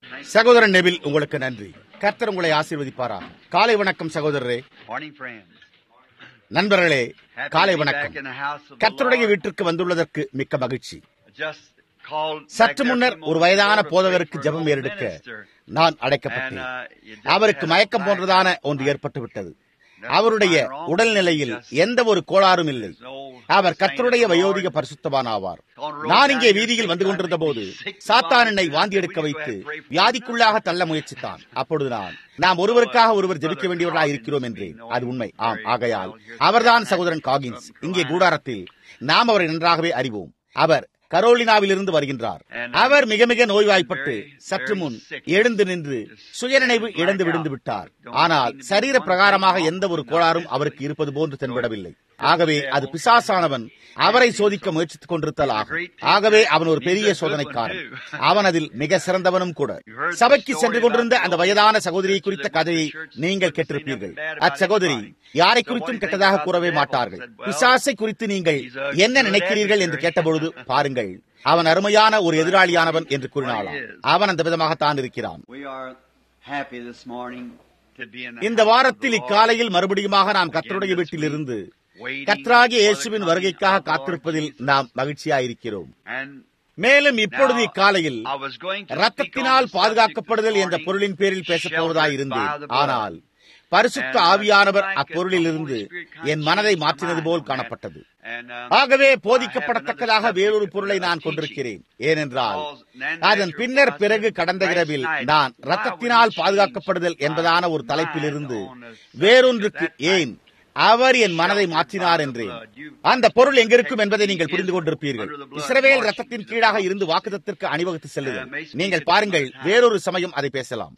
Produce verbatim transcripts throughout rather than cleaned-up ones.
சகோதரன் நெவில், உங்களுக்கு நன்றி. கர்த்தர் உங்களை ஆசீர்வதிப்பாரா. காலை வணக்கம் சகோதரரே. நண்பர்களே, காலை வணக்கம். கர்த்தருடைய வீட்டிற்கு வந்துள்ளதற்கு மிக்க மகிழ்ச்சி. சற்று முன்னர் ஒரு வயதான போதகருக்கு ஜெபம் ஏறெடுக்க நான் அழைக்கப்பட்டேன். அவருக்கு மயக்கம் போன்றதான ஒன்று ஏற்பட்டு விட்டது. அவருடைய உடல்நிலையில் எந்த ஒரு கோளாறும் இல்லை. அவர் கர்த்தருடைய வயோதிக பரிசுத்தவான் ஆவார். நான் இங்கே வீதியில் வந்து கொண்டிருந்த போது சாத்தான் என்னை வாந்தி எடுக்க வைத்து வியாதிக்குள்ளாக தள்ள முயற்சித்தான். அப்பொழுது நான் நாம் ஒருவருக்காக ஒருவர் ஜெபிக்க வேண்டியவர்களாக இருக்கிறோம் என்றேன். அது உண்மை. ஆம், ஆகையால் அவர்தான் சகோதரன் காகின்ஸ். இங்கே கூடாரத்தில் நாம் அவரை நன்றாகவே அறிவோம். அவர் கரோலினாவிலிருந்து வருகின்றார். அவர் மிக மிக நோய்வாய்ப்பட்டு சற்று முன் எழுந்து நின்று சுயநினைவு இழந்து விழுந்து விட்டார். ஆனால் சரீர பிரகாரமாக எந்த ஒரு கோளாறும் அவருக்கு இருப்பது போன்று தென்படவில்லை. ஆகவே அது பிசாசானவன் அவரை சோதிக்க முயற்சித்துக் கொண்டிருத்தல் ஆகும். ஆகவே அவன் ஒரு பெரிய சோதனைக்காரன். அவன் அதில் மிக சிறந்தவனும் கூட. சபைக்கு சென்று கொண்டிருந்த அந்த வயதான சகோதரியை குறித்த கதையை நீங்கள் கேட்டிருப்பீர்கள். அச்சகோதரி யாரை குறித்தும் கெட்டதாக கூறவே மாட்டார்கள். பிசாசை குறித்து நீங்கள் என்ன நினைக்கிறீர்கள் என்று கேட்டபொழுது, பாருங்கள், அவன் அருமையான ஒரு எதிராளியானவன் என்று கூறினாளாம். அவன் அந்த விதமாகத்தான் இருக்கிறான். இந்த வாரத்தில் இக்காலையில் மறுபடியுமாக நாம் கர்த்தருடைய வீட்டில் இருந்து கர்த்தராகிய இயேசுவின் வருகைக்காக காத்திருப்பதில் நாம் மகிழ்ச்சியாயிருக்கிறோம். மேலும் இப்பொழுது இக்காலையில் இரத்தத்தினால் பாதுகாக்கப்படுதல் என்ற பொருளின் பேரில் பேசப் போவதாயிருந்தேன். ஆனால் பரிசுத்த ஆவியானவர் அப்பொருளில் இருந்து என் மனதை மாற்றினது போல் காணப்பட்டது. ஆகவே போதிக்கப்படத்தக்கதாக வேறொரு பொருளை நான் கொண்டிருக்கிறேன். ஏனென்றால் அதன் பின்னர் பிறகு கடந்த இரவில் நான் இரத்தத்தினால் பாதுகாக்கப்படுதல் என்பதான ஒரு தலைப்பிலிருந்து வேறொன்றுக்கு ஏன் அவர் என் மனதை மாற்றினார் என்றேன். அந்த பொருள் எங்கிருக்கும் என்பதை நீங்கள் புரிந்து கொண்டிருப்பீர்கள். இஸ்ரவேல் ரத்தத்தின் கீழாக இருந்து வாக்குத்தத்திற்கு அணிவகுத்து செல்லுங்கள். நீங்கள் பாருங்கள், வேறொரு சமயம் அதை பேசலாம்.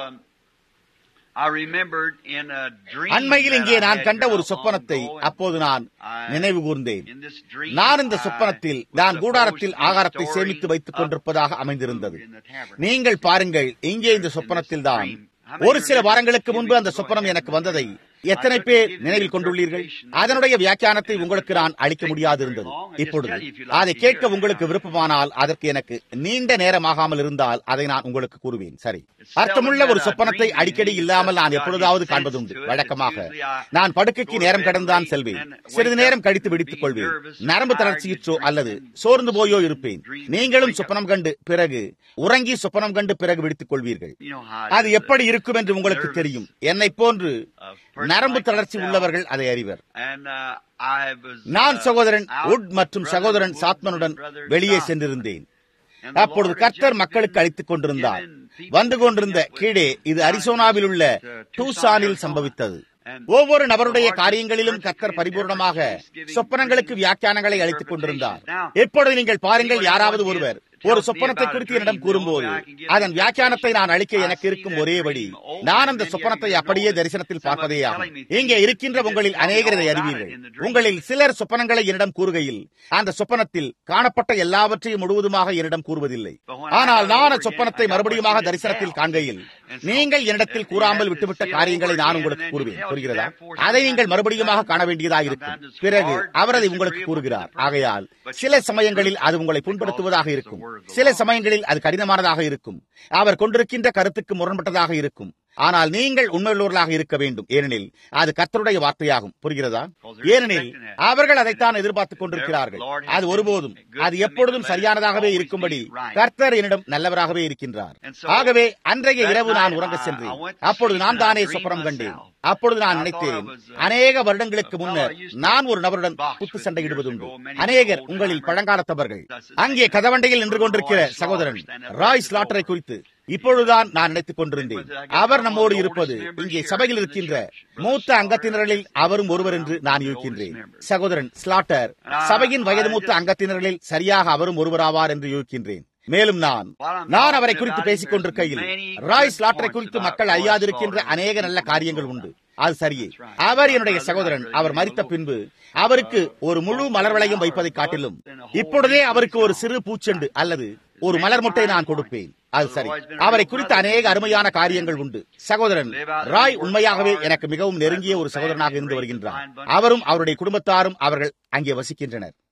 அண்மையில் இங்கே நான் கண்ட ஒரு சொப்பனத்தை அப்போது நான் நினைவு கூர்ந்தேன். நான் இந்த சொப்பனத்தில் நான் கூடாரத்தில் ஆகாரத்தை சேமித்து வைத்துக் கொண்டிருப்பதாக அமைந்திருந்தது. நீங்கள் பாருங்கள், இங்கே இந்த சொப்பனத்தில் தான் ஒரு சில வாரங்களுக்கு முன்பு அந்த சொப்பனம் எனக்கு வந்ததை எத்தனை பேர் நினைவில் கொண்டுள்ளீர்கள்? அதனுடைய வியாக்கியானத்தை உங்களுக்கு நான் அளிக்க முடியாது இருந்தது. இப்பொழுது அதை கேட்க உங்களுக்கு விருப்பமானால் அதற்கு எனக்கு நீண்ட நேரமாகாமல் இருந்தால் அதை நான் உங்களுக்கு கூறுவேன். சரி, அர்த்தமுள்ள ஒரு சொப்பனத்தை அடிக்கடி இல்லாமல் நான் எப்பொழுதாவது காண்பதுண்டு. வழக்கமாக நான் படுக்கைக்கு நேரம் கடந்துதான் செல்வேன். சிறிது நேரம் கழித்து விடுத்துக் கொள்வேன். நரம்பு தளர்ச்சியிற்றோ அல்லது சோர்ந்து போயோ இருப்பேன். நீங்களும் சொப்பனம் கண்டு பிறகு உறங்கி சொப்பனம் கண்டு பிறகு விடுத்துக் கொள்வீர்கள். அது எப்படி இருக்கும் என்று உங்களுக்கு தெரியும். என்னை போன்று நரம்பு தளர்ச்சி உள்ளவர்கள் அதை அறிவர். நான் சகோதரன் உட் மற்றும் சகோதரன் சாத்மனுடன் வெளியே சென்றிருந்தேன். அப்பொழுது கர்த்தர் மக்களுக்கு அளித்துக் கொண்டிருந்தார். வந்து கொண்டிருந்த கீழே இது அரிசோனாவில் உள்ள டூசானில் சம்பவித்தது. ஒவ்வொரு நபருடைய காரியங்களிலும் கர்த்தர் பரிபூர்ணமாக சொப்பனங்களுக்கு வியாக்கியானங்களை அளித்துக் கொண்டிருந்தார். இப்பொழுது நீங்கள் பாருங்கள், யாராவது ஒருவர் ஒரு சொப்பனத்தை குறித்து என்னிடம் கூறும்போது அதன் வியாக்கியானத்தை நான் அளிக்க எனக்கு இருக்கும் ஒரே வழி நான் அந்த சொப்பனத்தை அப்படியே தரிசனத்தில் பார்ப்பதே ஆகும். இங்கே இருக்கின்ற உங்களில் அநேகர் இதை அறிவீர்கள். உங்களில் சிலர் சொப்பனங்களை என்னிடம் கூறுகையில் அந்த சொப்பனத்தில் காணப்பட்ட எல்லாவற்றையும் முழுவதுமாக என்னிடம் கூறுவதில்லை. ஆனால் நான் சொப்பனத்தை மறுபடியுமாக தரிசனத்தில் காண்கையில் நீங்கள் என்னிடத்தில் கூறாமல் விட்டுவிட்ட காரியங்களை நான் உங்களுக்கு கூறுவேன். புரிகிறதா? அதை நீங்கள் மறுபடியுமாக காண வேண்டியதாக இருக்கும். பிறகு அவர் அதை உங்களுக்கு கூறுகிறார். ஆகையால் சில சமயங்களில் அது உங்களை புண்படுத்துவதாக இருக்கும். சில சமயங்களில் அது கடினமானதாக இருக்கும். அவர் கொண்டிருக்கின்ற கருத்துக்கு முரண்பட்டதாக இருக்கும். ஆனால் நீங்கள் உண்மையுள்ளவர்களாக இருக்க வேண்டும். ஏனெனில் அது கர்த்தருடைய வார்த்தையாகும். புரிகிறதா? ஏனெனில் அவர்கள் அதைத்தான் எதிர்பார்த்துக் கொண்டிருக்கிறார்கள். அது ஒருபோதும் அது எப்பொழுதும் சரியானதாகவே இருக்கும்படி கர்த்தர் என்னிடம் நல்லவராகவே இருக்கின்றார். ஆகவே அன்றைய இரவு நான் உறங்க சென்றேன். அப்பொழுது நான் தானே சொப்பனம் கண்டேன். அப்பொழுது நான் நினைத்தேன், அநேக வருடங்களுக்கு முன்னர் நான் ஒரு நபருடன் குத்து சண்டையிடுவதுண்டு. அநேகர் உங்களில் பழங்காலத்தவர்கள் அங்கே கதவண்டையில் நின்று கொண்டிருக்கிற சகோதரன் ராய் ஸ்லாட்டரை குறித்து இப்பொழுதுதான் நான் நினைத்துக் கொண்டிருந்தேன். அவர் நம்மோடு இருப்பது இங்கே சபையில் இருக்கின்ற மூத்த அங்கத்தினர்களில் அவரும் ஒருவர் என்று நான் யோகிக்கின்றேன். சகோதரன் ஸ்லாட்டர் சபையின் வயது மூத்த அங்கத்தினர்களில் சரியாக அவரும் ஒருவராவார் என்று யோகிக்கின்றேன். மேலும் நான் நான் அவரை குறித்து பேசிக் கொண்டிருக்கையில் ராய் ஸ்லாட்டரை குறித்து மக்கள் அறியாதிருக்கின்ற அநேக நல்ல காரியங்கள் உண்டு. அது சரியே. அவர் என்னுடைய சகோதரன். அவர் மரித்த பின்பு அவருக்கு ஒரு முழு மலர் வளையம் வைப்பதை காட்டிலும் இப்பொழுதே அவருக்கு ஒரு சிறு பூச்செண்டு அல்லது ஒரு மலர் முட்டை நான் கொடுப்பேன். அது சரி. அவரை குறித்த அநேக அருமையான காரியங்கள் உண்டு. சகோதரன் ராய் உண்மையாகவே எனக்கு மிகவும் நெருங்கிய ஒரு சகோதரனாக இருந்து வருகின்றார். அவரும் அவருடைய குடும்பத்தாரும் அவர்கள் அங்கே வசிக்கின்றனர்.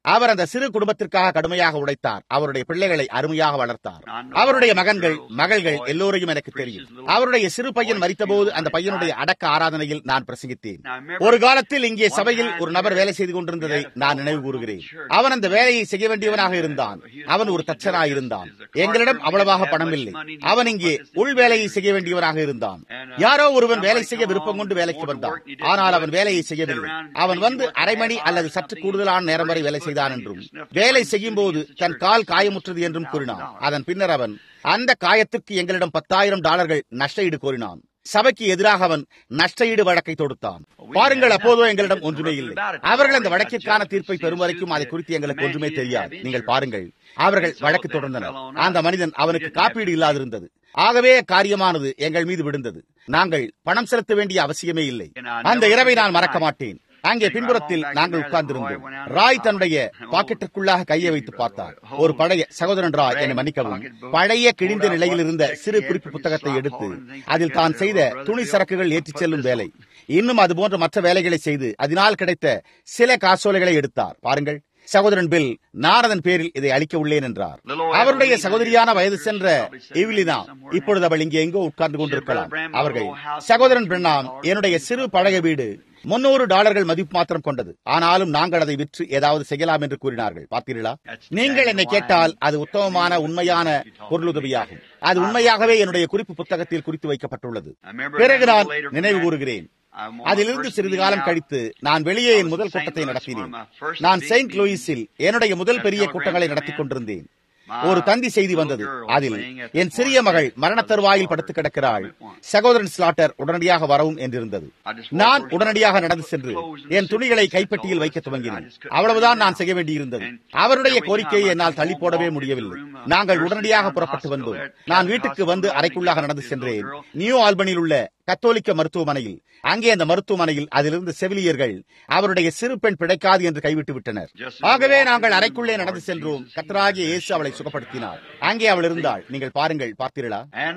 அவர் அந்த சிறு குடும்பத்திற்காக கடுமையாக உழைத்தார். அவருடைய பிள்ளைகளை அருமையாக வளர்த்தார். அவருடைய மகன்கள் மகள்கள் எல்லோரையும் எனக்கு தெரியும். அவருடைய சிறு பையன் மரித்தபோது அந்த பையனுடைய அடக்க ஆராதனையில் நான் பிரசங்கித்தேன். ஒரு காலத்தில் இங்கே சபையில் ஒரு நபர் வேலை செய்து கொண்டிருந்ததை நான் நினைவு கூறுகிறேன். அவன் அந்த வேலையை செய்ய வேண்டியவனாக இருந்தான். அவன் ஒரு தச்சனாக இருந்தான். எங்களிடம் அவ்வளவாக பணம் இல்லை. அவன் இங்கே உள் வேலையை செய்ய வேண்டியவனாக இருந்தான். யாரோ ஒருவன் வேலை செய்ய விருப்பம் கொண்டு வேலைக்கு வந்தான். ஆனால் அவன் வேலையை செய்யவில்லை. அவன் வந்து அரை மணி அல்லது சற்று கூடுதலான நேரம் வரை வேலை செய்தான் என்றும் வேலை செய்யும் போது தன் கால் காயமுற்றது என்றும் கூறினான். அதன் பின்னர் அவன் அந்த காயத்திற்கு எங்களிடம் பத்தாயிரம் டாலர்கள் நஷ்டஈடு கோரினான். சபைக்கு எதிராக அவன் நஷ்டஈடு வழக்கை தொடுத்தான். பாருங்கள், அப்போதோ எங்களிடம் ஒன்றுமே இல்லை. அவர்கள் அந்த வழக்கிற்கான தீர்ப்பை பெறும் வரைக்கும் அதை குறித்து எங்களுக்கு ஒன்றுமே தெரியாது. நீங்கள் பாருங்கள், அவர்கள் வழக்கு தொடர்ந்தனர். அந்த மனிதன் அவனுக்கு காப்பீடு இல்லாதிருந்தது. ஆகவே காரியமானது எங்கள் மீது விழுந்தது. நாங்கள் பணம் செலுத்த வேண்டிய அவசியமே இல்லை. அந்த இரவை நான் மறக்க மாட்டேன். அங்கே பின்புறத்தில் நாங்கள் உட்கார்ந்திருந்தோம். ராய் தன்னுடைய பாக்கெட்டிற்குள்ளாக கையை வைத்து பார்த்தார். ஒரு பழைய சகோதரன் ராய், என்னை மன்னிக்கவும், பழைய கிழிந்த நிலையில் இருந்த சிறு குறிப்பு புத்தகத்தை எடுத்து அதில் தான் செய்த துணி சரக்குகள் ஏற்றிச் செல்லும் வேலை, இன்னும் அது போன்ற மற்ற வேலைகளை செய்து அதனால் கிடைத்த சில காசோலைகளை எடுத்தார். பாருங்கள் சகோதரன் பில், நான் அதன் பேரில் இதை அளிக்க உள்ளேன் என்றார். அவருடைய சகோதரியான வயது சென்ற எவிலினா, இப்பொழுது அவள் இங்கே எங்கோ உட்கார்ந்து கொண்டிருக்கலாம். அவர்கள், சகோதரன் பிரணாம், என்னுடைய சிறு பழைய வீடு முன்னூறு டாலர்கள் மதிப்பு மாத்திரம் கொண்டது. ஆனாலும் நாங்கள் அதை விற்று ஏதாவது செய்யலாம் என்று கூறினார்கள். பார்த்தீர்களா? நீங்கள் என்னை கேட்டால் அது உத்தமமான உண்மையான பொருளுதவியாகும். அது உண்மையாகவே என்னுடைய குறிப்பு புத்தகத்தில் குறித்து வைக்கப்பட்டுள்ளது. பிறகு நான் நினைவு கூறுகிறேன், அதிலிருந்து சிறிது காலம் கழித்து நான் வெளியே என் முதல் கூட்டத்தை நடத்தினேன். நான் செயின்ட் லூயிஸில் என்னுடைய முதல் பெரிய கூட்டங்களை நடத்தி கொண்டிருந்தேன். ஒரு தந்தி செய்தி வந்தது. அதில் என் சிறிய மகள் மரண தருவாயில் படுத்து கிடக்கிறாள், சகோதரன் ஸ்லாட்டர் உடனடியாக வரவும் என்றிருந்தது. நான் உடனடியாக நடந்து சென்று என் துணிகளை கைப்பட்டியில் வைக்க துவங்கினேன். அவ்வளவுதான் நான் செய்ய வேண்டியிருந்தது. அவருடைய கோரிக்கையை என்னால் தள்ளி போடவே முடியவில்லை. நாங்கள் உடனடியாக புறப்பட்டு வந்தோம். நான் வீட்டுக்கு வந்து அறைக்குள்ளாக நடந்து சென்றேன். நியூ ஆல்பனியில் உள்ள கத்தோலிக்க மருத்துவமனையில். அங்கே அந்த மருத்துவமனையில் அதிலிருந்து செவிலியர்கள் அவருடைய சிறு பெண் பிழைக்காது என்று கைவிட்டு விட்டனர். ஆகவே நாங்கள் அறைக்குள்ளே நடந்து சென்றோம். கர்த்தராகிய இயேசு அவளை சுகப்படுத்தினார். அங்கே அவள் இருந்தாள். நீங்கள் பாருங்கள், பார்த்தீர்களா?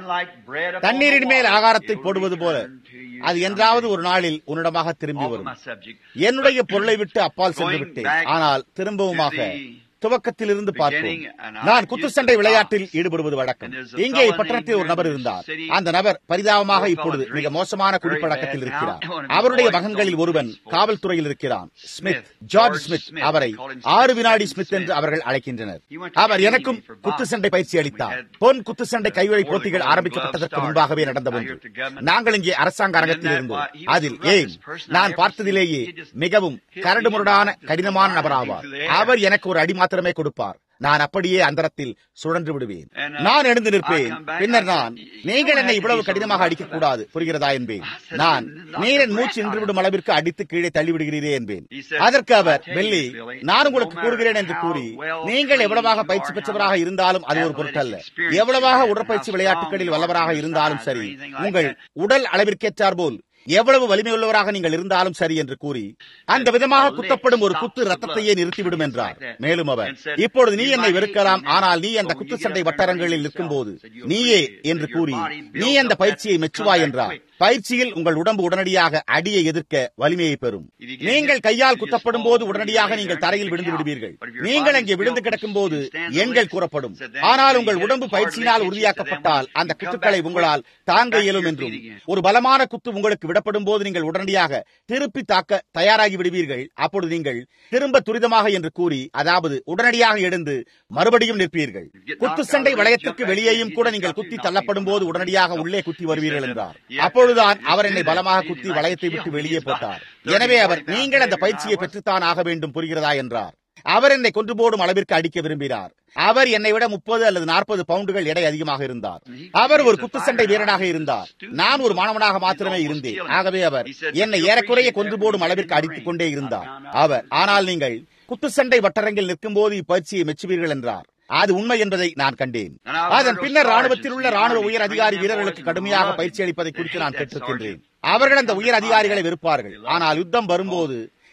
தண்ணீரின் மேல் ஆகாரத்தை போடுவது போல அது என்றாவது ஒரு நாளில் உன்னிடமாக திரும்பி வரும். என்னுடைய பொருளை விட்டு அப்பால் சென்று விட்டேன், ஆனால் திரும்பவுமாக துவக்கத்தில் இருந்து பார்ப்போம். நான் குத்துச்சண்டை விளையாட்டில் ஈடுபடுவது வழக்கம். இங்கே பட்டணத்தில் ஒரு நபர் இருந்தார். அந்த நபர் பரிதாபமாக இப்பொழுது மிக மோசமான குடிப்பழக்கத்தில் இருக்கிறார். அவருடைய மகன்களில் ஒருவன் காவல்துறையில் இருக்கிறான், ஸ்மித், ஜார்ஜ் ஸ்மித். அவரை ஆறு வினாடி ஸ்மித் என்று அவர்கள் அழைக்கின்றனர். அவர் எனக்கும் குத்துச்சண்டை பயிற்சி அளித்தார். பொன் குத்துச்சண்டை கைவழி போட்டிகள் ஆரம்பிக்கப்பட்டதற்கு முன்பாகவே நடந்த ஒன்று. நாங்கள் இங்கே அரசாங்க அரங்கத்தில் இருந்தோம். அதில் ஏன் நான் பார்த்ததிலேயே மிகவும் கரடுமுரடான கடினமான நபர் ஆவார். அவர் எனக்கு ஒரு அடி மாத்திரமே கொடுப்பார். நான் அப்படியே அந்தரத்தில் சுழன்று விடுவேன். நான் எழுந்து நிற்பேன். பின்னர் நான், நீங்கள் என்னை இவ்வளவு கடினமாக அடிக்க கூடாது, புரிகிறதா என்பேன். நான், நீர் என் மூச்சு நின்றுவிடும் அளவிற்கு அடித்து கீழே தள்ளிவிடுகிறீரே என்பேன். அதற்கு அவர், வெள்ளி, நான் உங்களுக்கு கூறுகிறேன் என்று கூறி, நீங்கள் எவ்வளவாக பயிற்சி பெற்றவராக இருந்தாலும் அது ஒரு பொருட்டல்ல. எவ்வளவாக உடற்பயிற்சி விளையாட்டுகளில் வல்லவராக இருந்தாலும் சரி, உங்கள் உடல் அளவிற்கேற்றார் போல் எவ்வளவு வலிமையுள்ளவராக நீங்கள் இருந்தாலும் சரி என்று கூறி, அந்த விதமாக குத்தப்படும் ஒரு குத்து ரத்தத்தையே நிறுத்திவிடும் என்றார். மேலும் அவர், இப்பொழுது நீ என்னை வெறுக்கலாம், ஆனால் நீ அந்த குத்துச்சண்டை வட்டாரங்களில் நிற்கும் போது நீயே என்று கூறி நீ அந்த பயிற்சியை மெச்சுவாய் என்றார். பயிற்சியில் உங்கள் உடம்பு உடனடியாக அடியை எதிர்க்க வலிமையை பெறும். நீங்கள் கையால் குத்தப்படும் போது உடனடியாக நீங்கள் தரையில் விழுந்து விடுவீர்கள். நீங்கள் அங்கே விழுந்து கிடக்கும் போது எண்கள் கூறப்படும். ஆனால் உங்கள் உடம்பு பயிற்சியினால் உறுதியாக்கப்பட்டால் அந்த குத்துக்களை உங்களால் தாங்க இயலும் என்றும், ஒரு பலமான குத்து உங்களுக்கு விடப்படும் போது நீங்கள் உடனடியாக திருப்பி தாக்க தயாராகி விடுவீர்கள். அப்பொழுது நீங்கள் திரும்ப துரிதமாக என்று கூறி, அதாவது உடனடியாக எழுந்து மறுபடியும் நிற்பீர்கள். குத்து சண்டை வளையத்திற்கு வெளியேயும் கூட நீங்கள் குத்தி தள்ளப்படும் போது உடனடியாக உள்ளே குத்தி வருவீர்கள் என்றார். அப்பொழுதுதான் அவர் என்னை பலமாக குத்தி வளையத்தை விட்டு வெளியே போட்டார். எனவே அவர், நீங்கள் அந்த பயிற்சியை பெற்றுத்தான் ஆக வேண்டும், புரிகிறதா என்றார். அவர் என்னை கொன்று போடும் அளவிற்கு அடிக்க விரும்பினார். அவர் என்னை விட முப்பது அல்லது நாற்பது பவுண்டுகள் எடை அதிகமாக இருந்தார். அவர் ஒரு குத்துச்சண்டை வீரனாக இருந்தார். நான் ஒரு மாணவனாக மாத்திரமே இருந்தேன். ஆகவே அவர் என்னை ஏறக்குறைய கொன்று போடும் அளவிற்கு அடித்துக் கொண்டே இருந்தார். அவர், ஆனால் நீங்கள் குத்துச்சண்டை வட்டரங்கில் நிற்கும் போது இப்பயிற்சியை மெச்சுவீர்கள் என்றார். அது உண்மை என்பதை நான் கண்டேன். அதன் பின்னர் ராணுவத்தில் உள்ள ராணுவ உயர் அதிகாரி வீரர்களுக்கு கடுமையாக பயிற்சி அளிப்பதை குறித்து நான் கேட்டிருக்கின்றேன். அவர்கள் அந்த உயர் அதிகாரிகளை வெறுப்பார்கள். ஆனால் யுத்தம் வரும்போது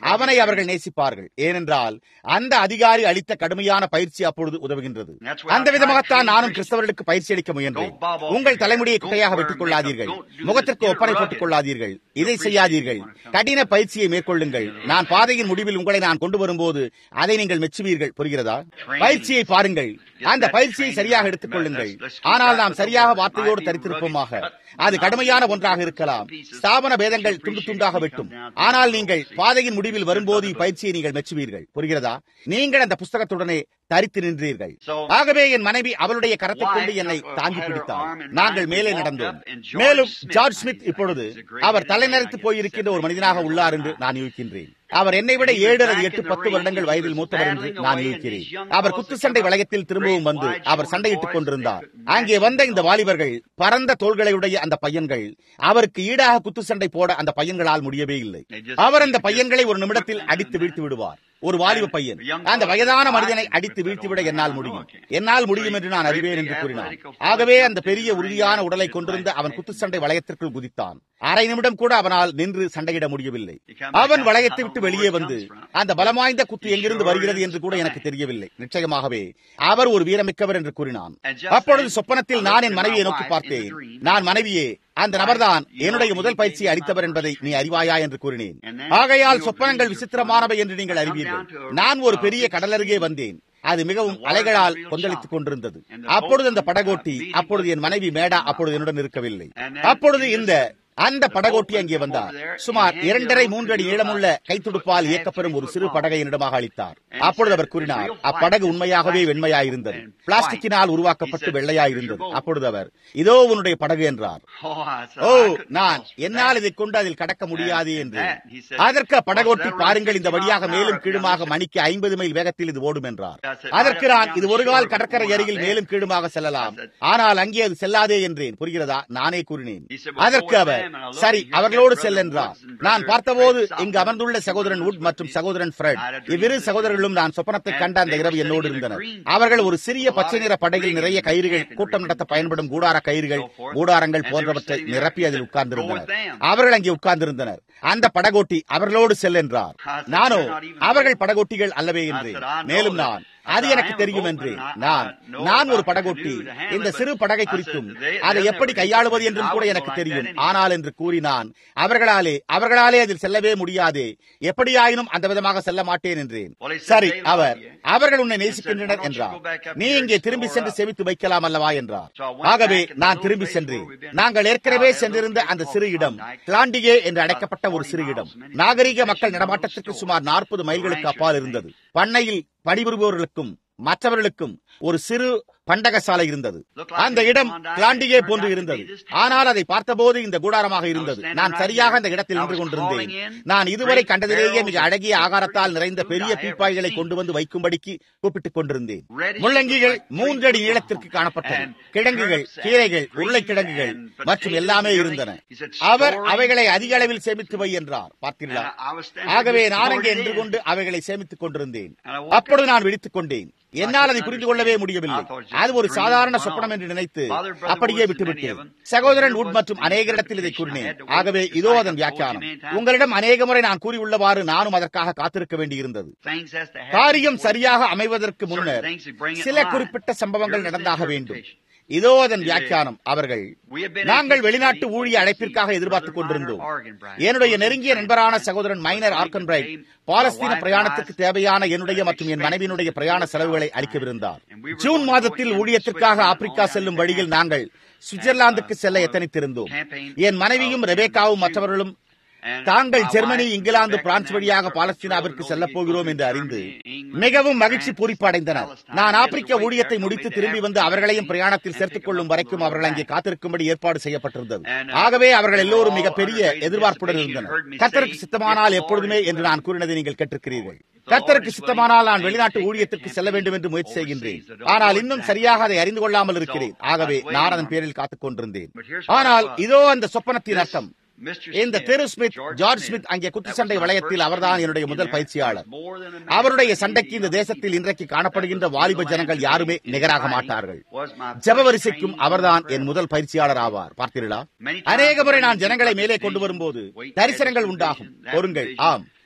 அவனை அவர்கள் நேசிப்பார்கள். ஏனென்றால் அந்த அதிகாரி அளித்த கடுமையான பயிற்சி அப்பொழுது உதவுகின்றது. அந்த விதமாகத்தான் நானும் கிறிஸ்தவர்களுக்கு பயிற்சி அளிக்க முயன்றேன். உங்கள் தலைமுடியை குட்டையாக வெட்டிக் கொள்ளாதீர்கள், முகத்திற்கு ஒப்பனை போட்டுக் கொள்ளாதீர்கள், இதை செய்யாதீர்கள், கடின பயிற்சியை மேற்கொள்ளுங்கள். நான் பாதையின் முடிவில் உங்களை நான் கொண்டு வரும்போது அதை நீங்கள் மெச்சுவீர்கள். புரிகிறதா? பயிற்சியை பாருங்கள், அந்த பயிற்சியை சரியாக எடுத்துக் கொள்ளுங்கள். ஆனால் நாம் சரியாக வார்த்தையோடு தரித்திருப்போமாக. அது கடுமையான ஒன்றாக இருக்கலாம். ஸ்தாபன பேதங்கள் துண்டு துண்டாக வெட்டும். ஆனால் நீங்கள் பாதையின் முடிவில் வரும்போது இப்பயிற்சியை நீங்கள் மெச்சுவீர்கள். புரிகிறதா? நீங்கள் அந்த புஸ்தகத்துடனே தரித்து நின்றீர்கள். ஆகவே என் மனைவி அவளுடைய கரத்தை கொண்டு என்னை தாங்கி பிடித்தார். நாங்கள் மேலே நடந்தோம். மேலும் ஜார்ஜ் ஸ்மித் இப்பொழுது அவர் தலைநரைத்து போயிருக்கின்ற ஒரு மனிதனாக உள்ளார் என்று நான் யூகிக்கின்றேன். அவர் என்னை விட ஏழு அல்லது எட்டு பத்து வருடங்கள் வயதில் மூத்தவர் என்று நான் யூகிக்கிறேன். அவர் குத்து சண்டை வளையத்தில் திரும்பவும் வந்து அவர் சண்டையிட்டுக் கொண்டிருந்தார். அங்கே வந்த இந்த வாலிபர்கள், பரந்த தோள்களையுடைய அந்த பையன்கள், அவருக்கு ஈடாக குத்து சண்டை போட அந்த பையன்களால் முடியவே இல்லை. அவர் அந்த பையன்களை ஒரு நிமிடத்தில் அடித்து வீழ்த்தி விடுவார். ஒரு வாலிப பையன் அந்த வயதான மனிதனை அடித்து வீழ்த்திவிட என்னால் முடியும், என்னால் முடியும் என்று நான் அறிவேன் என்று கூறினார். ஆகவே அந்த பெரிய உறுதியான உடலை கொண்டிருந்த அவன் குத்துச்சண்டை வளையத்திற்குள் குதித்தான். அரை நிமிடம் கூட அவனால் நின்று சண்டையிட முடியவில்லை. அவன் வளையத்தை விட்டு வெளியே வந்து அந்த பலமாய்ந்த குத்து எங்கிருந்து வருகிறது என்று கூட எனக்கு தெரியவில்லை. நிச்சயமாகவே அவர் ஒரு வீரமிக்கவர் என்று கூறினான். அப்பொழுது சொப்பனத்தில் நான் என் மனைவியை நோக்கி பார்த்தேன். நான், மனைவியே, அந்த நபர்தான் என்னுடைய முதல் பயிற்சியை அளித்தவர் என்பதை நீ அறிவாயா என்று கூறினேன். ஆகையால் சொப்பனங்கள் விசித்திரமானவை என்று நீங்கள் அறிவீர்கள். நான் ஒரு பெரிய கடலருகே வந்தேன். அது மிகவும் அலைகளால் கொந்தளித்துக் கொண்டிருந்தது. அப்பொழுது அந்த படகோட்டி, அப்பொழுது என் மனைவி மேடா அப்பொழுது என்னுடன் இருக்கவில்லை. அப்பொழுது இந்த அந்த படகோட்டி அங்கே வந்தார். சுமார் இரண்டரை மூன்று அடி நீளமுள்ள கைத்துடுப்பால் இயக்கப்பெறும் ஒரு சிறு படகை என்னிடமாக அளித்தார். அப்பொழுது அவர் கூறினார், அப்படகு உண்மையாகவே வெண்மையாயிருந்தது, பிளாஸ்டிக்கினால் உருவாக்கப்பட்டு வெள்ளையாயிருந்தது. அப்பொழுது அவர், இதோ உன்னுடைய படகு என்றார். ஓ, நான் என்னால் இதை கொண்டு அதில் கடக்க முடியாது என்று. அதற்கு படகோட்டி, பாருங்கள், இந்த வழியாக மேலும் கீழுமாக மணிக்கு ஐம்பது மைல் வேகத்தில் இது ஓடும் என்றார். அதற்கு நான், இது ஒரு கால் கடற்கரை அருகில் மேலும் கீழுமாக செல்லலாம், ஆனால் அங்கே அது செல்லாதே என்றேன். புரிகிறதா? நானே கூறினேன். அதற்கு அவர், சரி, அவர்களோடு செல் என்றார். நான் பார்த்தபோது இங்கு அமர்ந்துள்ள சகோதரன் வுட் மற்றும் சகோதரன் ஃப்ரெட், இவ்விரு சகோதரர்களும் நான் சொப்பனத்தை கண்ட அந்த இரவு என்னோடு இருந்தனர். அவர்கள் ஒரு சிறிய பச்சை நிற படகில் நிறைய கயிறுகள், கூட்டம் நடத்த பயன்படும் கூடார கயிறுகள், கூடாரங்கள் போன்றவற்றை நிரப்பி அதில் உட்கார்ந்திருந்தனர். அவர்கள் அங்கே உட்கார்ந்திருந்தனர். அந்த படகோட்டி, அவர்களோடு செல் என்றார். நானோ, அவர்கள் படகோட்டிகள் அல்லவே என்றேன். மேலும் நான், அது எனக்கு தெரியும் என்று நான் நான் ஒரு படகோட்டி, இந்த சிறு படகை குறித்தும் அதை எப்படி கையாளுவது என்றும் கூட எனக்கு தெரியும். ஆனால் என்று கூறினான், அவர்களாலே அவர்களாலே அதில் செல்லவே முடியாது, எப்படியாயினும் அந்த விதமாக செல்ல மாட்டேன் என்றேன். சரி, அவர், அவர்கள் உன்னை நேசிக்கின்றனர் என்றார். நீ இங்கே திரும்பி சென்று சேமித்து வைக்கலாம் அல்லவா என்றார். ஆகவே நான் திரும்பி சென்றேன். நாங்கள் ஏற்கனவே சென்றிருந்த அந்த சிறு இடம் கிளாண்டிகே என்று அழைக்கப்பட்ட ஒரு சிறு இடம். நாகரிக மக்கள் நடமாட்டத்திற்கு சுமார் நாற்பது மைல்களுக்கு அப்பால் இருந்தது. பண்ணையில் பணிபுரிபவர்களுக்கும் மற்றவர்களுக்கும் ஒரு சிறு பண்டகசாலை இருந்தது. அந்த இடம் கிளாண்டிகே போன்று இருந்தது. ஆனால் அதை பார்த்தபோது இந்த கூடாரமாக இருந்தது. நான் சரியாக அந்த இடத்தில் நின்று கொண்டிருந்தேன். நான் இதுவரை கண்டதிலேயே மிக அழகிய ஆகாரத்தால் நிறைந்த பெரிய பீப்பாய்களை கொண்டு வந்து வைக்கும்படிக்கு கூப்பிட்டுக் கொண்டிருந்தேன். முள்ளங்கிகள் மூன்று அடி நீளத்திற்கு காணப்பட்டன. கிழங்குகள், கீரைகள், உருளைக்கிழங்குகள் மற்றும் எல்லாமே இருந்தன. அவர் அவைகளை அதிக அளவில் சேமித்து வை என்றார். பார்த்தீர்களா? ஆகவே நான் அங்கே நின்று கொண்டு அவைகளை சேமித்துக் கொண்டிருந்தேன். அப்பொழுது நான் விழித்துக் கொண்டேன். என்னால் அதை புரிந்து கொள்ளவே முடியவில்லை. அது ஒரு சாதாரண சொப்பனம் என்று நினைத்து அப்படியே விட்டுவிட்டேன். சகோதரன் வுட் மற்றும் அநேகரிடத்தில் இதை கூறினேன். ஆகவே இதோ அதன் வியாக்கியானம். உங்களிடம் அநேக முறை நான் கூறியுள்ளவாறு நானும் அதற்காக காத்திருக்க வேண்டியிருந்தது. காரியம் சரியாக அமைவதற்கு முன்னர் சில குறிப்பிட்ட சம்பவங்கள் நடந்தாக வேண்டும். இதோ அதன் வியாக்கியானம். அவர்கள், நாங்கள் வெளிநாட்டு ஊழிய அழைப்பிற்காக எதிர்பார்த்துக் கொண்டிருந்தோம். என்னுடைய நெருங்கிய நண்பரான சகோதரன் மைனர் ஆர்கன்பிரைட் பாலஸ்தீன பிரயாணத்துக்கு தேவையான என்னுடைய மற்றும் என் மனைவியினுடைய பிரயாண செலவுகளை அளிக்கவிருந்தார். ஜூன் மாதத்தில் ஊழியத்திற்காக ஆப்பிரிக்கா செல்லும் வழியில் நாங்கள் சுவிட்சர்லாந்துக்கு செல்ல எத்தனித்திருந்தோம். என் மனைவியும் ரெபேக்காவும் மற்றவர்களும் தாங்கள் ஜெர்மனி, இங்கிலாந்து, பிரான்ஸ் வழியாக பாலஸ்தீனாவிற்கு செல்ல போகிறோம் என்று அறிந்து மிகவும் மகிழ்ச்சி பூரிப்பு அடைந்தனர். நான் ஆப்பிரிக்க ஊழியத்தை முடித்து திரும்பி வந்து அவர்களையும் பிரயாணத்தில் சேர்த்துக் கொள்ளும் வரைக்கும் அவர்கள் அங்கே காத்திருக்கும்படி ஏற்பாடு செய்யப்பட்டிருந்தது. ஆகவே அவர்கள் எல்லோரும் மிகப்பெரிய எதிர்பார்ப்புடன் இருந்தனர். கர்த்தருக்கு சித்தமானால் எப்பொழுதுமே என்று நான் கூறினதை நீங்கள் கேட்டிருக்கிறீர்கள். கர்த்தருக்கு சித்தமானால் நான் வெளிநாட்டு ஊழியத்திற்கு செல்ல வேண்டும் என்று முயற்சி செய்கின்றேன். ஆனால் இன்னும் சரியாக அதை அறிந்து கொள்ளாமல் இருக்கிறேன். ஆகவே நான் அதன் பேரில் காத்துக் கொண்டிருந்தேன். ஆனால் இதோ அந்த சொப்பனத்தின் அர்த்தம். இந்த திரு ஸ்மித், ஜார்ஜ் ஸ்மித் அங்கே குத்துச்சண்டை வளையத்தில் அவர்தான் என்னுடைய முதல் பயிற்சியாளர். அவருடைய சண்டைக்கு இந்த தேசத்தில் இன்றைக்கு காணப்படுகின்ற வாலிப ஜனங்கள் யாருமே நிகராக மாட்டார்கள். ஜெபவரிசைக்கும் அவர்தான் என் முதல் பயிற்சியாளர் ஆவார். பார்த்தீர்களா? அநேக முறை நான் ஜனங்களை மேலே கொண்டு வரும்போது தரிசனங்கள் உண்டாகும். பொறுங்கள், ஆம்,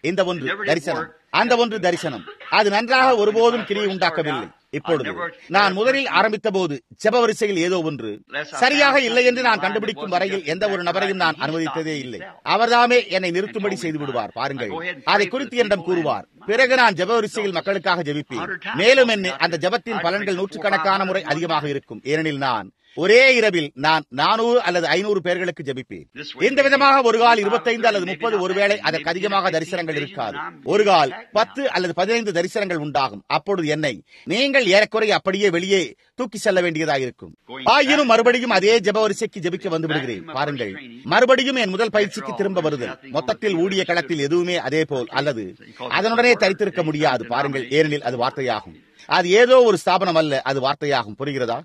இந்த ஒன்று தரிசனம், அந்த ஒன்று தரிசனம். அது நன்றாக ஒருபோதும் கிரியை உண்டாக்கவில்லை. இப்பொழுது நான் முதலில் ஆரம்பித்த போது ஜெப வரிசையில் ஏதோ ஒன்று சரியாக இல்லை என்று நான் கண்டுபிடிக்கும் வரையில் எந்த ஒரு நபரையும் நான் அனுமதித்ததே இல்லை. அவர்தாமே என்னை நிறுத்தும்படி செய்து விடுவார். பாருங்கள், அதை குறித்து என்னிடம் கூறுவார். பிறகு நான் ஜெப வரிசையில் மக்களுக்காக ஜெபிப்பேன். மேலும் என்ன, அந்த ஜெபத்தின் பலன்கள் நூற்றுக்கணக்கான முறை அதிகமாக இருக்கும். ஏனெனில் நான் ஒரே இரவில் நான் நானூறு அல்லது ஐநூறு பேர்களுக்கு ஜெபிப்பேன். இந்த விதமாக ஒரு கால் இருபத்தைந்து அல்லது முப்பது, ஒருவேளை அதற்கு அதிகமாக தரிசனங்கள் இருக்காது. ஒரு கால் பத்து அல்லது பதினைந்து தரிசனங்கள் உண்டாகும். அப்பொழுது என்னை நீங்கள் ஏறக்குறைய அப்படியே வெளியே தூக்கி செல்ல வேண்டியதாயிருக்கும். ஆயினும் மறுபடியும் அதே ஜெப வரிசைக்கு ஜெபிக்க வந்து விடுகிறேன். பாருங்கள், மறுபடியும் என் முதல் பயிற்சிக்கு திரும்ப வருதல். மொத்தத்தில் ஊழிய களத்தில் எதுவுமே அதே போல் அல்லது அதனுடனே தரித்திருக்க முடியாது. பாருங்கள், ஏனெனில் அது வார்த்தையாகும். அது ஏதோ ஒரு ஸ்தாபனம் அல்ல, அது வார்த்தையாகும். புரிகிறதா?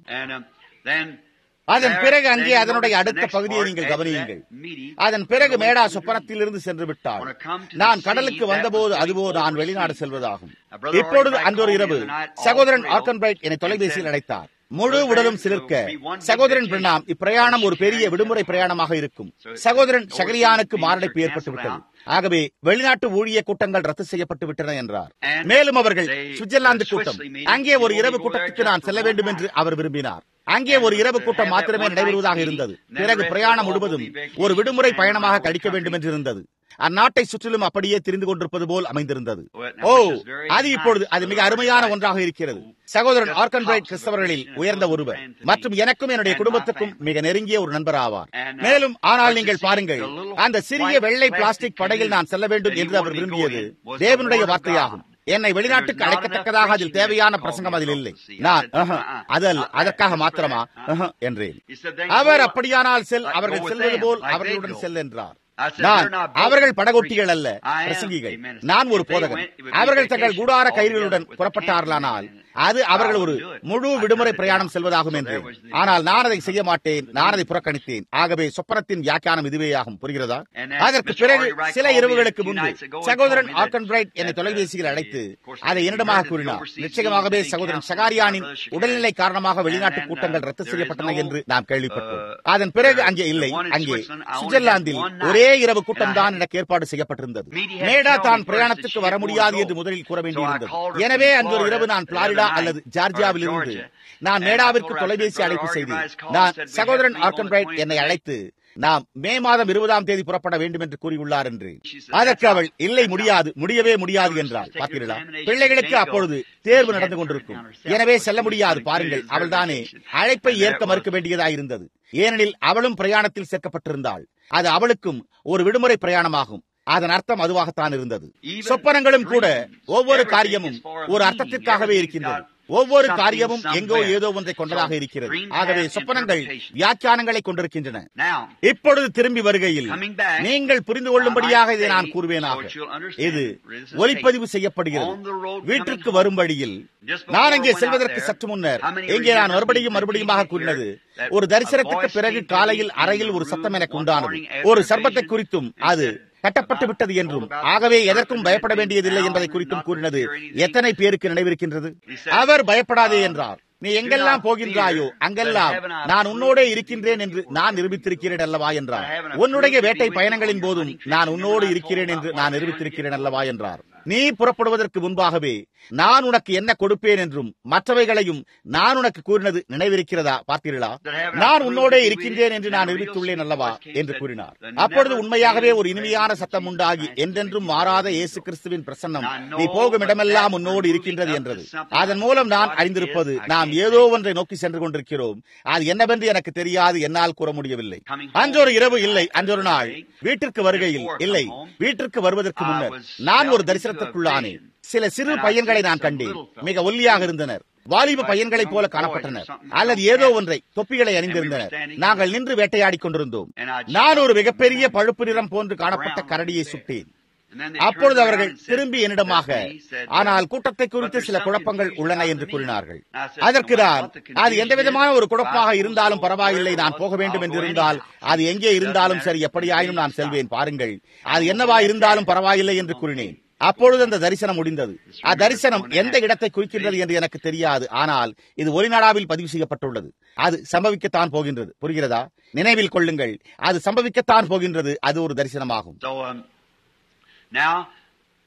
அதன் பிறகு அங்கே அதனுடைய அடுத்த பகுதியை நீங்கள் கவனியுங்கள். அதன் பிறகு மேடா சொப்பனத்தில் இருந்து சென்று விட்டாள். நான் கடலுக்கு வந்தபோது அதுவோ நான் வெளிநாடு செல்வதாகும். இப்பொழுது அன்றொரு இரவு சகோதரன் ஆர்கன்பிரைட் என்னை தொலைபேசியில் அழைத்தார். முழு உடலும் சிலிர்க்க, சகோதரன் பிரணாம், இப்பிரயாணம் ஒரு பெரிய விடுமுறை பிரயாணமாக இருக்கும். சகோதரன் ஷகரியானுக்கு மாரடைப்பு ஏற்பட்டு விட்டது. ஆகவே வெளிநாட்டு ஊழிய கூட்டங்கள் ரத்து செய்யப்பட்டு விட்டன என்றார். மேலும் அவர்கள் சுவிட்சர்லாந்து கூட்டம், அங்கே ஒரு இரவு கூட்டத்துக்கு நான் செல்ல வேண்டும் என்று அவர் விரும்பினார். அங்கே ஒரு இரவு கூட்டம் மாத்திரமே நடைபெறுவதாக இருந்தது. பிறகு பிரயாணம் முழுவதும் ஒரு விடுமுறை பயணமாக கழிக்க வேண்டும் என்று இருந்தது. அந்நாட்டை சுற்றிலும் அப்படியே திரிந்து கொண்டிருப்பது போல் அமைந்திருந்தது. ஓ, அது இப்பொழுது அது மிக அருமையான ஒன்றாக இருக்கிறது. சகோதரன் ஆர்கன்பிரைட் கிறிஸ்தவர்களில் உயர்ந்த ஒருவர் மற்றும் எனக்கும் என்னுடைய குடும்பத்துக்கும் மிக நெருங்கிய ஒரு நண்பர் ஆவார். மேலும் ஆனால் நீங்கள் பாருங்கள், அந்த சிறிய வெள்ளை பிளாஸ்டிக் படகில் நான் செல்ல வேண்டும் என்று அவர் விரும்பியது தேவனுடைய வார்த்தையாகும். என்னை வெளிநாட்டுக்கு அழைக்கத்தக்கதாக அதில் தேவையான பிரசங்கம் அதில் இல்லை. நான் அதல் அதற்காக மாத்திரமா என்றேன். அவர் அப்படியானால் செல், அவர்கள் செல்வது போல் அவர்களுடன் செல் என்றார். நான் அவர்கள் படகோட்டிகள் அல்ல, பிரசங்கிகள். நான் ஒரு போதகன். அவர்கள் தங்கள் கூடார கயிறுகளுடன் புறப்பட்டார்களானால் அது அவர்கள் ஒரு முழு விடுமுறை பிரயாணம் செல்வதாகும் என்று. ஆனால் நான் அதை செய்ய மாட்டேன், நான் அதை புறக்கணித்தேன். ஆகவே சொப்பனத்தின் வியாக்கியானம் இதுவேயாகும். புரிகிறதா? அதற்கு பிறகு சில இரவுகளுக்கு முன்பு சகோதரன் ஆர்கன்பிரைட் என்னை தொலைபேசியில் அழைத்து அதை என்னிடமாக கூறினார். நிச்சயமாகவே சகோதரன் ஷகாரியானின் உடல்நிலை காரணமாக வெளிநாட்டு கூட்டங்கள் ரத்து செய்யப்பட்டன என்று நாம் கேள்விப்பட்டோம். அதன் பிறகு அங்கே இல்லை, அங்கே சுவிட்சர்லாந்தில் ஒரே இரவு கூட்டம் தான் எனக்கு ஏற்பாடு செய்யப்பட்டிருந்தது. மேடா தான் பிரயாணத்துக்கு வர முடியாது என்று முதலில் கூற வேண்டியிருந்தது. எனவே அன்று ஒரு இரவு நான் பிளாரிடா அல்லது ஜார்ஜியாவில் இருந்து நான் மேடாவிற்கு தொலைபேசி அழைப்பு செய்தேன். நான் சகோதரன் ஆர்கன்பிரைட் என்னை அழைத்து நாம் மே மாதம் இருபதாம் தேதி புறப்பட வேண்டும் என்று கூறியுள்ளார் என்று. அதற்கு அவள் இல்லை, முடியாது, முடியவே முடியாது என்றாள். பார்த்தீர்களா? பிள்ளைகளுக்கு அப்பொழுது தேர்வு நடந்து கொண்டிருக்கும், எனவே செல்ல முடியாது. பாருங்கள், அவள் தானே அழைப்பை ஏற்க மறுக்க வேண்டியதாயிருந்தது. ஏனெனில் அவளும் பிரயாணத்தில் சேர்க்கப்பட்டிருந்தாள். அது அவளுக்கும் ஒரு விடுமுறை பிரயாணமாகும். அதன் அர்த்தம் அதுவாகத்தான் இருந்தது. சொப்பனங்களும் கூட ஒவ்வொரு காரியமும் ஒரு அர்த்தத்திற்காகவே இருக்கின்றது. ஒவ்வொரு காரியமும் எங்கோ ஏதோ ஒன்றை கொண்டதாக இருக்கிறது. ஆகவே சொப்பனங்கள் வியாக்கியானங்களை கொண்டிருக்கின்றன. இப்பொழுது திரும்பி வருகையில் நீங்கள் புரிந்து கொள்ளும்படியாக இதை நான் கூறுவேனாக. இது ஒலிப்பதிவு செய்யப்படுகிறது. வீட்டிற்கு வரும் வழியில் நான் அங்கே செல்வதற்கு சற்று முன்னர் இங்கே நான் மறுபடியும் மறுபடியுமாக கூறினது, ஒரு தரிசனத்துக்கு பிறகு காலையில் அறையில் ஒரு சத்தம் எனக்கு உண்டானது. ஒரு சர்பத்தை குறித்தும் அது கட்டப்பட்டு விட்டது என்றும், ஆகவே எதற்கும் பயப்பட வேண்டியதில்லை என்பதை குறித்தும் கூறினது எத்தனை பேருக்கு நினைவிருக்கின்றது? அவர் பயப்படாதே என்றார். நீ எங்கெல்லாம் போகின்றாயோ அங்கெல்லாம் நான் உன்னோடே இருக்கின்றேன் என்று நான் நிரூபித்திருக்கிறேன் அல்லவா என்றார். உன்னுடைய வேட்டை பயணங்களின் போதும் நான் உன்னோடு இருக்கிறேன் என்று நான் நிரூபித்திருக்கிறேன் அல்லவா என்றார். நீ புறப்படுவதற்கு முன்பாகவே நான் உனக்கு என்ன கொடுப்பேன் என்றும் மற்றவைகளையும் நான் உனக்கு கூறினது நினைவிருக்கிறதா? பார்த்தீர்களா? நான் உன்னோடே இருக்கின்றேன் என்று நான் நிரூபித்துள்ளேன் அல்லவா என்று கூறினார். அப்பொழுது உண்மையாகவே ஒரு இனிமையான சத்தம் உண்டாகி, என்றென்றும் மாறாத இயேசு கிறிஸ்துவின் பிரசன்னம் நீ போகும் இடமெல்லாம் உன்னோடு இருக்கின்றது என்றது. அதன் மூலம் நான் அறிந்திருப்பது, நாம் ஏதோ ஒன்றை நோக்கி சென்று கொண்டிருக்கிறோம். அது என்னவென்று எனக்கு தெரியாது, என்னால் கூற முடியவில்லை. அன்றொரு இரவு இல்லை, அன்றொரு நாள் வீட்டிற்கு வருகையில் இல்லை, வீட்டிற்கு வருவதற்கு முன்னர் நான் ஒரு தரிசனத்திற்குள்ளானேன். சில சிறு பையன்களை நான் கண்டேன். மிக ஒல்லியாக இருந்தனர். வாலிப பையன்களைப் போல காணப்பட்டனர். அல்லது ஏதோ ஒன்றை, தொப்பிகளை அணிந்திருந்தனர். நாங்கள் நின்று வேட்டையாடிக் கொண்டிருந்தோம். நான் ஒரு மிகப்பெரிய பழுப்பு நிறம் போன்று காணப்பட்ட கரடியை சுட்டேன். அப்பொழுது அவர்கள் திரும்பி என்னிடமாக, ஆனால் கூட்டத்தை குறித்து சில குழப்பங்கள் உள்ளன என்று கூறினார்கள். அதற்கு நான், அது எந்த விதமான ஒரு குழப்பமாக இருந்தாலும் பரவாயில்லை, நான் போக வேண்டும் என்று இருந்தால் அது எங்கே இருந்தாலும் சரி, எப்படியாயினும் நான் செல்வேன். பாருங்கள், அது என்னவா இருந்தாலும் பரவாயில்லை என்று கூறினேன். அப்பொழுது அந்த தரிசனம் முடிந்தது. அத்தரிசனம் எந்த இடத்தை குறிக்கின்றது என்று எனக்கு தெரியாது, ஆனால் இது ஒலிநாடாவில் பதிவு செய்யப்பட்டுள்ளது. அது சம்பவிக்கத்தான் போகின்றது. புரிகிறதா? நினைவில் கொள்ளுங்கள், அது சம்பவிக்கத்தான் போகின்றது. அது ஒரு தரிசனமாகும். Now,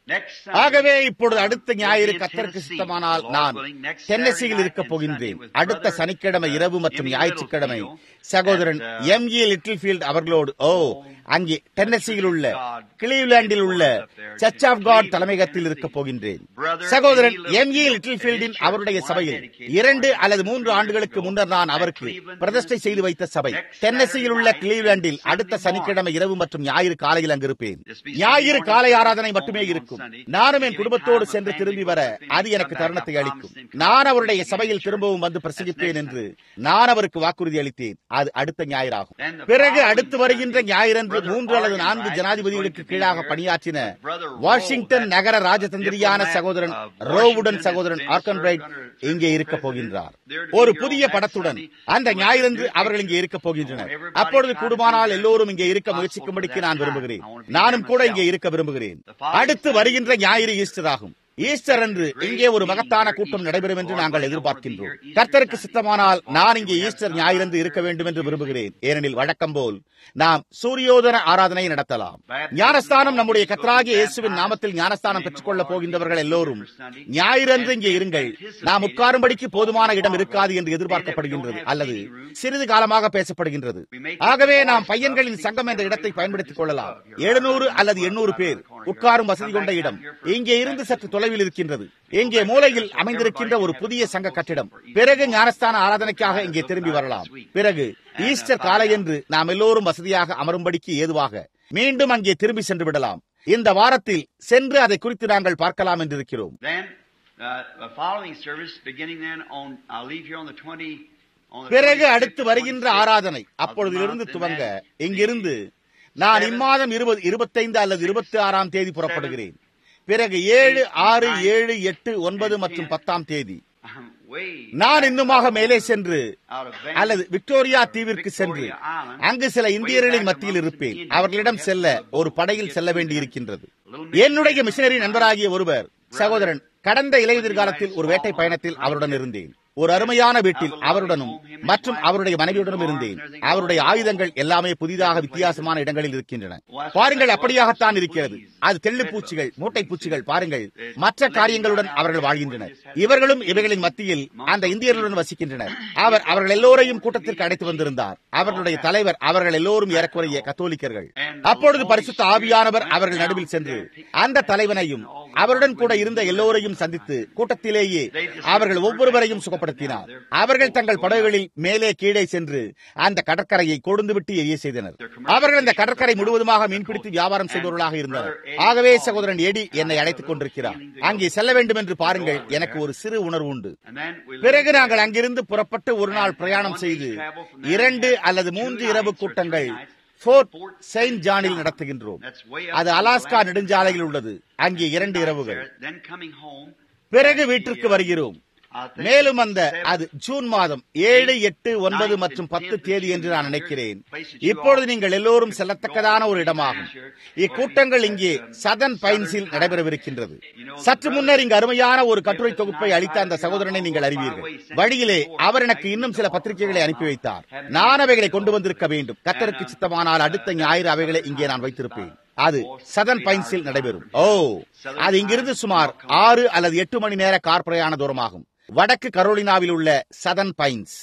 ஆகவே இப்பொழுது அடுத்த ஞாயிறு கர்த்தருக்கு சித்தமானால் நான் டென்னசியில் இருக்க போகின்றேன். அடுத்த சனிக்கிழமை இரவு மற்றும் ஞாயிற்றுக்கிழமை சகோதரன் எம் இ லிட்டில்ஃபீல்ட் அவர்களோடு ஓ அங்கே டென்னசியில் உள்ள கிளீவ்லாண்டில் உள்ள சர்ச் ஆஃப் காட் தலைமையகத்தில் இருக்க போகின்றேன். சகோதரன் எம் இ லிட்டில்ஃபீல்டின் அவருடைய சபையில் இரண்டு அல்லது மூன்று ஆண்டுகளுக்கு முன்னர் நான் அவருக்கு பிரதிஷ்டை செய்து வைத்த சபை டென்னசியில் உள்ள கிளீவ்லாண்டில் அடுத்த சனிக்கிழமை இரவு மற்றும் ஞாயிறு காலையில் அங்கிருப்பேன். ஞாயிறு காலை ஆராதனை மட்டுமே இருக்கும். நானும் என் குடும்பத்தோடு சென்று திரும்பி வர அது எனக்கு தருணத்தை அளிக்கும். நான் அவருடைய சபையில் திரும்பவும் வந்து பிரசங்கிப்பேன் என்று நான் அவருக்கு வாக்குறுதி அளித்தேன். அது அடுத்த ஞாயிறாகும். பிறகு அடுத்து வருகின்ற ஞாயிறன்று மூன்று அல்லது நான்கு ஜனாதிபதிகளுக்கு கீழாக பணியாற்றின வாஷிங்டன் நகர ராஜதந்திரியான சகோதரன் ரோவுடன் சகோதரன் ஆர்கன்ரைட் இங்கே இருக்க போகின்றார். ஒரு புதிய படத்துடன் அந்த ஞாயிறன்று அவர்கள் இங்கே இருக்க போகின்றனர். அப்பொழுது கூடுமானால் எல்லோரும் இங்கே இருக்க முயற்சிக்கும்படிக்கு நான் விரும்புகிறேன். நானும் கூட இங்கே இருக்க விரும்புகிறேன். அடுத்து வருகின்ற ஞாயிறு ஈஸ்டர் ஆகும். ஈஸ்டர் அன்று இங்கே ஒரு மகத்தான கூட்டம் நடைபெறும் என்று நாங்கள் எதிர்பார்க்கின்றோம். கர்த்தருக்கு சித்தமானால் நான் இங்கே ஈஸ்டர் ஞாயிறன்று இருக்க வேண்டும் என்று விரும்புகிறேன். ஏனெனில் வழக்கம் போல் நாம் சூரியோதன ஆராதனை நடத்தலாம். ஞானஸ்தானம் நம்முடைய கர்த்தராகிய இயேசுவின் நாமத்தில் ஞானஸ்தானம் பெற்றுக் கொள்ளப் போகின்றவர்கள் எல்லோரும் ஞாயிறன்று இங்கே இருங்கள். நாம் உட்காரும்படிக்கு போதுமான இடம் இருக்காது என்று எதிர்பார்க்கப்படுகின்றது அல்லது சிறிது காலமாக பேசப்படுகின்றது. ஆகவே நாம் பையன்களின் சங்கம் என்ற இடத்தை பயன்படுத்திக் கொள்ளலாம். எழுநூறு அல்லது எண்ணூறு பேர் உட்காரும் வசதி கொண்ட இடம் இங்கே இருந்து சற்று தொலைவில் இருக்கின்றது. இங்கே மூலையில் அமைந்திருக்கின்ற ஒரு புதிய சங்க கட்டிடம். பிறகு ஞானஸ்தான ஆராதனைக்காக இங்கே திரும்பி வரலாம். பிறகு ஈஸ்டர் காலை என்று நாம் எல்லோரும் வசதியாக அமரும்படிக்கு ஏதுவாக மீண்டும் அங்கே திரும்பி சென்று விடலாம். இந்த வாரத்தில் சென்று அதை குறித்து நாங்கள் பார்க்கலாம் என்று இருக்கிறோம். பிறகு அடுத்து வருகின்ற ஆராதனை அப்பொழுதிலிருந்து துவங்க இங்கிருந்து நான் இம்மாதம் இருபது இருபத்தைந்து அல்லது இருபத்தி ஆறாம் தேதி புறப்படுகிறேன். பிறகு ஏழு ஆறு ஏழு எட்டு ஒன்பது மற்றும் பத்தாம் தேதி நான் இன்னுமாக மேலே சென்று அல்லது விக்டோரியா தீவிற்கு சென்று அங்கு சில இந்தியர்களின் மத்தியில் இருப்பேன். அவர்களிடம் செல்ல ஒரு படையில் செல்ல வேண்டி இருக்கின்றது. என்னுடைய மிஷனரி நண்பராகிய ஒருவர் சகோதரன் கடந்த இலையுதிர் காலத்தில் ஒரு வேட்டை பயணத்தில் அவருடன் இருந்தேன். ஒரு அருமையான வீட்டில் அவருடனும் மற்றும் அவருடைய மனைவியுடனும் இருந்தேன். அவருடைய ஆயுதங்கள் எல்லாமே புதிதாக வித்தியாசமான இடங்களில் இருக்கின்றன. பாருங்கள், அப்படியாகத்தான் இருக்கிறது. அது தெள்ளு பூச்சிகள், மூட்டை பூச்சிகள். பாருங்கள், மற்ற காரியங்களுடன் அவர்கள் வாழ்கின்றனர். இவர்களும் இவைகளின் மத்தியில் அந்த இந்தியர்களுடன் வசிக்கின்றனர். அவர் அவர்கள் எல்லோரையும் கூட்டத்திற்கு அழைத்து வந்திருந்தார். அவர்களுடைய தலைவர் அவர்கள் எல்லோரும் ஏறக்குறைய கத்தோலிக்கர்கள். அப்பொழுது பரிசுத்த ஆவியானவர் அவர்கள் நடுவில் சென்று அந்த தலைவனையும் அவருடன் கூட இருந்த எல்லோரையும் சந்தித்து கூட்டத்திலேயே அவர்கள் ஒவ்வொருவரையும் சுகப்படுத்தினார். அவர்கள் தங்கள் படகுகளில் மேலே கீழே சென்று அந்த கடற்கரையை கொழுந்துவிட்டு எரிய செய்தனர். அவர்கள் அந்த கடற்கரை முழுவதுமாக மீன்பிடித்து வியாபாரம் செய்தவர்களாக இருந்தனர். ஆகவே சகோதரன் எடி என்னை அழைத்துக் கொண்டிருக்கிறார். அங்கே செல்ல வேண்டும் என்று பாருங்கள், எனக்கு ஒரு சிறு உணர்வு உண்டு. பிறகு நாங்கள் அங்கிருந்து புறப்பட்டு ஒரு நாள் பிரயாணம் செய்து இரண்டு அல்லது மூன்று இரவு கூட்டங்கள் போர்ட் செயின்ட் ஜானில் நடத்துகின்றோம். அது அலாஸ்கா நெடுஞ்சாலையில் உள்ளது. அங்கே இரண்டு இரவுகள். பிறகு வீட்டிற்கு வருகிறோம். மேலும் அந்த அது ஜூன் மாதம் ஏழு எட்டு ஒன்பது மற்றும் பத்து தேதி என்று நான் நினைக்கிறேன். இப்பொழுது நீங்கள் எல்லோரும் செல்லத்தக்கதான ஒரு இடமாகும். இக்கூட்டங்கள் இங்கே சதன் பைன்ஸில் நடைபெறவிருக்கின்றது. சற்று முன்னர் இங்கு அருமையான ஒரு கட்டுரை தொகுப்பை அளித்த அந்த சகோதரனை நீங்கள் அறிவீர்கள். வழியிலே அவர் எனக்கு இன்னும் சில பத்திரிகைகளை அனுப்பி வைத்தார். நான் அவைகளை கொண்டு வந்திருக்க வேண்டும். கர்த்தருக்கு சித்தமானால் அடுத்த ஞாயிறு அவைகளை இங்கே நான் வைத்திருப்பேன். அது சதன் பைன்ஸில் நடைபெறும். ஓ, அது இங்கிருந்து சுமார் ஆறு அல்லது எட்டு மணி நேர கார் பிரயாண தூரமாகும். வடக்கு கரோலினாவில் உள்ள சதன் பைன்ஸ்.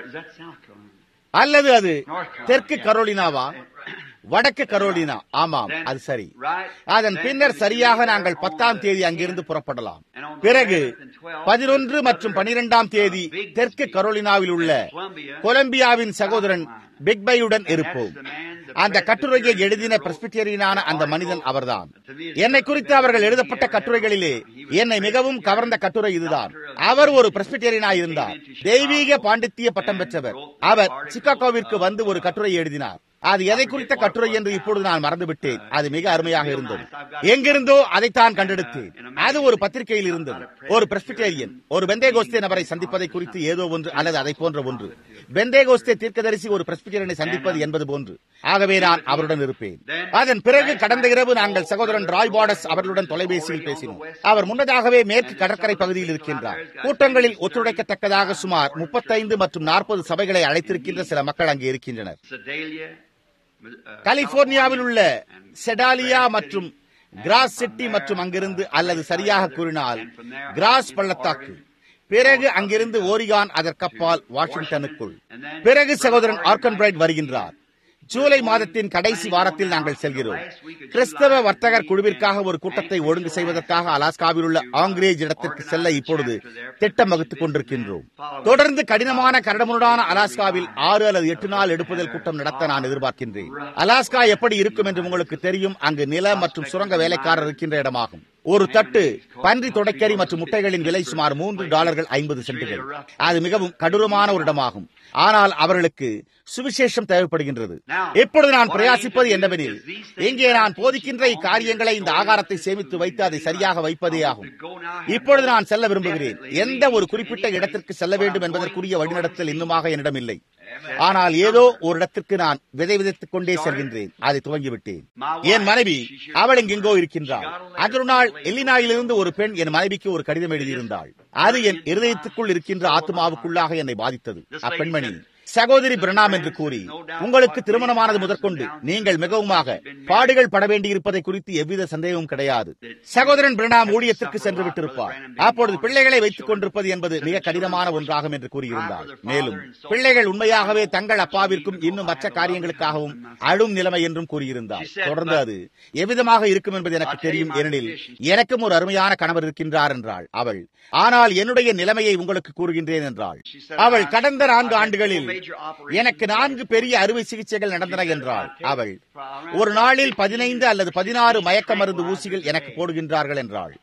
அல்லது அது தெற்கு கரோலினாவா? வடக்கு கரோலினா. ஆமாம், அது சரி. அதன் பின்னர் சரியாக நாங்கள் பத்தாம் தேதி அங்கிருந்து புறப்படலாம். பிறகு பதினொன்று மற்றும் பனிரெண்டாம் தேதி தெற்கு கரோலினாவில் உள்ள கொலம்பியாவின் சகோதரன் பிக்பையுடன் இருப்போம். அந்த கட்டுரையை எழுதின பிரஸ்பிட்டேரியனான அந்த மனிதன் அவர்தான். என்னை குறித்து அவர்கள் எழுதப்பட்ட கட்டுரைகளிலே என்னை மிகவும் கவர்ந்த கட்டுரை இதுதான். அவர் ஒரு பிரஸ்பிட்டேரியனாய் இருந்தார். தெய்வீக பாண்டித்திய பட்டம் பெற்றவர். அவர் சிகாகோவிற்கு வந்து ஒரு கட்டுரை எழுதினார். அது எதை குறித்த கட்டுரை என்று இப்பொழுது நான் மறந்துவிட்டேன். அது மிக அருமையாக இருந்தது. எங்கிருந்தோ அதைத்தான் கண்டெடுத்தேன். அது ஒரு பத்திரிகையில் இருந்தது. ஒரு பிரஸ்பிட்டேரியன் ஒரு பெந்தேகோஸ்தே நபரை சந்திப்பதை குறித்து ஏதோ ஒன்று அல்லது அதை போன்ற ஒன்று. பெந்தேகோஸ்தே தீர்க்கதரிசி ஒரு பிரஸ்பிட்டேரியனை சந்திப்பது என்பது போன்று. ஆகவே நான் அவருடன் இருப்பேன். அதன் பிறகு கடந்த இரவு நாங்கள் சகோதரன் ராய் பாடஸ் அவர்களுடன் தொலைபேசியில் பேசினோம். அவர் முன்னதாகவே மேற்கு கடற்கரை பகுதியில் இருக்கின்றார். கூட்டங்களில் ஒத்துழைக்கத்தக்கதாக சுமார் முப்பத்தைந்து மற்றும் நாற்பது சபைகளை அழைத்திருக்கின்ற சில மக்கள் அங்கே இருக்கின்றனர். கலிபோர்னியாவில் உள்ள செடாலியா மற்றும் கிராஸ் சிட்டி மற்றும் அங்கிருந்து, அல்லது சரியாக கூறினால் கிராஸ் பள்ளத்தாக்கு, பிறகு அங்கிருந்து ஓரிகான், அதற்கப்பால் வாஷிங்டனுக்குள். பிறகு சகோதரன் ஆர்கன்பிரைட் வருகின்றார். ஜூலை மாதத்தின் கடைசி வாரத்தில் நாங்கள் செல்கிறோம். கிறிஸ்தவ வர்த்தகர் குழுவிற்காக ஒரு கூட்டத்தை ஒழுங்கு செய்வதற்காக அலாஸ்காவில் உள்ள ஆங்கிரேஜ் இடத்திற்கு செல்ல இப்பொழுது திட்டம் வகுத்துக் கொண்டிருக்கின்றோம். தொடர்ந்து கடினமான கரடுமுரடான அலாஸ்காவில் ஆறு அல்லது எட்டு நாள் எடுப்புதல் கூட்டம் நடத்த நான் எதிர்பார்க்கின்றேன். அலாஸ்கா எப்படி இருக்கும் என்று உங்களுக்கு தெரியும். அங்கு நில மற்றும் சுரங்க வேலைக்காரர் இருக்கின்ற இடமாகும். ஒரு தட்டு பன்றி தொடக்கறி மற்றும் முட்டைகளின் விலை சுமார் மூன்று டாலர்கள் ஐம்பது சென்ட்டுகள். அது மிகவும் கடூரமான ஒரு இடமாகும். ஆனால் அவர்களுக்கு சுவிசேஷம் தேவைப்படுகின்றது. இப்பொழுது நான் பிரயாசிப்பது என்னவெனில், இங்கே நான் போதிக்கின்ற இக்காரியங்களை, இந்த ஆகாரத்தை சேமித்து வைத்து அதை சரியாக வைப்பதே ஆகும். இப்பொழுது நான் செல்ல விரும்புகிறேன். எந்த ஒரு குறிப்பிட்ட இடத்திற்கு செல்ல வேண்டும் என்பதற்குரிய வழிநடத்தல் இன்னுமாக என்னிடம் இல்லை. ஆனால் ஏதோ ஒரு இடத்திற்கு நான் விதை விதைத்துக் கொண்டே செல்கின்றேன். அதை துவங்கிவிட்டேன். என் மனைவி, அவள் இங்கெங்கோ இருக்கின்றாள். அன்று நாள் இல்லினாயிலிருந்து ஒரு பெண் என் மனைவிக்கு ஒரு கடிதம் எழுதியிருந்தாள். அது என் இருதயத்துக்குள் இருக்கின்ற ஆத்மாவுக்குள்ளாக என்னை பாதித்தது. அப்பெண்மணி, சகோதரி பிரணாம் என்று கூறி, உங்களுக்கு திருமணமானது முதற்கொண்டு நீங்கள் மிகவுமாக பாடுகள் பட வேண்டியிருப்பதை குறித்து எவ்வித சந்தேகமும் கிடையாது. சகோதரன் பிரணாம் ஊழியத்திற்கு சென்று விட்டிருப்பார். அப்பொழுது பிள்ளைகளை வைத்துக் கொண்டிருப்பது என்பது மிக கடினமான ஒன்றாகும் என்று கூறியிருந்தார். மேலும் பிள்ளைகள் உண்மையாகவே தங்கள் அப்பாவிற்கும் இன்னும் மற்ற காரியங்களுக்காகவும் அழும் நிலைமை என்றும் கூறியிருந்தார். தொடர்ந்து அது எவ்விதமாக இருக்கும் என்பது எனக்கு தெரியும், ஏனெனில் எனக்கும் ஒரு அருமையான கணவர் இருக்கின்றார் என்றாள் அவள். ஆனால் என்னுடைய நிலைமையை உங்களுக்கு கூறுகின்றேன் என்றாள் அவள். கடந்த நான்கு ஆண்டுகளில் எனக்கு நான்கு பெரிய அறுவை சிகிச்சைகள் நடந்தன என்றாள் அவள். ஒரு நாளில் பதினைந்து அல்லது பதினாறு மயக்க மருந்து ஊசிகள் எனக்கு போடுகின்றார்கள் என்றாள்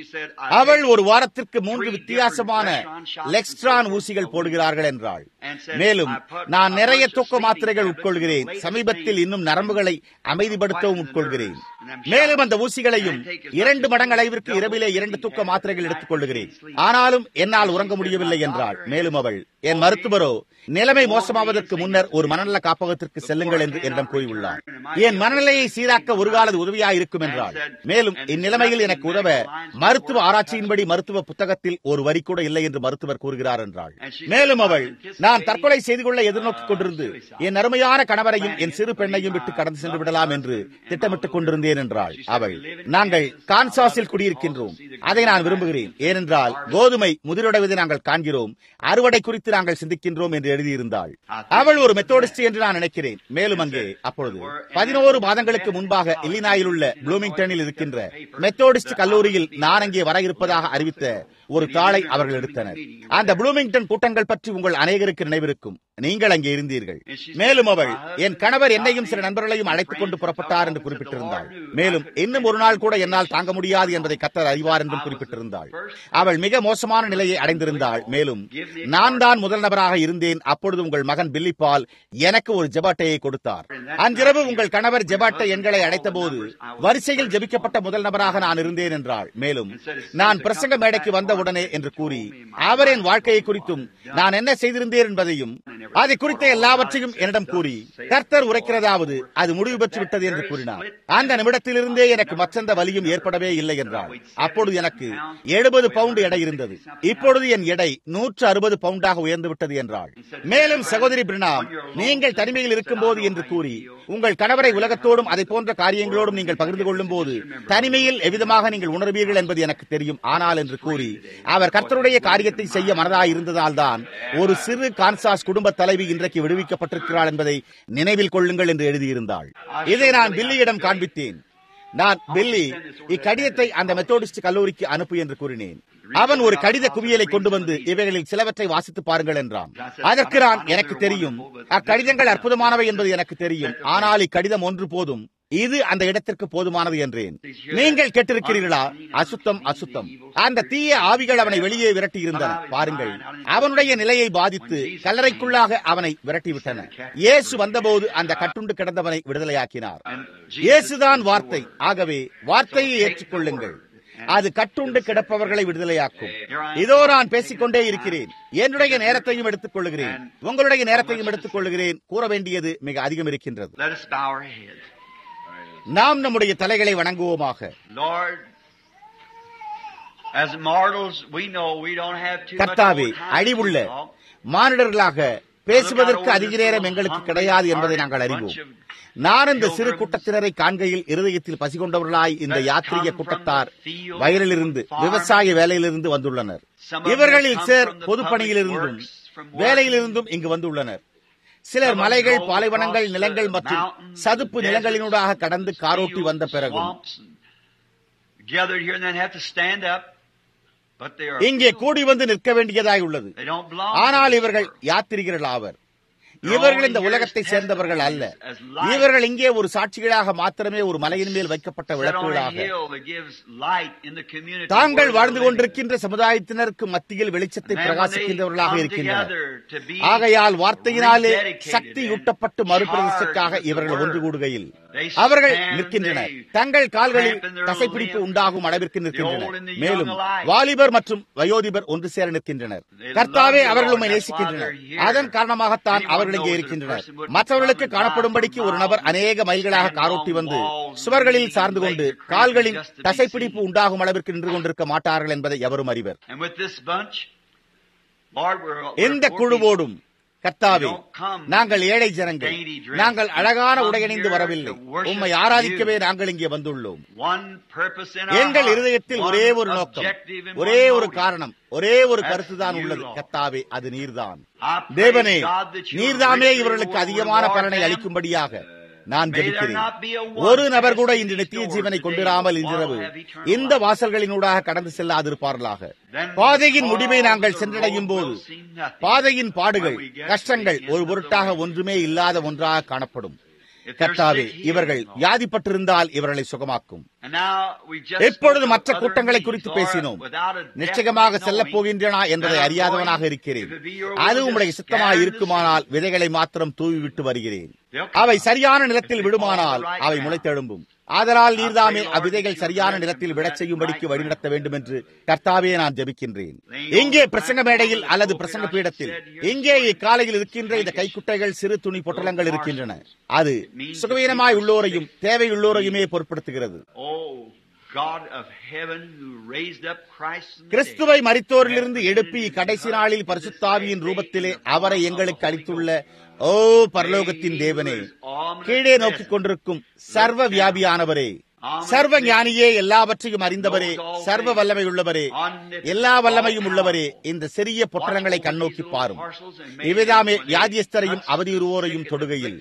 அவள். ஒரு வாரத்திற்கு மூன்று வித்தியாசமான லெக்ஸ்ட்ரான் ஊசிகள் போடுகிறார்கள் என்றாள். மேலும் நான் நிறைய தூக்க மாத்திரைகள் உட்கொள்கிறேன். சமீபத்தில் இன்னும் நரம்புகளை அமைதிப்படுத்தவும் உட்கொள்கிறேன். மேலும் அந்த ஊசிகளையும் இரண்டு மடங்கு அளவிற்கு இரவிலே இரண்டு தூக்க மாத்திரைகள் எடுத்துக் கொள்கிறேன். ஆனாலும் என்னால் உறங்க முடியவில்லை என்றாள். மேலும் அவள், என் மருத்துவரோ நிலைமை மோசமாவதற்கு முன்னர் ஒரு மனநல காப்பகத்திற்கு செல்லுங்கள் என்று என்னிடம் கூறியுள்ளார். என் மனநிலையை சீராக்க ஒரு காலது உதவியாக இருக்கும் என்றாள். மேலும் இந்நிலைமையில் எனக்கு உதவ மருத்துவ ஆராய்ச்சியின்படி மருத்துவ புத்தகத்தில் ஒரு வரி கூட இல்லை என்று மருத்துவர் கூறுகிறார் என்றாள். மேலும் அவள், நான் தற்கொலை செய்து கொள்ள எதிர்நோக்கிக் கொண்டிருந்து என் அருமையான கணவரையும் என் சிறு பெண்ணையும் விட்டு கடந்து சென்று விடலாம் என்று திட்டமிட்டுக் கொண்டிருந்தேன் என்றாள் அவள். நாங்கள் கான்சாஸில் குடியிருக்கின்றோம். அதை நான் விரும்புகிறேன். ஏனென்றால் கோதுமை முதிரடைவதை நாங்கள் காண்கிறோம், அறுவடை குறித்து நாங்கள் சிந்திக்கின்றோம் என்று எழுதியிருந்தாள். அவள் ஒரு மெத்தோடிஸ்ட் என்று நான் நினைக்கிறேன். மேலும் அங்கே அப்பொழுது பதினோரு மாதங்களுக்கு முன்பாக இல்லினாயில் உள்ள ப்ளூமிங்டனில் இருக்கின்ற மெத்தோடிஸ்ட் கல்லூரியில் நான் அங்கே வர இருப்பதாக அறிவித்த ஒரு தாளை அவர்கள் எடுத்தனர். அந்த ப்ளூமிங்டன் கூட்டங்கள் பற்றி உங்கள் அநேகருக்கு நினைவிருக்கும். நீங்கள் அங்கே இருந்தீர்கள். மேலும் அவள், என் கணவர் என்னையும் சில நண்பர்களையும் அழைத்துக் கொண்டு புறப்பட்டார் என்று குறிப்பிட்டிருந்தாள். மேலும் இன்னும் ஒரு நாள் கூட என்னால் தாங்க முடியாது என்பதை கர்த்தர் அறிவார் என்றும் குறிப்பிட்டிருந்தாள். அவள் மிக மோசமான நிலையை அடைந்திருந்தாள். மேலும் நான் தான் முதல் நபராக இருந்தேன். அப்பொழுது உங்கள் மகன் பில்லி பால் எனக்கு ஒரு ஜெபாட்டையை கொடுத்தார். அன்றிரவு உங்கள் கணவர் ஜெபாட்டை எண்களை அடைத்த போது வரிசையில் ஜெபிக்கப்பட்ட முதல் நபராக நான் இருந்தேன் என்றாள். மேலும் நான் பிரசங்க மேடைக்கு வந்த உடனே என்று கூறி அவர் என் வாழ்க்கையை குறித்தும் நான் என்ன செய்திருந்தேன் என்பதையும் அதை குறித்த எல்லாவற்றையும் என்னிடம் கூறி, கர்த்தர் உரைக்கிறதாவது அது முடிவு பெற்று விட்டது என்று கூறினார். அந்த நிமிடத்திலிருந்தே எனக்கு மற்றெந்த வலியும் ஏற்படவே இல்லை என்றாள். அப்பொழுது எனக்கு எழுபது பவுண்டு எடை இருந்தது. இப்பொழுது என் எடை நூற்று அறுபது பவுண்டாக உயர்ந்து விட்டது என்றாள். மேலும் சகோதரி பிரணாம், நீங்கள் தனிமையில் இருக்கும் போது என்று கூறி உங்கள் கணவரை உலகத்தோடும் அதை போன்ற காரியங்களோடும் நீங்கள் பகிர்ந்து கொள்ளும் போது தனிமையில் எவ்விதமாக நீங்கள் உணர்வீர்கள் என்பது எனக்கு தெரியும். ஆனால் என்று கூறி அவர் கர்த்தருடைய காரியத்தை செய்ய மனதாய் இருந்ததால் தான் ஒரு சிறு கான்சாஸ் குடும்ப தலைவி இன்றைக்கு விடுவிக்கப்பட்டிருக்கிறாள் என்பதை நினைவில் கொள்ளுங்கள் என்று எழுதியிருந்தாள். இதை நான் பில்லியிடம் காண்பித்தேன். நான், பில்லி, இக்கடிதத்தை அந்த மெத்தோடிஸ்ட் கல்லூரிக்கு அனுப்பு என்று கூறினேன். அவன் ஒரு கடித குவியலை கொண்டு வந்து இவைகளில் சிலவற்றை வாசித்து பாருங்கள் என்றான். அதற்கு நான், எனக்கு தெரியும், அக்கடிதங்கள் அற்புதமானவை என்பது எனக்கு தெரியும், ஆனால் இக்கடிதம் ஒன்று போதும், இது அந்த இடத்திற்கு போதுமானது என்றேன். நீங்கள் கேட்டிருக்கிறீர்களா? அசுத்தம், அசுத்தம். அந்த தீய ஆவிகள் அவனை வெளியே விரட்டி இருந்தன. பாருங்கள், அவனுடைய நிலையை பாதித்து கல்லறைக்குள்ளாக அவனை விரட்டிவிட்டன. இயேசு வந்தபோது அந்த கட்டுண்டு கிடந்தவனை விடுதலையாக்கினார். இயேசுதான் வார்த்தை. ஆகவே வார்த்தையை ஏற்றுக்கொள்ளுங்கள், அது கட்டுண்டு கிடப்பவர்களை விடுதலையாக்கும். இதோ நான் பேசிக்கொண்டே இருக்கிறேன். என்னுடைய நேரத்தையும் எடுத்துக் கொள்ளுகிறேன், உங்களுடைய நேரத்தையும் எடுத்துக் கொள்ளுகிறேன். கூற வேண்டியது மிக அதிகம் இருக்கின்றது. நாம் நம்முடைய தலைகளை வணங்குவோமாக. கர்த்தாவே, அழிவுள்ள மானிடர்களாக பேசுவதற்கு அதிக நேரம் எங்களுக்கு கிடையாது என்பதை நாங்கள் அறிவோம். நான் இந்த சிறு கூட்டத்தினரை காண்கையில் இருதயத்தில் பசி கொண்டவர்களாய் இந்த யாத்திரிய கூட்டத்தார் வயலிலிருந்து விவசாய வேலையிலிருந்து வந்துள்ளனர். இவர்களில் சிலர் பொதுப்பணியிலிருந்தும் வேலையிலிருந்தும் இங்கு வந்துள்ளனர். சிலர் மலைகள், பாலைவனங்கள், நிலங்கள் மற்றும் சதுப்பு நிலங்களினூடாக கடந்து காரோட்டி வந்த பிறகும் இங்கே கூடி வந்து நிற்க வேண்டியதாய் உள்ளது. ஆனால் இவர்கள் யாத்திரிகர்கள் ஆவர். இவர்கள் இந்த உலகத்தை சேர்ந்தவர்கள் அல்ல. இவர்கள் இங்கே ஒரு சாட்சிகளாக மாத்திரமே ஒரு மலையின் மேல் வைக்கப்பட்ட விளக்குகளாக தாங்கள் வாழ்ந்து கொண்டிருக்கின்ற சமுதாயத்தினருக்கு மத்தியில் வெளிச்சத்தை பிரகாசிக்கின்றவர்களாக இருக்கின்றனர். ஆகையால் வார்த்தையினாலே சக்தி ஊட்டப்பட்டு மறுபிரதிஷ்டைக்காக இவர்கள் ஒன்று கூடுகையில் அவர்கள் நிற்கின்றனர். தங்கள் கால்களில் தசைப்பிடிப்பு உண்டாகும் அளவிற்கு நிற்கின்றனர். மேலும் வாலிபர் மற்றும் வயோதிபர் ஒன்று சேர நிற்கின்றனர். கர்த்தாவே அவர்கள் உம்மை நேசிக்கின்றனர். அதன் காரணமாகத்தான் அவர்கள் இங்கே இருக்கின்றனர். மற்றவர்களுக்கு காணப்படும்படிக்கு ஒரு நபர் அநேக மைல்களாக காரோட்டி வந்து சுவர்களில் சார்ந்து கொண்டு கால்களின் தசைப்பிடிப்பு உண்டாகும் அளவிற்கு நின்று கொண்டிருக்க மாட்டார்கள் என்பதை எவரும் அறிவர். இந்த குழுவோடும் கர்த்தாவே, நாங்கள் ஏழை ஜனங்கள், நாங்கள் அழகான உடையணிந்து வரவில்லை, உம்மை ஆராதிக்கவே நாங்கள் இங்கே வந்துள்ளோம். எங்கள் இருதயத்தில் ஒரே ஒரு நோக்கம், ஒரே ஒரு காரணம், ஒரே ஒரு கருத்துதான் உள்ளது. கர்த்தாவே, அது நீர்தான். தேவனே, நீர்தாமே இவர்களுக்கு அதிகமான பலனை அளிக்கும்படியாக நான் ஜெபிக்கிறேன். ஒரு நபர் கூட இன்று நித்திய ஜீவனை கொண்டிராமல் இன்றிரவு இந்த வாசல்களினூடாக கடந்து செல்லாதிருப்பார்களாக. பாதையின் முடிவை நாங்கள் சென்றடையும் போது பாதையின் பாடுகள், கஷ்டங்கள் ஒரு பொருட்டாக ஒன்றுமே இல்லாத ஒன்றாக காணப்படும். கர்த்தாவே, இவர்கள் வியாதிப்பட்டிருந்தால் இவர்களை சுகமாக்கும். எப்பொழுது மற்ற கூட்டங்களை குறித்து பேசினோம். நிச்சயமாக செல்லப் போகின்றனா என்பதை அறியாதவனாக இருக்கிறேன். அது உம்முடைய சித்தமாக இருக்குமானால் விதைகளை மாத்திரம் தூவிவிட்டு வருகிறேன். அவை சரியான நிலத்தில் விடுமானால் அவை முளைத்தெழும்பும். ஆதலால் நீர்தாமே அவ்விதைகள் சரியான நிலத்தில் விடச் செய்யும்படிக்கு வழிநடத்த வேண்டும் என்று கர்த்தாவே நான் ஜெபிக்கின்றேன். இங்கே பிரசங்க மேடையில் அல்லது பிரசங்க பீடத்தில் இங்கே இக்காலையில் இருக்கின்ற இந்த கைக்குட்டைகள், சிறு துணி பொட்டலங்கள் இருக்கின்றன. அது சுகவீனமாய் உள்ளோரையும் தேவையுள்ளோரையுமே பொருட்படுத்துகிறது. கிறிஸ்துவை மரித்தோரிலிருந்து எழுப்பி கடைசி நாளில் பரிசுத்தாவியின் ரூபத்திலே அவரை எங்களுக்கு அளித்துள்ள ஓ பரலோகத்தின் தேவனே, கீழே நோக்கிக் கொண்டிருக்கும் சர்வ வியாபியானவரே, சர்வ ஞானியே, எல்லாவற்றையும் அறிந்தவரே, சர்வ வல்லமை உள்ளவரே, எல்லா வல்லமையும் உள்ளவரே, இந்த சிறிய பொட்டலங்களை கண்ணோக்கி பாரும். இவைதாமே வியாதியஸ்தரையும் அவதியுறுவோரையும் தொடுகையில்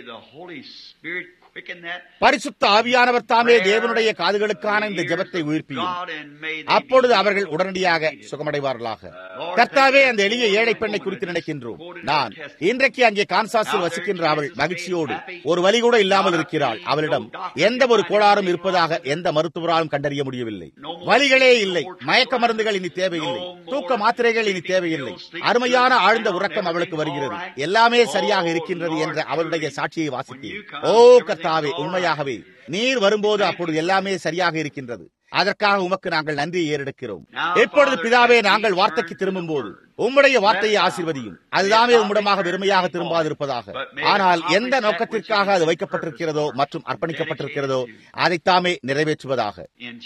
பரிசுத்த ஆவியானவர் தாமே தேவனுடைய காதுகளுக்கான இந்த ஜெபத்தை உயிர்ப்பியும். அப்பொழுது அவர்கள் உடனடியாக சுகமடைவார்களாக. கர்த்தாவே, அந்த எளிய ஏழை பெண்ணை குறித்து நினைக்கின்றோம். நான் இன்றைக்கு அங்கே கான்சாஸில் வசிக்கின்ற அவள் மகிழ்ச்சியோடு ஒரு வலி கூட இல்லாமல் இருக்கிறாள். அவளிடம் எந்த ஒரு கோளாறும் இருப்பதாக எந்த மருத்துவராலும் கண்டறிய முடியவில்லை. வலிகளே இல்லை, மயக்க மருந்துகள் இனி தேவையில்லை, தூக்க மாத்திரைகள் இனி தேவையில்லை. அருமையான ஆழ்ந்த உறக்கம் அவளுக்கு வருகிறது. எல்லாமே சரியாக இருக்கின்றது என்ற அவளுடைய சாட்சியை வாசித்தேன். ஓ கர்த்தாவே, உண்மையாகவே நீர் வரும்போது அப்பொழுது எல்லாமே சரியாக இருக்கின்றது. அதற்காக உமக்கு நாங்கள் நன்றியை ஏறெடுக்கிறோம். இப்பொழுது பிதாவே, நாங்கள் வார்த்தைக்கு திரும்பும் போது உம்முடைய வார்த்தையை ஆசீர்வதியும். அதுதாமே உம்மிடமாக வெறுமையாக திரும்பாதிருப்பதாக. ஆனால் எந்த நோக்கத்திற்காக அது வைக்கப்பட்டிருக்கிறதோ மற்றும் அர்ப்பணிக்கப்பட்டிருக்கிறதோ அதைத்தாமே நிறைவேற்றுவதாக.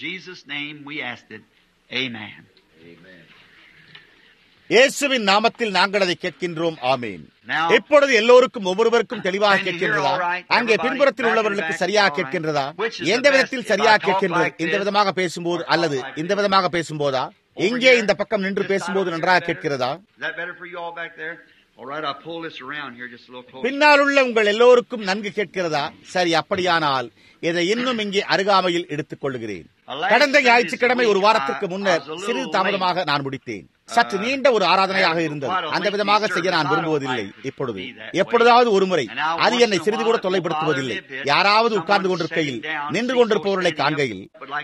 இயேசுவின் நாமத்தில் நாங்கள் அதை கேட்கின்றோம். ஆமேன். இப்பொழுது எல்லோருக்கும் ஒவ்வொருவருக்கும் தெளிவாக கேட்கின்றதா? அங்கே பின்புறத்தில் உள்ளவர்களுக்கு சரியாக கேட்கின்றதா? எந்த விதத்தில் சரியாக கேட்கின்றது? இந்த விதமாக பேசும்போது அல்லது இந்த விதமாக பேசும்போதா? இங்கே இந்த பக்கம் நின்று பேசும்போது நன்றாக கேட்கிறதா? பின்னால் உள்ள உங்கள் எல்லோருக்கும் நன்கு கேட்கிறதா? சரி, அப்படியானால் இதை இன்னும் இங்கே அருகாமையில் எடுத்துக் கொள்கிறேன். கடந்த ஞாயிற்றுக்கிழமை ஒரு வாரத்திற்கு முன்னர் சிறிது தாமதமாக நான் முடித்தேன். சற்று நீண்ட ஒரு ஆராதனையாக இருந்தது. அந்த விதமாக செய்ய நான் விரும்புவதில்லை. இப்பொழுது எப்பொழுதாவது ஒரு முறை அது என்னை சிறிது கூட தொல்லைப்படுத்துவதில்லை. யாராவது உட்கார்ந்து கொண்டிருக்கையில் நின்று கொண்டிருப்பவர்களை காண்கையில்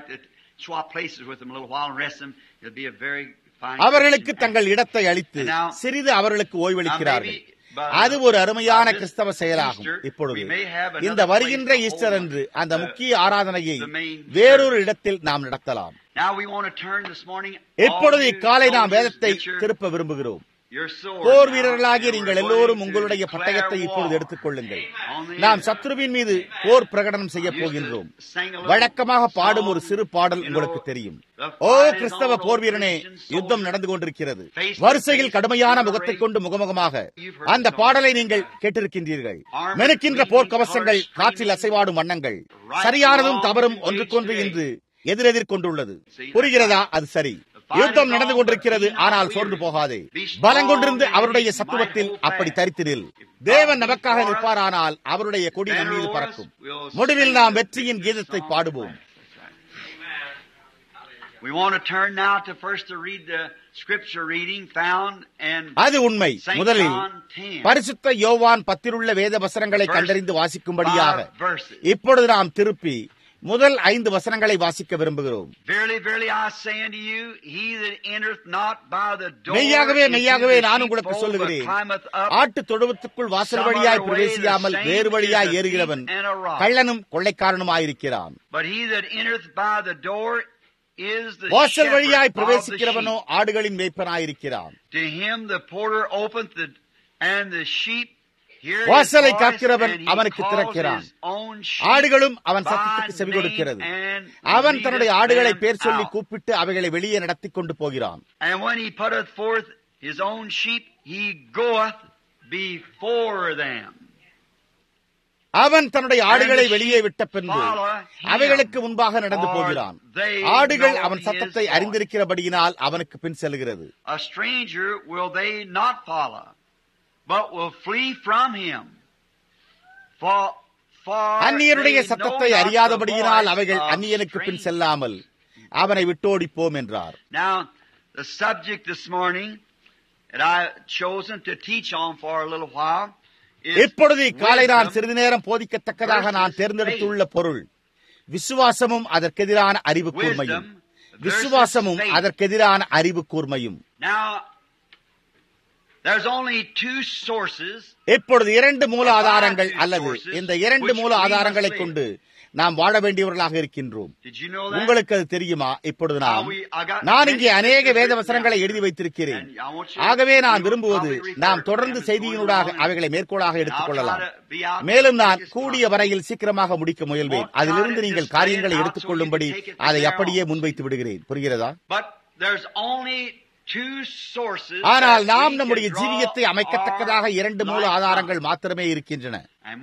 அவர்களுக்கு தங்கள் இடத்தை அளித்து சிறிது அவர்களுக்கு ஓய்வளிக்கிறார்கள். அது ஒரு அருமையான கிறிஸ்தவ செயலாகும். இப்பொழுது இந்த வருகின்ற ஈஸ்டர் அன்று அந்த முக்கிய ஆராதனையை வேறொரு இடத்தில் நாம் நடத்தலாம். இப்பொழுது இக்காலை நாம் வேதத்தை திருப்ப விரும்புகிறோம். போர் வீரர்களாகிய நீங்கள் எல்லோரும் உங்களுடைய பட்டயத்தை இப்பொழுது எடுத்துக் கொள்ளுங்கள். நாம் சத்ருவின் மீது போர் பிரகடனம் செய்ய போகின்றோம். வழக்கமாக பாடும் ஒரு சிறு பாடல் உங்களுக்கு தெரியும். ஓ கிறிஸ்தவ போர் வீரனே, யுத்தம் நடந்து கொண்டிருக்கிறது. வரிசையில் கடுமையான முகத்தை கொண்டு முகமுகமாக அந்த பாடலை நீங்கள் கேட்டிருக்கின்றீர்கள். மெனுக்கின்ற போர்க்கவசங்கள், காற்றில் அசைவாடும் வண்ணங்கள், சரியானதும் தவறும் ஒன்றுக்கொன்று என்று எதிரெதிர் கொண்டுள்ளது. புரிகிறதா? அது சரி. யுத்தம் நடந்து கொண்டிருக்கிறது. ஆனால் சோர்ந்து போகாதே. பலங்கொண்டிருந்து அவருடைய சத்துவத்தில் அப்படி தரித்திரில். தேவன் நமக்காக நிற்பாரானால் அவருடைய கொடி நம் மீது பறக்கும். முடிவில் நாம் வெற்றியின் கீதத்தை பாடுவோம். அது உண்மை. முதலில் பரிசுத்த யோவான் பத்திலுள்ள வேத வசனங்களை கண்டறிந்து வாசிக்கும்படியாக இப்பொழுது நாம் திருப்பி முதல் ஐந்து வசனங்களை வாசிக்க விரும்புகிறோம். மெய்யாகவே மெய்யாகவே நான் உங்களுக்கு சொல்லுகிறேன், ஆட்டு தொழுவத்துக்குள் வாசல் வழியாய் பிரவேசியாமல் வேறு வழியாய் ஏறுகிறவன் கள்ளனும் கொள்ளைக்காரனுமாயிருக்கிறான். வாசல் வழியாய் பிரவேசிக்கிறவனோ ஆடுகளின் மேய்ப்பனாயிருக்கிறான். வாசலை காக்கிறவன் அவனுக்கு திறக்கிறான். ஆடுகளும் அவன் சத்தத்துக்கு செவி கொடுக்கிறது. அவன் தன்னுடைய ஆடுகளை பேர் சொல்லி கூப்பிட்டு அவைகளை வெளியே நடத்தி கொண்டு போகிறான். அவன் தன்னுடைய ஆடுகளை வெளியே விட்ட பின்பு அவைகளுக்கு முன்பாக நடந்து போகிறான். ஆடுகள் அவன் சத்தத்தை அறிந்திருக்கிறபடியினால் அவனுக்கு பின் செல்கிறது. அந்நியருடைய சத்தத்தை அறியாதபடியினால் அவைகள் அந்நியனுக்கு பின் செல்லாமல் அவனை விட்டோடிப்போம் என்றார். இப்பொழுது காலை நான் சிறிது நேரம் போதிக்கத்தக்கதாக நான் தேர்ந்தெடுத்துள்ள பொருள் விசுவாசமும் அதற்கெதிரான அறிவு கூர்மையும். விசுவாசமும் அதற்கெதிரான அறிவு கூர்மையும். இப்பொழுது இரண்டு மூல ஆதாரங்கள் அல்லது இந்த இரண்டு மூல ஆதாரங்களை கொண்டு நாம் வாழ வேண்டியவர்களாக இருக்கின்றோம். உங்களுக்கு அது தெரியுமா? இப்பொழுது நாம் நான் இங்கே அநேக வேத வசனங்களை எழுதி வைத்திருக்கிறேன். ஆகவே நான் விரும்புவது நாம் தொடர்ந்து செய்தியினூடாக அவைகளை மேற்கோளாக எடுத்துக் கொள்ளலாம். மேலும் நான் கூடிய வரையில் சீக்கிரமாக முடிக்க முயல்வேன். அதிலிருந்து நீங்கள் காரியங்களை எடுத்துக் கொள்ளும்படி அதை அப்படியே முன்வைத்து விடுகிறேன். புரிகிறதா? ஆனால் நாம் நம்முடைய ஜீவியத்தை அமைக்கத்தக்கதாக இரண்டு மூல ஆதாரங்கள் மாத்திரமே இருக்கின்றன.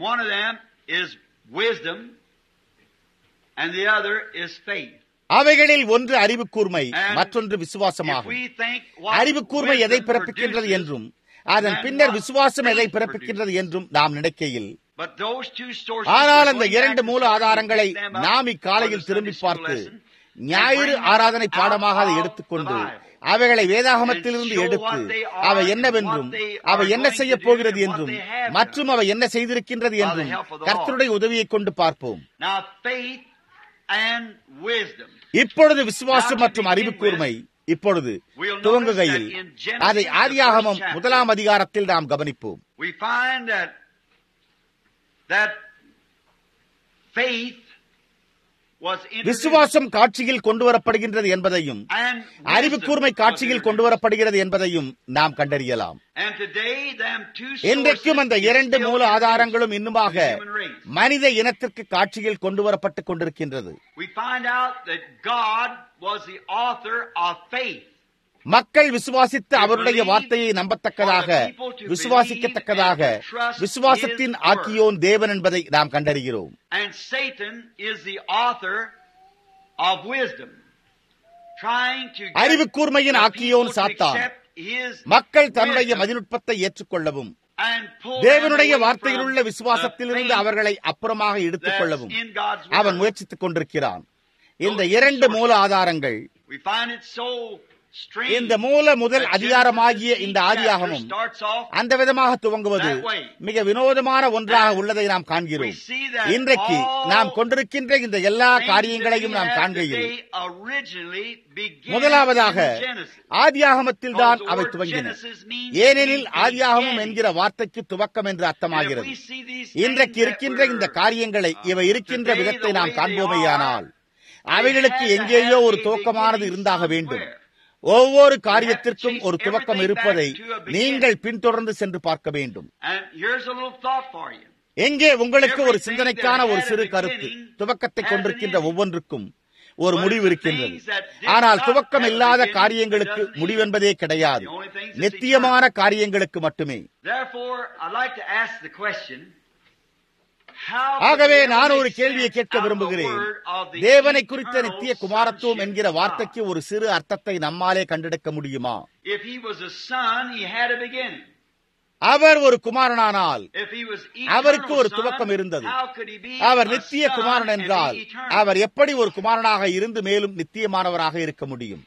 அவைகளில் ஒன்று அறிவு கூர்மை, மற்றொன்று விசுவாசமாகும். அறிவு கூர்மை எதை பிறப்பிக்கின்றது என்றும் அதன் பின்னர் விசுவாசம் எதை பிறப்பிக்கின்றது என்றும் நாம் நினைக்கையில், ஆனால் அந்த இரண்டு மூல ஆதாரங்களை நாம் இக்காலையில் திரும்பி பார்த்து ஞாயிறு ஆராதனை பாடமாக அதை எடுத்துக்கொண்டு அவைகளை வேதாகமத்திலிருந்து எடுத்து அவை என்னவென்றும் அவை என்ன செய்ய போகிறது என்றும் மற்றும் அவை என்ன செய்திருக்கின்றது என்றும் கர்த்தருடைய உதவியை கொண்டு பார்ப்போம். இப்பொழுது விசுவாசம் மற்றும் அறிவு கூர்மை இப்பொழுது துவங்குகையில் அதை ஆதியாகமம் முதலாம் அதிகாரத்தில் நாம் கவனிப்போம். விசுவாசம் காட்சியில் கொண்டு வரப்படுகின்றது என்பதையும் அறிவு கூர்மை காட்சியில் கொண்டு வரப்படுகிறது என்பதையும் நாம் கண்டறியலாம். இன்றைக்கும் அந்த இரண்டு மூல ஆதாரங்களும் இன்னுமாக மனித இனத்திற்கு காட்சியில் கொண்டு வரப்பட்டுக் கொண்டிருக்கின்றது. மக்கள் விசுவாசித்து அவருடைய வார்த்தையை நம்பத்தக்கதாக விசுவாசிக்கத்தக்கதாக விசுவாசத்தின் ஆக்கியோன் தேவன் என்பதை நாம் கண்டறிகிறோம். அறிவு கூர்மையின் ஆக்கியோன் சாத்தான் மக்கள் தன்னுடைய மதிநுட்பத்தை ஏற்றுக்கொள்ளவும் தேவனுடைய வார்த்தையில் உள்ள விசுவாசத்திலிருந்து அவர்களை அப்புறமாக எடுத்துக் கொள்ளவும் அவன் முயற்சித்துக் கொண்டிருக்கிறான். இந்த இரண்டு மூல ஆதாரங்கள் இந்த மூல முதல் அதிகாரமாகிய இந்த ஆதியாகமும் அந்த விதமாக துவங்குவது மிக வினோதமான ஒன்றாக உள்ளதை நாம் காண்கிறோம். இன்றைக்கு நாம் கொண்டிருக்கின்ற இந்த எல்லா காரியங்களையும் நாம் காண்கையில் முதலாவதாக ஆதியாகமத்தில் தான் அவை துவங்கின. ஏனெனில் ஆதியாகமம் என்கிற வார்த்தைக்கு துவக்கம் என்று அர்த்தமாகிறது. இன்றைக்கு இருக்கின்ற இந்த காரியங்களை இவை இருக்கின்ற விதத்தை நாம் காண்போமேயானால் அவைகளுக்கு எங்கேயோ ஒரு துவக்கமானது இருந்தாக வேண்டும். ஒவ்வொரு காரியத்திற்கும் ஒரு துவக்கம் இருப்பதை நீங்கள் பின்தொடர்ந்து சென்று பார்க்க வேண்டும். எங்கே உங்களுக்கு ஒரு சிந்தனைக்கான ஒரு சிறு கருத்து துவக்கத்தை கொண்டிருக்கின்ற ஒவ்வொன்றுக்கும் ஒரு முடிவு இருக்கின்றது. ஆனால் துவக்கம் இல்லாத காரியங்களுக்கு முடிவென்பதே கிடையாது, நித்தியமான காரியங்களுக்கு மட்டுமே. ஆகவே நான் ஒரு கேள்வியை கேட்க விரும்புகிறேன். தேவனை குறித்த நித்திய குமாரத்துவம் என்கிற வார்த்தைக்கு ஒரு சிறு அர்த்தத்தை நம்மாலே கண்டெடுக்க முடியுமா? அவர் ஒரு குமாரனானால் அவருக்கு ஒரு துவக்கம் இருந்தது. அவர் நித்திய குமாரன் என்றால் அவர் எப்படி ஒரு குமாரனாக இருந்து மேலும் நித்தியமானவராக இருக்க முடியும்?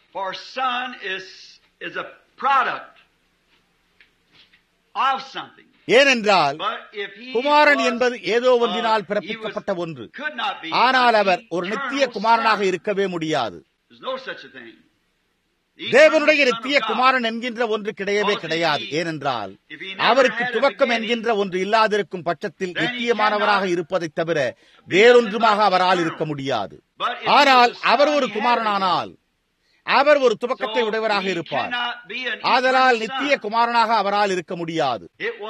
ஏனென்றால் குமாரன் என்பது ஏதோ ஒன்றினால் பிறப்பிக்கப்பட்ட ஒன்று. ஆனால் அவர் ஒரு நித்திய குமாரனாக இருக்கவே முடியாது. தேவனுடைய நித்திய குமாரன் என்கின்ற ஒன்று கிடையவே கிடையாது. ஏனென்றால் அவருக்கு துவக்கம் என்கின்ற ஒன்று இல்லாதிருக்கும் பட்சத்தில் நித்தியமானவராக இருப்பதை தவிர வேறொன்றுமாக அவரால் இருக்க முடியாது. ஆனால் அவர் ஒரு குமாரனானால் அவர் ஒரு துவக்கத்தை உடையவராக இருப்பார். ஆதலால் நித்திய குமாரனாக அவரால் இருக்க முடியாது.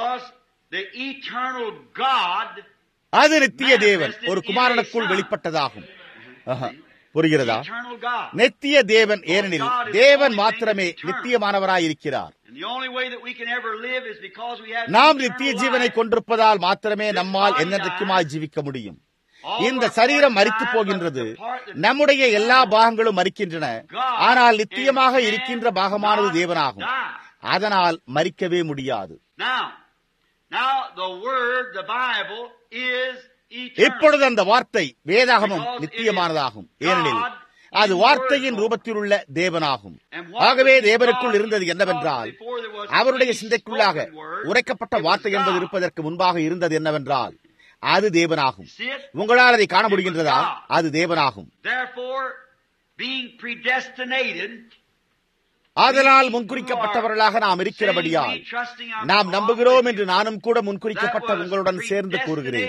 அது நித்திய தேவன் ஒரு குமாரனுக்குள் வெளிப்பட்டதாகும். புரிகிறதா? நித்திய தேவன், ஏனெனில் தேவன் மாத்திரமே நித்தியமானவராயிருக்கிறார். நாம் நித்திய ஜீவனை கொண்டிருப்பதால் மாத்திரமே நம்மால் என்னென்றைக்குமாய் ஜீவிக்க முடியும். இந்த சரீரம் மரித்து போகின்றது, நம்முடைய எல்லா பாகங்களும் மரிக்கின்றன. ஆனால் நித்தியமாக இருக்கின்ற பாகமானது தேவனாகும். அதனால் மரிக்கவே முடியாது. இப்பொழுது அந்த வார்த்தை வேதாகமம் நித்தியமானதாகும். ஏனெனில் அது வார்த்தையின் ரூபத்தில் உள்ள தேவனாகும். ஆகவே தேவனுக்குள் இருந்தது என்னவென்றால் அவருடைய சிந்தைக்குள்ளாக உரைக்கப்பட்ட வார்த்தை என்பது இருப்பதற்கு முன்பாக இருந்தது என்னவென்றால் அது தேவனாகும். உங்களால் அதை காண முடிகின்றதா? அது தேவனாகும். ஆதலால் முன்குறிக்கப்பட்டவர்களாக நாம் இருக்கிறபடியால் நாம் நம்புகிறோம் என்று நானும் கூட முன்குறிக்கப்பட்ட உங்களுடன் சேர்ந்து கூறுகிறேன்.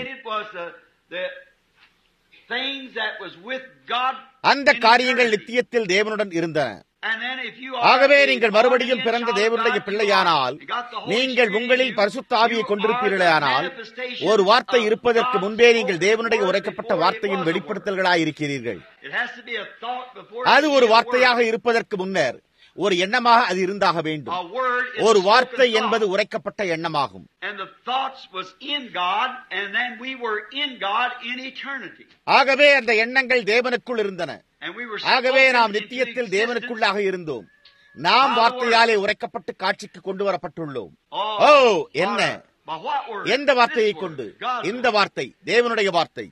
அந்த காரியங்கள் நித்தியத்தில் தேவனுடன் இருந்தன. ஆகவே நீங்கள் மறுபடியும் பிறந்த தேவனுடைய பிள்ளையானால் நீங்கள் உங்களில் பரிசுத்த ஆவியை கொண்டிருப்பீர்களானால் ஒரு வார்த்தை இருப்பதற்கு முன்பே நீங்கள் தேவனுடைய உரைக்கப்பட்ட வார்த்தையின் வெளிப்படுத்தல்களாய் இருக்கிறீர்கள். அது ஒரு வார்த்தையாக இருப்பதற்கு முன்னர் ஒரு எண்ணமாக அது இருந்தாக வேண்டும். ஒரு வார்த்தை என்பது உரைக்கப்பட்ட எண்ணமாகும். ஆகவே அந்த எண்ணங்கள் தேவனுக்குள் இருந்தன. ஆகவே நாம் நித்தியத்தில் தேவனுக்குள்ளாக இருந்தோம். நாம் வார்த்தையாலே உரைக்கப்பட்டு காட்சிக்கு கொண்டு வரப்பட்டுள்ளோம். ஓ என்ன, எந்த வார்த்தையை கொண்டு? இந்த வார்த்தை தேவனுடைய வார்த்தை.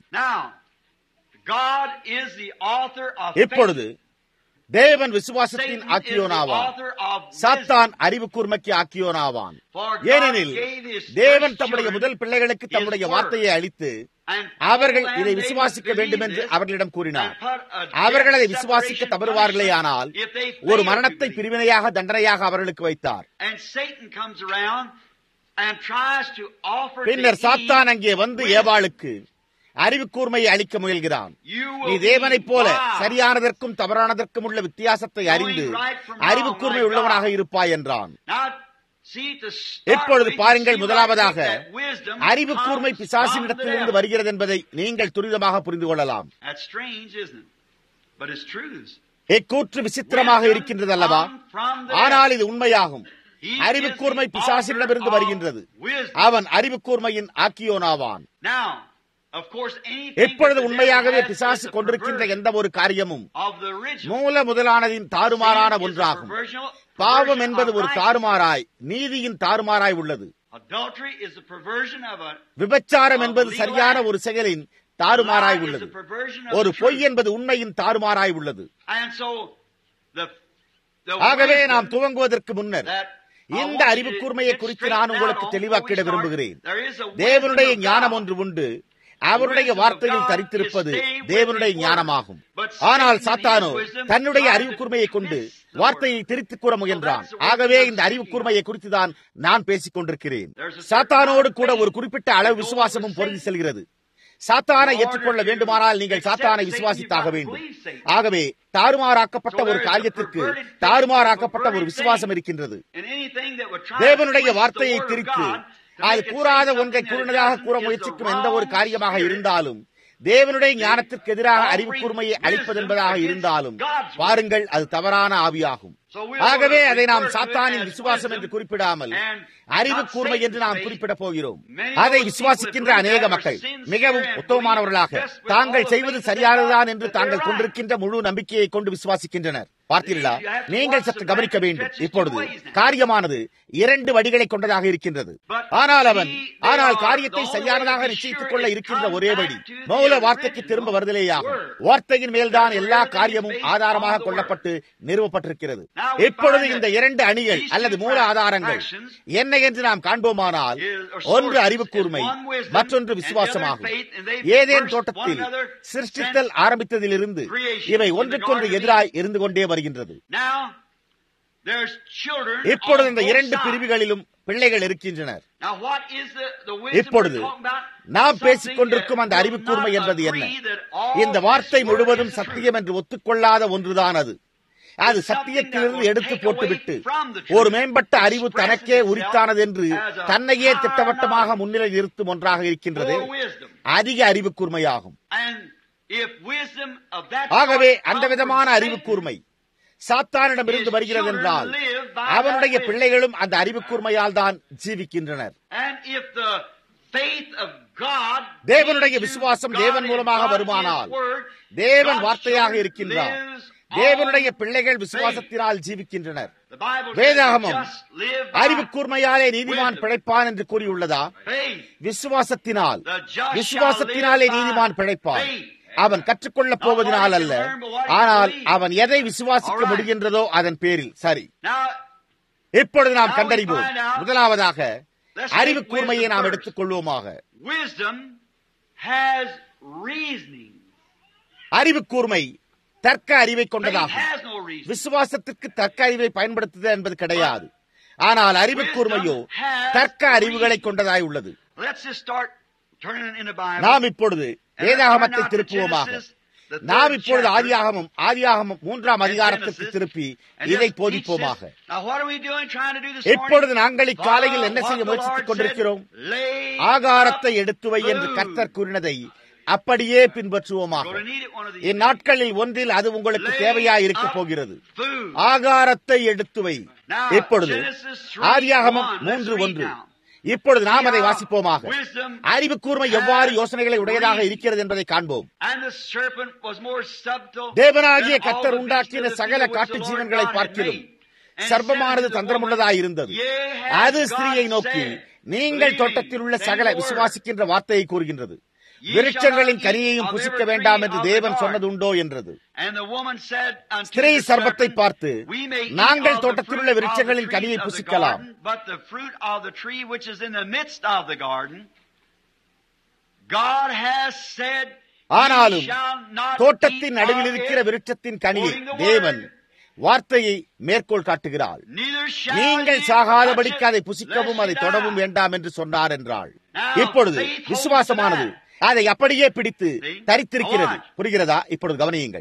இப்பொழுது தேவன் விசுவாசத்தின் ஆக்கியோனாவான், சாத்தான் அறிவு கூர்மைக்கு ஆக்கியோனாவான். ஏனெனில் தேவன் தம்முடைய முதல் பிள்ளைகளுக்கு தம்முடைய வார்த்தையை அளித்து அவர்கள் இதை விசுவாசிக்க வேண்டும் என்று அவர்களிடம் கூறினார். அவர்கள் அதை விசுவாசிக்க தவறுவார்களே ஆனால் ஒரு மரணத்தை பிரிவினையாக தண்டனையாக அவர்களுக்கு வைத்தார். பின்னர் சாத்தான் அங்கே வந்து ஏவாளுக்கு அறிவு கூர்மையை அளிக்க முயல்கிறான். நீ தேவனைப் போல சரியானதற்கும் தவறானதற்கும் உள்ள வித்தியாசத்தை அறிந்து அறிவு கூர்மை உள்ளவனாக இருப்பாய் என்றான். இப்பொழுது பாருங்கள், முதலாவதாக அறிவு கூர்மை பிசாசினிடத்திலிருந்து வருகிறது என்பதை நீங்கள் துரிதமாக புரிந்து கொள்ளலாம். இக்கூற்று விசித்திரமாக இருக்கின்றது அல்லவா? ஆனால் இது உண்மையாகும். அறிவு கூர்மை பிசாசினிடமிருந்து வருகின்றது. அவன் அறிவு கூர்மையின் ஆக்கியோனாவான். இப்பொழுது உண்மையாகவே பிசாசு கொண்டிருக்கின்ற எந்த ஒரு காரியமும் மூல முதலானதின் தாறுமாறான ஒன்றாகும். பாவம் என்பது ஒரு தாறுமாறாய், நீதியின் தாறுமாறாய் உள்ளது. விபச்சாரம் என்பது சரியான ஒரு செயலின் தாறுமாறாய் உள்ளது. ஒரு பொய் என்பது உண்மையின் தாறுமாறாய் உள்ளது. ஆகவே நாம் துவங்குவதற்கு முன்னர் இந்த அறிவு கூர்மையை குறித்து நான் உங்களுக்கு தெளிவாக்கிட விரும்புகிறேன். தேவனுடைய ஞானம் ஒன்று உண்டு. அவருடைய வார்த்தையில் தரித்திருப்பது தேவனுடைய ஞானமாகும். ஆனால் சாத்தானோ தன்னுடைய அறிவு கூர்மையை கொண்டு வார்த்தையை திரித்துக் கூற முயன்றான். ஆகவே இந்த அறிவு கூர்மையை குறித்துதான் நான் பேசிக் கொண்டிருக்கிறேன். சாத்தானோடு கூட ஒரு குறிப்பிட்ட அளவு விசுவாசமும் பொருந்தி செல்கிறது. சாத்தானை ஏற்றுக்கொள்ள வேண்டுமானால் நீங்கள் சாத்தானை விசுவாசித்தாக வேண்டும். ஆகவே தாறுமாறாக்கப்பட்ட ஒரு காரியத்திற்கு தாறுமாறாக்கப்பட்ட ஒரு விசுவாசம் இருக்கின்றது. தேவனுடைய வார்த்தையை திரித்து அது கூறாத ஒன்றை கூறினதாக கூற முயற்சிக்கும் எந்த ஒரு காரியமாக இருந்தாலும், தேவனுடைய ஞானத்திற்கு எதிராக அறிவு கூர்மையை அளிப்பது என்பதாக இருந்தாலும் பாருங்கள், அது தவறான ஆவியாகும். ஆகவே அதை நாம் சாத்தானின் விசுவாசம் என்று குறிப்பிடாமல் அறிவு கூர்மை என்று நாம் குறிப்பிட போகிறோம். அதை விசுவாசிக்கின்ற அநேக மக்கள் மிகவும் உத்தமமானவர்களாக தாங்கள் செய்வது சரியானதுதான் என்று தாங்கள் கொண்டிருக்கின்ற முழு நம்பிக்கையை கொண்டு விசுவாசிக்கின்றனர். பார்த்தீர்களா? நீங்கள் சற்று கவனிக்க வேண்டும். இப்பொழுது காரியமானது இரண்டு வழிகளை கொண்டதாக இருக்கின்றது. ஆனால் அவன் ஆனால் காரியத்தை சரியானதாக நிச்சயித்துக் கொள்ள இருக்கின்ற ஒரே வழி மூல வார்த்தைக்கு திரும்ப வருதலேயாகும். வார்த்தையின் மேல்தான் எல்லா காரியமும் ஆதாரமாக கொள்ளப்பட்டு நிறுவப்பட்டிருக்கிறது. இப்பொழுது இந்த இரண்டு அணிகள் அல்லது மூல ஆதாரங்கள் என்ன என்று நாம் காண்போமானால், ஒன்று அறிவு கூர்மை, மற்றொன்று விசுவாசமாகும். ஏதேன் தோட்டத்தில் சிருஷ்டித்தல் ஆரம்பித்ததிலிருந்து இவை ஒன்றுக்கொன்று எதிராய் இருந்து கொண்டே வருகின்றது. இப்பொழுது இந்த இரண்டு பிரிவுகளிலும் பிள்ளைகள் இருக்கின்றனர். இப்பொழுது நாம் பேசிக் கொண்டிருக்கும் அந்த அறிவு கூர்மை என்பது என்ன? இந்த வார்த்தை முழுவதும் சத்தியம் என்று ஒத்துக்கொள்ளாத ஒன்றுதான் அது. அது சத்தியத்திலிருந்து எடுத்து போட்டுவிட்டு ஒரு மேம்பட்ட அறிவு தனக்கே உரித்தானது என்று தன்னையே திட்டவட்டமாக முன்னிலை நிறுத்தும் ஒன்றாக இருக்கின்றது. அதிக அறிவு கூர்மையாகும். ஆகவே அந்த விதமான அறிவு கூர்மை சாத்தானிடமிருந்து வருகிறது என்றால் அவனுடைய பிள்ளைகளும் அந்த அறிவு கூர்மையால் தான் ஜீவிக்கின்றனர். தேவனுடைய விசுவாசம் தேவன் மூலமாக வருமானால் தேவன் வார்த்தையாக இருக்கின்றார். தேவனுடைய பிள்ளைகள் விசுவாசத்தினால் ஜீவிக்கின்றனர். வேதாகமம் அறிவு கூர்மையாலே நீதிமான் பிழைப்பான் என்று கூறியுள்ளதா? விசுவாசத்தினால் விசுவாசத்தினாலே நீதிமான் பிழைப்பான். அவன் கற்றுக்கொள்ளப் போவதனால் அல்ல, ஆனால் அவன் எதை விசுவாசிக்க முடிகின்றதோ அதன் பேரில். சரி, இப்பொழுது நாம் கண்டறிவோம். முதலாவதாக அறிவு கூர்மையை நாம் எடுத்துக் கொள்வோமாக. அறிவு கூர்மை தர்க்க அறிவை கொண்டதாகும். விசுவாசத்திற்கு தர்க்க அறிவை பயன்படுத்துதல் என்பது கிடையாது. ஆனால் அறிவு கூர்மையோ தர்க்க அறிவுகளை கொண்டதாய் உள்ளது. நாம் இப்பொழுது வேதாகமத்தை திருப்புவோமாக. நாம் இப்பொழுது ஆதியாகமம் ஆதியாகமம் மூன்றாம் அதிகாரத்திற்கு திருப்பி இதை போதிப்போமாக. இப்பொழுது நாங்கள் இக்காலையில் என்ன செய்ய முயற்சித்துக் கொண்டிருக்கிறோம்? ஆகாரத்தை எடுத்துவை என்று கர்த்தர் கூறினதை அப்படியே பின்பற்றுவோமாக. இந்நாட்களில் ஒன்றில் அது உங்களுக்கு தேவையாய் இருக்க போகிறது. ஆகாரத்தை எடுத்துவை. இப்பொழுது ஆதியாகமம் மூன்று ஒன்று. இப்பொழுது நாம் அதை வாசிப்போமாக. அறிவு கூர்மை எவ்வாறு யோசனைகளை உடையதாக இருக்கிறது என்பதை காண்போம். தேவனாகிய கர்த்தர் உண்டாக்கின சகல காட்டு ஜீவன்களை பார்க்கிறோம் சர்ப்பமானது தந்திரமுள்ளதாயிருந்தது. அது ஸ்திரீயை நோக்கி, நீங்கள் தோட்டத்தில் உள்ள சகல விசுவாசிக்கின்ற வார்த்தையை கூறுகின்றது. விருட்சங்களின் கனியையும் புசிக்க வேண்டாம் என்று தேவன் சொன்னதுண்டோ என்றது. ஸ்திரீ சர்ப்பத்தை பார்த்து, நாங்கள் தோட்டத்தில் உள்ள விருட்சங்களின் கனியை புசிக்கலாம், ஆனாலும் தோட்டத்தின் நடுவில் இருக்கிற விருட்சத்தின் கனியை தேவன் வார்த்தையை மேற்கோள் காட்டுகிறாள். நீங்கள் சாகாதபடிக்கு அதை புசிக்கவும் அதை தொடவும் வேண்டாம் என்று சொன்னார் என்றாள். இப்பொழுது விசுவாசமானது அதை அப்படியே பிடித்து தரித்திருக்கிறது. புரிகிறதா? இப்பொழுது கவனியுங்கள்.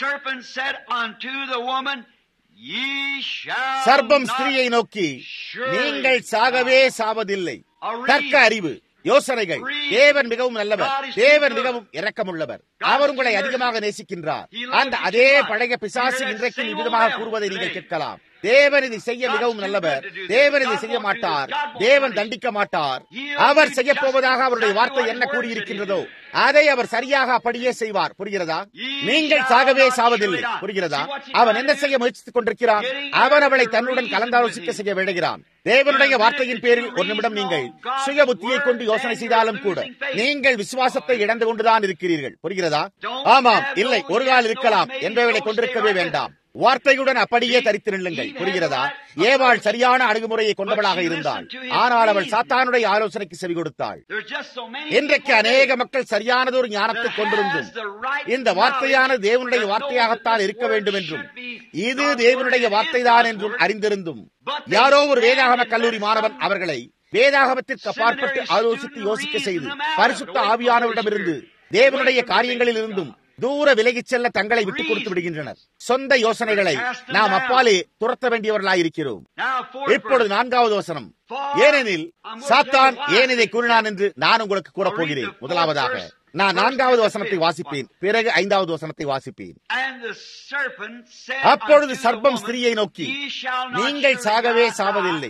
சர்ப்பம் ஸ்திரீயை நோக்கி, நீங்கள் சாகவே சாவதில்லை. தர்க்க அறிவு யோசனைகள். தேவன் மிகவும் நல்லவர். தேவன் மிகவும் இரக்கமுள்ளவர். அவர் உங்களை அதிகமாக நேசிக்கின்றார். அந்த அதே பழைய பிசாசு இன்றைக்கும் இவ்விதமாக கூறுவதை நீங்கள் கேட்கலாம். தேவன் இதை செய்ய மிகவும் நல்லவர். தேவன் இதை செய்ய மாட்டார். தேவன் தண்டிக்க மாட்டார். அவர் செய்ய போவதாக அவருடைய வார்த்தை என்ன கூறியிருக்கின்றதோ அதை அவர் சரியாக அப்படியே செய்வார். புரிகிறதா? நீங்கள் சாகவே சாவதில்லை. புரிகிறதா? அவன் என்ன செய்ய முயற்சித்துக் கொண்டிருக்கிறான்? அவன் அவளை தன்னுடன் கலந்தாலோசிக்க செய்ய விடுகிறான். தேவனுடைய வார்த்தையின் பேரில் ஒரு நிமிடம் நீங்கள் சுய புத்தியை கொண்டு யோசனை செய்தாலும் கூட நீங்கள் விசுவாசத்தை இழந்து கொண்டுதான் இருக்கிறீர்கள். புரிகிறதா? ஆமாம், இல்லை, ஒரு கால் இருக்கலாம் என்பவர்களை கொண்டிருக்கவே வேண்டாம். வார்த்தையுடன் அப்படியே தரித்து நில்லுங்கள். புரிகிறதா? ஏவாள் சரியான அணுகுமுறையை கொண்டவளாக இருந்தாள், ஆனால் அவள் சாத்தானுடைய ஆலோசனைக்கு செவி கொடுத்தாள். இன்றைக்கு அநேக மக்கள் சரியானதொரு ஞானத்தை கொண்டிருந்தும் இந்த வார்த்தையான தேவனுடைய வார்த்தையாகத்தான் இருக்க வேண்டும் என்றும் இது தேவனுடைய வார்த்தைதான் என்றும் அறிந்திருந்தும் யாரோ ஒரு வேதாகம கல்லூரி மாணவன் அவர்களை வேதாகமத்திற்கு அப்பாற்பட்டு ஆலோசித்து யோசிக்க செய்து பரிசுத்த ஆவியானவரிடமிருந்து தேவனுடைய காரியங்களில் இருந்தும் தூர விலகிச் செல்ல தங்களை விட்டுக் கொடுத்து விடுகின்றனர். சொந்த யோசனைகளை நாம் அப்பாலே துரத்த வேண்டியவர்களாயிருக்கிறோம். இப்பொழுது நான்காவது வசனம். ஏனெனில் சாத்தான் ஏன் இதை கூறினான் என்று நான் உங்களுக்கு கூறப் போகிறேன். முதலாவதாக நான் நான்காவது வசனத்தை வாசிப்பேன், பிறகு ஐந்தாவது வசனத்தை வாசிப்பேன். அப்பொழுது சர்ப்பம் ஸ்திரீயை நோக்கி, நீங்கள் சாகவே சாவதில்லை,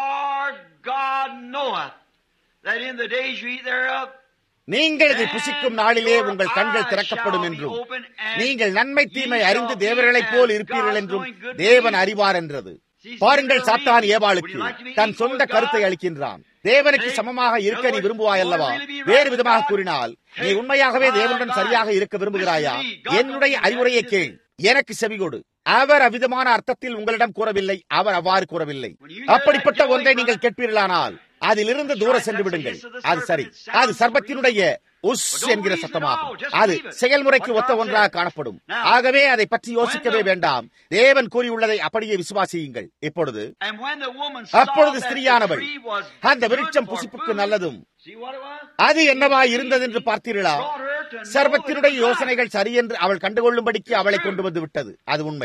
நீங்கள் இதை புசிக்கும் நாளிலே உங்கள் கண்கள் திறக்கப்படும் என்றும் நீங்கள் நன்மை தீமை அறிந்து தேவர்களைப் போல் இருப்பீர்கள் என்றும் தேவன் அறிவார் என்றது. பாருங்கள், சாத்தான் ஏவாளுக்கு தன் சொந்த கருத்தை அளிக்கின்றான். தேவனுக்கு சமமாக இருக்க நீ விரும்புவாய் அல்லவா? வேறு விதமாக கூறினால், நீ உண்மையாகவே தேவனுடன் சரியாக இருக்க விரும்புகிறாயா? என்னுடைய அறிவுரையை கேள், எனக்கு செவிகொடு. அவர் அவ்விதமான அர்த்தத்தில் உங்களிடம் கூறவில்லை, அவர் அவ்வாறு கூறவில்லை. அப்படிப்பட்ட ஒன்றை நீங்கள் கேட்பீர்களானால் அதிலிருந்து தூர சென்று விடுங்கள். அது சரி, அது சர்ப்பத்தினுடைய உஸ் என்கிற சத்தமாகும். அது செயல்முறைக்கு ஒத்த ஒன்றாக காணப்படும். ஆகவே அதை பற்றி யோசிக்கவே வேண்டாம். தேவன் கூறியுள்ளதை அப்படியே விசுவாசியுங்கள். இப்பொழுது அப்பொழுது ஸ்திரீயானவள் அந்த விருட்சம் புசிப்புக்கு நல்லதும் அது என்னவா இருந்தது என்று பார்த்தீர்களா? சர்ப்பத்தினுடைய யோசனைகள் சரி என்று அவள் கண்டுகொள்ளும்படிக்கு அவளை கொண்டு வந்து விட்டது. அது உண்மை.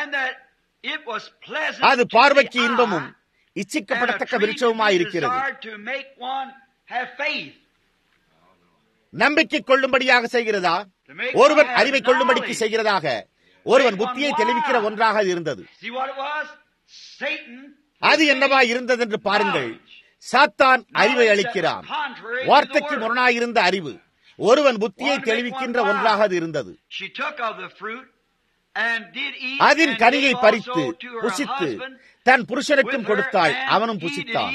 அது பார்வைக்கு இன்பமும் இச்சிக்கப்படத்தக்க விருட்சமுமாய் இருக்கிறது. நம்பிக்கை கொள்ளும்படியாக செய்கிறதா? ஒருவன் அறிவை கொள்ளும்படிக்கு செய்கிறதாக, ஒருவன் புத்தியை தெளிவிக்கிற ஒன்றாக இருந்தது. அது என்னவா இருந்தது என்று பாருங்கள். சாத்தான் அறிவை அளிக்கிறான். வார்த்தைக்கு முரணாயிருந்த அறிவு ஒருவன் புத்தியை தெளிவிக்கின்ற ஒன்றாக அது இருந்தது. அதன் கனியை பறித்து புசித்து தன் புருஷனுக்கும் கொடுத்தாள், அவனும் புசித்தான்.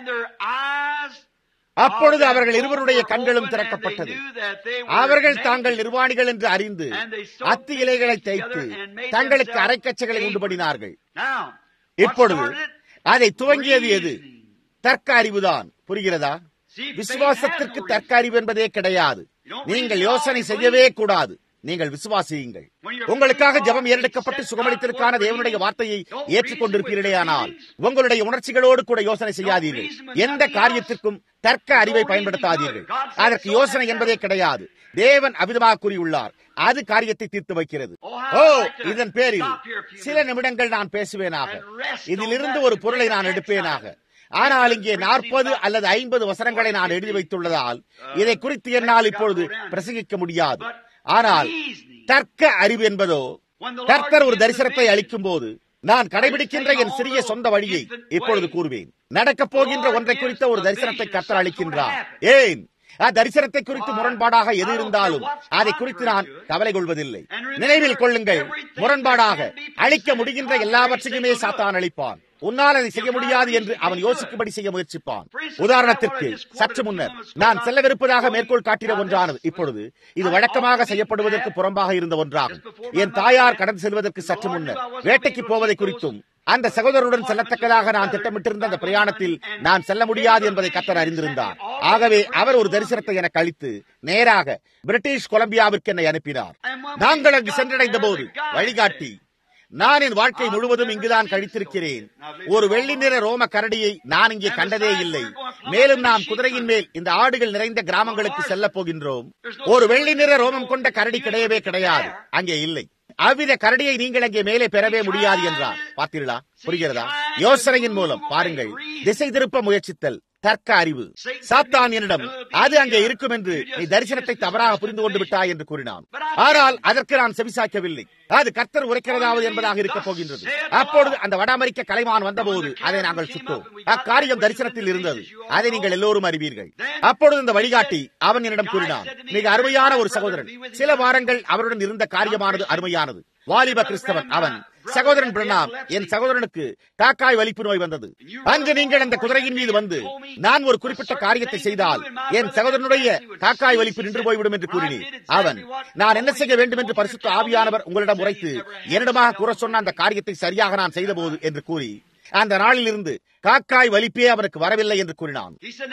அப்பொழுது அவர்கள் இருவருடைய கண்களும் திறக்கப்பட்டது. அவர்கள் தாங்கள் நிர்வாணிகள் என்று அறிந்து அத்தி இலைகளை தைத்து தங்களுக்கு அரைக்கச்சைகளை உண்டுபடினார்கள். இப்பொழுது அதை துவங்கியது எது? தர்க்க அறிவுதான். புரிகிறதா? விசுவாசத்திற்கு தர்க்க அறிவு என்பதே கிடையாது. நீங்கள் யோசனை செய்யவே கூடாது. நீங்கள் விசுவாசியுங்கள். உங்களுக்காக ஜெபம் ஏறெடுக்கப்பட்டு சுகமளித்திற்கான தேவனுடைய வார்த்தையை ஏற்றுக்கொண்டிருப்பீர்களே, ஆனால் உங்களுடைய உணர்ச்சிகளோடு கூட யோசனை செய்யாதீர்கள். எந்த காரியத்திற்கும் தர்க்க அறிவை பயன்படுத்தாதீர்கள். அதற்கு யோசனை என்பதே கிடையாது. தேவன் அவிதமாக கூறியுள்ளார். அது காரியத்தை தீர்த்து வைக்கிறது. ஓ, இதன் பேரில் சில நிமிடங்கள் நான் பேசுவேனாக. இதிலிருந்து ஒரு பொருளை நான் எடுப்பேனாக. ஆனால் இங்கே நாற்பது அல்லது ஐம்பது வசனங்களை நான் எழுதி வைத்துள்ளதால் இதை குறித்து என்னால் இப்பொழுது பிரசங்கிக்க முடியாது. ஆனால் தர்க்க அறிவு என்பதோ, கர்த்தர் ஒரு தரிசனத்தை அளிக்கும் போது நான் கடைபிடிக்கின்ற என் சிறிய சொந்த வழியை இப்பொழுது கூறுவேன். நடக்கப் போகின்ற ஒன்றை குறித்த ஒரு தரிசனத்தை கர்த்தர் அளிக்கின்றார். ஏன்? தரிசனத்தை குறித்து முரண்பாடாக எது இருந்தாலும் அதை குறித்து நான் கவலை கொள்வதில்லை. நினைவில் கொள்ளுங்கள், முரண்பாடாக அளிக்க முடிகின்ற எல்லாவற்றையுமே சாத்தான் அளிப்பான். உன்னால் அதை செய்ய முடியாது என்று அவன் யோசிக்கும்படி செய்ய முயற்சிப்பான். உதாரணத்திற்கு, சற்று முன்னர் நான் செல்லவிருப்பதாக மேற்கோள் காட்டின ஒன்றானது இப்பொழுது இது வழக்கமாக செய்யப்படுவதற்கு புறம்பாக இருந்த ஒன்றாகும். என் தாயார் கடந்து செல்வதற்கு சற்று முன்னர் வேட்டைக்கு போவதை குறித்தும் அந்த சகோதரருடன் செல்லத்தக்கதாக நான் திட்டமிட்டிருந்த அந்த பிரயாணத்தில் நான் செல்ல முடியாது என்பதை கர்த்தர் அறிந்திருந்தார். ஆகவே அவர் ஒரு தரிசனத்தை எனக்கு அளித்து நேராக பிரிட்டிஷ் கொலம்பியாவிற்கு என்னை அனுப்பினார். நாங்கள் அங்கு சென்றடைந்த போது வழிகாட்டி, நான் என் வாழ்க்கை முழுவதும் இங்குதான் கழித்திருக்கிறேன். ஒரு வெள்ளி நிற ரோம கரடியை நான் இங்கே கண்டதே இல்லை. மேலும் நாம் குதிரையின் மேல் இந்த ஆடுகள் நிறைந்த கிராமங்களுக்கு செல்ல போகின்றோம். ஒரு வெள்ளி நிற ரோமம் கொண்ட கரடி கிடையவே கிடையாது, அங்கே இல்லை. அவ்வித கரடியை நீங்கள் அங்கே மேலே பெறவே முடியாது என்றார். பார்த்தீர்களா? புரிகிறதா? யோசனையின் மூலம் பாருங்கள், திசை திருப்ப முயற்சித்தல் தர்க்க அறிவு. சாத்தான் என்னிடம் அது அங்கே இருக்கும் என்று நீ தரிசனத்தை தவறாக புரிந்து கொண்டு விட்டாய் என்று கூறினான். ஆனால் அதற்கு நான் செவிசாய்க்கவில்லை. அது கர்த்தர் உரைக்கிறதாவது என்பதாக இருக்க போகின்றது. அப்பொழுது அந்த வட அமெரிக்க கலைமான் வந்தபோது அதை நாங்கள் சுட்டோம். அக்காரியம் தரிசனத்தில் இருந்தது. அதை நீங்கள் எல்லோரும் அறிவீர்கள். அப்பொழுது இந்த வழிகாட்டி அவன் என்னிடம் கூறினான், மிக அருமையான ஒரு சகோதரன். சில வாரங்கள் அவருடன் இருந்த காரியமானது அருமையானது. வாலிப கிறிஸ்தவன் அவன். சகோதரன் பிரணாம், என் சகோதரனுக்கு காக்காய் வலிப்பு நோய் வந்தது. அங்கு நீங்கள் அந்த குதிரையின் மீது வந்து நான் ஒரு குறிப்பிட்ட காரியத்தை செய்தால் என் சகோதரனுடைய காக்காய் வலிப்பு நின்று போய்விடும் என்று கூறினேன். அவன், நான் என்ன செய்ய வேண்டும் என்று பரிசுத்த ஆவியானவர் உங்களிடம் உரைத்து என்னிடமாக கூற சொன்ன அந்த காரியத்தை சரியாக நான் செய்தபோது என்று கூறி அந்த நாளில் இருந்து காக்காய் வலிப்பே அவனுக்கு வரவில்லை என்று கூறினான்.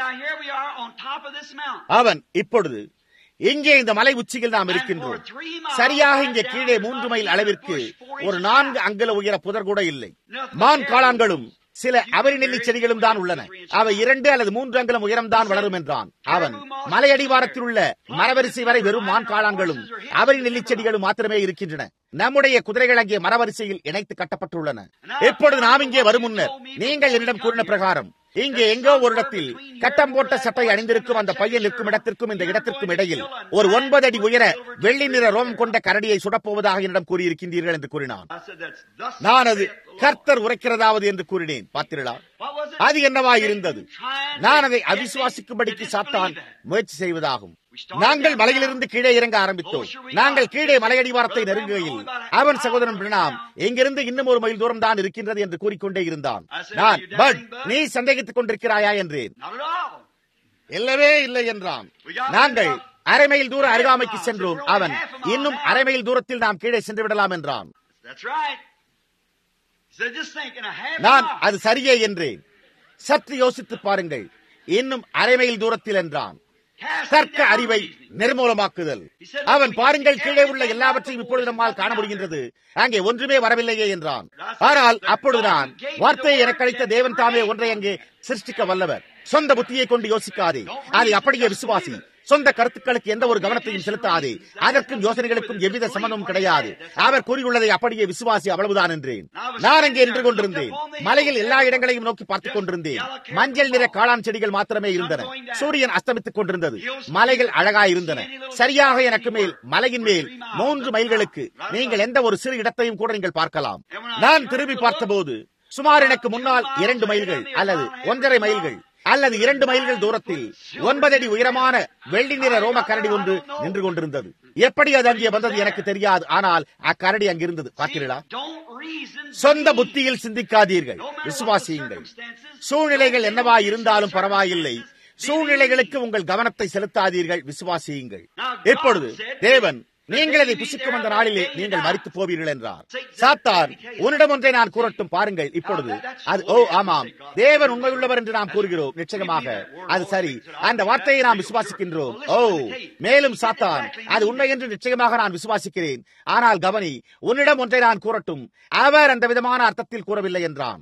அவன், இப்பொழுது இங்கே இந்த மலை உச்சியில் நாம் இருக்கின்றோம். சரியாக இங்கே கீழே மூன்று மைல் அளவிற்கு ஒரு நான்கு அங்குல உயர புதர் கூட இல்லை. மான் காளான்களும் சில அவரி நெல்லி செடிகளும் தான் உள்ளன. அவை இரண்டு அல்லது மூன்று அங்குலம் உயரம்தான் வளரும் என்றான். அவன் மலையடிவாரத்தில் உள்ள மரவரிசை வரை வெறும் மான் காளான்களும் அவரி நெல்லி செடிகளும் மாத்திரமே இருக்கின்றன. நம்முடைய குதிரைகள் அங்கே மரவரிசையில் இணைத்து கட்டப்பட்டுள்ளன. இப்பொழுது நாம் இங்கே வரும் முன்னர் நீங்கள் என்னிடம் கூறின பிரகாரம் இங்கே எங்கோ ஒரு இடத்தில் கட்டம் போட்ட சட்டை அணிந்திருக்கும் அந்த பையன் நிற்கும் இடத்திற்கும் இந்த இடத்திற்கும் இடையில் ஒரு ஒன்பது அடி உயர வெள்ளி நிற ரோமம் கொண்ட கரடியை சுடப்போவதாக என்னிடம் கூறியிருக்கின்றீர்கள் என்று கூறினான். நான் அது கர்த்தர் உரைக்கிறதாவது என்று கூறினேன். பார்த்தீர்களா, அது என்னவா இருந்தது? நான் அதை அவிசுவாசிக்கும்படிக்கு சாத்தான் முயற்சி செய்வதாகும். நாங்கள் மலையிலிருந்து கீழே இறங்க ஆரம்பித்தோம். நாங்கள் கீழே மலையடிவாரத்தை நெருங்குகையில் அவன் சகோதரன் பிரணாம் எங்கிருந்து இன்னும் ஒரு மைல் தூரம் தான் இருக்கின்றது என்று கூறிக்கொண்டே இருந்தான். நான், பட் நீ சந்தேகித்துக் கொண்டிருக்கிறாயா என்றேன். இல்லவே இல்லை என்றான். நாங்கள் அரை மைல் தூர அருகாமைக்கு சென்றோம். அவன், இன்னும் அரை மைல் தூரத்தில் நாம் கீழே சென்று விடலாம் என்றான். நான், அது சரியே என்றேன். சற்று யோசித்து பாருங்கள், இன்னும் அரை மைல் தூரத்தில் என்றான். தர்க்க அறிவை நிர்மூலமாக்குதல். அவன், பாருங்கள், கீழே உள்ள எல்லாவற்றையும் இப்பொழுது நம்மால் காண முடிகின்றது, அங்கே ஒன்றுமே வரவில்லையே என்றான். ஆனால் அப்பொழுது நான், வார்த்தையை எனக்கு அளித்த தேவன் தாமே ஒன்றை அங்கே சிருஷ்டிக்க வல்லவர். சொந்த புத்தியை கொண்டு யோசிக்காதே, அதை அப்படியே விசுவாசி. சொந்த கருத்துக்களுக்கு எந்த ஒரு கவனத்தையும் செலுத்தாதே. அதற்கும் யோசனைகளுக்கும் எவ்வித சம்பந்தமும் கிடையாது. அவர் கூறியுள்ளதை அப்படியே விசுவாசி, அவ்வளவுதான் என்றேன். நான் அங்கே நின்று கொண்டிருந்தேன். மலையில் எல்லா இடங்களையும் நோக்கி பார்த்துக் கொண்டிருந்தேன். மஞ்சள் நிற காளான் செடிகள் மாத்திரமே இருந்தன. சூரியன் அஸ்தமித்துக் கொண்டிருந்தது. மலைகள் அழகாய் இருந்தன. சரியாக எனக்கு மேல், மலையின் மேல் மூன்று மைல்களுக்கு நீங்கள் எந்த ஒரு சிறு இடத்தையும் கூட நீங்கள் பார்க்கலாம். நான் திரும்பி பார்த்தபோது சுமார் எனக்கு முன்னால் இரண்டு மைல்கள் அல்லது ஒன்றரை மைல்கள் அல்லது இரண்டு மைல்கள் தூரத்தில் ஒன்பது அடி உயரமான வெள்ளி நிற ரோம கரடி ஒன்று நின்று கொண்டிருந்தது. எப்படி அது அங்கே வந்தது எனக்கு தெரியாது. ஆனால் அக்கரடி அங்கிருந்தது. பார்த்தீர்களா? சொந்த புத்தியில் சிந்திக்காதீர்கள், விசுவாசியுங்கள். சூழ்நிலைகள் என்னவா இருந்தாலும் பரவாயில்லை, சூழ்நிலைகளுக்கு உங்கள் கவனத்தை செலுத்தாதீர்கள், விசுவாசியுங்கள். இப்பொழுது தேவன், நீங்கள் அதை புசிக்கும் அந்த நாளிலே நீங்கள் மரித்து போவீர்கள் என்றார். சாத்தான், உன்னிடம் ஒன்றை நான் கூறட்டும், பாருங்கள். இப்பொழுது அது, ஓ ஆமாம், தேவன் உண்மையுள்ளவர் என்று நாம் கூறுகிறோம். நிச்சயமாக அது சரி, அந்த வார்த்தையை நாம் விசுவாசிக்கின்றோம். ஓ, மேலும் சாத்தான், அது உண்மை என்று நிச்சயமாக நான் விசுவாசிக்கிறேன். ஆனால் கவனி, உன்னிடம் ஒன்றை நான் கூறட்டும், அவர் அந்த விதமான அர்த்தத்தில் கூறவில்லை என்றான்.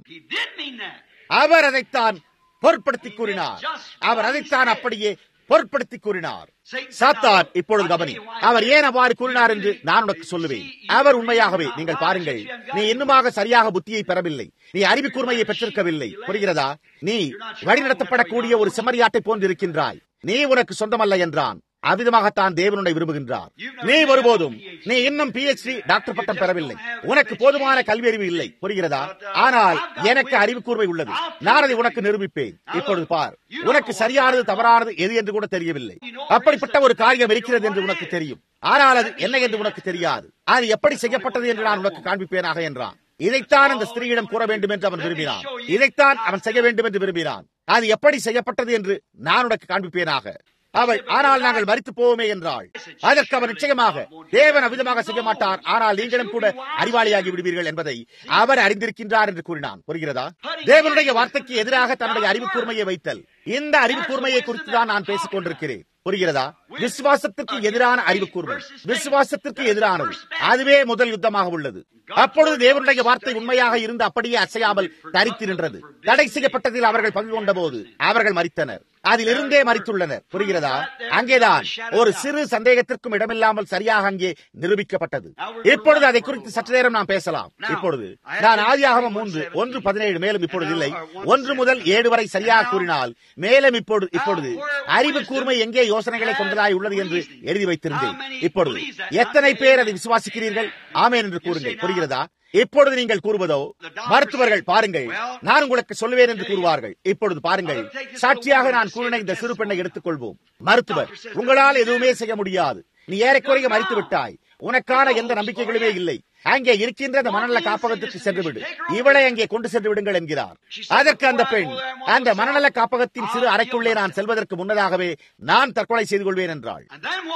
அவர் அதைத்தான் பொருட்படுத்தி கூறினார். அவர் அதைத்தான் அப்படியே பொருட்படுத்தி கூறினார். சாத்தான், இப்பொழுது கவனி, அவர் ஏன் அவ்வாறு கூறினார் என்று நான் உனக்கு சொல்லுவேன். அவர் உண்மையாகவே, நீங்கள் பாருங்கள், நீ இன்னுமாக சரியாக புத்தியை பெறவில்லை, நீ அறிவு கூர்மையை பெற்றிருக்கவில்லை. புரிகிறதா? நீ வழிநடத்தப்படக்கூடிய ஒரு செம்மறியாட்டை போன்று இருக்கின்றாய். நீ உனக்கு சொந்தமல்ல என்றான். அவ்விதமாகத்தான் தேவனுடைய விரும்புகின்றார். நீ ஒருபோதும், நீ இன்னும் பி எச் டி டாக்டர் பட்டம் பெறவில்லை, உனக்கு போதுமான கல்வி அறிவு இல்லை. புரிகிறதா? ஆனால் எனக்கு அறிவு கூர்மை உள்ளது. நான் அதை உனக்கு நிரூபிப்பேன். இப்பொழுது பார், உனக்கு சரியானது தவறானது எது என்று கூட தெரியவில்லை. அப்படிப்பட்ட ஒரு காரியம் இருக்கிறது என்று உனக்கு தெரியும். ஆனால் அது என்ன என்று உனக்கு தெரியாது. அது எப்படி செய்யப்பட்டது என்று நான் உனக்கு காண்பிப்பேனாக என்றான். இதைத்தான் அந்த ஸ்திரீயிடம் கூற வேண்டும் என்று அவன் விரும்பினான். இதைத்தான் அவன் செய்ய வேண்டும் என்று விரும்பினான். அது எப்படி செய்யப்பட்டது என்று நான் உனக்கு காண்பிப்பேனாக. அவள், ஆனால் நாங்கள் மரித்து போவோமே என்றாள். அதற்கு அவர், நிச்சயமாக தேவன் அவ்விதமாக செய்ய மாட்டார், ஆனால் நீங்களும் கூட அறிவாளியாகி விடுவீர்கள் என்பதை அவர் அறிந்திருக்கின்றார் என்று கூறினான். புரிகிறதா? தேவனுடைய வார்த்தைக்கு எதிராக தன்னுடைய அறிவு கூர்மையை வைத்தல். இந்த அறிவு கூர்மையை குறித்து தான் நான் பேசிக் கொண்டிருக்கிறேன். புரிகிறதா? விசுவாசத்திற்கு எதிரான அறிவு கூர்மை, விசுவாசத்திற்கு எதிரானது, அதுவே முதல் யுத்தமாக உள்ளது. அப்பொழுது தேவனுடைய வார்த்தை உண்மையாக இருந்து அப்படியே அசையாமல் தரித்து நின்றது. தடை செய்யப்பட்டதில் அவர்கள் பங்கு கொண்ட போது அவர்கள் மரித்தனர். அதிலிருந்தே மரித்துள்ளனர். புரிகிறதா? அங்கேதான் ஒரு சிறு சந்தேகத்திற்கும் இடமில்லாமல் சரியாக அங்கே நிரூபிக்கப்பட்டது. இப்பொழுது அதை குறித்து சற்று நேரம் நாம் பேசலாம். இப்பொழுது நான் ஆதியாகமம் மூன்று ஒன்று பதினேழு மேலும் இப்பொழுது இல்லை, ஒன்று முதல் ஏழு வரை சரியாக கூறினால், மேலும் இப்பொழுது இப்பொழுது அறிவு கூர்மை எங்கே யோசனைகளை கொண்டதாய் உள்ளது என்று எழுதி வைத்திருந்தேன். இப்பொழுது எத்தனை பேர் அதை விசுவாசிக்கிறீர்கள்? ஆமேன் என்று கூறுங்கள். புரிகிறதா? இப்பொழுது நீங்கள் கூறுவதோ, மருத்துவர்கள், பாருங்கள், நான் உங்களுக்கு சொல்லுவேன் என்று கூறுவார்கள். இப்பொழுது பாருங்கள், சாட்சியாக நான் கூறின இந்த சிறு பெண்ணை எடுத்துக் கொள்வோம். மருத்துவர், உங்களால் எதுவுமே செய்ய முடியாது, நீ ஏறக்குறைய மரித்து விட்டாய், உனக்கான எந்த நம்பிக்கைகளுமே இல்லை, அங்கே இருக்கின்ற அந்த மனநல காப்பகத்திற்கு சென்று விடு, இவளை அங்கே கொண்டு சென்று விடுங்கள் என்கிறார். அதற்கு அந்த பெண், அந்த மனநல காப்பகத்தின் சிறு அறைக்குள்ளே நான் செல்வதற்கு முன்னதாகவே நான் தற்கொலை செய்து கொள்வேன் என்றாள்.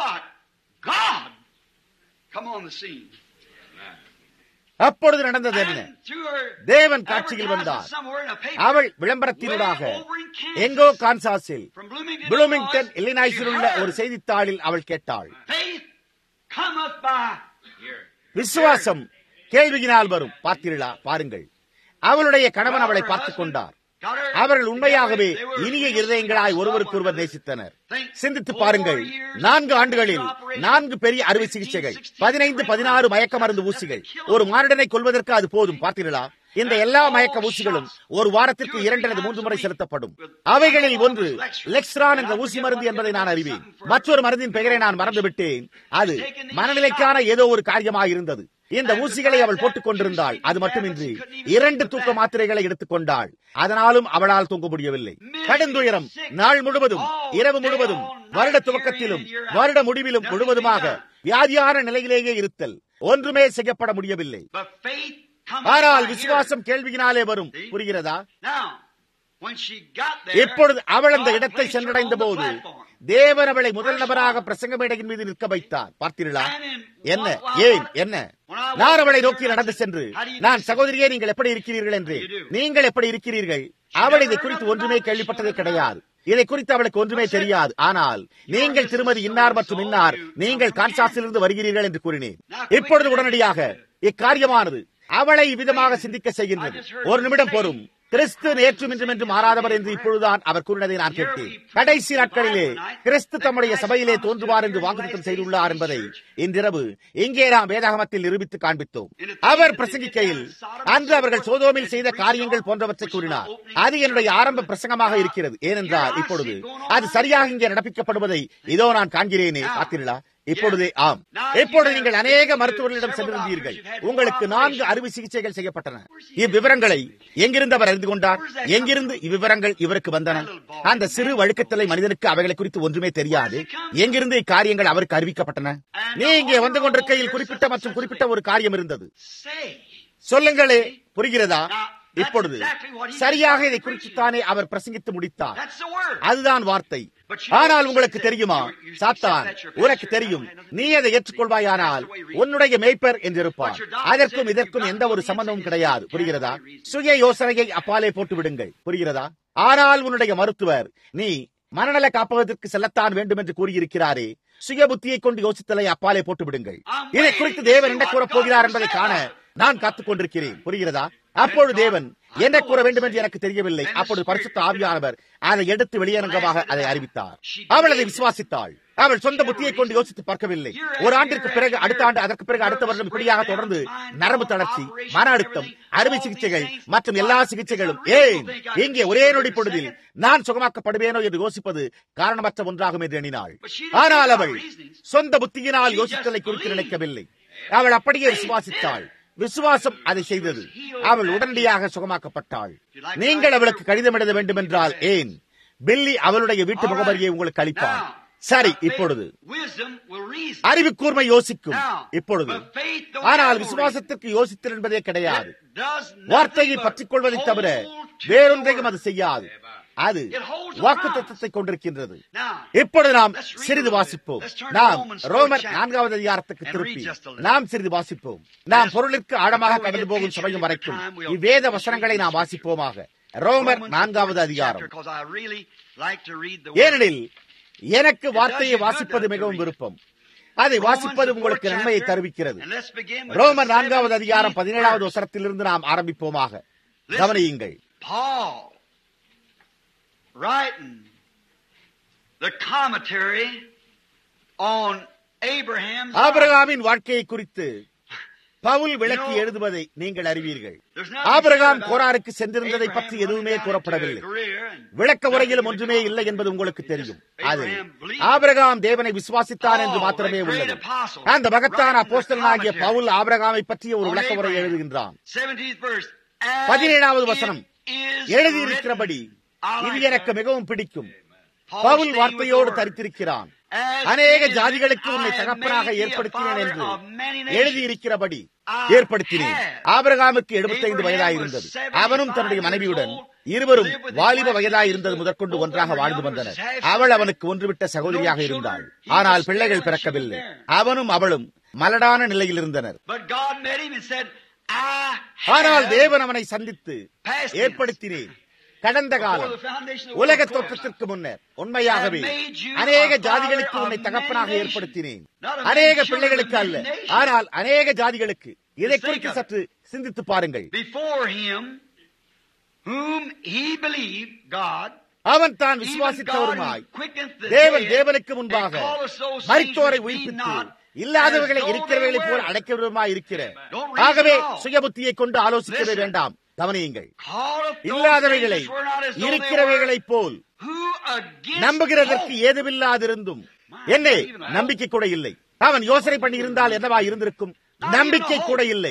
அப்பொழுது நடந்தது என்ன? தேவன் காட்சியில் வந்தார். அவள் விளம்பரத்தினூடாக எங்கோ கான்சாஸில், ப்ளூமிங்டன், இல்லினாய்ஸில் உள்ள ஒரு செய்தித்தாளில் அவள் கேட்டாள், விசுவாசம் கேள்வியினால் வரும். பார்த்தீர்களா? பாருங்கள், அவளுடைய கணவன் அவளை பார்த்துக் கொண்டார். அவர்கள் உண்மையாகவே இனிய இருதயங்களாய் ஒருவருக்கொருவர் நேசித்தனர். சிந்தித்து பாருங்கள், நான்கு ஆண்டுகளில் நான்கு பெரிய அறுவை சிகிச்சைகள், பதினைந்து பதினாறு மயக்க மருந்து ஊசிகள், ஒரு மானிடனை கொல்வதற்கு அது போதும். பார்த்தீர்களா? இந்த எல்லா மயக்க ஊசிகளும் ஒரு வாரத்திற்கு இரண்டு அல்லது மூன்று முறை செலுத்தப்படும். அவைகளில் ஒன்று லெக்ஸ்ரான் என்ற ஊசி மருந்து என்பதை நான் அறிவேன். மற்றொரு மருந்தின் பெயரை நான் மறந்துவிட்டேன். அது மனநிலைக்கான ஏதோ ஒரு காரியமாக இருந்தது. இந்த ஊசிகளை அவள் போட்டுக் கொண்டிருந்தாள். அது மட்டுமின்றி இரண்டு தூக்க மாத்திரைகளை எடுத்துக் கொண்டாள். அதனாலும் அவளால் தூங்க முடியவில்லை. கடுந்துயரம் நாள் முழுவதும், இரவு முழுவதும், வருட துவக்கத்திலும் வருட முடிவிலும் முழுவதுமாக வியாதியான நிலையிலேயே இருத்தல். ஒன்றுமே செய்யப்பட முடியவில்லை. ஆனால் விசுவாசம் கேள்வியினாலே வரும். புரிகிறதா? இப்பொழுது அவள் அந்த இடத்தை சென்றடைந்த போது தேவன் அவளை முதல் நபராக பிரசங்க மேடையின் மீது நிற்க வைத்தார். பார்த்தீர்களா? என்ன, ஏன், என்ன? நான் அவளை நோக்கி நடந்து சென்று, நான் சகோதரியே நீங்கள் எப்படி இருக்கிறீர்கள் என்று, நீங்கள் எப்படி இருக்கிறீர்கள்? அவள் இதை குறித்து ஒன்றுமே கேள்விப்பட்டதே கிடையாது. இதை குறித்து அவளுக்கு ஒன்றுமே தெரியாது. ஆனால் நீங்கள் திருமதி இன்னார் மற்றும் இன்னார், நீங்கள் கான்சாஸிலிருந்து வருகிறீர்கள் என்று கூறினேன். இப்பொழுது உடனடியாக இக்காரியமானது அவளை விதமாக சிந்திக்க செய்கின்றது. ஒரு நிமிடம் போரும். கிறிஸ்து நேற்றும் இன்றும் என்று மாறாதவர் என்று இப்பொழுதுதான் அவர் கூறினதை நான் கேட்டேன். கடைசி நாட்களிலே கிறிஸ்து தம்முடைய சபையிலே தோன்றுவார் என்று வாக்குத்தத்தம் செய்துள்ளார் என்பதை இன்றிரவு இங்கே நாம் வேதாகமத்தில் நிரூபித்து காண்பித்தோம். அவர் பிரசங்கிக்கையில் அன்று அவர்கள் சோதோமில் செய்த காரியங்கள் போன்றவற்றை கூறினார். அது என்னுடைய ஆரம்ப பிரசங்கமாக இருக்கிறது. ஏனென்றால் இப்பொழுது அது சரியாக இங்கே நடப்பிக்கப்படுவதை இதோ நான் காண்கிறேனே. பார்த்தீர்களா? இப்பொழுதே ஆம். இப்பொழுது நீங்கள் அநேக மருத்துவர்களிடம் சென்றிருந்தீர்கள். உங்களுக்கு நான்கு அறுவை சிகிச்சைகள் செய்யப்பட்டன. இவ்விவரங்களை எங்கிருந்து அவர் அறிந்து கொண்டார்? எங்கிருந்து இவ்விவரங்கள் இவருக்கு வந்தன? அந்த சிறு வழுக்கத்தலை மனிதனுக்கு அவைகளை குறித்து ஒன்றுமே தெரியாது. எங்கிருந்து இக்காரியங்கள் அவருக்கு அறிவிக்கப்பட்டன? நீ இங்கே வந்து கொண்டிருக்கையில் குறிப்பிட்ட மற்றும் குறிப்பிட்ட ஒரு காரியம் இருந்தது. சொல்லுங்களே, புரிகிறதா? இப்பொழுது சரியாக இதை குறித்துத்தானே அவர் பிரசங்கித்து முடித்தார். அதுதான் வார்த்தை. ஆனால் உங்களுக்கு தெரியுமா, சாத்தான் உனக்கு தெரியும், நீ அதை ஏற்றுக்கொள்வாயானால் உன்னுடைய மேய்ப்பர் என்றிருப்பார். அதற்கும் இதற்கும் எந்த ஒரு சம்பந்தமும் கிடையாது. புரிகிறதா? சுய யோசனையை அப்பாலே போட்டு விடுங்கள். புரிகிறதா? ஆனால் உன்னுடைய மருத்துவர் நீ மனநல காப்பகத்திற்கு செல்லத்தான் வேண்டும் என்று கூறியிருக்கிறாரே, சுய புத்தியை கொண்டு யோசித்தலை அப்பாலே போட்டு விடுங்கள். இதை குறித்து தேவன் என்ன கூறப் போகிறார் என்பதை காண நான் காத்துக் கொண்டிருக்கிறேன். புரிகிறதா? அப்பொழுது தேவன் என்ன கூற வேண்டும் என்று எனக்கு தெரியவில்லை. அப்பொழுது பரிசுத்த ஆவியானவர் அதை எடுத்து வெளியரங்கமாக அதை அறிவித்தார். அவள் அதை விசுவாசித்தாள். அவள் சொந்த புத்தியை கொண்டு யோசித்து பார்க்கவில்லை. ஒரு ஆண்டிற்கு பிறகு, அடுத்த ஆண்டு, அதற்கு பிறகு அடுத்த வருடம் இப்படியாக தொடர்ந்து நரம்பு தளர்ச்சி, மன அழுத்தம், அறுவை சிகிச்சைகள் மற்றும் எல்லா சிகிச்சைகளும். ஏன் இங்கே ஒரே நொடி பொழுதில் நான் சுகமாக்கப்படுவேனோ என்று யோசிப்பது காரணமற்ற ஒன்றாகும் என்று எண்ணினாள். ஆனால் அவள் சொந்த புத்தியினால் யோசித்தலை குறித்து நினைக்கவில்லை. அவள் அப்படியே விசுவாசித்தாள். விசுவாசம் அதை செய்தது. அவள் உடனடியாக சுகமாக்கப்பட்டாள். நீங்கள் அவளுக்கு கடிதம் எழுத வேண்டும் என்றால் ஏன்? பில்லி அவளுடைய வீட்டு முகவரியை உங்களுக்கு அளிப்பார். சரி, இப்பொழுது அறிவு கூர்மை யோசிக்கும். இப்பொழுது ஆனால் விசுவாசத்திற்கு யோசித்தல் என்பதே கிடையாது. வார்த்தையை பற்றிக் கொள்வதை தவிர வேறொன்றையும் அது செய்யாது. அது வாக்குத்தத்தத்தை கொண்டிருக்கின்றது. இப்பொழுது நாம் சிறிது வாசிப்போம். நாம் ரோமர் நான்காவது அதிகாரத்துக்கு திருப்பி நாம் சிறிது வாசிப்போம். நாம் பொருளுக்கு ஆழமாக கடந்து போகும் சமயம் வரைக்கும் இவ்வேத வசனங்களை நாம் வாசிப்போமாக. ரோமர் நான்காவது அதிகாரம். ஏனெனில் எனக்கு வார்த்தையை வாசிப்பது மிகவும் விருப்பம். அதை வாசிப்பது உங்களுக்கு நன்மையை தருவிக்கிறது. ரோமர் நான்காவது அதிகாரம் பதினேழாவது வசனத்திலிருந்து நாம் ஆரம்பிப்போமாக. கவனியுங்கள். Writing the commentary on Abraham's ஆபிரகாமின் வாழ்க்கையை குறித்து பவுல் விளக்கி எழுதுவதை நீங்கள் அறிவீர்கள். ஆபிரகாம் கோராருக்கு சென்றிருந்ததை பற்றி எதுவுமே கூறப்படவில்லை. விளக்க உரையிலும் ஒன்றுமே இல்லை என்பது உங்களுக்கு தெரியும். அது ஆபிரகாம் தேவனை விசுவாசித்தான் என்று மாத்திரமே உள்ளது. அந்த மகத்தான அப்போஸ்தலனாகிய பவுல் ஆபிரகாமை பற்றிய ஒரு விளக்க உரை எழுதுகின்றான். பதினேழாவது வசனம், எழுதியிருக்கிறபடி இது எனக்கு மிகவும் பிடிக்கும். பவுல் வார்த்தையோடு தரித்திருக்கிறான். அநேக ஜாதிகளுக்கு உன்னை தகப்பனாக ஏற்படுத்தினேன் என்று எழுதியிருக்கிறபடி ஏற்படுத்தினேன். ஆபிரகாமுக்கு எழுபத்தைந்து வயதாயிருந்தது. அவனும் தன்னுடைய மனைவியுடன் இருவரும் வாலிப வயதாயிருந்தது முதற்கொண்டு ஒன்றாக வாழ்ந்து வந்தனர். அவள் அவனுக்கு ஒன்றுவிட்ட சகோதரியாக இருந்தாள். ஆனால் பிள்ளைகள் பிறக்கவில்லை. அவனும் அவளும் மலடான நிலையில் இருந்தனர். ஆனால் தேவன் அவனை சந்தித்து ஏற்படுத்தினேன். கடந்த காலம், உலக தோற்றத்திற்கு முன்னர் உண்மையாகவே அநேக ஜாதிகளுக்கு உன்னை தகப்பனாக ஏற்படுத்தினேன். அநேக பிள்ளைகளுக்கு அல்ல, ஆனால் அநேக ஜாதிகளுக்கு. இதை குறித்து சற்று சிந்தித்து பாருங்கள். whom he believed, God, அவன் தான் விசுவாசித்தவருமாய் தேவன் தேவனுக்கு முன்பாக மரித்தோரை உயிர்ப்பித்து இல்லாதவர்களை இருக்கிறவர்களை போல் அடைக்கிறவருமாய் இருக்கிற. ஆகவே சுயபுத்தியை கொண்டு ஆலோசிக்கவே வேண்டாம். கவனியுங்கள், இல்லாதவைகளை இருக்கிறவைகளைப் போல் நம்புகிறதற்கு ஏதுமில்லாதிருந்தும் என்னே நம்பிக்கை கூட இல்லை. அவன் யோசனை பண்ணி இருந்தால் என்னவா இருந்திருக்கும்? நம்பிக்கை கூட இல்லை.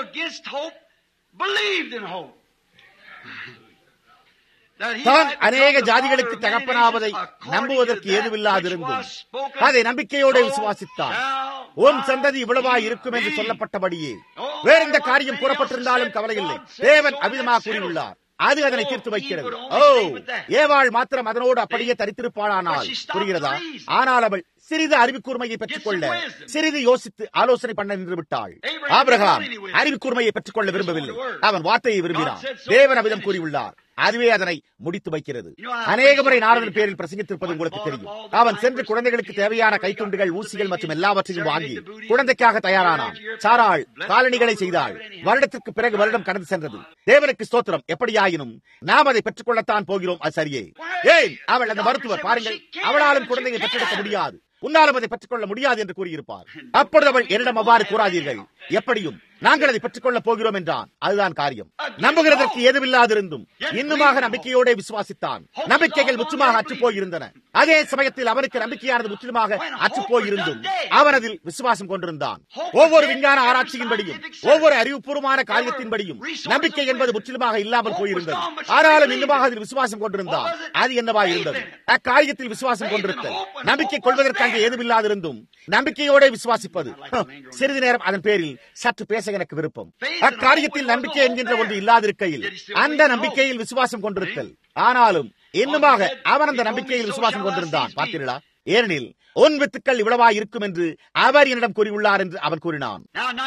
தான் அநேக ஜாதிகளுக்கு தகப்பனாவதை நம்புவதற்கு ஏதுமில்லாதிருந்தும் அதை நம்பிக்கையோடு விசுவாசித்தான். உன் சந்ததி இவ்வளவாய் இருக்கும் என்று சொல்லப்பட்டபடியே வேற எந்த காரியம் கூறப்பட்டிருந்தாலும் கவலை இல்லை. தேவன் அவிதமாக கூறியுள்ளார். அது அதனை தீர்த்து வைக்கிறது. ஓ, ஏவாள் மாத்திரம் அதனோடு அப்படியே தரித்திருப்பாளானால் புரிகிறதா? ஆனால் அவள் சிறிது அறிவுக்கூர்மையை பெற்றுக் கொள்ள சிறிது யோசித்து ஆலோசனை பண்ண நின்று விட்டாள். ஆபிரகாம் அறிவுக்கூர்மையை பெற்றுக் கொள்ள விரும்பவில்லை, அவன் வார்த்தையை விரும்பினான். தேவன் அவிதம் கூறியுள்ளார். அதுவே அதனை முடித்து வைக்கிறது. அநேக முறை நாரதன் பேரில் பிரசங்கித்திருப்பது உங்களுக்கு தெரியும். அவன் சென்று குழந்தைகளுக்கு தேவையான கைத்துண்டுகள், ஊசிகள் மற்றும் எல்லாவற்றையும் வாங்கி குழந்தைக்காக தயாரானான். சாராள் காலணிகளை செய்தாள். வருடத்திற்கு பிறகு வருடம் கடந்து சென்றது. தேவனுக்கு ஸ்தோத்திரம். எப்படியாயினும் நாம் அதை பெற்றுக் கொள்ளத்தான் போகிறோம். அது சரியே. ஏன் அவள் அந்த மருத்துவர் பாருங்கள், அவளாலும் குழந்தையை பெற்றெடுக்க முடியாது, உன்னாலும் அதை பெற்றுக் கொள்ள முடியாது என்று கூறியிருப்பார். அப்பொழுது அவள் என்னிடம் அவ்வாறு கூறாதீர்கள், எப்படியும் நாங்கள் அதை பெற்றுக் கொள்ளப் போகிறோம் என்றான். அதுதான் காரியம். நம்புகிறதற்கு ஏதுமில்லாதிருந்தும் இன்னுமாக நம்பிக்கையோட விசுவாசித்தான். நம்பிக்கைகள் முற்றுமாக அற்றுப் போயிருந்தன. அதே சமயத்தில் அவனுக்கு நம்பிக்கையானது முற்றிலுமாக அற்றுப் போயிருந்தும் அவன் அதில் விசுவாசம் கொண்டிருந்தான். ஒவ்வொரு விஞ்ஞான ஆராய்ச்சியின்படியும் ஒவ்வொரு அறிவுபூர்வமான காரியத்தின்படியும் நம்பிக்கை என்பது முற்றிலுமாக இல்லாமல் போயிருந்தது. ஆனாலும் இன்னுமாக அதில் விசுவாசம் கொண்டிருந்தான். அது என்னவா இருந்தது? அக்காரியத்தில் விசுவாசம் கொண்டிருத்தல். நம்பிக்கை கொள்வதற்கு அங்கே ஏதுமில்லாதிருந்தும் நம்பிக்கையோட விசுவாசிப்பது. சிறிது நேரம் அதன் பேரில் சற்று பேச எனக்கு விருப்பம். அக்காரியத்தில் நம்பிக்கை என்கின்ற ஒன்று இல்லாதிருக்கையில் அந்த நம்பிக்கையில் விசுவாசம் கொண்டிருத்தல். ஆனாலும் இன்னுமாக அவன் அந்த நம்பிக்கையில் விசுவாசம் கொண்டிருந்தான். பார்த்தீர்களா? ஏனெனில் உன் வித்துக்கள் இவ்வளவா இருக்கும் என்று அவர் என்னிடம் கூறியுள்ளார் என்று அவன் கூறினான்.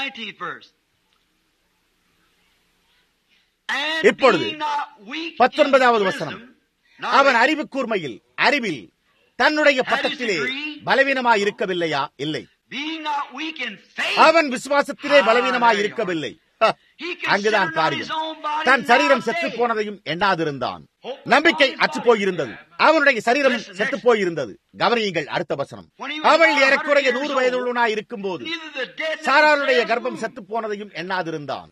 இப்பொழுது பத்தொன்பதாவது வசனம். அவன் அறிவு கூர்மையில், அறிவில் தன்னுடைய பட்டத்திலே பலவீனமாய் இருக்கவில்லையா? இல்லை. அவன் விசுவாசத்திலே பலவீனமாய் இருக்கவில்லை. அங்குதான் காரியம். தன் சரீரம் செத்து போனதையும் எண்ணாதிருந்தான். நம்பிக்கை அற்று போயிருந்தது. அவனுடைய சரீரம் செத்து போயிருந்தது. கவனியுங்கள் அடுத்த வசனம். அவள் ஏறக்குறைய நூறு வயதுள்ளவனாய் இருக்கும் போது சாராளுடைய கர்ப்பம் செத்து போனதையும் எண்ணாதிருந்தான்.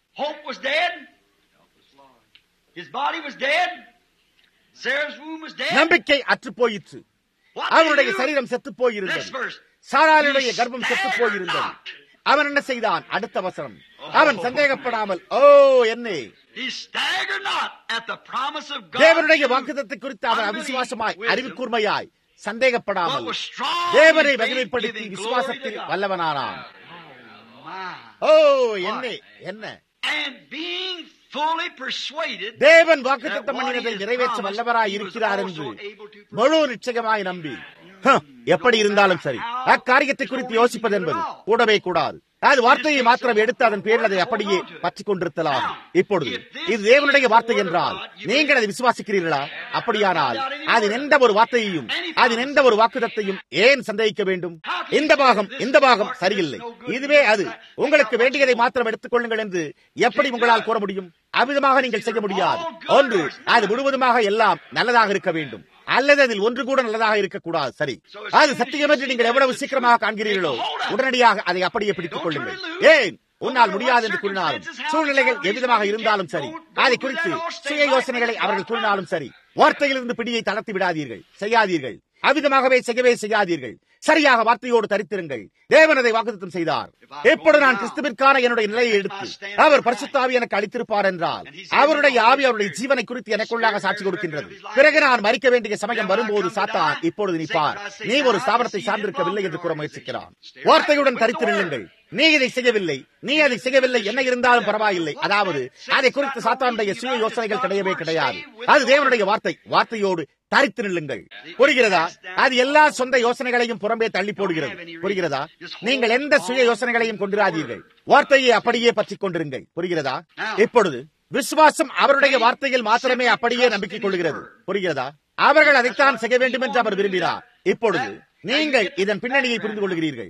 நம்பிக்கை அற்று போயிற்று. அவனுடைய சரீரம் செத்து போயிருந்தது. சாராளுடைய கர்ப்பம் செத்து போயிருந்தது. அவன் என்ன செய்தான்? அடுத்த வசனம். அவன் சந்தேகப்படாமல், ஓ என்னே, தேவனுடைய வாக்குத்தத்தை குறித்து அவன் அவிசுவாசமாய், அறிவு கூர்மையாய், சந்தேகப்படாமல் தேவனை மகிமைப்படுத்தி விசுவாசத்தில் வல்லவனானான். ஓ என்னே, என்ன தேவன் வாக்குத்தத்தம் பண்ணினதை நிறைவேற்ற வல்லவராய் இருக்கிறார் என்று முழு நிச்சயமாய் நம்பி, எப்படி இருந்தாலும் சரி, அக்காரியத்தை குறித்து யோசிப்பது என்பது கூடவே கூடாது. அது வார்த்தையை மாத்திரம் எடுத்து அதன் பேரில் அதை அப்படியே பற்றிக் கொண்டிருத்தலாம். இப்பொழுது இது தேவனுடைய வார்த்தை என்றால் நீங்கள் அதை விசுவாசிக்கிறீர்களா? அப்படியானால் அது எந்த ஒரு வார்த்தையையும், அது எந்த ஒரு வாக்குத்தத்தையும் ஏன் சந்தேகிக்க வேண்டும்? இந்த பாகம் இந்த பாகம் சரியில்லை, இதுவே அது, உங்களுக்கு வேண்டியதை மாத்திரம் எடுத்துக் கொள்ளுங்கள் என்று எப்படி உங்களால் கூற முடியும்? அவ்விதமாக நீங்கள் செய்ய முடியாது. ஒன்று, அது முழுவதுமாக எல்லாம் நல்லதாக இருக்க வேண்டும், அல்லது அதில் ஒன்று கூட நல்லதாக இருக்கக்கூடாது. சரி, அது சத்தியம் என்று நீங்கள் எவ்வளவு சீக்கிரமாக காண்கிறீர்களோ உடனடியாக அதை அப்படியே பிடித்துக் கொள்ளுங்கள். ஏன் உன்னால் முடியாது என்று கூறினாலும், சூழ்நிலைகள் எவ்விதமாக இருந்தாலும் சரி, அதை குறித்து சுய யோசனைகளை அவர்கள் கூறினாலும் சரி, வார்த்தையிலிருந்து பிடியை தளர்த்தி விடாதீர்கள், செய்யாதீர்கள். அவ்விதமாகவே செய்யவே செய்யாதீர்கள். சரியாக வார்த்தையோடு தரித்திருங்கள். தேவன் அதை வாக்குத்தத்தம் செய்தார். எப்பொழுது நான் கிறிஸ்துவிற்கான என்னுடைய நிலையை எடுத்து அவர் பரிசுத்த ஆவி எனக்கு அளித்திருப்பார் என்றால், அவருடைய ஆவி அவருடைய ஜீவனை குறித்து எனக்குள்ளாக சாட்சி கொடுக்கின்றது. பிறகு நான் மரிக்க வேண்டிய சமயம் வரும்போது சாத்தான், இப்பொழுது நீ பார், நீ ஒரு ஸ்தாபனத்தை சார்ந்திருக்கவில்லை என்று கூற முயற்சிக்கிறான். வார்த்தையுடன் தரித்து நில்லுங்கள். நீ இதை செய்யவில்லை, நீ அதை செய்யவில்லை, என்ன இருந்தாலும் பரவாயில்லை. அதாவது அதை குறித்து சாத்தானுடைய சுய யோசனைகள் கிடையவே கிடையாது. அது தேவனுடைய வார்த்தை. வார்த்தையோடு தரித்து நில்லுங்கள். புரிகிறதா? அது எல்லா சொந்த யோசனைகளையும் புறம்பே தள்ளி போடுகிறது. புரிகிறதா? நீங்கள் எந்த சுய யோசனைகளையும் கொண்டிராதீர்கள். வார்த்தையை அப்படியே பற்றிக் கொண்டிருங்கள். புரிகிறதா? இப்பொழுது விசுவாசம் அவருடைய வார்த்தையில் மாத்திரமே அப்படியே நம்பிக்கை கொள்கிறது. புரிகிறதா? அவர்கள் அதைத்தான் செய்ய வேண்டும் என்று அவர் விரும்பினார். இப்பொழுது நீங்கள் இதன் பின்னணியை புரிந்து கொள்கிறீர்கள்.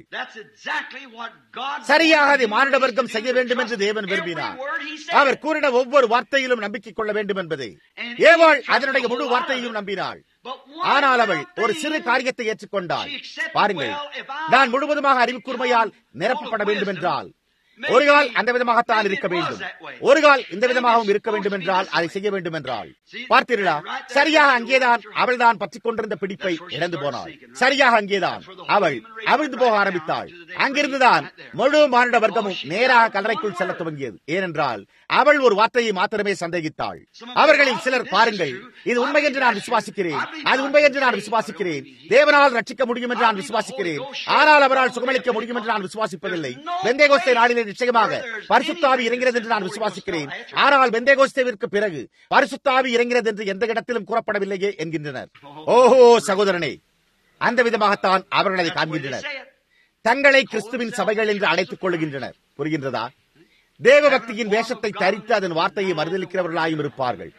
சரியாக அதை மானிட வர்க்கம் செய்ய வேண்டும் என்று தேவன் விரும்பினார். அவர் கூறின ஒவ்வொரு வார்த்தையிலும் நம்பிக்கை கொள்ள வேண்டும் என்பதை ஏவாள் அதனுடைய முழு வார்த்தையையும் நம்பினாள். ஆனால் அவள் ஒரு சிறு காரியத்தை ஏற்றுக்கொண்டாள். பாருங்கள், நான் முழுவதுமாக அறிவு கூர்மையால் நிரப்பப்பட வேண்டும் என்றால் ஒரு கால் அந்த விதமாகத்தான் இருக்க வேண்டும், ஒரு கால் இந்த விதமாகவும் இருக்க வேண்டும் என்றால் அதை செய்ய வேண்டும் என்றால் பார்த்தீர்களா? சரியாக அங்கேதான் அவள் தான் பற்றிக் கொண்டிருந்த பிடிப்பை இழந்து போனாள். சரியாக அங்கேதான் அவள் அவிழ்ந்து போக ஆரம்பித்தாள். அங்கிருந்துதான் முழு மானிட வர்க்கமும் நேராக கல்லறைக்குள் செல்ல துவங்கியது. ஏனென்றால் அவள் ஒரு வார்த்தையை மாத்திரமே சந்தேகித்தாள். அவர்களில் சிலர், பாருங்கள், இது உண்மை என்று நான் விசுவாசிக்கிறேன், அது உண்மை என்று நான் விசுவாசிக்கிறேன், தேவனால் ரட்சிக்க முடியும் என்று நான் விசுவாசிக்கிறேன், ஆனால் அவரால் சுகமளிக்க முடியும் என்று நான் விசுவாசிப்பதில்லை. பெந்தேகோஸ்தே நாளிலே நிச்சயமாக பரிசுத்த ஆவி இறங்கிறது என்று நான் விசுவாசிக்கிறேன், ஆனால் பெந்தேகோஸ்தேவிற்கு பிறகு பரிசுத்த ஆவி இறங்கிறது என்று எந்த இடத்திலும் கூறப்படவில்லையே என்கின்றனர். ஓஹோ சகோதரனே, அந்த விதமாகத்தான் அவர்கள் அதை காண்கின்றனர். தங்களை கிறிஸ்துவின் சபைகள் என்று அழைத்துக் கொள்கின்றனர். புரிகின்றதா? தேவ பக்தியின் வேஷத்தை தரித்து அதன் வார்த்தையை மறுதலிக்கிறவர்களாயும் இருப்பார்கள்.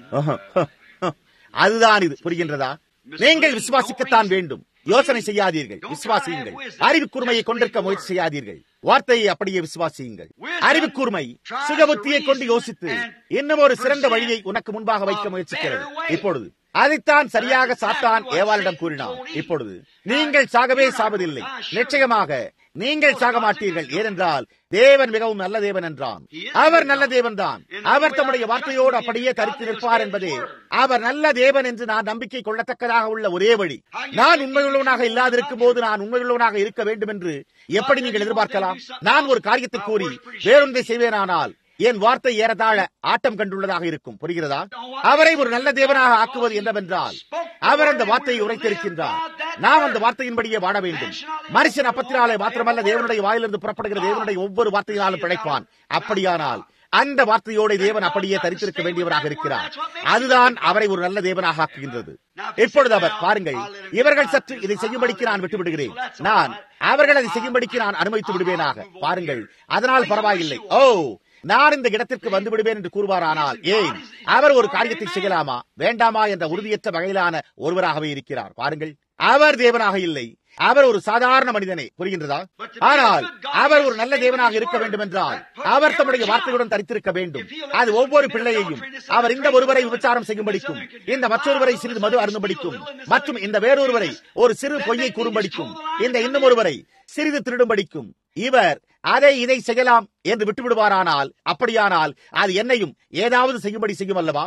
அதுதான் இது. புரிகின்றதா? நீங்கள் விசுவாசிக்கத்தான் வேண்டும். யோசனை செய்யாதீர்கள், விசுவாசியுங்கள். அறிவு கூர்மையை கொண்டிருக்க முயற்சி செய்யாதீர்கள். வார்த்தையை அப்படியே விசுவாசியுங்கள். அறிவு கூர்மை சுகபுத்தியை கொண்டு யோசித்து இன்னும் ஒரு சிறந்த வழியை உனக்கு முன்பாக வைக்க முயற்சிக்கிறது. இப்பொழுது அதைத்தான் சரியாக சாத்தான் ஏவாளிடம் கூறினான். இப்பொழுது நீங்கள் சாகவே சாவதில்லை, நிச்சயமாக நீங்கள் சாக மாட்டீர்கள், ஏனென்றால் தேவன் மிகவும் நல்ல தேவன் என்றான். அவர் நல்ல தேவன் தான். அவர் தம்முடைய வார்த்தையோடு அப்படியே தரித்து நிற்பார் என்பதே அவர் நல்ல தேவன் என்று நான் நம்பிக்கை கொள்ளத்தக்கதாக உள்ள ஒரே வழி. நான் உண்மையுள்ளவனாக இல்லாதிருக்கும் போது நான் உண்மையுள்ளவனாக இருக்க வேண்டும் என்று எப்படி நீங்கள் எதிர்பார்க்கலாம்? நான் ஒரு காரியத்தை கூறி வேறொன்றை செய்வேனானால் என் வார்த்தை ஏறத்தாழ ஆட்டம் கண்டுள்ளதாக இருக்கும். புரிகிறதா? அவரை ஒரு நல்ல தேவனாக ஆக்குவது என்னவென்றால் அவர் அந்த வார்த்தையை உரைத்திருக்கின்றார். நாம் அந்த வார்த்தையின்படியே வாழ வேண்டும். மனுஷன் அப்பத்தினாலே மாத்திரமல்ல, தேவனுடைய வாயிலிருந்து புறப்படுகிற தேவனுடைய ஒவ்வொரு வார்த்தையினாலும் பிழைப்பான். அப்படியானால் அந்த வார்த்தையோடு தேவன் அப்படியே தரித்திருக்க வேண்டியவராக இருக்கிறார். அதுதான் அவரை ஒரு நல்ல தேவனாக ஆக்குகின்றது. இப்பொழுது அவர், பாருங்கள், இவர்கள் சற்று இதை செய்யும்படிக்கு நான் விட்டு விடுகிறேன், நான் அவர்கள் அதை செய்யும்படிக்கு நான் அனுமதித்து விடுவேனாக. பாருங்கள், அதனால் பரவாயில்லை, ஓ நான் இந்த இடத்திற்கு வந்து விடுவேன் என்று கூறுவாரானால் ஏன் அவர் ஒரு காரியத்தை செய்யலாமா வேண்டாமா என்ற உறுதியற்ற வகையிலான ஒருவராகவே இருக்கிறார். பாருங்கள், அவர் தேவனாக இல்லை, அவர் ஒரு சாதாரண மனிதனே. புரிகின்றதா? ஆனால் அவர் ஒரு நல்ல தேவனாக இருக்க வேண்டும் என்றால் அவர் தம்முடைய வார்த்தையுடன் தரித்திருக்க வேண்டும். அது ஒவ்வொரு பிள்ளையையும் அவர் இந்த ஒருவரை விபச்சாரம் செய்யும்படிக்கும், இந்த மற்றொருவரை சிறிது மது அருந்தும்படிக்கும், மற்றும் இந்த வேறொருவரை ஒரு சிறு பொய்யை கூறும்படிக்கும், இந்த இன்னும் ஒருவரை சிறிது திருடும்படிக்கும் இவர் அதை இதை செய்யலாம் என்று விட்டு விடுவாரானால், அப்படியானால் அது என்னையும் ஏதாவது செய்யும்படி செய்யும் அல்லவா?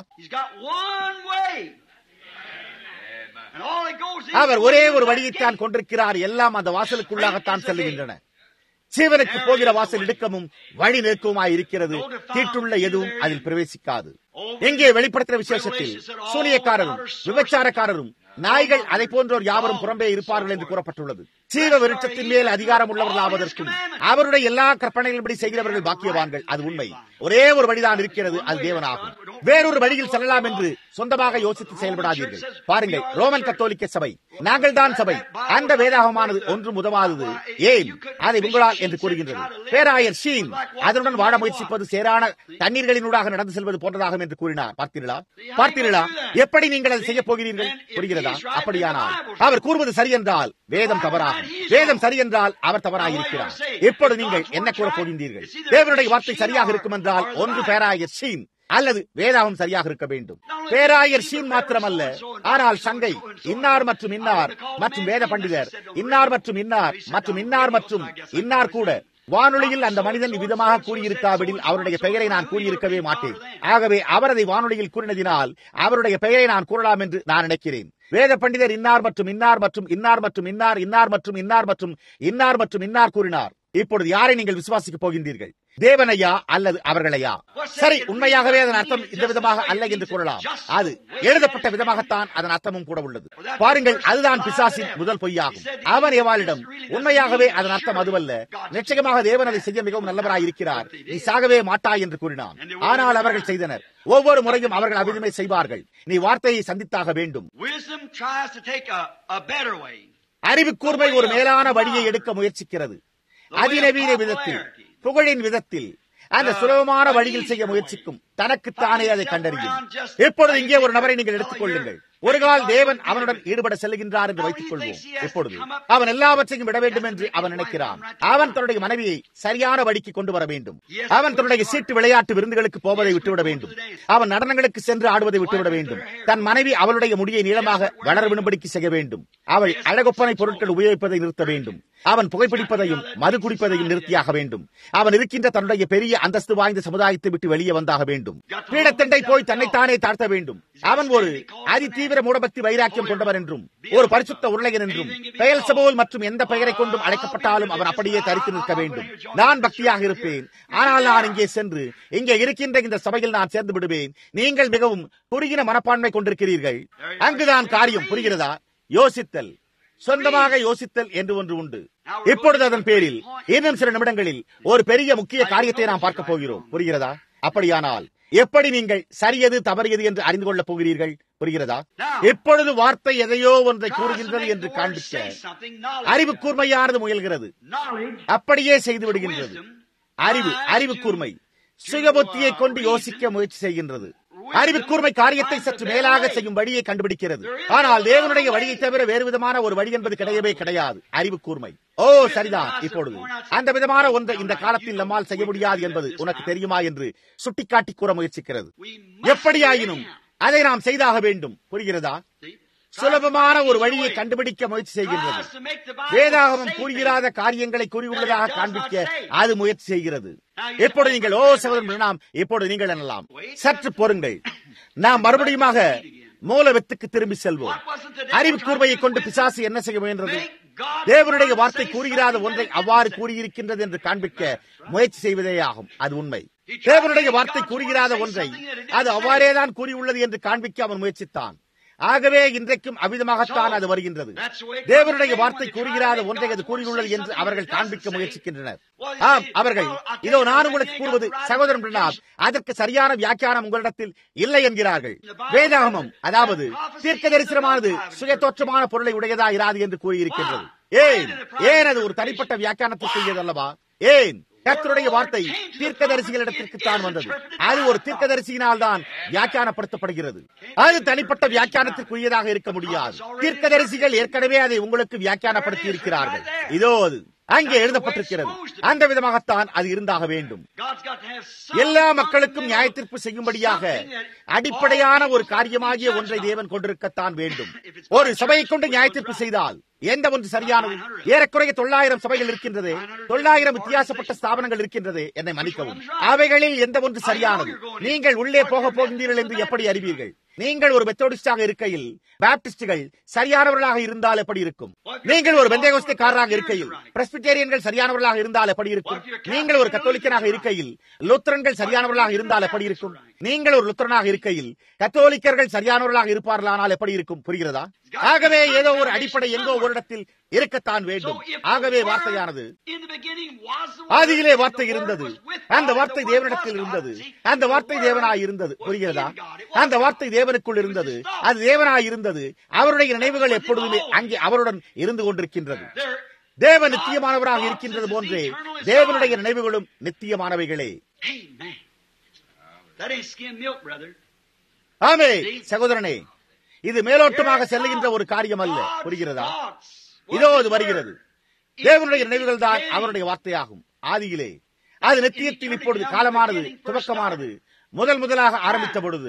அவர் ஒரே ஒரு வழியைத்தான் கொண்டிருக்கிறார். எல்லாம் அந்த வாசலுக்குள்ளாகத்தான் செல்லுகின்றன. ஜீவனுக்கு போகிற வாசல் இடுக்கமும் வழி நெருக்கமாய் இருக்கிறது. தீட்டுள்ள எதுவும் அதில் பிரவேசிக்காது. எங்கே வெளிப்படுத்துகிற விசேஷத்தில் சூனியக்காரரும் விபச்சாரக்காரரும் நாய்கள் அதை போன்றோர் யாவரும் புறம்பே இருப்பார்கள் என்று கூறப்பட்டுள்ளது. ஜீவ விருட்சத்தின் மேல் அதிகாரம் உள்ளவர்களாவதற்கும் அவருடைய எல்லா கற்பனைகளின்படி செய்கிறவர்கள் பாக்கியவான்கள். அது உண்மை. ஒரே ஒரு வழிதான் இருக்கிறது, அது தேவனாகும். வேறொரு வழியில் செல்லலாம் என்று சொந்தமாக யோசித்து செயல்படாதீர்கள். பாருங்கள், ரோமன் கத்தோலிக்க சபை, நாங்கள் தான் சபை, அந்த வேதாகமானது ஒன்றும் உதவாதது, ஏன் அதை உங்களால் என்று கூறுகின்றது. பேராயர் ஷீன் அதனுடன் வாழ முயற்சிப்பது சேரான தண்ணீர்களினூடாக நடந்து செல்வது போன்றதாகும் என்று கூறினார். பார்த்தீர்களா? பார்த்தீர்களா எப்படி நீங்கள் அதை செய்ய போகிறீர்கள்? புரிகிறதா? அப்படியானால் அவர் கூறுவது சரி என்றால் வேதம் தவறாகும், வேதம் சரி என்றால் அவர் தவறாயிருக்கிறார். இப்பொழுது நீங்கள் என்ன கூற போகின்றீர்கள்? தேவனுடைய வார்த்தை சரியாக இருக்கும் என்றால் ஒன்று பேராயர் ஷீன் அல்லது வேதாவும் சரியாக இருக்க வேண்டும். பேராயர் ஷீன் மாத்திரமல்ல, ஆனால் சங்கை இன்னார் மற்றும் இன்னார் மற்றும் வேத பண்டிதர் இன்னார் மற்றும் இன்னார் மற்றும் இன்னார் மற்றும் இன்னார் கூட வானொலியில் அந்த மனிதன் விதமாக கூறியிருக்காவிடில் அவருடைய பெயரை நான் கூறியிருக்கவே மாட்டேன். ஆகவே அவர் அதை வானொலியில் கூறினதினால் அவருடைய பெயரை நான் கூறலாம் என்று நான் நினைக்கிறேன். வேத பண்டிதர் இன்னார் மற்றும் இன்னார் மற்றும் இன்னார் மற்றும் இன்னார் இன்னார் மற்றும் இன்னார் மற்றும் இன்னார் மற்றும் இன்னார் கூறினார். இப்பொழுது யாரை நீங்கள் விசுவாசிக்க போகின்றீர்கள்? தேவனையா அல்லது அவர்களையா? சரி, உண்மையாகவே அதன் அர்த்தம் இந்த விதமாக அல்ல என்று கூறலாம். அது எழுதப்பட்ட விதமாகத்தான் அதன் அர்த்தமும் கூட உள்ளது. பாருங்கள், அதுதான் பிசாசின் முதல் பொய்யாகும். அவன் ஏவாளிடம் உண்மையாகவே அதன் அர்த்தம் அதுவல்ல, நிச்சயமாக தேவன் அதை செய்ய மிகவும் நல்லவராய் இருக்கிறார், நீ சாகவே மாட்டாய் என்று கூறினான். ஆனால் அவர்கள் செய்தனர். ஒவ்வொரு முறையும் அவர்கள் அபிதமை செய்வார்கள். நீ வார்த்தையை சந்தித்தாக வேண்டும். அறிவு கூர்மை ஒரு மேலான வழியை எடுக்க முயற்சிக்கிறது. அதிநவீன விதத்தில், புகழின் விதத்தில், அந்த சுலபமான வழியில் செய்ய முயற்சிக்கும். தனக்குத்தானே அதை கண்டறியும். இப்பொழுது இங்கே ஒரு நபரை நீங்கள் எடுத்துக் கொள்ளுங்கள். ஒரு கால் தேவன் அவனுடன் ஈடுபட செல்கின்றார் என்று வைத்துக் கொள்வோம். இப்பொழுது அவன் எல்லாவற்றையும் விட வேண்டும் என்று அவன் நினைக்கிறான். அவன் தன்னுடைய மனைவியை சரியான வழிக்கு கொண்டு வர வேண்டும். அவன் தன்னுடைய சீட்டு விளையாட்டு விருந்துகளுக்கு போவதை விட்டுவிட வேண்டும். அவன் நடனங்களுக்கு சென்று ஆடுவதை விட்டுவிட வேண்டும். தன் மனைவி அவளுடைய முடியை நீளமாக வளர விடும்படிக்கு செய்ய வேண்டும். அவள் அழகொப்பனை பொருட்கள் உபயோகிப்பதை நிறுத்த வேண்டும். அவன் புகைப்பிடிப்பதையும் மது குடிப்பதையும் நிறுத்தியாக வேண்டும். அவன் இருக்கின்ற தன்னுடைய பெரிய அந்தஸ்து வாய்ந்த சமுதாயத்தை விட்டு வெளியே வந்தாக வேண்டும். பீடத்தண்டை போய் தன்னைத்தானே தாழ்த்த வேண்டும். அவன் ஒரு அதிதீவிர மூடபக்தி வைராக்கியம் கொண்டவர் என்றும் ஒரு பரிசுத்த உருளையன் என்றும் பெயல்செபூல் மற்றும் எந்த பெயரை கொண்டும் அழைக்கப்பட்டாலும் அவன் அப்படியே தரித்து நிற்க வேண்டும். நான் பக்தியாக இருப்பேன், ஆனால் நான் இங்கே சென்று இங்கே இருக்கின்ற இந்த சபையில் நான் சேர்ந்து விடுவேன். நீங்கள் மிகவும் குறுகின மனப்பான்மை கொண்டிருக்கிறீர்கள். அங்குதான் காரியம். புரிகிறதா? யோசித்தல், சொந்தமாக யோசித்தல் என்று ஒன்று உண்டு. இப்பொழுது அதன் பேரில் இன்னும் சில நிமிடங்களில் ஒரு பெரிய முக்கிய காரியத்தை நாம் பார்க்க போகிறோம். புரிகிறதா? அப்படியானால் எப்படி நீங்கள் சரியது தவறியது என்று அறிந்து கொள்ளப் போகிறீர்கள்? புரிகிறதா? இப்பொழுது வார்த்தை எதையோ ஒன்றை கூறுகின்றது என்று காண்பிக்க அறிவு கூர்மையானது முயல்கிறது. அப்படியே செய்து விடுகின்றது. அறிவு அறிவு கூர்மை சுயபுத்தியை கொண்டு யோசிக்க முயற்சி செய்கின்றது. அறிவு கூர்மை காரியத்தை சற்று மேலாக செய்யும் வழியை கண்டுபிடிக்கிறது. ஆனால் தேவனுடைய வழியை தவிர வேறு விதமான ஒரு வழி என்பது கிடையவே கிடையாது. அறிவு கூர்மை. ஓ சரிதான். இப்பொழுது அந்த விதமான ஒன்றை இந்த காலத்தில் நம்மால் செய்ய முடியாது என்பது உனக்கு தெரியுமா என்று சுட்டிக்காட்டி கூற முயற்சிக்கிறது. எப்படியாயினும் அதை நாம் செய்தாக வேண்டும். புரிகிறதா? சுலபமான ஒரு வழியை கண்டுபிடிக்க முயற்சி செய்கின்றது. வேதாகமம் கூறுகிறாத காரியங்களை கூறியுள்ளதாக காண்பிக்க அது முயற்சி செய்கிறது. எப்பொழுது நீங்கள் ஓ சகோதரன் நாம் இப்பொழுது நீங்கள் என்னலாம் சற்று பொறுங்கள். நாம் மறுபடியுமாக மூல வித்துக்கு திரும்பி செல்வோம். அறிவு கூர்மையை கொண்டு பிசாசு என்ன செய்ய முயன்றது? தேவனுடைய வார்த்தை கூறுகிறாத ஒன்றை அவ்வாறு கூறியிருக்கின்றது என்று காண்பிக்க முயற்சி செய்வதே ஆகும். அது உண்மை. தேவனுடைய வார்த்தை கூறுகிறாத ஒன்றை அது அவ்வாறேதான் கூறியுள்ளது என்று காண்பிக்க அவன் முயற்சித்தான். ஆகவே இன்றைக்கும் அவ்விதமாகத்தான் அது வருகின்றது. தேவனுடைய வார்த்தை கூறுகிறாத ஒன்றை அது கூறியுள்ளது என்று அவர்கள் காண்பிக்க முயற்சிக்கின்றனர். ஆம், அவர்கள் இதோ நான் உங்களுக்கு கூறுவது சகோதரன் பிரணாப் அதற்கு சரியான வியாக்கியானம் உங்களிடத்தில் இல்லை என்கிறார்கள். வேதாகமம் அதாவது தீர்க்க தரிசனமானது சுய தோற்றமான பொருளை உடையதா இராது என்று கூறியிருக்கின்றது. ஏன் ஏன் அது ஒரு தனிப்பட்ட வியாக்கியானத்திற்குரியது அல்லவா? ஏன் கர்த்தருடைய வார்த்தை தீர்க்கதரிசிகளிடத்திற்கு தான் வந்தது. அது ஒரு தீர்க்கதரிசியினால் தான் வியாக்கியானப்படுத்தப்படுகிறது. அது தனிப்பட்ட வியாக்கியானத்திற்குரியதாக இருக்க முடியாது. தீர்க்கதரிசிகள் ஏற்கனவே அதை உங்களுக்கு வியாக்கியானப்படுத்தி இருக்கிறார்கள். இதோ அது அங்கே எழுதப்பட்டிருக்கிறது. அந்த விதமாகத்தான் அது இருந்தாக வேண்டும். எல்லா மக்களுக்கும் நியாயத்தீர்ப்பு செய்யும்படியாக அடிப்படையான ஒரு காரியமாகிய ஒன்றை தேவன் கொண்டிருக்கத்தான் வேண்டும். ஒரு சபையை கொண்டு நியாயத்தீர்ப்பு செய்தால் எந்த ஒன்று சரியானது? ஏறக்குறைய தொள்ளாயிரம் சபைகள் இருக்கின்றது. தொள்ளாயிரம் வித்தியாசப்பட்ட ஸ்தாபனங்கள் இருக்கின்றது. என்னை மன்னிக்கவும், அவைகளில் எந்த ஒன்று சரியானது? நீங்கள் உள்ளே போக போகின்றீர்கள் என்று எப்படி அறிவீர்கள்? நீங்கள் ஒரு மெத்தோடிஸ்டாக இருக்கையில் பாப்டிஸ்டுகள் சரியானவர்களாக இருந்தால் எப்படி இருக்கும்? நீங்கள் ஒரு பெந்தேகோஸ்தேக்காரராக இருக்கையில் பிரஸ்பிட்டேரியன்கள் சரியானவர்களாக இருந்தால் எப்படி இருக்கும்? நீங்கள் ஒரு கத்தோலிக்கனாக இருக்கையில் லூத்தரன்கள் சரியானவர்களாக இருந்தால் எப்படி இருக்கும்? நீங்கள் ஒரு லுத்தரனாக இருக்கையில் கத்தோலிக்கர்கள் சரியானவர்களாக இருப்பார்களானால் எப்படி இருக்கும்? புரிகிறதா? ஆகவே ஏதோ ஒரு அடிப்படை எங்கோ ஒரு இடத்தில் இருக்கத்தான் வேண்டும். ஆகவே வார்த்தையானது ஆதியிலே வார்த்தை இருந்தது. அந்த வார்த்தை தேவனிடத்தில் இருந்தது. அந்த வார்த்தை தேவனாய் இருந்தது. புரிகிறதா? அந்த வார்த்தை தேவனுக்குள் இருந்தது. அது தேவனாய் இருந்தது. அவருடைய நினைவுகள் எப்பொழுதுமே அங்கே அவருடன் இருந்து கொண்டிருக்கின்றது. தேவன் நித்தியமானவராக இருக்கின்றது போன்றே தேவனுடைய நினைவுகளும் நித்தியமானவைகளே. ஆமே சகோதரனே, இது மேலோட்டமாக செல்லுகின்ற ஒரு காரியம் அல்ல. புரிகிறதா? இதோ அது வருகிறது. தேவனுடைய நினைவுகள் தான் அவருடைய வார்த்தையாகும். ஆதியிலே அது நித்தியத்தில் இப்பொழுது காலமானது துவக்கமானது முதல் முதலாக ஆரம்பித்த பொழுது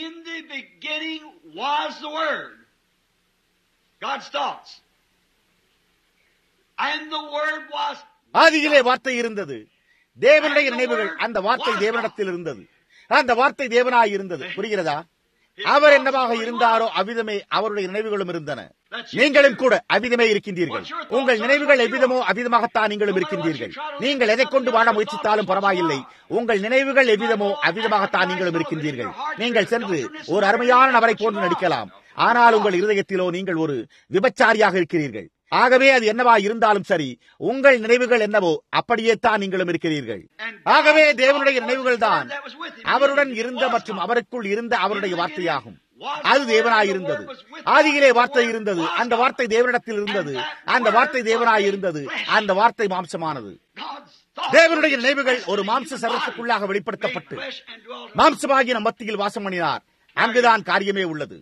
ஆதியிலே வார்த்தை இருந்தது. தேவனுடைய நினைவுகள் அந்த வார்த்தை தேவனிடத்தில் இருந்தது. அந்த வார்த்தை தேவனாய் இருந்தது. புரிகிறதா? அவர் என்னவாக இருந்தாரோ அவ்விதமே அவருடைய நினைவுகளும் இருந்தன. நீங்களும் கூட அவ்விதமே இருக்கின்றீர்கள். உங்கள் நினைவுகள் எவ்விதமோ அவ்விதமாகத்தான் நீங்களும் இருக்கின்றீர்கள். நீங்கள் எதை கொண்டு வாழ முயற்சித்தாலும் பரவாயில்லை. உங்கள் நினைவுகள் எவ்விதமோ அவ்விதமாகத்தான் நீங்களும் இருக்கின்றீர்கள். நீங்கள் சென்று ஒரு அருமையான நபரை போன்று நடிக்கலாம். ஆனால் உங்கள் இருதயத்திலோ நீங்கள் ஒரு விபச்சாரியாக இருக்கிறீர்கள். ஆகவே அது என்னவா இருந்தாலும் சரி, உங்கள் நினைவுகள் என்னவோ அப்படியே தான் நீங்களும் இருக்கிறீர்கள். ஆகவே தேவனுடைய நினைவுகள் தான் அவருடன் இருந்த மற்றும் அவருக்குள் இருந்த அவருடைய வார்த்தையாகும். அது தேவனாயிருந்தது. ஆதியிலே வார்த்தை இருந்தது. அந்த வார்த்தை தேவனிடத்தில் இருந்தது. அந்த வார்த்தை தேவனாயிருந்தது. அந்த வார்த்தை மாம்சமானது. தேவனுடைய நினைவுகள் ஒரு மாம்ச சரீரத்துக்குள்ளாக வெளிப்படுத்தப்பட்டு மாம்சமாகிய நம் மத்தியில் வாசம் பண்ணினார். அங்குதான் காரியமே உள்ளது.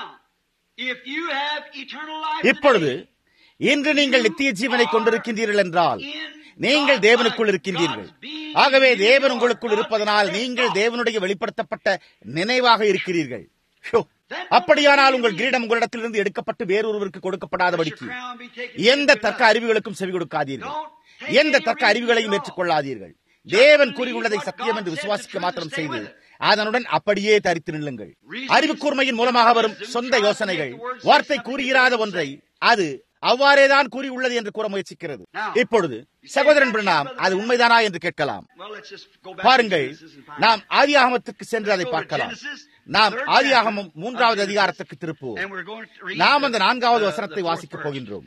இப்பொழுது இன்று நீங்கள் நித்திய ஜீவனை கொண்டிருக்கின்றீர்கள் என்றால் நீங்கள் தேவனுக்குள் இருக்கின்றீர்கள். ஆகவே தேவன் உங்களுக்குள் இருப்பதனால் நீங்கள் தேவனுடைய வெளிப்படுத்தப்பட்ட நினைவாக இருக்கிறீர்கள். அப்படியானால் உங்கள் கிரீடம் உங்களிடத்திலிருந்து எடுக்கப்பட்டு வேறொருவருக்கு கொடுக்கப்படாதபடிக்கு எந்த தர்க்க அறிவுகளுக்கும் செவி கொடுக்காதீர்கள். எந்த தர்க்க அறிவுகளையும் ஏற்றுக்கொள்ளாதீர்கள். தேவன் கூறியுள்ளதை சத்தியம் என்று விசுவாசிக்க மாத்திரம் செய்து அதனுடன் அப்படியே தரித்து நில்லுங்கள். அறிவு கூர்மையின் மூலமாக வரும் சொந்த யோசனைகள் வார்த்தை கூறுகிறாத ஒன்றை அது அவ்வாறேதான் கூறியுள்ளது என்று கூற முயற்சிக்கிறது. இப்பொழுது சகோதரன் பிரணாம் அது உண்மைதானா என்று கேட்கலாம். பாருங்கள், நாம் ஆதியாகமத்துக்கு சென்று அதை பார்க்கலாம். நாம் ஆதியாகமம் மூன்றாவது அதிகாரத்துக்கு திருப்புவோம். நாம் அந்த நான்காவது வசனத்தை வாசிக்கப் போகின்றோம்.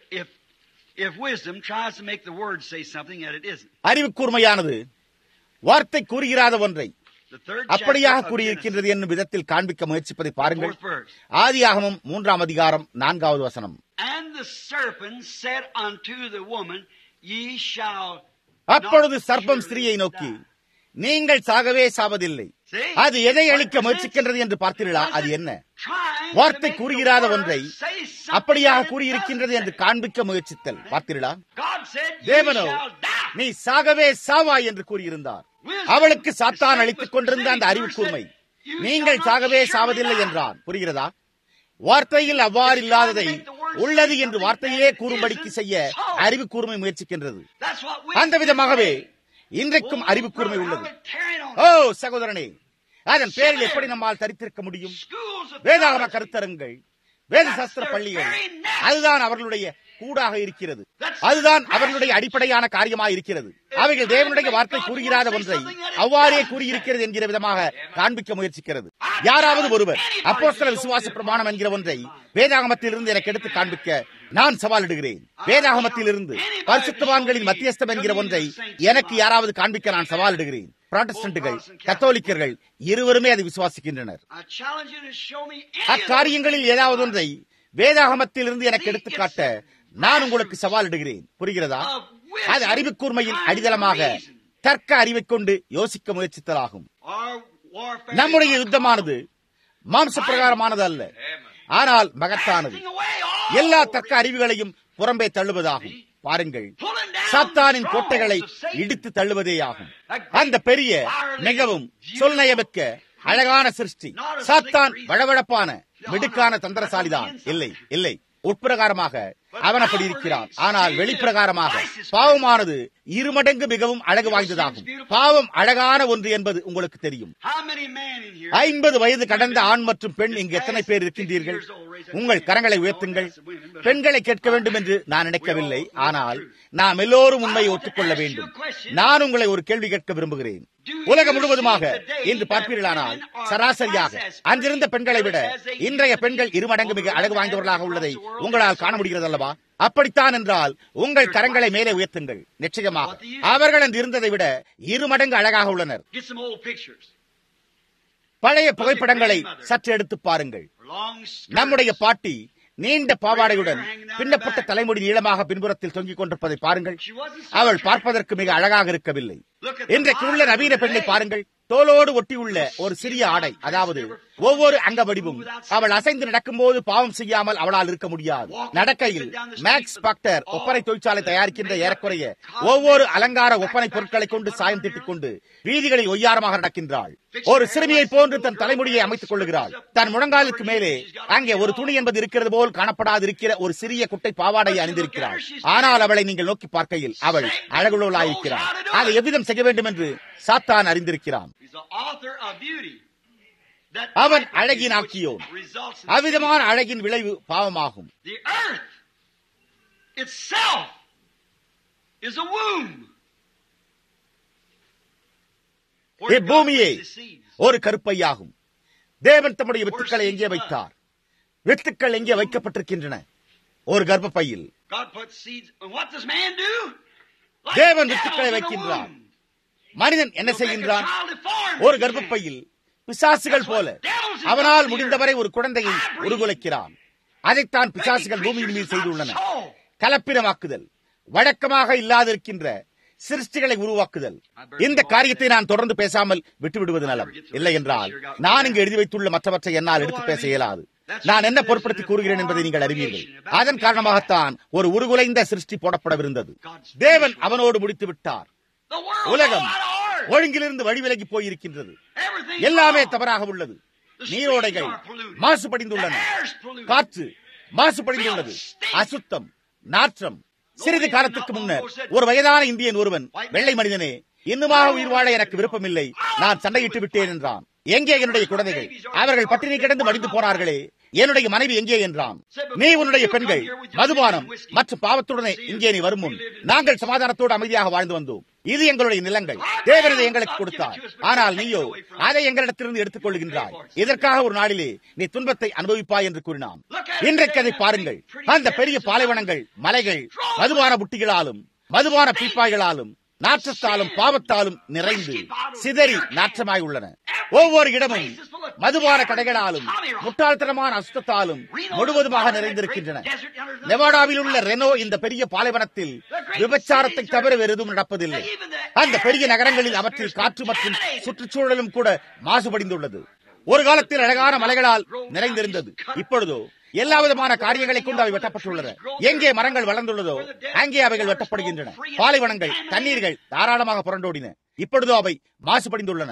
அறிவு கூர்மையானது வார்த்தை கூறுகிறாத ஒன்றை அப்படியாக கூறியிருக்கின்றது என்னும் விதத்தில் காண்பிக்க முயற்சிப்பதை பாருங்கள். ஆதியாகமம் மூன்றாம் அதிகாரம் நான்காவது வசனம். அப்பொழுது சர்ப்பம் ஸ்திரீயை நோக்கி, நீங்கள் சாகவே சாவதில்லை. அது எதை அளிக்க முயற்சிக்கின்றது என்று பார்த்தீர்களா? அது என்ன? வார்த்தை கூறுகிறாத ஒன்றை அப்படியாக கூறியிருக்கின்றது என்று காண்பிக்க முயற்சித்தல். பார்த்தீர்களா? தேவனோ நீ சாகவே சாவாய் என்று கூறியிருந்தார். அவளுக்கு சாத்தான் அளித்துக் கொண்டிருந்த அந்த அறிவு கூர்மை நீங்கள் சாகவே சாவதில்லை என்றான். புரிகிறதா? வார்த்தையில் அவ்வாறு இல்லாததை உள்ளது என்று வார்த்தையே கூறும்படிக்கு செய்ய அறிவு கூர்மை முயற்சிக்கின்றது. அந்த விதமாகவே இன்றைக்கும் அறிவு கூர்மை உள்ளது. ஓ சகோதரனே, அதன் பேரில் எப்படி நம்மால் தரித்திருக்க முடியும்? வேதாகம கருத்தரங்கள், வேத சாஸ்திர பள்ளிகள், அதுதான் அவர்களுடைய கூடாக இருக்கிறது. அதுதான் அவர்களுடைய அடிப்படையான காரியமாக இருக்கிறது. அவைகள் தேவனுடைய வார்த்தை கூறுகிறாத ஒன்றை அவ்வாறே கூறியிருக்கிறது என்கிற விதமாக காண்பிக்க முயற்சிக்கிறது. யாராவது ஒருவர் அப்போஸ்தல விசுவாச பிரமாணம் என்கிற ஒன்றை வேதாகமத்திலிருந்து எனக்கு எடுத்து காண்பிக்க நான் சவாலிடுகிறேன். வேதாகமத்திலிருந்து பரிசுத்தவான்களின் மத்தியஸ்தம் என்கிற ஒன்றை எனக்கு யாராவது காண்பிக்க நான் சவாலிடுகிறேன். புராட்டஸ்டன்ட்டுகள், கத்தோலிக்கர்கள் இருவருமே அதை விசுவாசிக்கின்றனர். அக்காரியங்களில் ஏதாவது ஒன்றை வேதாகமத்திலிருந்து எனக்கு எடுத்துக்காட்ட நான் உங்களுக்கு சவாலிடுகிறேன். புரிகிறதா? அது அறிவு கூர்மையின் அடித்தளமாக தர்க்க அறிவை கொண்டு யோசிக்க முயற்சித்தலாகும். நம்முடைய யுத்தமானது மாம்ச பிரகாரமானது அல்ல, ஆனால் மகத்தானது. எல்லா தர்க்க அறிவுகளையும் புறம்பே தள்ளுவதாகும். பாருங்கள், சாத்தானின் கோட்டைகளை இடித்து தள்ளுவதேயாகும். அந்த பெரிய மிகவும் சொல்நயமிக்க அழகான சிருஷ்டி சாத்தான் வழவழப்பான மிடுக்கான தந்திரசாலிதான். இல்லை இல்லை, உட்பிரகாரமாக அவன் அப்படி இருக்கிறான். ஆனால் வெளிப்பிரகாரமாக பாவமானது இருமடங்கு மிகவும் அழகு வாய்ந்ததாகும். பாவம் அழகான ஒன்று என்பது உங்களுக்கு தெரியும். ஐம்பது வயது கடந்த ஆண் மற்றும் பெண் இங்கு எத்தனை பேர் இருக்கின்றீர்கள்? உங்கள் கரங்களை உயர்த்துங்கள். பெண்களை கேட்க வேண்டும் என்று நான் நினைக்கவில்லை, ஆனால் நாம் எல்லோரும் உண்மையை ஒத்துக்கொள்ள வேண்டும். நான் உங்களை ஒரு கேள்வி கேட்க விரும்புகிறேன். உலகம் முழுவதுமாக இன்று பார்ப்பீர்களானால் சராசரியாக அன்றிருந்த பெண்களை விட இன்றைய பெண்கள் இருமடங்கு மிக அழகு வாய்ந்தவர்களாக உள்ளதை உங்களால் காண முடிகிறது அல்லவா? அப்படித்தான் என்றால் உங்கள் கரங்களை மேலே உயர்த்துங்கள். நிச்சயமாக அவர்கள் அன்று இருந்ததை விட இருமடங்கு அழகாக உள்ளனர். பழைய புகைப்படங்களை சற்று எடுத்து பாருங்கள். நம்முடைய பாட்டி நீண்ட பாவாடையுடன் பின்னப்பட்ட தலைமுடி நீளமாக பின்புறத்தில் தொங்கிக் கொண்டிருப்பதை பாருங்கள். அவள் பார்ப்பதற்கு மிக அழகாக இருக்கவில்லை. இன்றைக்கு உள்ள நவீன பெண்ணை பாருங்கள். தோலோடு ஒட்டியுள்ள ஒரு சிறிய ஆடை, அதாவது ஒவ்வொரு அங்க வடிவும். அவள் அசைந்து நடக்கும் போது பாவம் செய்யாமல் அவளால் இருக்க முடியாது. நடக்கையில் மேக்ஸ் பாக்டர் ஒப்பனை தொழிற்சாலை தயாரிக்கின்ற ஏறக்குறைய ஒவ்வொரு அலங்கார ஒப்பனை பொருட்களை கொண்டு சாயம் திட்டிக் கொண்டு வீதிகளில் ஒய்யாரமாக நடக்கின்றாள். ஒரு சிறுமியை போன்று தன் தலைமுடியை அமைத்துக் கொள்ளுகிறாள். தன் முழங்காலுக்கு மேலே அங்கே ஒரு துணி என்பது இருக்கிறது போல் காணப்படாது இருக்கிற ஒரு சிறிய குட்டை பாவாடையை அணிந்திருக்கிறாள். ஆனால் அவளை நீங்கள் நோக்கி பார்க்கையில் அவள் அழகுள்ளவளாயிருக்கிறாள். அதை எவ்விதம் செய்ய வேண்டும் என்று சாத்தான் அறிந்திருக்கிறான். அவன் அழகின் ஆக்கியோன். அவ்விதமான அழகின் விளைவு பாவமாகும். இப்பூமியே ஒரு கருப்பையாகும். தேவன் தம்முடைய வித்துக்களை எங்கே வைத்தார்? வித்துக்கள் எங்கே வைக்கப்பட்டிருக்கின்றன? ஒரு கர்ப்பப்பையில். தேவன் வித்துக்களை வைக்கின்றார். மனிதன் என்ன செய்கின்றான்? ஒரு கர்ப்பப்பையில் பிசாசுகள் போல அவனால் முடிந்தவரை ஒரு குழந்தையை உருகுலைக்கிறான். அதைத்தான் பிசாசுகள் பூமியின் மீது செய்துள்ளன. கலப்பினமாக்குதல், வழக்கமாக இல்லாதிருக்கின்ற சிருஷ்டிகளை உருவாக்குதல். இந்த காரியத்தை நான் தொடர்ந்து பேசாமல் விட்டுவிடுவது நலம். இல்லை என்றால் நான் இங்கு எழுதி வைத்துள்ள மற்றவற்றை என்னால் எடுத்து பேச இயலாது. நான் என்ன பொருட்படுத்தி கூறுகிறேன் என்பதை நீங்கள் அறிவீர்கள். அதன் காரணமாகத்தான் ஒரு உருகுலைந்த சிருஷ்டி போடப்படவிருந்தது. தேவன் அவனோடு முடித்து விட்டார். உலகம் ஒழுங்கிலிருந்து வழிவிலகி போயிருக்கின்றது. எல்லாமே தவறாக உள்ளது. நீரோடைகள் மாசுபடிந்துள்ளன, காற்று மாசுபடிந்துள்ளது, அசுத்தம், நாற்றம். சிறிது காலத்துக்கு முன்னர் ஒரு வயதான இந்தியன் ஒருவன், வெள்ளை மனிதனே, இன்னுமாக உயிர் வாழ எனக்கு விருப்பமில்லை, நான் சண்டையிட்டு விட்டேன் என்றான். எங்கே என்னுடைய குழந்தைகள்? அவர்கள் பட்டினி கிடந்து மடிந்து போனார்களே, என்னுடைய மனைவி எங்கே என்றான். நீ உன்னுடைய பெண்கள் மதுபானம் மற்றும் பாவத்துடனே இங்கே நீ வரும் முன் நாங்கள் சமாதானத்தோடு அமைதியாக வாழ்ந்து வந்தோம். இது எங்களுடைய நிலங்கள், தேவனதை எங்களுக்கு கொடுத்தார். ஆனால் நீயோ அதை எங்களிடத்திலிருந்து எடுத்துக் கொள்கின்றாய். இதற்காக ஒரு நாளிலே நீ துன்பத்தை அனுபவிப்பாய் என்று கூறினான். இன்றைக்கு அதை பாருங்கள். அந்த பெரிய பாலைவனங்கள், மலைகள் மதுபான புட்டிகளாலும் மதுபான பீப்பாய்களாலும் நாற்றத்தாலும் பாவத்தாலும் நிறைந்து சிதறி நாற்றமாய் உள்ளன. ஒவ்வொரு இடமும் மதுபான கடைகளாலும் முட்டாள்தனமான அசுத்தத்தாலும் முழுவதுமாக நிறைந்திருக்கின்றன. நெவாடாவில் உள்ள ரெனோ இந்த பெரிய பாலைவனத்தில் விபச்சாரத்தை தவிர வேறு எதுவும் நடப்பதில்லை. அந்த பெரிய நகரங்களில் அவற்றில் காற்று மற்றும் சுற்றுச்சூழலும் கூட மாசுபடிந்துள்ளது. ஒரு காலத்தில் அழகான மலைகளால் நிறைந்திருந்தது. இப்பொழுதோ எல்லா விதமான காரியங்களை கொண்டு அவை வெட்டப்பட்டுள்ளன. எங்கே மரங்கள் வளர்ந்துள்ளதோ அங்கே அவைகள் வெட்டப்படுகின்றன. பாலைவனங்கள், தண்ணீர்கள் தாராளமாக புரண்டோடின. இப்பொழுதோ அவை மாசுபடிந்துள்ளன.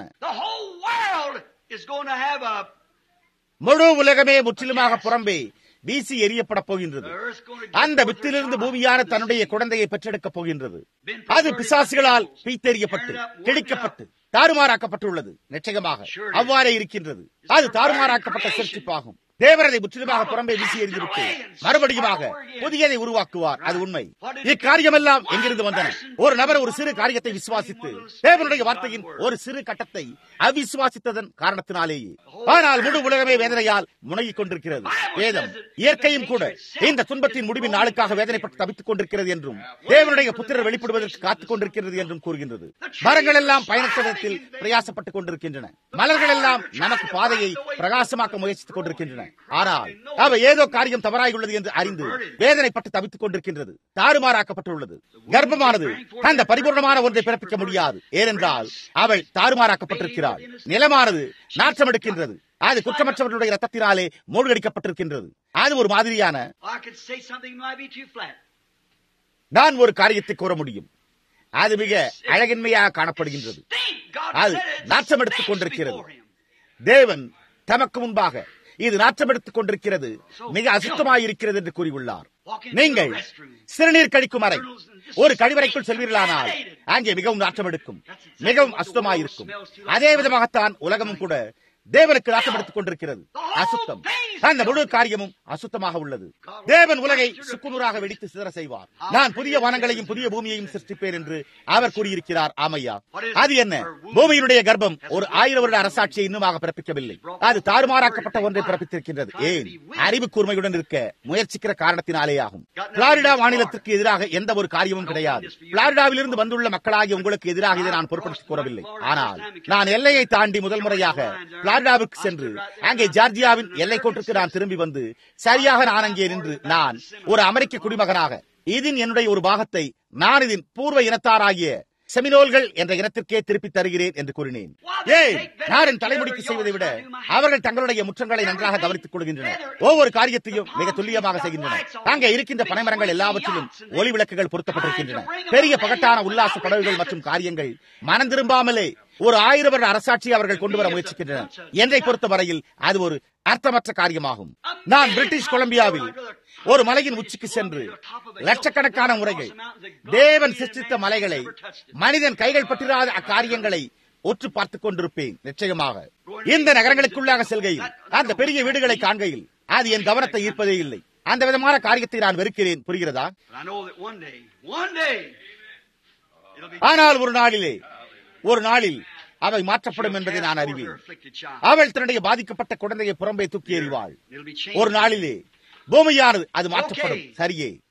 முழு உலகமே முற்றிலுமாக புறம்பே வீசி எரியப்பட போகின்றது. அந்த வித்திலிருந்து பூமியான தன்னுடைய குழந்தையை பெற்றெடுக்கப் போகின்றது. அது பிசாசுகளால் பீத்தெறியப்பட்டு கிழிக்கப்பட்டு தாறுமாறாக்கப்பட்டுள்ளது. நிச்சயமாக அவ்வாறே இருக்கின்றது. அது தாறுமாறாக்கப்பட்ட சிருஷ்டிப்பாகும். தேவரதை முற்றிலுமாக புறம்பே வீசி எறிந்துவிட்டு மறுபடியுமாக புதியதை உருவாக்குவார். அது உண்மை. இக்காரியமெல்லாம் எங்கிருந்து வந்தன? ஒரு நபர் ஒரு சிறு காரியத்தை விசுவாசித்து தேவனுடைய வார்த்தையின் ஒரு சிறு கட்டத்தை அவிசுவாசித்ததன் காரணத்தினாலேயே. ஆனால் முழு உலகமே வேதனையால் முனகிக் கொண்டிருக்கிறது. வேதம் இயற்கையும் கூட இந்த துன்பத்தின் முடிவின் நாளுக்காக வேதனைப்பட்டு தவித்துக் கொண்டிருக்கிறது என்றும் தேவனுடைய புத்திரர் வெளிப்படுவதற்கு காத்துக் கொண்டிருக்கிறது என்றும் கூறுகின்றது. மரங்கள் எல்லாம் பயணத்த விதத்தில் பிரயாசப்பட்டுக் கொண்டிருக்கின்றன. மலர்கள் எல்லாம் நமக்கு பாதையை பிரகாசமாக்க முயற்சித்துக் கொண்டிருக்கின்றன. ஆனால் அவை ஏதோ காரியம் தவறாயுள்ளது என்று அறிந்து வேதனைப்பட்டு தவித்துக் கொண்டிருக்கின்றது. தாறுமாறாக்கப்பட்டுள்ளது. கர்ப்பமானது அந்த பரிபூர்ணமான ஒன்றை பிறப்பிக்க முடியாது. ஏனென்றால் அவள் தாறுமாறாக்கப்பட்டிருக்கிறாள். நிலமானது நாற்றம் எடுக்கின்றது. அது குற்றமற்றவர்களுடைய ரத்தத்தினாலே மூழ்கடிக்கப்பட்டிருக்கின்றது. அது ஒரு மாதிரியான நான் ஒரு காரியத்தை கூற முடியும். அது மிக அழகின்மையாக காணப்படுகின்றது. அது நாற்றம் எடுத்துக் கொண்டிருக்கிறது. தேவன் தமக்கு முன்பாக இது நாற்றம் எடுத்துக் கொண்டிருக்கிறது, மிக அசுத்தமாயிருக்கிறது என்று கூறியுள்ளார். நீங்கள் சிறுநீர் கழிக்கும் அறை ஒரு கழிவறைக்குள் செல்வீர்களானால் அங்கே மிகவும் நாற்றம் எடுக்கும், மிகவும் அசுத்தமாயிருக்கும். அதே விதமாகத்தான் உலகமும் கூட தேவனுக்கு நாட்டம் எடுத்துக் கொண்டிருக்கிறது. அசுத்தம். அந்த முழு காரியமும் அசுத்தமாக உள்ளது. தேவன் உலகை சுக்குநூறாக வெடித்து சிதற செய்வார். நான் புதிய வானங்களையும் புதிய பூமியையும் சிருஷ்டிப்பேன் என்று அவர் கூறியிருக்கிறார். ஆமையா, அது என்ன? பூமியினுடைய கர்ப்பம் ஒரு ஆயிரம் வருட அரசாட்சியை இன்னுமாக பிறப்பிக்கவில்லை. அது தாறுமாறாக்கப்பட்ட ஒன்றை பிறப்பித்திருக்கின்றது. ஏன்? அறிவு கூர்மையுடன் இருக்க முயற்சிக்கிற காரணத்தினாலே ஆகும். பிளாரிடா மாநிலத்திற்கு எதிராக எந்த ஒரு காரியமும் கிடையாது. பிளாரிடாவிலிருந்து வந்துள்ள மக்களாகிய உங்களுக்கு எதிராக இதை நான் பொருட்படுத்திக் கூறவில்லை. ஆனால் நான் எல்லையை தாண்டி முதல் முறையாக பிளாரிடாவுக்கு சென்று அங்கே ஜார்ஜியாவின் எல்லை கோட்டிற்கு நான் திரும்பி வந்து சரியாக நான் அங்கே நின்று நான் ஒரு அமெரிக்க குடிமகனாக இதன் என்னுடைய ஒரு பாகத்தை நான் இதன் பூர்வ இனத்தாராகிய செமினோல்கள் என்ற இனத்திற்கே திருப்பி தருகிறேன் என்று கூறினேன். ஏய், நான் என் தலைமுடிக்கு செய்வதை விட அவர்கள் தங்களுடைய முற்றங்களை நன்றாக கவனித்துக் கொள்கின்றனர். ஒவ்வொரு காரியத்தையும் மிக துல்லியமாக செய்கின்றனர். அங்கே இருக்கின்ற பனைமரங்கள் எல்லாவற்றிலும் ஒளி விளக்குகள் பொருத்தப்பட்டிருக்கின்றன. பெரிய பகட்டான உல்லாச படகுகள் மற்றும் காரியங்கள் மனம் திரும்பாமலே ஒரு ஆயிரம் வருட அரசாட்சியை அவர்கள் கொண்டு வர முயற்சிக்கின்றனர். என்னை பொறுத்த வரையில் அது ஒரு அர்த்தமற்ற காரியமாகும். நான் பிரிட்டிஷ் கொலம்பியாவில் ஒரு மலையின் உச்சிக்கு சென்று லட்சக்கணக்கான முறைகள் தேவன் சிருஷ்டித்த மலைகளை, மனிதன் கைகள் பற்றிராத அக்காரியங்களை ஒற்று பார்த்துக் கொண்டிருப்பேன். நிச்சயமாக இந்த நகரங்களுக்குள்ளாக செல்கையில் அந்த பெரிய வீடுகளை காண்கையில் அது என் கவனத்தை ஈர்ப்பதே இல்லை. அந்த விதமான காரியத்தை நான் வெறுக்கிறேன். புரிகிறதா? ஆனால் ஒரு நாளிலே ஒரு நாளில் அவை மாற்றப்படும் என்பதை நான் அறிவேன். அவள் தன்னுடைய பாதிக்கப்பட்ட குழந்தையை புறம்பே தூக்கி எறிவாள். ஒரு நாளிலே பூமியானது அது மாற்றப்படும். சரியே,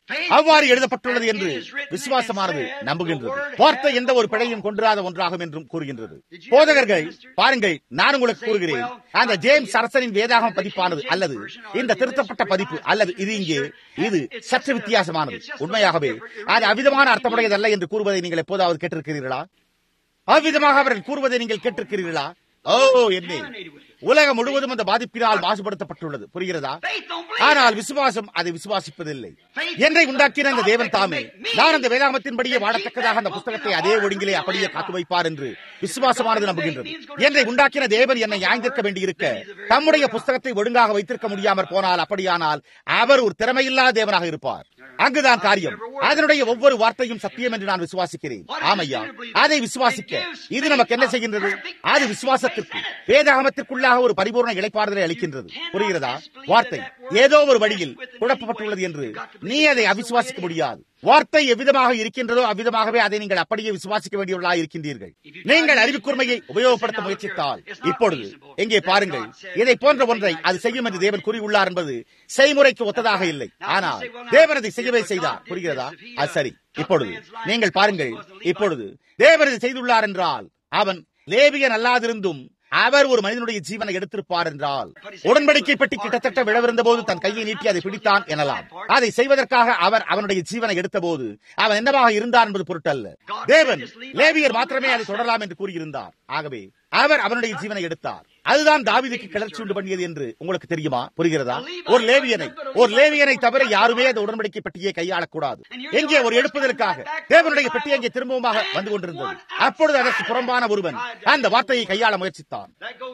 அவ்வாறு எழுதப்பட்டுள்ளது என்று விசுவாசமானது நம்புகின்றது. வார்த்தை எந்த ஒரு பிழையும் கொண்டிராத ஒன்றாகும் என்றும் கூறுகின்றது. போதகர்கள், பாருங்கள், நான் உங்களுக்கு கூறுகிறேன், அந்த ஜேம்ஸ் அரசனின் வேதாகம பதிப்பானது அல்லது இந்த திருத்தப்பட்ட பதிப்பு அல்லது இது இங்கே இது சற்று வித்தியாசமானது. உண்மையாகவே அது அவ்விதமான அர்த்தமுடையதல்ல என்று கூறுவதை நீங்கள் எப்போதாவது கேட்டிருக்கிறீர்களா? அவ்விதமாக அவர்கள் கூறுவதை நீங்கள் கேட்டிருக்கிறீர்களா? ஓ, என்னே, உலகம் முழுவதும் அந்த பாதிப்பினால் மாசுபடுத்தப்பட்டுள்ளது. புரிகிறதா? ஆனால் விசுவாசம் அதை விசுவாசிப்பதில்லை. என்னை உண்டாக்கின அந்த தேவன் தாமே நான் அந்த வேதாகமத்தின்படியே வாழத்தக்கதாக அந்த புத்தகத்தை அதே ஒழுங்கிலே அப்படியே காத்து வைப்பார் என்று விசுவாசமானது நம்புகின்றது. என்னை உண்டாக்கின தேவன் என்னை நியாயந்திருக்க வேண்டியிருக்க தம்முடைய புஸ்தகத்தை ஒழுங்காக வைத்திருக்க முடியாமற் போனால், அப்படியானால் அவர் ஒரு திறமையில்லாத தேவனாக இருப்பார். அங்குதான் காரியம். அதனுடைய ஒவ்வொரு வார்த்தையும் சத்தியம் என்று நான் விசுவாசிக்கிறேன். ஆமையா, அதை விசுவாசிக்க இது நமக்கு என்ன செய்கின்றது? அது விசுவாசத்திற்கு வேதாகமத்திற்குள்ளாக ஒரு பரிபூர்ண இளைப்பாறுதலை அளிக்கின்றது. புரிகிறதா? வார்த்தை ஏதோ ஒரு வழியில் குழப்பப்பட்டுள்ளது என்று நீ அதை அவிசுவாசிக்க முடியாது. வார்த்தை எவ்விதமாக இருக்கின்றதோ அவ்விதமாகவே அதை நீங்கள் அப்படியே விசுவாசிக்க வேண்டியவர்களாக இருக்கின்றீர்கள். நீங்கள் அறிவுக்கூர்மையை உபயோகப்படுத்த முயற்சித்தால், இப்பொழுது எங்கே பாருங்கள், இதை போன்ற ஒன்றை அது செய்யும் என்று தேவன் கூறியுள்ளார் என்பது செய்முறைக்கு ஒத்ததாக இல்லை. ஆனால் தேவன் அதை செய்யவே செய்தார். புரிகிறதா? அது சரி. இப்பொழுது நீங்கள் பாருங்கள், இப்பொழுது தேவன் அதை செய்துள்ளார் என்றால், அவன் லேவியன் அல்லாதிருந்தும் அவர் ஒரு மனிதனுடைய ஜீவனை எடுத்திருப்பார் என்றால், உடன்படிக்கை பெட்டி கிட்டத்தட்ட விழவிருந்த போது தன் கையை நீட்டி அதை பிடித்தான் எனலாம். அதை செய்வதற்காக அவர் அவனுடைய ஜீவனை எடுத்த போது அவன் என்னவாக இருந்தார் என்பது பொருட்டல்ல. தேவன் லேவியர் மாத்திரமே அதை தொடரலாம் என்று கூறியிருந்தார். ஆகவே அவர் அவனுடைய ஜீவனை எடுத்தார். அதுதான் தாவீதுக்கு கிளர்ச்சி உண்டு பண்ணியது என்று உங்களுக்கு தெரியுமா? புரிகிறதா? ஒரு லேவியனை ஒரு லேவியனை தவிர யாருமே அந்த உடன்படிக்கை பெட்டியை கையாளக்கூடாது. எங்கே ஒரு எழுப்புதலுக்காக தேவனுடைய பெட்டி அங்கே திரும்பவுமாக வந்து கொண்டிருந்தது. அப்பொழுது அதற்கு புறம்பான ஒருவன் அந்த வார்த்தையை கையாள முயற்சித்தான்.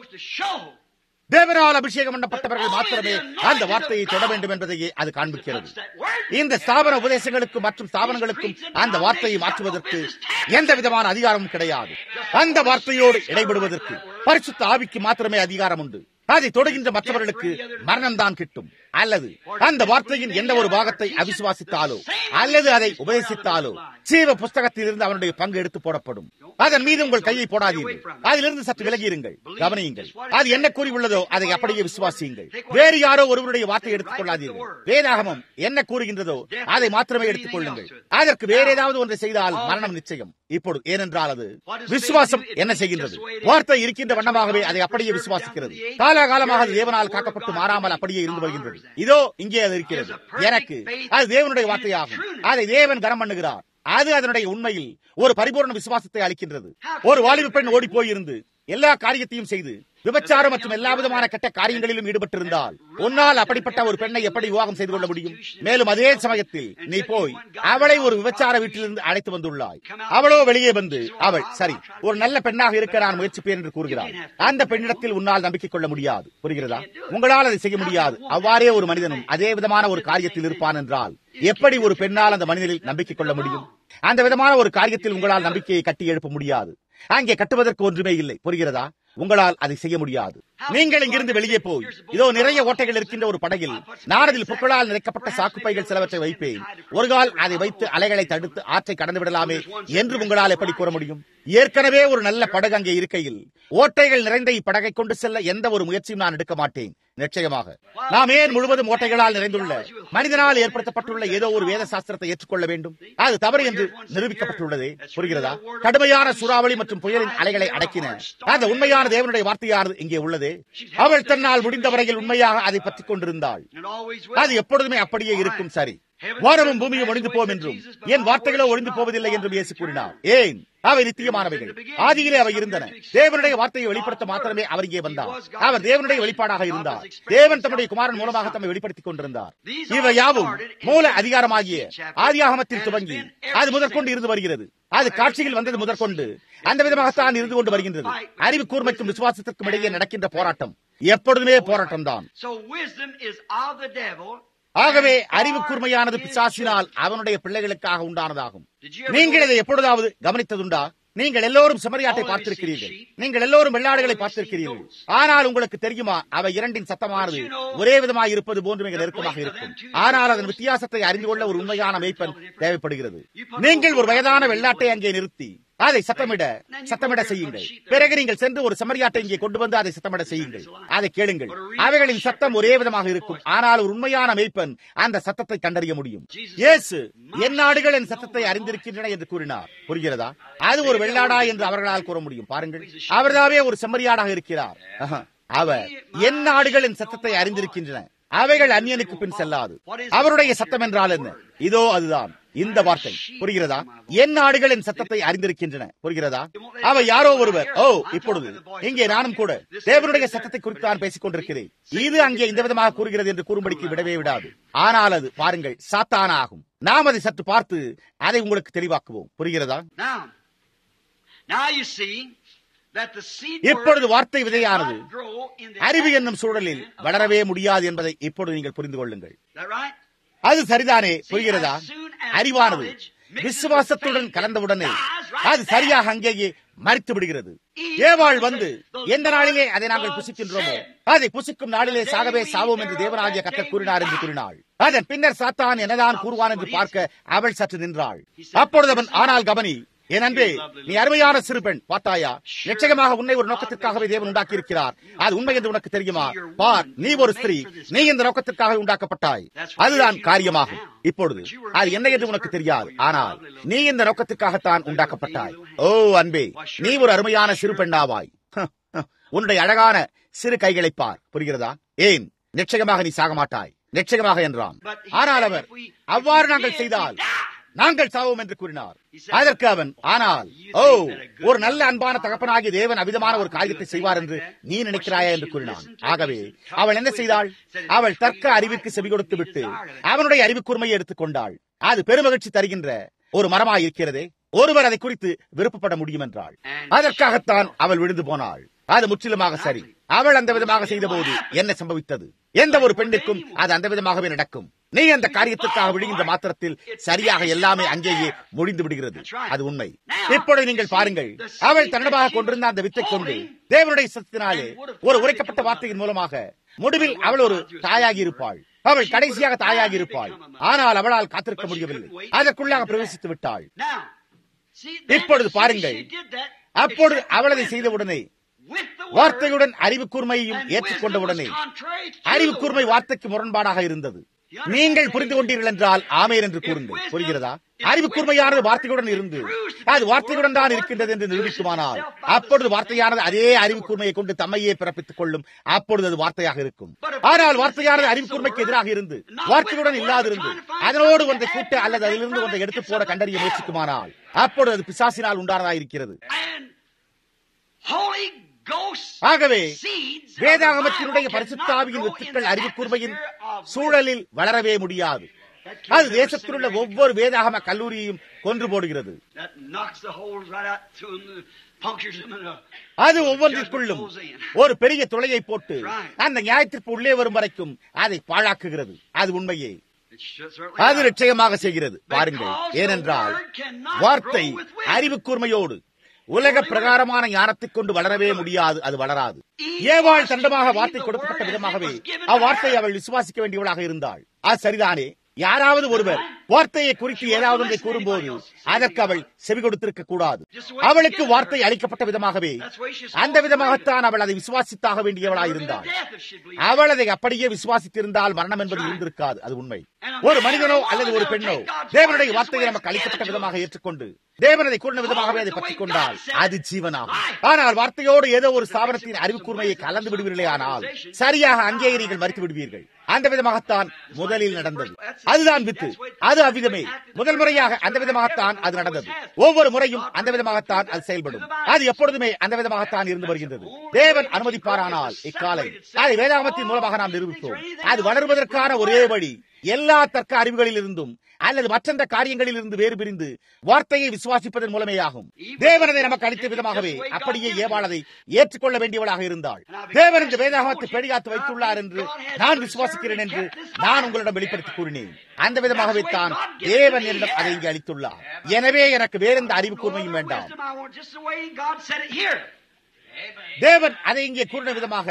தேவனால் அபிஷேகம் பண்ணப்பட்டவர்கள் மாத்திரமே அந்த வார்த்தையை தொட வேண்டும் என்பதையே அது காண்பிக்கிறது. இந்த ஸ்தாபன உபதேசங்களுக்கும் மற்றும் ஸ்தாபனங்களுக்கும் அந்த வார்த்தையை மாற்றுவதற்கு எந்த விதமான அதிகாரமும் கிடையாது. அந்த வார்த்தையோடு இடைபடுவதற்கு பரிசுத்த ஆவிக்கு மாத்திரமே அதிகாரம் உண்டு. அதை தொடுகின்ற மற்றவர்களுக்கு மரணம் தான் கிட்டும். அல்லது அந்த வார்த்தையின் எந்த ஒரு பாகத்தை அவிசுவாசித்தாலோ அல்லது அதை உபதேசித்தாலோ ஜீவ புஸ்தகத்தில் இருந்து அவனுடைய பங்கு எடுத்து போடப்படும். அதன் மீது உங்கள் கையை போடாதீர்கள். அதிலிருந்து சற்று விலகியிருங்கள். கவனியுங்கள். அது என்ன கூறியுள்ளதோ அதை அப்படியே விசுவாசியுங்கள். வேறு யாரோ ஒருவருடைய வார்த்தையை எடுத்துக் கொள்ளாதீர்கள். வேதாகமம் என்ன கூறுகின்றதோ அதை மாத்திரமே எடுத்துக் கொள்ளுங்கள். அதற்கு வேற ஏதாவது ஒன்றை செய்தால் மரணம் நிச்சயம். இப்பொழுது ஏனென்றால் அது விசுவாசம் என்ன செய்கின்றது? வார்த்தை இருக்கின்ற வண்ணமாகவே அதை அப்படியே விசுவாசிக்கிறது. காலாகாலமாக அது தேவனால் காக்கப்பட்டு மாறாமல் அப்படியே இருந்து வருகின்றது. இதோ இங்கே அது இருக்கிறது. எனக்கு அது தேவனுடைய வார்த்தையாகும். அதை தேவன் கனம் பண்ணுகிறார். அது அதனுடைய உண்மையில் ஒரு பரிபூர்ண விசுவாசத்தை அளிக்கின்றது. ஒரு வாலிப பெண் ஓடி போயிருந்து எல்லா காரியத்தையும் செய்து விபச்சாரம் மற்றும் எல்லா விதமான கெட்ட காரியங்களிலும் ஈடுபட்டிருந்தால் உன்னால் அப்படிப்பட்ட ஒரு பெண்ணை எப்படி விவாகம் செய்து கொள்ள முடியும்? மேலும் அதே சமயத்தில் நீ போய் அவளை ஒரு விபச்சார வீட்டிலிருந்து அழைத்து வந்துள்ளாய். அவளோ வெளியே வந்து அவள் சரி ஒரு நல்ல பெண்ணாக இருக்க நான் முயற்சிப்பேன் என்று கூறுகிறாள். அந்த பெண்ணிடத்தில் உன்னால் நம்பிக்கை கொள்ள முடியாது. புரிகிறதா? உங்களால் அதை செய்ய முடியாது. அவ்வாறே ஒரு மனிதனும் அதே விதமான ஒரு காரியத்தில் இருப்பான் என்றால் எப்படி ஒரு பெண்ணால் அந்த மனிதனில் நம்பிக்கை கொள்ள முடியும்? அந்த விதமான ஒரு காரியத்தில் உங்களால் நம்பிக்கையை கட்டி எழுப்ப முடியாது. அங்கே கட்டுவதற்கு ஒன்றுமே இல்லை. புரிகிறதா? உங்களால் அதை செய்ய முடியாது. நீங்கள் இங்கிருந்து வெளியே போய் இதோ நிறைய ஓட்டைகள் இருக்கின்ற ஒரு படகில் நான் அதில் புற்களால் நிறைக்கப்பட்ட சாக்குப்பைகள் சிலவற்றை வைப்பேன். ஒரு கால் அதை வைத்து அலைகளை தடுத்து ஆற்றை கடந்து விடலாமே என்று உங்களால் எப்படி கூற முடியும்? ஏற்கனவே ஒரு நல்ல படகு அங்கே இருக்கையில் ஓட்டைகள் நிறைந்த இப்படகை கொண்டு செல்ல எந்த ஒரு முயற்சியும் நான் எடுக்க மாட்டேன். நிச்சயமாக நாம் ஏன் முழுவதும் ஓட்டைகளால் நிறைந்துள்ள மனிதனால் ஏற்படுத்தப்பட்டுள்ள ஏதோ ஒரு வேத சாஸ்திரத்தை ஏற்றுக்கொள்ள வேண்டும்? அது தவறு என்று நிரூபிக்கப்பட்டுள்ளதே. புரிகிறதா? கடுமையான சூறாவளி மற்றும் புயலின் அலைகளை அடக்கின அந்த உண்மையான தேவனுடைய வார்த்தையானது இங்கே உள்ளதே. அவள் தன்னால் முடிந்த வரையில் உண்மையாக அதை பற்றிக் கொண்டிருந்தாள். அது எப்பொழுதுமே அப்படியே இருக்கும். சரி, வானமும் பூமியும் ஒழிந்து போம் என்றும் என் வார்த்தைகளோ ஒழிந்து போவதில்லை என்றும் இயேசு கூறினார். ஏன்? அவை நித்தியமானவைகள். ஆதியிலே அவை இருந்தன. தேவனுடைய வார்த்தையை வெளிப்படுத்த மாத்திரமே அவர் இங்கே வந்தார். அவர் தேவனுடைய வெளிப்பாடாக இருந்தார். தேவன் தம்முடைய குமாரன் மூலமாக தம்மை வெளிப்படுத்திக் கொண்டிருந்தார். இவை யாவும் மூல அதிகாரமாகிய ஆதியாகமத்தில் துவங்கி அது முதற்கொண்டு இருந்து வருகிறது. அது காட்சியில் வந்தது முதற்கொண்டு அந்த விதமாகத்தான் இருந்து கொண்டு வருகின்றது. அறிவு கூர்மைக்கும் விசுவாசத்திற்கும் இடையே நடக்கின்ற போராட்டம் எப்பொழுதுமே போராட்டம் தான். ஆகவே அறிவு கூர்மையானது பிசாசினால் அவனுடைய பிள்ளைகளுக்காக உண்டானதாகும். நீங்கள் இதை எப்பொழுதாவது கவனித்ததுண்டா? நீங்கள் எல்லோரும் செம்மறியாட்டை பார்த்திருக்கிறீர்கள். நீங்கள் எல்லோரும் வெள்ளாடுகளை பார்த்திருக்கிறீர்கள். ஆனால் உங்களுக்கு தெரியுமா, அவை இரண்டின் சத்தமானது ஒரே விதமாக இருப்பது போன்று மிக நெருக்கமாக இருக்கும். ஆனால் அதன் வித்தியாசத்தை அறிந்து கொள்ள ஒரு உண்மையான மேய்ப்பன் தேவைப்படுகிறது. நீங்கள் ஒரு வயதான வெள்ளாட்டை அங்கே நிறுத்தி அதை சத்தமிட சத்தமிட செய்யுங்கள். பிறகு நீங்கள் சென்று ஒரு செம்மறியாட்டை இங்கே கொண்டு வந்து அதை சத்தமிட செய்யுங்கள். அதை கேளுங்கள். அவைகளின் சத்தம் ஒரே விதமாக இருக்கும். ஆனால் ஒரு உண்மையான மேய்ப்பன் அந்த சத்தத்தை கண்டறிய முடியும். இயேசு என் ஆடுகள் என் சத்தத்தை அறிந்திருக்கின்றன என்று கூறினார். புரிகிறதா? அது ஒரு வெள்ளாடா என்று அவர்களால் கூற முடியும். பாருங்கள், அவர்தாவே ஒரு செம்மறியாடாக இருக்கிறார். அவர் என் ஆடுகள் என் சத்தத்தை அறிந்திருக்கின்றன, அவைகள் அந்நியனுக்கு பின் செல்லாது. அவருடைய சத்தம் என்றால் என்ன? இதோ அதுதான் இந்த வார்த்தை. புரிகிறதா? என் ஆடுகள் என் சத்தத்தை அறிந்திருக்கின்றன. புரிகிறதா? அவை யாரோ ஒருவர். ஓ, இப்பொழுது இங்கே நானும் கூட தேவனுடைய சத்தத்தை குறித்து நான் பேசிக் கொண்டிருக்கிறேன். இது அங்கே இந்த விதமாக கூறுகிறது என்று கூறும்படிக்கு விடவே விடாது. ஆனால் அது பாருங்கள் சாத்தானா ஆகும். நாம் அதை சற்று பார்த்து அதை உங்களுக்கு தெளிவாக்குவோம். புரிகிறதா? இப்பொழுது வார்த்தை விதையானது அறிவு என்னும் சூழலில் வளரவே முடியாது என்பதை இப்பொழுது நீங்கள் புரிந்து கொள்ளுங்கள். அது சரிதானே? புரிகிறதா? அறிவானது விசுவாசத்துடன் கலந்தவுடனே அது சரியாக அங்கேயே மறித்து விடுகிறது. ஏவாள் வந்து எந்த நாளிலே அதை நாங்கள் புசிக்கின்றோமோ அதை புசிக்கும் நாளிலே சாகவே சாவோம் என்று தேவனாகிய கர்த்தர் கூறினார் என்று கூறினாள். அதன் பின்னர் சாத்தான் என்னதான் கூறுவான் என்று பார்க்க அவள் சற்று நின்றாள். அப்பொழுது அவன், ஆனால் கவனி என் அன்பே, நீ அருமையான சிறு பெண், பார்த்தாயா? நிச்சயமாக உன்னை ஒரு நோக்கத்திற்காகவே தேவன் உண்டாக்கி இருக்கிறார். அது உண்மை என்று உனக்கு தெரியுமா? பார், நீ ஒரு ஸ்திரீ, நீ இந்த நோக்கத்திற்காக உண்டாக்கப்பட்டாய். அதுதான் காரியமாகும். இப்பொழுது அது என்ன என்று உனக்கு தெரியாது, ஆனால் நீ இந்த நோக்கத்திற்காகத்தான் உண்டாக்கப்பட்டாய். ஓ அன்பே, நீ ஒரு அருமையான சிறு பெண்ணாவாய். உன்னுடைய அழகான சிறு கைகளை பார். புரிகிறதா? ஏன்? நிச்சயமாக நீ சாக மாட்டாய், நிச்சயமாக என்றான். ஆனால் அவர், அவ்வாறு நாங்கள் செய்தால் நாங்கள் சாவோம் என்று கூறினார். அதற்கு அவன், ஆனால் ஓ, ஒரு நல்ல அன்பான தகப்பனாகிய தேவன் அவிதமான ஒரு காரியத்தை செய்வார் என்று நீ நினைக்கிறாயா என்று கூறினான். ஆகவே அவள் என்ன செய்தாள்? அவள் தர்க்க அறிவிற்கு செவி கொடுத்து விட்டு அவனுடைய அறிவு கூர்மையை எடுத்துக் கொண்டாள். அது பெருமகிழ்ச்சி தருகின்ற ஒரு மரமாய் இருக்கிறதே, ஒருவர் அதை குறித்து விருப்பப்பட முடியும் என்றாள். அதற்காகத்தான் அவள் விழுந்து போனாள். அது முற்றிலுமாக சரி. அவள் அந்த விதமாக செய்த போது என்ன சம்பவித்தது? எந்த ஒரு பெண்ணுக்கும் அது அந்த விதமாகவே நடக்கும். நீ அந்த காரியத்திற்காக விழுகின்ற மாத்திரத்தில் சரியாக எல்லாமே அங்கேயே முடிந்து விடுகிறது. அது உண்மை. இப்பொழுது நீங்கள் பாருங்கள், அவள் தன்னடமாக கொண்டிருந்த அந்த வித்தை கொண்டு தேவனுடைய சத்தினாலே ஒரு உரைக்கப்பட்ட வார்த்தையின் மூலமாக முடிவில் அவள் ஒரு தாயாகி இருப்பாள். அவள் கடைசியாக தாயாகி இருப்பாள். ஆனால் அவளால் காத்திருக்க முடியவில்லை. அதற்குள்ளாக பிரவேசித்து விட்டாள். இப்பொழுது பாருங்கள், அப்பொழுது அவள் அதை செய்தவுடனே வார்த்தையுடன் அறிவு கூர்மையையும் ஏற்றுக்கொண்டவுடனே அறிவு கூர்மை வார்த்தைக்கு முரண்பாடாக இருந்தது. நீங்கள் புரிந்து கொண்டீர்கள் என்றால் ஆமேன் என்று கூறுங்கள். புரிகிறதா? அறிவு கூர்மையானது வார்த்தையுடன் இருந்து அது வார்த்தையுடன் தான் இருக்கின்றது என்று நிரூபிக்குமானால் அப்பொழுது வார்த்தையானது அதே அறிவு கூர்மையை கொண்டு தம்மையே பிறப்பித்துக் கொள்ளும். அப்பொழுது அது வார்த்தையாக இருக்கும். ஆனால் வார்த்தையானது அறிவு கூர்மைக்கு எதிராக இருந்து வார்த்தையுடன் இல்லாதிருந்து அதனோடு ஒன்றை கூட்ட அல்லது அதிலிருந்து ஒன்றை எடுத்து போட கண்டறிய முயற்சிக்குமானால் அப்பொழுது அது பிசாசினால் உண்டானதாக இருக்கிறது. ஆகவே வேதாகமத்தினுடைய பரிசுத்த ஆவியின் வித்துக்கள் அறிவு கூர்மையின் சூழலில் வளரவே முடியாது. அது தேசத்தில் உள்ள ஒவ்வொரு வேதாகம கல்லூரியையும் கொன்று போடுகிறது. அது ஒவ்வொன்றிற்குள்ளும் ஒரு பெரிய துளையை போட்டு அந்த நியாயத்திற்கு உள்ளே வரும் வரைக்கும் அதை பாழாக்குகிறது. அது உண்மையே. அது நிச்சயமாக செய்கிறது. பாருங்கள், ஏனென்றால் வார்த்தை அறிவு கூர்மையோடு உலக பிரகாரமான ஞானத்தை கொண்டு வளரவே முடியாது. அது வளராது. ஏவாள் தண்டமாக வார்த்தை கொடுக்கப்பட்ட விதமாகவே அவ்வார்த்தை அவள் விசுவாசிக்க வேண்டியவளாக இருந்தாள். அது சரிதானே? யாராவது ஒருவர் வார்த்தையை குறித்து ஏதாவது ஒன்றை கூறும்போது அதற்கு அவள் செவி கொடுத்திருக்க கூடாது. அவளுக்கு வார்த்தை அளிக்கப்பட்ட விதமாகவே அந்த விதமாகத்தான் அவள் அதை விசுவாசித்தாக வேண்டியவளாக இருந்தாள். அவள் அதை அப்படியே விசுவாசித்திருந்தால் மரணம் என்பது இருந்திருக்காது. அது உண்மை. ஒரு மனிதனோ அல்லது ஒரு பெண்ணோ தேவனுடைய வார்த்தையை நமக்கு அளிக்கப்பட்ட விதமாக ஏற்றுக்கொண்டு தேவனதை கூறின விதமாகவே அதை பற்றிக் கொண்டால் அது ஜீவனாகும். ஆனால் வார்த்தையோடு ஏதோ ஒரு ஸ்தாபனத்தின் அறிவு கூர்மையை கலந்து விடுவீர்களே, ஆனால் சரியாக அங்கேயே நீங்கள் மறித்து விடுவீர்கள். அந்த விதமாகத்தான் முதலில் நடந்தது. அதுதான் வித்து. அது அவ்விதமே முதல் முறையாக அந்த விதமாகத்தான் அது நடந்தது. ஒவ்வொரு முறையும் அந்த விதமாகத்தான் அது செயல்படும். அது எப்பொழுதுமே அந்த விதமாகத்தான் இருந்து வருகின்றது. தேவன் அனுமதிப்பாரானால் இக்காலை அதை வேதாகமத்தின் மூலமாக நாம் நிரூபிப்போம். அது வளருவதற்கான ஒரே வழி எல்லா தர்க்க அறிவுகளில் இருந்தும் அல்லது மற்ற காரியங்களில் இருந்து வேறு பிரிந்து வார்த்தையை விசுவாசிப்பதன் மூலமேயாகும். தேவனதை நமக்கு அளித்த விதமாகவே அப்படியே ஏவாள் அதை ஏற்றுக்கொள்ள வேண்டியவளாக இருந்தாள். தேவன் இந்த வேதாகமத்தை பேடிகாத்து வைத்துள்ளார் என்று நான் விசுவாசிக்கிறேன் என்று நான் உங்களிடம் வெளிப்படுத்தி கூறினேன். அந்த விதமாகவே தான் தேவன் என்னிடம் அதை இங்கே அளித்துள்ளார். எனவே எனக்கு வேறெந்த அறிவு கூர்மையும் வேண்டாம். தேவன் அதை இங்கே கூறின விதமாக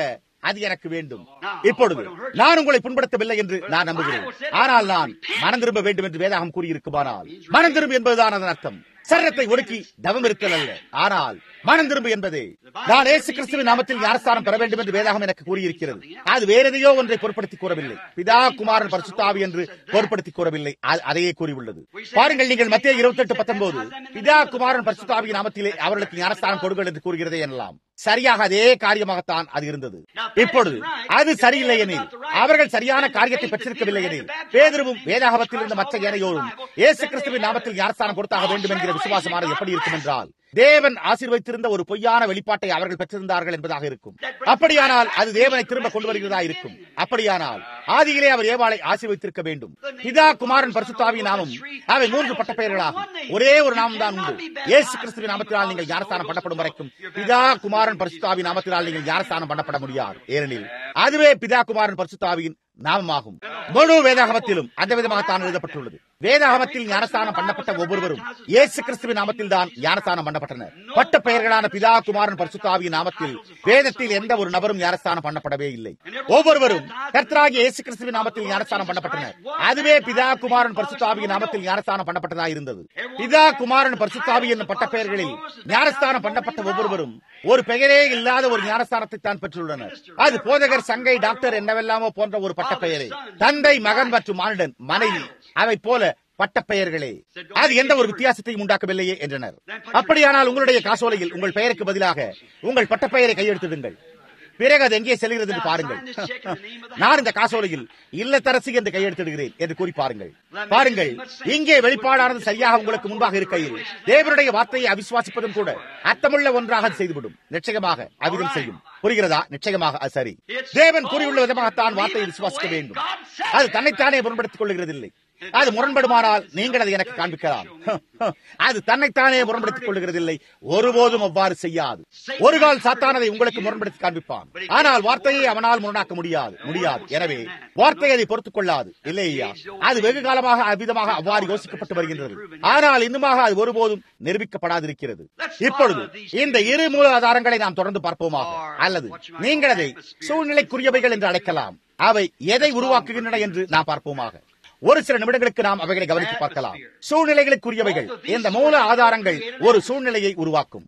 அது எனக்கு வேண்டும். இப்பொழுது நான் உங்களை புண்படுத்தவில்லை என்று நான் நம்புகிறேன். ஆனால் நான் மனம் திரும்ப வேண்டும் என்று வேதாகம் கூறியிருக்குமானால், மனம் திரும்ப என்பதுதான் அதன் அர்த்தம். சரீரத்தை ஒடுக்கி தவம் இருத்தல் அல்ல, ஆனால் மனம் திரும்ப என்பதே. நான் இயேசு கிறிஸ்துவின் நாமத்தில் ஞானஸ்தானம் பெற வேண்டும் என்று வேதாகம் எனக்கு கூறியிருக்கிறது. அது வேற எதையோ ஒன்றை பொருட்படுத்தி கூறவில்லை. பிதா, குமாரன், பரிசுத்த ஆவி என்று பொருட்படுத்தி கூறவில்லை. அதையே கூறியுள்ளது. பாருங்கள், நீங்கள் மத்திய இருபத்தி எட்டு பத்தொன்பது பிதா, குமாரன், பரிசுத்த ஆவியின் நாமத்திலே அவர்களுக்கு ஞானஸ்தானம் கொடுங்கள் என்று கூறுகிறதே எனலாம். சரியாக அதே காரியமாகத்தான் அது இருந்தது. இப்பொழுது அது சரியில்லை எனில், அவர்கள் சரியான காரியத்தை பெற்றிருக்கவில்லை எனில், பேதுருவும் வேதாகமத்தில் இருந்த மற்ற ஏனையோரும் இயேசு கிறிஸ்துவின் நாமத்தில் ஞானஸ்தானம் கொடுத்தாக வேண்டும் என்கிற விசுவாசமானது எப்படி இருக்கும் என்றால், தேவன் ஆசீர்வதித்திருந்த ஒரு பொய்யான வெளிப்பாட்டை அவர்கள் பெற்றிருந்தார்கள் என்பதாக இருக்கும். அப்படியானால் அது தேவனை திரும்ப கொண்டு வருகிறதா இருக்கும். அப்படியானால் ஆதியிலே அவர் ஏவாளை ஆசீர்வதித்திருக்க வேண்டும். பிதா, குமாரன், பரிசுத்த ஆவியின் நாமம் அவை மூன்று பட்ட பெயர்களாகும். ஒரே ஒரு நாமம் தான் உண்டு. இயேசு கிறிஸ்துவின் நாமத்தினால் நீங்கள் ஞானஸ்தானம் பண்ணப்படும் வரைக்கும் பிதா, குமாரன், பரிசுத்த ஆவியின் நாமத்தினால் நீங்கள் ஞானஸ்தானம் பண்ணப்பட முடியாது. ஏனெனில் அதுவே பிதா, குமாரன், பரிசுத்த ஆவியின் நாமமாகும். முழு வேதாகமத்திலும் அந்த விதமாகத்தான் எழுதப்பட்டுள்ளது. வேதாகமத்தில் ஞானஸ்தானம் பண்ணப்பட்ட ஒவ்வொருவரும் இயேசு கிறிஸ்துவின் நாமத்தில் தான் ஞானஸ்தானம் பண்ணப்பட்டனர். பட்ட பெயர்களான பிதா, குமாரன், பரிசுத்த ஆவியின் நாமத்தில் வேதத்தில் எந்த ஒரு நபரும் ஞானஸ்தானம் பண்ணப்படவே இல்லை. ஒவ்வொருவரும் கர்த்தராகிய இயேசு கிறிஸ்துவின் நாமத்தில் ஞானஸ்தானம் பண்ணப்பட்டனர். அதுவே பிதா, குமாரன், பரிசுத்த ஆவியின் நாமத்தில் ஞானஸ்தானம் பண்ணப்பட்டதா இருந்தது. பிதா, குமாரன், பரிசுத்த ஆவி என்னும் பட்ட பெயர்களில் ஞானஸ்தானம் பண்ணப்பட்ட ஒவ்வொருவரும் ஒரு பெயரே இல்லாத ஒரு ஞானஸ்தானத்தை தான் பெற்றுள்ளனர். அது போதகர், சங்கை, டாக்டர் என்னவெல்லாமோ போன்ற ஒரு பட்ட பெயரே. தந்தை, மகன் மற்றும் மானிடன், மனைவி, அவை போல பட்ட பெயர்களே. அது எந்த ஒரு வித்தியாசத்தையும் உண்டாக்கவில்லையே என்றனர். அப்படியானால் உங்களுடைய காசோலையில் உங்கள் பெயருக்கு பதிலாக உங்கள் பட்ட பெயரை கையெழுத்திடுங்கள். பிறகு அது எங்கே செல்கிறது என்று பாருங்கள். நான் இந்த காசோலையில் இல்லத்தரசி என்று கையெழுத்திடுகிறேன் என்று கூறி பாருங்கள். பாருங்கள், இங்கே வெளிப்பாடானது சரியாக உங்களுக்கு முன்பாக இருக்கையில் தேவனுடைய வார்த்தையை அவிசுவாசிப்பதும் கூட அர்த்தமுள்ள ஒன்றாக செய்துவிடும். நிச்சயமாக அவ்விதம் செய்யும். புரிகிறதா? நிச்சயமாக அது சரி. தேவன் கூறியுள்ள விதமாகத்தான் வார்த்தையை விசுவாசிக்க வேண்டும். அது தன்னைத்தானே முரண்படுத்திக் கொள்ளுகிறதில்லை. அது முரண்படுமானால் நீங்கள் அதை எனக்கு காண்பிக்கலாம். அது தன்னைத்தானே முரண்படுத்திக் கொள்ளுகிறதில்லை. ஒருபோதும் அவ்வாறு செய்யாது. ஒரு கால் சாத்தான் அதை உங்களுக்கு முரண்படுத்தி காண்பிப்பான். ஆனால் வார்த்தையை அவனால் முரணாக்க முடியாது முடியாது எனவே வார்த்தையை அதை பொறுத்துக் கொள்ளாது. இல்லையா? அது வெகு காலமாக அவ்விதமாக அவ்வாறு யோசிக்கப்பட்டு வருகின்றது. ஆனால் இன்னுமாக அது ஒருபோதும் நிரூபிக்கப்படாதிருக்கிறது. இப்பொழுது இந்த இரு மூல ஆதாரங்களை நாம் தொடர்ந்து பார்ப்போமாக. அல்லது நீங்கள் அதை சூழ்நிலைக்குரியவைகள் என்று அழைக்கலாம். அவை எதை உருவாக்குகின்றன என்று நாம் பார்ப்போமாக. ஒரு சில நிமிடங்களுக்கு நாம் அவைகளை கவனித்து பார்க்கலாம். சூழ்நிலைகளுக்குரியவைகள். இந்த மூல ஆதாரங்கள் ஒரு சூழ்நிலையை உருவாக்கும்.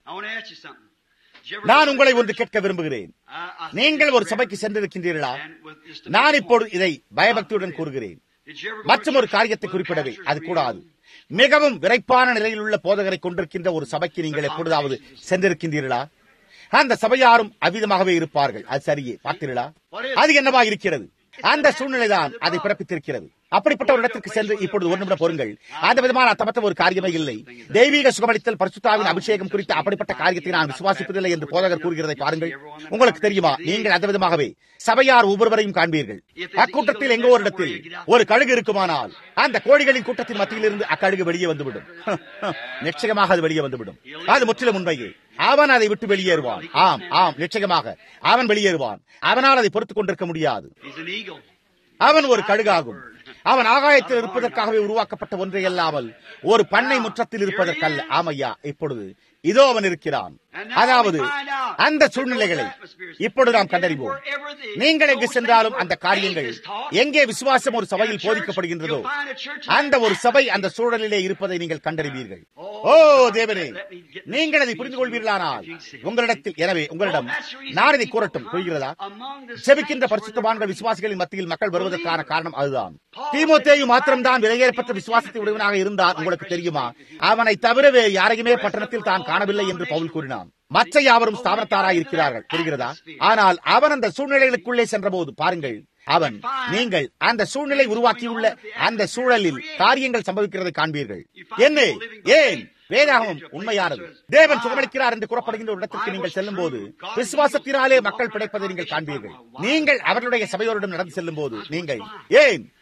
நான் உங்களை ஒன்று கேட்க விரும்புகிறேன். நீங்கள் ஒரு சபைக்கு சென்றிருக்கின்றீர்களா? நான் இப்போது இதை பயபக்தியுடன் கூறுகிறேன். மற்றும் ஒரு காரியத்தை குறிப்பிடவே அது கூடாது. மிகவும் விரைப்பான நிலையில் உள்ள போதகரை கொண்டிருக்கின்ற ஒரு சபைக்கு நீங்கள் எப்பொழுதாவது சென்றிருக்கின்றீர்களா? அந்த சபையாரும் அவ்விதமாகவே இருப்பார்கள். அது சரியே. பார்த்தீர்களா? அது என்னவா இருக்கிறது? அந்த சூழ்நிலைதான் அதை பிறப்பித்திருக்கிறது. அப்படிப்பட்ட ஒரு இடத்திற்கு சென்று இப்பொழுது ஒரு நிமிடம் பொறுங்கள். அந்த விதமான அர்த்தமற்ற ஒரு காரியமே இல்லை. தெய்வீக சுகமளித்தல், பரிசுத்தாவின் அபிஷேகம் குறித்த அப்படிப்பட்ட காரியத்தை நான் விசுவாசிப்பதில்லை என்று போதகர் கூறுகிறதை பாருங்கள். உங்களுக்கு தெரியுமா, நீங்கள் அந்த விதமாகவே சபையார் ஒவ்வொருவரையும் காண்பீர்கள். அக்கூட்டத்தில் எங்கோ ஒரு இடத்தில் ஒரு கழுகு இருக்குமானால் அந்த கோழிகளின் கூட்டத்தின் மத்தியில் இருந்து அக்கழுகு வெளியே வந்துவிடும். நிச்சயமாக அது வெளியே வந்துவிடும். அது முற்றிலும் உண்மையே. அவன் அதை விட்டு வெளியேறுவான். ஆம் ஆம் நிச்சயமாக அவன் வெளியேறுவான். அவனால் அதை பொறுத்துக் கொண்டிருக்க முடியாது. அவன் ஒரு கழுகாகும். அவன் ஆகாயத்தில் இருப்பதற்காகவே உருவாக்கப்பட்ட ஒன்றை அல்லாமல் ஒரு பண்ணை முற்றத்தில் இருப்பதற்கல்ல. ஆமையா, இப்பொழுது இதோ அவன் இருக்கிறான். அதாவது அந்த சூழ்நிலைகளை இப்பொழுது நாம் கண்டறிவோம். நீங்கள் எங்கு சென்றாலும் அந்த காரியங்கள் எங்கே விசுவாசம் ஒரு சபையில் போதிக்கப்படுகின்றதோ அந்த ஒரு சபை அந்த சூழலிலே இருப்பதை நீங்கள் கண்டறிவீர்கள். ஓ தேவனே, நீங்கள் அதை புரிந்து கொள்வீர்களானால் உங்களிடத்தில், எனவே உங்களிடம் நான் இதை கூறட்டும். புரிகிறதா? ஜெபிக்கின்ற பரிசுத்தவான்கள் விசுவாசிகளின் மத்தியில் மக்கள் வருவதற்கான காரணம் அதுதான். தீமோத்தேயு மாத்திரம்தான் விலையேறப்பட்ட விசுவாசத்தை உடையவனாக இருந்தால் உங்களுக்கு தெரியுமா, அவனை தவிர வேறு யாரையுமே பட்டணத்தில் தான் காணவில்லை என்று பவுல் கூறினான். மற்ற யாவரும் ஸ்தாபனத்தாராய் இருக்கிறார்கள். புரிகிறதா? ஆனால் அவன் அந்த சூழ்நிலைகளுக்குள்ளே சென்றபோது பாருங்கள், அவன் நீங்கள் அந்த சூழ்நிலை உருவாக்கியுள்ள அந்த சூழலில் காரியங்கள் சம்பவிக்கிறதை காண்பீர்கள். என்ன? ஏன்? வேதாகமம் உண்மையானது. தேவன் சுகமளிக்கிறார் என்று கூறப்படுகின்ற ஒரு இடத்திற்கு நீங்கள் செல்லும் போது விசுவாசத்தினாலே மக்கள் பிழைப்பதை நீங்கள் காண்பீர்கள். நீங்கள் அவர்களுடைய சபையோரிடம் நடந்து செல்லும் போது நீங்கள் ஏன்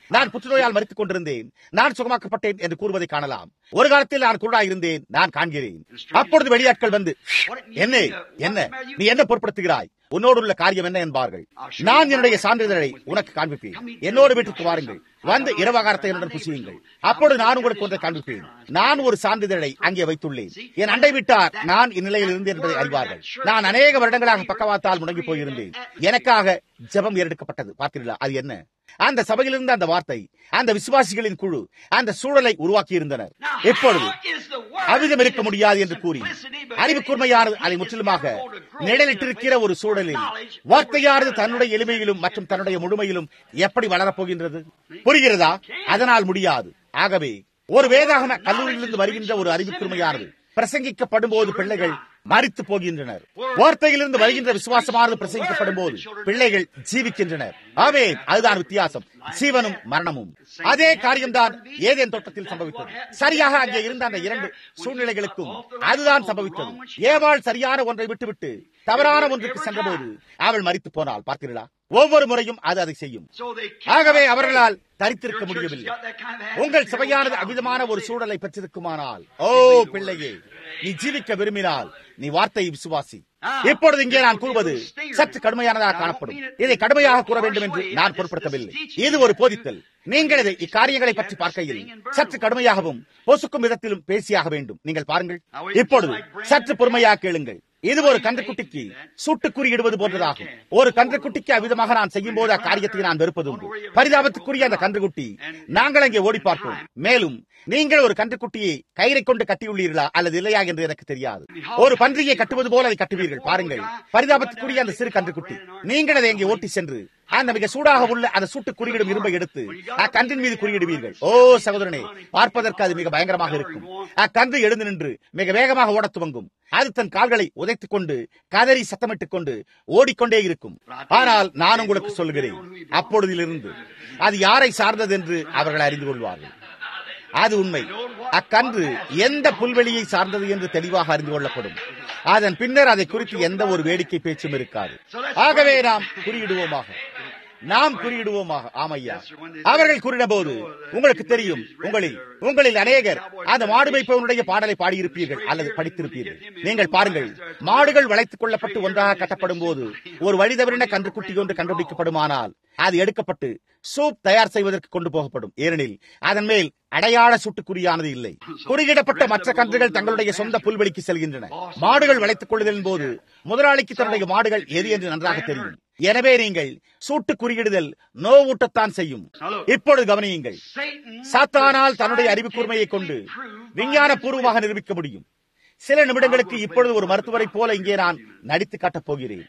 நான் புற்றுநோயால் மரித்துக் கொண்டிருந்தேன், நான் சுகமாக்கப்பட்டேன் என்று கூறுவதை காணலாம். ஒரு காலத்தில் நான் குருடாயிருந்தேன், நான் காண்கிறேன். அப்பொழுது வெளியாட்கள் வந்து, என்ன என்ன நீ என்ன பொருட்படுத்துகிறாய், உன்னோடு உள்ள காரியம் என்ன என்பார்கள். நான் என்னுடைய சான்றிதழை உனக்கு காண்பிப்பேன். என்னோடு வீட்டுக்கு வாருங்கள், வந்து இரவாகாரத்தை என்னுடன் புசியுங்கள். அப்பொழுது நான் உங்களுக்கு ஒன்றை காண்பிப்பேன். நான் ஒரு சான்றிதழை அங்கே வைத்துள்ளேன். என் அண்டை விட்டார் நான் இந்நிலையில் இருந்தேன் என்பதை அறிவார்கள். நான் அநேக வருடங்களாக பக்கவாத்தால் முடங்கி போயிருந்தேன். எனக்காக ஜெபம் ஏறெடுக்கப்பட்டது. பார்த்தீர்களா, அது என்ன? அந்த சபையிலிருந்து அந்த வார்த்தை, அந்த விசுவாசிகளின் குழு அந்த சூழலை உருவாக்கி இருந்தனர். இப்பொழுது அவிதம் இருக்க முடியாது என்று கூறி அறிவுக்கூர்மையானது அதை முற்றிலுமாக நிழலிட்டிருக்கிற ஒரு சூழலில் வார்த்தையானது தன்னுடைய எளிமையிலும் மற்றும் தன்னுடைய முழுமையிலும் எப்படி வளரப்போகின்றது? புரிகிறதா? அதனால் முடியாது. ஆகவே ஒரு வேதாகம கல்லூரியிலிருந்து வருகின்ற ஒரு அறிவுக்கூர்மையானது பிரசங்கிக்கப்படும் போது பிள்ளைகள் மரித்து போகின்றனர். வார்த்தையிலிருந்து வருகின்ற விசுவாசமானது பிரசங்கிக்கப்படும் போது பிள்ளைகள் ஜீவிக்கின்றனர். ஆவே அதுதான் வித்தியாசம், ஜீவனும் மரணமும். அதே காரியம்தான் ஏதேன் தோட்டத்தில் சம்பவித்தது. சரியாக அங்கே இருந்த அந்த இரண்டு சூழ்நிலைகளுக்கும் அதுதான் சம்பவித்தது. ஏவாள் சரியான ஒன்றை விட்டுவிட்டு தவறான ஒன்றுக்கு சென்றபோது அவள் மரித்து போனாள். பார்த்தீர்களா? ஒவ்வொரு முறையும் அது அதை செய்யும். ஆகவே அவர்களால் தரித்திருக்க முடியவில்லை. உங்கள் சபையானது அவிதமான ஒரு சூழலை பெற்றிருக்குமானால், ஓ பிள்ளையே, நீ ஜீவிக்க விரும்பினால் நீ வார்த்தையை விசுவாசி. இப்பொழுது இங்கே நான் கூறுவது சற்று கடுமையானதாக காணப்படும். இதை கடுமையாக கூற வேண்டும் என்று நான் பொருட்படுத்தவில்லை. இது ஒரு போதித்தல். நீங்கள் இதை இக்காரியங்களை பற்றி பார்க்கையில் சற்று கடுமையாகவும் பொசுக்கும் விதத்திலும் பேசியாக வேண்டும். நீங்கள் பாருங்கள். இப்பொழுது சற்று பொறுமையாக கேளுங்கள். இது ஒரு கன்றுக்குட்டிக்கு சூட்டுக்குறியிடுவது போன்றதாகும். ஒரு கன்றுக்குட்டிக்கு அவ்விதமாக நான் செய்யும் போது அக்காரியத்தை நான் வெறுப்பதுண்டு. பரிதாபத்துக்குரிய அந்த கன்றுக்குட்டி நாங்கள் அங்கே ஓடி பார்ப்போம். மேலும் நீங்கள் ஒரு கன்றுக்குட்டியை கயிறை கொண்டு கட்டியுள்ளீர்களா அல்லது இல்லையா என்று எனக்கு தெரியாது. ஒரு பன்றியை கட்டுவது போல அதை கட்டுவீர்கள். பாருங்கள், பரிதாபத்துக்குரிய அந்த சிறு கன்றுக்குட்டி. நீங்கள் அதை அங்கே ஓட்டி சென்று அந்த மிக சூடாக உள்ள அந்த சூட்டு குறியிடும் இரும்பை எடுத்து அக்கன்றின் மீது குறியிடுவீர்கள். ஓ சகோதரனே, பார்ப்பதற்கு அது மிக பயங்கரமாக இருக்கும். அக்கன்று எழுந்து நின்று மிக வேகமாக ஓட துவங்கும். அது தன் கால்களை உதைத்துக் கொண்டு கதறி சத்தமிட்டுக் கொண்டு ஓடிக்கொண்டே இருக்கும். ஆனால் நான் உங்களுக்கு சொல்கிறேன், அப்பொழுதிலிருந்து அது யாரை சார்ந்தது என்று அவர்கள் அறிந்து கொள்வார்கள். அது உண்மை. அக்கன்று எந்த புல்வெளியை சார்ந்தது என்று தெளிவாக அறிந்து கொள்ளப்படும். அதன் பின்னர் அதை குறித்து எந்த ஒரு வேடிக்கை பேச்சும் இருக்காது. ஆகவே நாம் குறியிடுவோமாக, நாம் குறியிடுவோமாக. ஆமையா, அவர்கள் கூறின போது உங்களுக்கு தெரியும், உங்களில் உங்களில் அநேகர் அந்த மாடு மேய்ப்பவனுடைய பாடலை பாடியிருப்பீர்கள் அல்லது படித்திருப்பீர்கள். நீங்கள் பாருங்கள், மாடுகள் வளைத்துக் கொள்ளப்பட்டு ஒன்றாக கட்டப்படும் போது ஒரு வழிதவறின கன்றுக்குட்டி ஒன்று கண்டுபிடிக்கப்படுமானால் அது எடுக்கப்பட்டு சூப் தயார் செய்வதற்கு கொண்டு போகப்படும். ஏனெனில் அதன் மேல் அடையாள சுட்டுக்குறியானது இல்லை. குறியிடப்பட்ட மற்ற கன்றுகள் தங்களுடைய சொந்த புல்வெளிக்கு செல்கின்றன. மாடுகள் வளைத்துக் கொள்ளுதலின் போது முதலாளிக்கு தன்னுடைய மாடுகள் எது என்று நன்றாக தெரியும். எனவே நீங்கள் சூட்டு குறியிடுதல் நோவூட்டத்தான் செய்யும். இப்பொழுது கவனியுங்கள், சாத்தானால் தன்னுடைய அறிவு கூர்மையை கொண்டு விஞ்ஞான பூர்வமாக நிரூபிக்க முடியும். சில நிமிடங்களுக்கு இப்பொழுது ஒரு மருத்துவரை போல இங்கே நான் நடித்து காட்டப் போகிறேன்.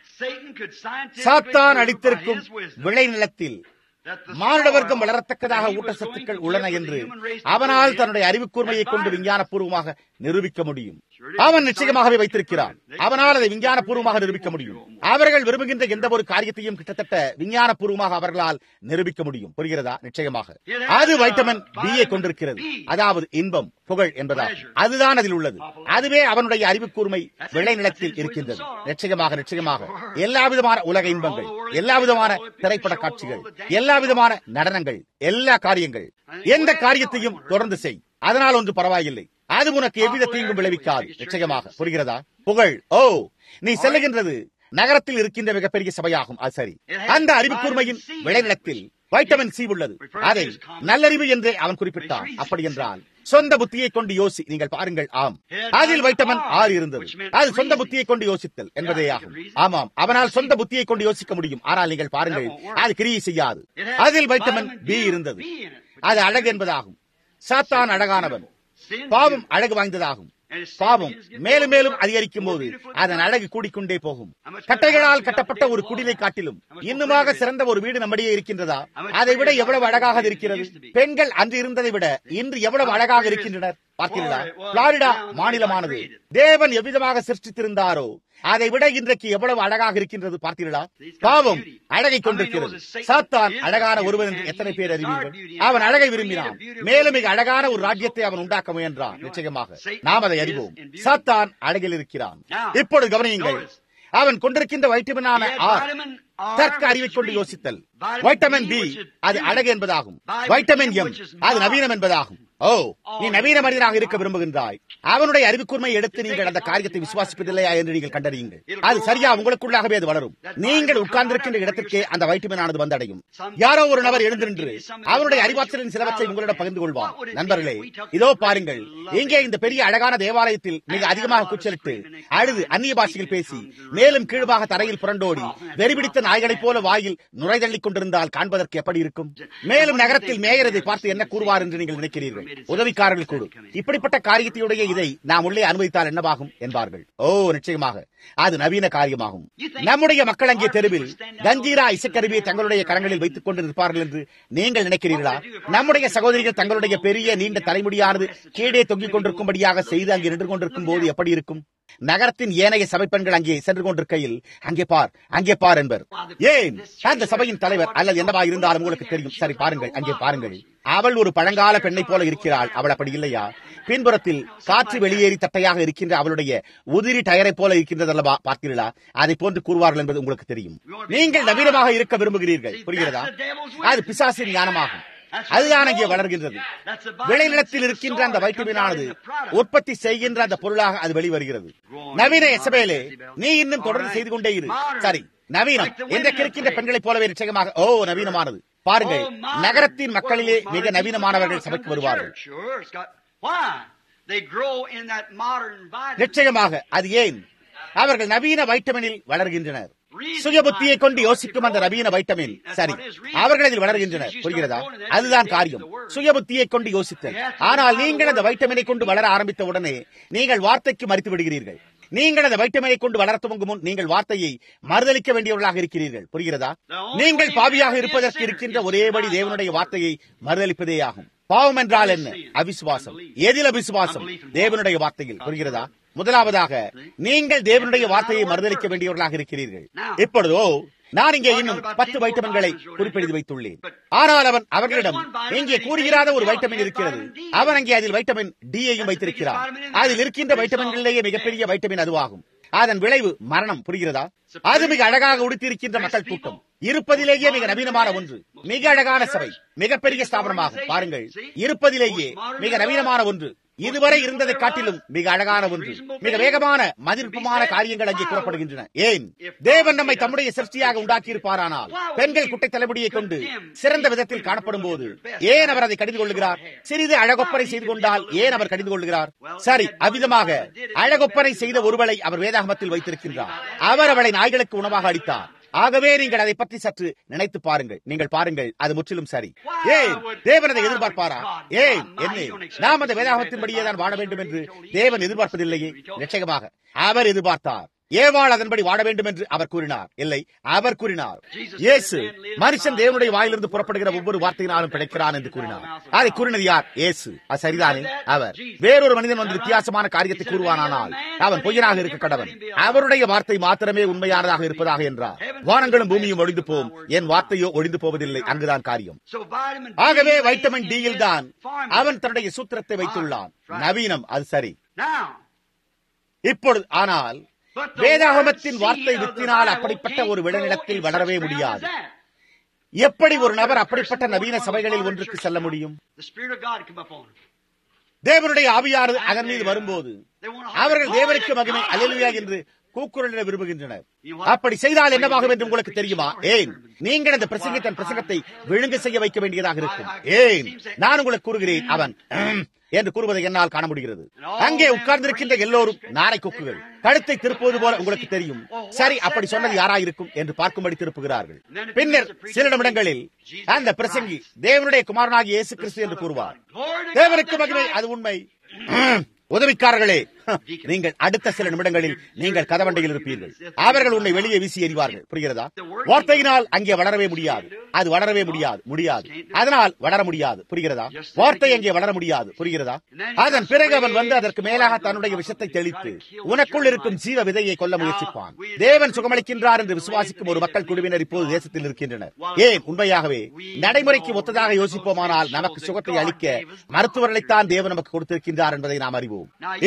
சாத்தான் அளித்திருக்கும் விளைநிலத்தில் மானுட வர்க்கம் வளரத்தக்கதாக ஊட்டச்சத்துக்கள் உள்ளன என்று அவனால் தன்னுடைய அறிவு கூர்மையை கொண்டு விஞ்ஞான பூர்வமாக நிரூபிக்க முடியும். அவன் நிச்சயமாகவே வைத்திருக்கிறான். அவனால் அதை விஞ்ஞான பூர்வமாக நிரூபிக்க முடியும். அவர்கள் விரும்புகின்ற எந்த ஒரு காரியத்தையும் கிட்டத்தட்ட விஞ்ஞான பூர்வமாக அவர்களால் நிரூபிக்க முடியும். புரிகிறதா? நிச்சயமாக அது வைட்டமின் பியை கொண்டிருக்கிறது, அதாவது இன்பம், புகழ் என்பதாகும். அதுதான் அதில் உள்ளது. அதுவே அவனுடைய அறிவு கூர்மை விளைநிலத்தில் இருக்கின்றது. நிச்சயமாக நிச்சயமாக எல்லா விதமான உலக இன்பங்கள், எல்லா விதமான திரைப்பட காட்சிகள், எல்லா விதமான நடனங்கள், எல்லா காரியங்கள், எந்த காரியத்தையும் தொடர்ந்து செய். அதனால் ஒன்று பரவாயில்லை. அது உனக்கு எவ்வித தீங்கும் விளைவிக்காது. நிச்சயமாக புரிகிறதா? புகழ், ஓ நீ செல்லுகின்றது நகரத்தில் இருக்கின்ற மிகப்பெரிய சபையாகும். அது சரி. அந்த அறிவு கூர்மையின் விளைநிலத்தில் வைட்டமின் சி உள்ளது. அதை நல்லறிவு என்றே அவன் குறிப்பிட்டான். அப்படி என்றால் சொந்த புத்தியை கொண்டு யோசி. நீங்கள் பாருங்கள், ஆம், அதில் வைட்டமின் ஆறு இருந்தது. அது சொந்த புத்தியை கொண்டு யோசித்தல் என்பதே ஆகும். ஆமாம், அவனால் சொந்த புத்தியை கொண்டு யோசிக்க முடியும். ஆனால் நீங்கள் பாருங்கள், அது கிரியை செய்யாது. அதில் வைட்டமின் பி இருந்தது. அது அழகு என்பதாகும். சாத்தான் அழகானவன், பாவம் அழகு வாய்ந்ததாகும். பாவம் மேலும் மேலும் அதிகரிக்கும் போது அதன் அழகு கூடிக்கொண்டே போகும். கட்டைகளால் கட்டப்பட்ட ஒரு குடிலை காட்டிலும் இன்னுமாக சிறந்த ஒரு வீடு நம்மிடையே இருக்கின்றதா? அதை விட எவ்வளவு அழகாக இருக்கிறது. பெண்கள் அன்று இருந்ததை விட இன்று எவ்வளவு அழகாக இருக்கின்றனர். பார்த்தீர்களா? புளோரிடா மாநிலமானது தேவன் எவ்விதமாக சிருஷ்டித்திருந்தாரோ அதை விட இன்றைக்கு எவ்வளவு அழகாக இருக்கின்றது. பார்த்தீர்களா? பாவம் அழகை கொண்டிருக்கிறது. சாத்தான் அழகான ஒருவன் என்று எத்தனை பேர் அறிவீர்கள்? அவன் அழகை விரும்பினான். மேலும் மிக அழகான ஒரு ராஜ்யத்தை அவன் உண்டாக்க முயன்றான். நிச்சயமாக நாம் அதை அறிவோம். சாத்தான் அழகில் இருக்கிறான். இப்பொழுது கவனியுங்கள், அவன் கொண்டிருக்கின்ற வைட்டமினான ஆர் தர்க்க அறிவை கொண்டு யோசித்தல். வைட்டமின் பி அது அழகு என்பதாகும். வைட்டமின் எம் அது நவீனம் என்பதாகும். ஓ, நீ நவீன மனிதனாக இருக்க விரும்புகின்றாய். அவனுடைய அறிவுக்கூர்மை எடுத்து நீங்கள் அந்த காரியத்தை விசுவாசிப்பதில்லையா என்று நீங்கள் கண்டறியுங்கள். அது சரியா உங்களுக்குள்ளாகவே அது வளரும். நீங்கள் உட்கார்ந்திருக்கின்ற இடத்திற்கே அந்த வைட்டமின் ஆனது வந்தடையும். யாரோ ஒரு நபர் எழுந்திருந்து அவனுடைய அறிவாற்றலின் சிலவற்றை உங்களிடம் பகிர்ந்து கொள்வார். நண்பர்களே, இதோ பாருங்கள், இங்கே இந்த பெரிய அழகான தேவாலயத்தில் மிக அதிகமாக கூச்சலிட்டு அழுது அந்நிய பாஷையில் பேசி மேலும் கீழ்பாக தரையில் புரண்டோடி வெறிபிடித்த நாய்களைப் போல வாயில் நுழைதள்ளிக் கொண்டிருந்தால் காண்பதற்கு எப்படி இருக்கும்? மேலும் நகரத்தில் மேயர் இதை பார்த்து என்ன கூறுவார் என்று நீங்கள் நினைக்கிறீர்கள்? உதவிக்காரர்கள் கூடு இப்படிப்பட்ட காரியத்தையுடைய இதை நாம் உள்ளே அனுமதித்தால் என்னவாகும் என்பார்கள். ஓ, நிச்சயமாக அது நவீன காரியமாகும். நம்முடைய மக்கள் அங்கே தெருவில் கஞ்சீரா இசைக்கருவியை தங்களுடைய கரங்களில் வைத்துக் கொண்டு நிற்பார்கள் என்று நீங்கள் நினைக்கிறீர்களா? நம்முடைய சகோதரிகள் தங்களுடைய பெரிய நீண்ட தலைமுடியானது கீழே தொங்கிக் கொண்டிருக்கும்படியாக செய்து அங்கே நின்று கொண்டிருக்கும் போது எப்படி இருக்கும்? நகரத்தின் ஏனைய சபை பெண்கள் அங்கே சென்று கொண்டிருக்கையில் அங்கே பார், அங்கே பார் என்பர். ஏன் அந்த சபையின் தலைவர் அல்லது என்னவா இருந்தாலும் உங்களுக்கு தெரியும். சரி, பாருங்கள், அங்கே பாருங்கள். அவள் ஒரு பழங்கால பெண்ணை போல இருக்கிறாள். அவள் அப்படி இல்லையா? பின்புறத்தில் காற்று வெளியேறி தட்டையாக இருக்கின்ற அவளுடைய உதிரி டயரை போல இருக்கின்றது அல்லவா? பார்த்தீர்களா? அதை போன்று கூறுவார்கள் என்பது உங்களுக்கு தெரியும். நீங்கள் நவீனமாக இருக்க விரும்புகிறீர்கள், புரிகிறதா? அது பிசாசின் ஞானமாகும். அதுதான் அங்கே வளர்கின்றது. விளைநிலத்தில் இருக்கின்ற அந்த வைட்டமினானது உற்பத்தி செய்கின்ற அந்த பொருளாக அது வெளிவருகிறது. நவீன எசபேலே, நீ இன்னும் தொடர்ந்து செய்து கொண்டே இரு. சரி, நவீனம் இன்றைக்கு இருக்கின்ற பெண்களைப் போலவே நிச்சயமாக ஓ நவீனமானது. பாருங்கள், நகரத்தின் மக்களிலே மிக நவீனமானவர்கள் சபைக்கு வருவார்கள். நிச்சயமாக அது ஏன்? அவர்கள் நவீன வைட்டமினில் வளர்கின்றனர். சுய புத்தியை கொண்டு யோசிக்கும் அந்த நவீன வைட்டமின். சரி, அவர்கள் அதில் வளர்கின்றனர், புரிகிறதா? அதுதான் காரியம், சுய புத்தியை கொண்டு யோசித்தல். ஆனால் நீங்கள் அந்த வைட்டமினை கொண்டு வளர ஆரம்பித்த உடனே நீங்கள் வார்த்தைக்கு மறித்து விடுகிறீர்கள். நீங்கள் அந்த வைட்டமினை கொண்டு வளர துவங்கும் முன் நீங்கள் வார்த்தையை மறுதளிக்க வேண்டியவர்களாக இருக்கிறீர்கள், புரிகிறதா? நீங்கள் பாவியாக இருப்பதற்கு இருக்கின்ற ஒரே வழி தேவனுடைய வார்த்தையை மறுதளிப்பதே ஆகும். பாவம் என்றால் என்ன? அவிசுவாசம். எதில் அவிசுவாசம்? தேவனுடைய வார்த்தையில், புரிகிறதா? முதலாவதாக நீங்கள் தேவனுடைய வார்த்தையை மறுதளிக்க வேண்டியவர்களாக இருக்கிறீர்கள். இப்பொழுதோ நான் இங்கே இன்னும் பத்து வைட்டமின்களை குறிப்பிட்டு வைத்துள்ளேன். ஆனால் அவன் அவர்களிடம் இங்கே கூறுகிறாத ஒரு வைட்டமின் இருக்கிறது. அவன் அங்கே அதில் வைட்டமின் டியையும் வைத்திருக்கிறான். அதில் இருக்கின்ற வைட்டமின்களிலேயே மிகப்பெரிய வைட்டமின் அதுவாகும். அதன் விளைவு மரணம், புரிகிறதா? அது மிக அழகாக உடுத்தியிருக்கின்ற மக்கள் கூட்டம், இருப்பதிலேயே மிக நவீனமான ஒன்று, மிக அழகான சபை, மிகப்பெரிய ஸ்தாபனமாகும். பாருங்கள், இருப்பதிலேயே மிக நவீனமான ஒன்று, இதுவரை இருந்ததை காட்டிலும் மிக அழகான ஒன்று, மிக வேகமான மதிநுட்பமான காரியங்கள் அங்கே கூறப்படுகின்றன. ஏன்? தேவன் நம்மை தம்முடைய சிருஷ்டியாக உண்டாக்கி இருப்பாரானால் பெண்கள் குட்டை தலைமுடியை கொண்டு சிறந்த விதத்தில் காணப்படும் போது ஏன் அவர் அதை கடிந்து கொள்ளுகிறார்? சிறிது அழகொப்பனை செய்து கொண்டால் ஏன் அவர் கடிந்து கொள்ளுகிறார்? சரி, அவ்விதமாக அழகொப்பனை செய்த ஒருவளை அவர் வேதாகமத்தில் வைத்திருக்கின்றார். அவர் அவளை நாய்களுக்கு உணவாக அளித்தார். ஆகவே நீங்கள் அதை பற்றி சற்று நினைத்து பாருங்கள். நீங்கள் பாருங்கள், அது முற்றிலும் சரி. ஏன் தேவன் அதை எதிர்பார்ப்பாரா? ஏன் என்ன நாம் அந்த வேதாகமத்தின்படியே தான் வாழ வேண்டும் என்று தேவன் எதிர்பார்ப்பதில்லையே? நிச்சயமாக அவர் எதிர்பார்த்தார். ஏவாள் அதன்படி வாழ வேண்டும் என்று அவர் கூறினார். இல்லை, அவர் கூறினார், இயேசு மனுஷன் தேவனுடைய வாயிலிருந்து புறப்படுகிற ஒவ்வொரு வார்த்தையினாலும் பிழைக்கிறான் என்று கூறினார். அதை கூறினது யார்? இயேசு. அது சரிதானே? அவர் வேறொரு மனிதன் வந்து வித்தியாசமான காரியத்தை கூறுவானால் அவன் பொய்யனாக இருக்க கடவன். அவருடைய வார்த்தை மாத்திரமே உண்மையானதாக இருப்பதாக என்றார். வானங்களும் பூமியும் ஒழிந்து போம், என் வார்த்தையோ ஒழிந்து போவதில்லை. அங்குதான் காரியம். ஆகவே வைட்டமின் டியில் தான் அவன் தன்னுடைய சூத்திரத்தை வைத்துள்ளான். நவீனம், அது சரி. இப்பொழுது ஆனால் வேதாகமத்தின் வார்த்தை வித்தினால் அப்படிப்பட்ட ஒரு விளைநிலத்தில் வளரவே முடியாது. எப்படி ஒரு நபர் அப்படிப்பட்ட நவீன சபைகளில் ஒன்றுக்கு செல்ல முடியும்? தேவனுடைய ஆவியானது அதன் மீது வரும்போது அவர்கள் தேவனுக்கு மகிமை அல்லேலூயா என்று கூக்குரலிட விரும்புகின்றனர். அப்படி செய்தால் என்னவாகும் என்று உங்களுக்கு தெரியுமா? ஏன் நீங்கள் அந்த பிரசங்கித்தன் பிரசங்கத்தை விழுங்க செய்ய வைக்க வேண்டியதாக இருக்கும். ஏன் நான் உங்களுக்கு கூறுகிறேன், அவன் என்று கூறுவதை என்னால் காண முடிகிறது. அங்கே உட்கார்ந்திருக்கின்ற எல்லோரும் நாரை கொக்குகள் கழுத்தை திருப்புவது போல உங்களுக்கு தெரியும். சரி, அப்படி சொன்னது யாராயிருக்கும் என்று பார்க்கும்படி திருப்புகிறார்கள். பின்னர் சில நிமிடங்களில் அந்த பிரசங்கி தேவனுடைய குமாரனாகிய இயேசு கிறிஸ்து என்று கூறுவார். தேவனுக்கு மகிமை, அது உண்மை. உதவிக்காரர்களே, நீங்கள் அடுத்த சில நிமிடங்களில் நீங்கள் கதவண்டையில் இருப்பீர்கள். அவர்கள் உன்னை வெளியே வீசி எறிவார்கள், புரிகிறதா? வார்த்தையினால் அங்கே வளரவே முடியாது. அது வளரவே முடியாது முடியாது அதனால் வளர முடியாது, புரிகிறதா? வார்த்தை அங்கே வளர முடியாது, புரிகிறதா? அதன் பிறகு அவன் வந்து அதற்கு மேலாக தன்னுடைய விஷத்தை தெளித்து உனக்குள் இருக்கும் ஜீவ விதையை கொல்ல முயற்சிப்பான். தேவன் சுகமளிக்கின்றார் என்று விசுவாசிக்கும் ஒரு மக்கள் குழுவினர் இப்போது தேசத்தில் இருக்கின்றனர். ஏன்? உண்மையாகவே நடைமுறைக்கு ஒத்ததாக யோசிப்போமானால் நமக்கு சுகத்தை அளிக்க மருத்துவர்களைத்தான் தேவன் நமக்கு கொடுத்திருக்கின்றார் என்பதை நாம் அறிவோம். இப்பொழுது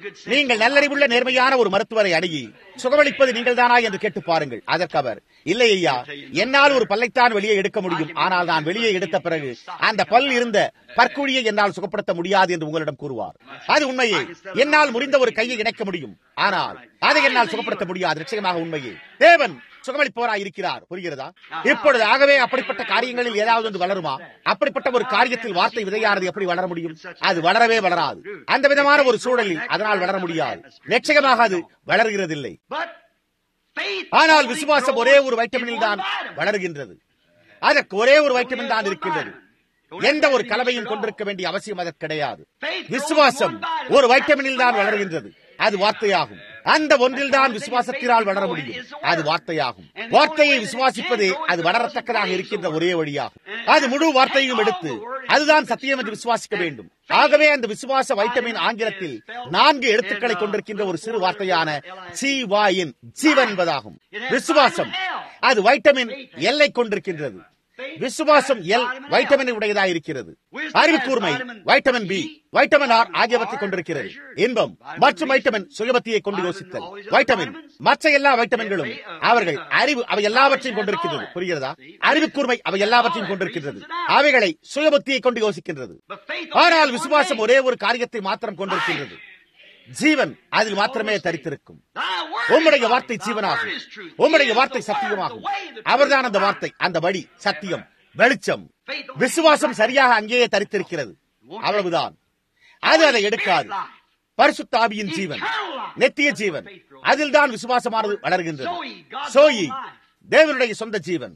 நீங்கள் நல்லறிவுள்ள நேர்மையான ஒரு மருத்துவரை அணுகி சுகமளிப்பது நீங்கள் தானா என்று கேட்டு பாருங்கள். அதற்கு அவர், இல்லை ஐயா, என்னால் ஒரு பல்லைத்தான் வெளியே எடுக்க முடியும், ஆனால் நான் வெளியே எடுத்த பிறகு அந்த பல் இருந்த பற்குழியை என்னால் சுகப்படுத்த முடியாது என்று உங்களிடம் கூறுவார். அது உண்மையே. என்னால் முடிந்த ஒரு கையை இணைக்க முடியும், ஆனால் அதை என்னால் சுகப்படுத்த முடியாது. நிச்சயமாக உண்மையே. தேவன் சுகமளிப்பவராய் இருக்கிறார். புரிகிறதா? இப்பொழுது ஆகவே அப்படிப்பட்ட காரியங்களில் ஏதாவது ஒன்று வளருமா? அப்படிப்பட்ட ஒரு காரியத்தில் வார்த்தை விதையானது எப்படி வளர முடியும்? அது வளரவே வளராது. அந்த விதமான ஒரு சூழலில் அதனால் வளர முடியாது. நிச்சயமாக அது வளர்கிறதில்லை. ஆனால் விசுவாசம் ஒரே ஒரு வைட்டமினில் தான் வளர்கின்றது. அதற்கு ஒரே ஒரு வைட்டமின் தான் இருக்கின்றது. எந்த ஒரு கலவையும் கொண்டிருக்க வேண்டிய அவசியம் அதற்கு கிடையாது. விசுவாசம் ஒரு வைட்டமினில் தான் வளர்கின்றது. அது வார்த்தையாகும். அந்த ஒன்றில் தான் விசுவாசத்தினால் வளர முடியும். அது வார்த்தையாகும். வார்த்தையை விசுவாசிப்பதே அது வளரத்தக்கதாக இருக்கின்ற ஒரே வழியாகும். அது முழு வார்த்தையும் எடுத்து அதுதான் சத்தியம் என்று விசுவாசிக்க வேண்டும். ஆகவே அந்த விசுவாச வைட்டமின் ஆங்கிலத்தில் நான்கு எழுத்துக்களை கொண்டிருக்கின்ற ஒரு சிறு வார்த்தையான சி வாயின் ஜீவன் என்பதாகும். விசுவாசம் அது வைட்டமின் எல்லை கொண்டிருக்கின்றது. விசுவாசம் எல் வைட்டமின் உடையதாக இருக்கிறது. அறிவு கூர்மை வைட்டமின் பி, வைட்டமின் ஆர் ஆகியவற்றை கொண்டிருக்கிறது. இன்பம் மற்றும் வைட்டமின் சுயபத்தியை கொண்டு யோசித்தல். வைட்டமின் மற்ற எல்லா வைட்டமின்களும் அவர்கள் அறிவு அவை எல்லாவற்றையும் கொண்டிருக்கின்றது. புரிகிறதா? அறிவு கூர்மை அவை எல்லாவற்றையும் கொண்டிருக்கின்றது. அவைகளை சுயபத்தியை கொண்டு யோசிக்கின்றது. ஆனால் விசுவாசம் ஒரே ஒரு காரியத்தை மாத்திரம் கொண்டிருக்கின்றது. ஜீவன் அதில் மாத்திரமே தரித்திருக்கும். உம்முடைய வார்த்தை ஜீவனாகும். உம்முடைய வார்த்தை சத்தியமாகும். அவர்தான் அந்த வார்த்தை, அந்த வழி, சத்தியம், வெளிச்சம். விசுவாசம் சரியாக அங்கேயே தரித்திருக்கிறது. அவ்வளவுதான். அது அதை எடுக்காது. பரிசுத்த ஆவியின் ஜீவன், நித்திய ஜீவன், அதில் தான் விசுவாசமானது வளர்கின்றது. சோயி தேவனுடைய சொந்த ஜீவன்.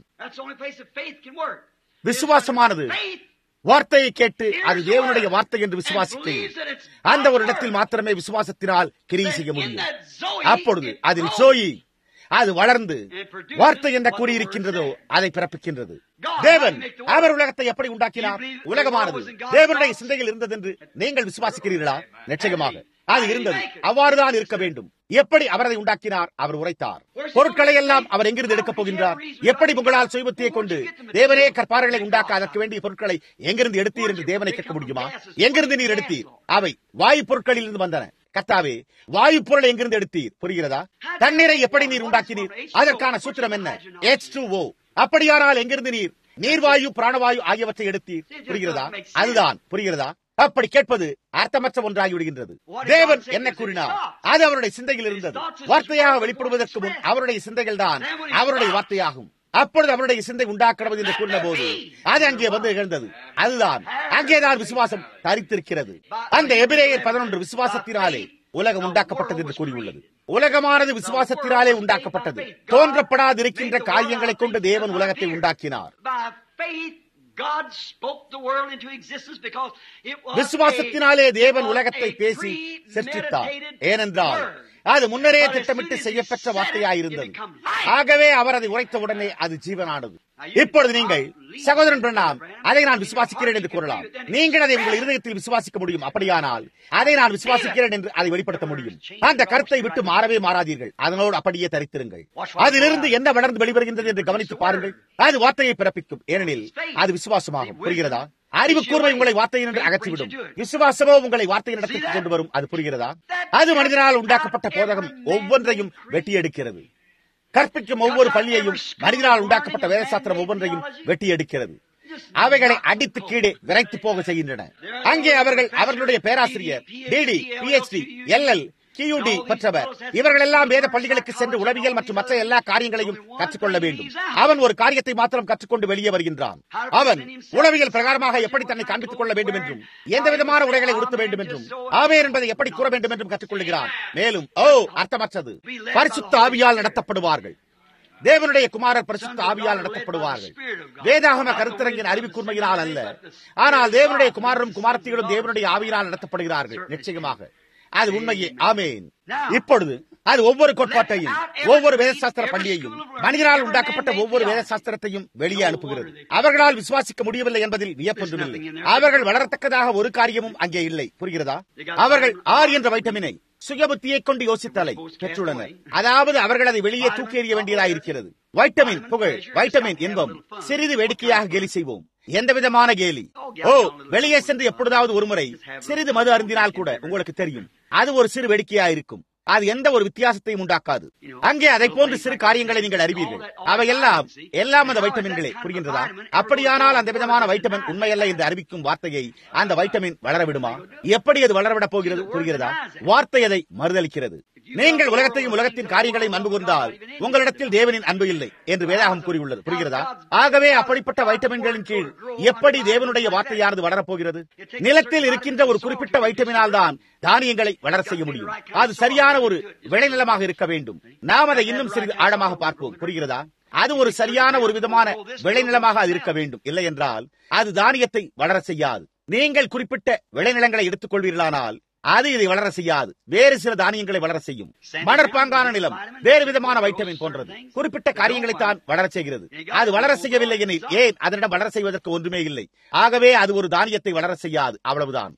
விசுவாசமானது வார்த்தையை கேட்டு அது தேவனுடைய வார்த்தை என்று விசுவாசிக்கிறேன். அந்த ஒரு இடத்தில் மாத்திரமே விசுவாசத்தினால் கிரியை செய்ய முடியும். அப்பொழுது அதில் சோயி அது வளர்ந்து வார்த்தை என்ற கூறியிருக்கின்றதோ அதை பிறப்பிக்கின்றது. தேவன் அவர் உலகத்தை எப்படி உண்டாக்கினார்? உலகமானது தேவனுடைய சிந்தையில் இருந்தது என்று நீங்கள் விசுவாசிக்கிறீர்களா? நிச்சயமாக அது இருந்தது. அவ்வாறுதான் இருக்க வேண்டும். எப்படி அவர் அதை உண்டாக்கினார்? அவர் உரைத்தார். பொருட்களை எல்லாம் அவர் எங்கிருந்து எடுக்கப் போகின்றார்? எப்படி உங்களால் சுயபுத்தியை கொண்டு தேவனே கற்பாறைகளை உண்டாக்க அதற்கு வேண்டிய பொருட்களை எங்கிருந்து எடுத்தீர் என்று தேவனை கேட்க முடியுமா? எங்கிருந்து நீர் எடுத்தீர்? அவை வாயு பொருட்களில் இருந்து வந்தன. கர்த்தாவே, வாயு பொருளை எங்கிருந்து எடுத்தீர்? புரிகிறதா? தண்ணீரை எப்படி நீர் உண்டாக்கினீர்? அதற்கான சூத்திரம் என்ன? H two O. அப்படியானால் எங்கிருந்து நீர் நீர்வாயு பிராணவாயு ஆகியவற்றை எடுத்தீர்? புரிகிறதா? அதுதான். புரிகிறதா? அப்படி கேட்பது அர்த்தமற்ற ஒன்றாகி விடுகின்றது. தேவன் என்ன கூறினார்? அது அவருடைய சிந்தையில் இருந்தது. வார்த்தையாக வெளிப்படுவதற்கு முன் அவருடைய சிந்தைகள் தான் அவருடைய வார்த்தையாகும். அப்பொழுது அவருடைய சிந்தை உண்டாக்கிறது என்று கூறின போது அது அங்கே வந்து நிகழ்ந்தது. அதுதான் அங்கேதான் விசுவாசம் தரித்திருக்கிறது. அந்த எபிரேயர் பதினொன்று விசுவாசத்தினாலே உலகம் உண்டாக்கப்பட்டது என்று கூறியுள்ளது. உலகமானது விசுவாசத்தினாலே உண்டாக்கப்பட்டது. தோன்றப்படாதிருக்கின்ற காரியங்களை கொண்டு தேவன் உலகத்தை உண்டாக்கினார். விசுவாசத்தினாலே தேவன் உலகத்தை பேசி சிருஷ்டித்தார். ஏனென்றால் அது முன்னரே திட்டமிட்டு செய்யப்பட்ட வார்த்தையாயிருந்தது. ஆகவே அவர் அதை உரைத்தவுடனே அது ஜீவனானது. இப்பொழுது நீங்கள் சகோதரன் பிரணாம் அதை நான் விசுவாசிக்கிறேன் என்று கூறலாம். நீங்கள் அதை உங்கள் இருதயத்தில் விசுவாசிக்க முடியும். அப்படியானால் அதை நான் விசுவாசிக்கிறேன் என்று அதை வெளிப்படுத்த முடியும். அந்த கருத்தை விட்டு மாறவே மாறாதீர்கள். அதனோடு அப்படியே தரித்திருங்கள். அதிலிருந்து என்ன வளர்ந்து வெளிவருகின்றது என்று கவனித்து பாருங்கள். அது வார்த்தையை பிறப்பிக்கும். ஏனெனில் அது விசுவாசமாகும். புரிகிறதா? அறிவு கூர்மை உங்களை வார்த்தையினின்று அகற்றிவிடும். விசுவாசமோ உங்களை வார்த்தை நடத்திக் கொண்டு வரும். அது புரிகிறதா? அது மனிதனால் உண்டாக்கப்பட்ட போதகம் ஒவ்வொன்றையும் வெட்டி எடுக்கிறது. கற்பிக்கும் ஒவ்வொரு பள்ளியையும் மனிதனால் உண்டாக்கப்பட்ட வேதசாஸ்திரம் ஒவ்வொன்றையும் வெட்டி எடுக்கிறது. அவைகளை அடித்து கீழே விரைத்து போக செய்கின்றன. அங்கே அவர்கள் அவர்களுடைய பேராசிரியர் டிடி, பிஎச்டி, எல்எல், கியூடி பெற்றவர் இவர்கள் எல்லாம் வேத பள்ளிகளுக்கு சென்று உளவியல் மற்றும் மற்ற எல்லா காரியங்களையும் கற்றுக்கொள்ள வேண்டும். அவன் ஒரு காரியத்தை மாத்திரம் கற்றுக்கொண்டு வெளியே வருகின்றான். அவன் உளவியல் பிரகாரமாக எப்படி தன்னை காண்பித்துக் கொள்ள வேண்டும் என்றும் எந்த விதமான உடைகளை உடுத்த வேண்டும் என்றும் ஆவேர் என்பதை எப்படி கூற வேண்டும் என்றும் கற்றுக்கொள்கிறான். மேலும் ஓ அர்த்தமற்றது பரிசுத்த ஆவியால் நடத்தப்படுவார்கள். தேவனுடைய குமாரர் பரிசுத்த ஆவியால் நடத்தப்படுவார்கள். வேதாகம கருத்தரங்கின் அறிவு கூர்மையினால் அல்ல, ஆனால் தேவனுடைய குமாரரும் குமாரத்திகளும் தேவனுடைய ஆவியினால் நடத்தப்படுகிறார்கள். நிச்சயமாக அது உண்மையே. ஆமேன். இப்பொழுது அது ஒவ்வொரு கோட்பாட்டையும் ஒவ்வொரு வேதசாஸ்திர பள்ளியையும் மனிதனால் உண்டாக்கப்பட்ட ஒவ்வொரு வேதசாஸ்திரத்தையும் வெளியே அனுப்புகிறது. அவர்களால் விசுவாசிக்க முடியவில்லை என்பதில் வியப்பொன்றுமில்லை. அவர்கள் வளரத்தக்கதாக ஒரு காரியமும் அங்கே இல்லை. புரிகிறதா? அவர்கள் ஆர் என்ற வைட்டமினை சுயபுத்தியை கொண்டு யோசித்தலை பெற்றுள்ளனர். அதாவது அவர்கள் அதை வெளியே தூக்கி எறிய வேண்டியதாக இருக்கிறது. வைட்டமின் புகழ், வைட்டமின் இன்பம், சிறிது வேடிக்கையாக கேலி செய்வோம். எந்த விதமான கேலி. ஓ, வெளியே சென்று எப்பொழுதாவது ஒரு முறை சிறிது மது அருந்தினால் கூட உங்களுக்கு தெரியும், அது ஒரு சிறு வேடிக்கையா இருக்கும். அது எந்த ஒரு வித்தியாசத்தையும் உண்டாக்காது. அங்கே அதை போன்று சிறு காரியங்களை நீங்கள் அறிவீர்கள். அவை எல்லாம் எல்லாம் அந்த வைட்டமின்களே, புரிகின்றதா? அப்படியானால் அந்த விதமான வைட்டமின் உண்மையல்ல என்று அறிவிக்கும் வார்த்தையை அந்த வைட்டமின் வளரவிடுமா? எப்படி அது வளரவிடப் போகிறது? புரிகிறதா? வார்த்தை அதை மறுதளிக்கிறது. நீங்கள் உலகத்தையும் உலகத்தின் காரியங்களையும் அன்பு கூர்ந்தால் உங்களிடத்தில் தேவனின் அன்பு இல்லை என்று வேதாகம் கூறியுள்ளது. புரிகிறதா? ஆகவே அப்படிப்பட்ட வைட்டமின்களின் கீழ் எப்படி தேவனுடைய வார்த்தையானது வளரப்போகிறது? நிலத்தில் இருக்கின்ற ஒரு குறிப்பிட்ட வைட்டமினால் தான் தானியங்களை வளர செய்ய முடியும். அது சரியான ஒரு விளைநிலமாக இருக்க வேண்டும். நாம் அதை இன்னும் சிறிது ஆழமாக பார்ப்போம். புரிகிறதா? அது ஒரு சரியான ஒரு விதமான விளைநிலமாக அது இருக்க வேண்டும். இல்லை என்றால் அது தானியத்தை வளர செய்யாது. நீங்கள் குறிப்பிட்ட விளைநிலங்களை எடுத்துக் கொள்வீர்களானால் அது இதை வளர செய்யாது. வேறு சில தானியங்களை வளர செய்யும். மணற்பாங்கான நிலம் வேறு விதமான வைட்டமின் போன்றது. குறிப்பிட்ட காரியங்களை தான் வளர செய்கிறது. அது வளர செய்யவில்லை எனில் ஏன் அதனிடம் வளர செய்வதற்கு ஒன்றுமே இல்லை. ஆகவே அது ஒரு தானியத்தை வளர செய்யாது. அவ்வளவுதான்.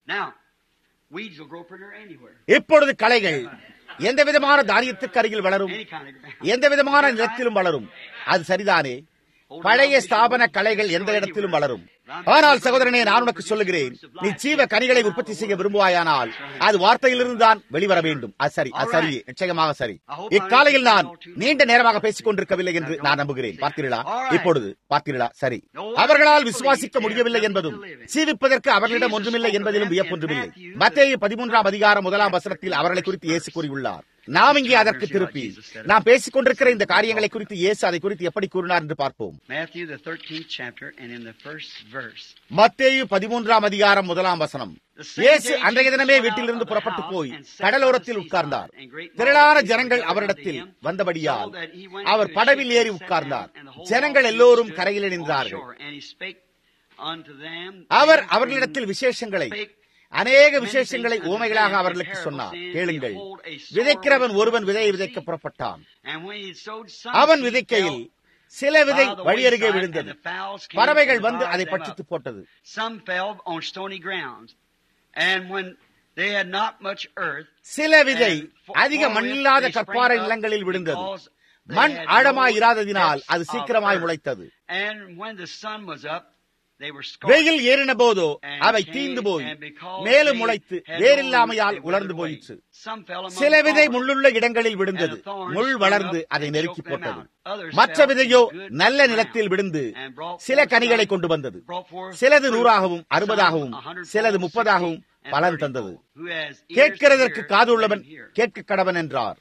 இப்பொழுது களைகள் எந்த விதமான தானியத்துக்கு அருகில் வளரும்? எந்த விதமான நிலத்திலும் வளரும். அது சரிதானே? பழைய ஸ்தாபன கலைகள் எந்த இடத்திலும் வளரும். ஆனால் சகோதரனே, நான் உனக்கு சொல்லுகிறேன், நீ ஜீவ கனிகளை உற்பத்தி செய்ய விரும்புவாயானால் அது வார்த்தையிலிருந்து தான் வெளிவர வேண்டும். அது சரி, அது சரி, நிச்சயமாக சரி. இக்காலையில் நான் நீண்ட நேரமாக பேசிக் கொண்டிருக்கவில்லை என்று நான் நம்புகிறேன். பார்த்தீர்களா? இப்பொழுது பார்த்தீர்களா? சரி. அவர்களால் விசுவாசிக்க முடியவில்லை என்பதும் ஜீவிப்பதற்கு அவர்களிடம் ஒன்றுமில்லை என்பதிலும் வியப்பொன்றுமில்லை. மத்தேயு பதிமூன்றாம் அதிகாரம் முதலாம் வசனத்தில் அவர்களை குறித்து இயேசு கூறியுள்ளார். நாம் இங்கே அதற்கு திருப்பி நாம் பேசிக் கொண்டிருக்கிற இந்த காரியங்களை குறித்து இயேசு அதை குறித்து எப்படி கூறினார் என்று பார்ப்போம். மத்தேயு பதிமூன்றாம் அதிகாரம் முதலாம் வசனம். இயேசு அன்றைய தினமே வீட்டிலிருந்து புறப்பட்டு போய் கடலோரத்தில் உட்கார்ந்தார். திரளான ஜனங்கள் அவரிடத்தில் வந்தபடியால் அவர் படவில் ஏறி உட்கார்ந்தார். ஜனங்கள் எல்லோரும் கரையில் நின்றார்கள். அவர் அவர்களிடத்தில் விசேஷங்களை அநேக விசேஷங்களை ஊமைகளாக அவர்களுக்கு சொன்னார். கேளுங்கள், விதைக்கிறவன் ஒருவன் விதையை விதைக்க புறப்பட்டான். அவன் விதைக்கையில் சில விதை வழியருகே விழுந்தது. பறவைகள் வந்து அதை பட்சித்து போட்டது. சில விதை அதிக மண்ணில்லாத கற்பாறை நிலங்களில் விழுந்தது. மண் ஆழமாய் இராததினால் அது சீக்கிரமாய் முளைத்தது. வெயில் ஏறின போதோ அவை தீந்து போய் மேலும் முளைத்து வேறில்லாமையால் உலர்ந்து போயிற்று. சில விதை முள்ளுள்ள இடங்களில் விழுந்தது. முள் வளர்ந்து அதை நெருக்கி போட்டது. மற்ற விதையோ நல்ல நிலத்தில் விழுந்து சில கனிகளை கொண்டு வந்தது. சிலது நூறாகவும் அறுபதாகவும் சிலது முப்பதாகவும் பலன் தந்தது. கேட்கிறதற்கு காது உள்ளவன் கேட்க கடவன் என்றார்.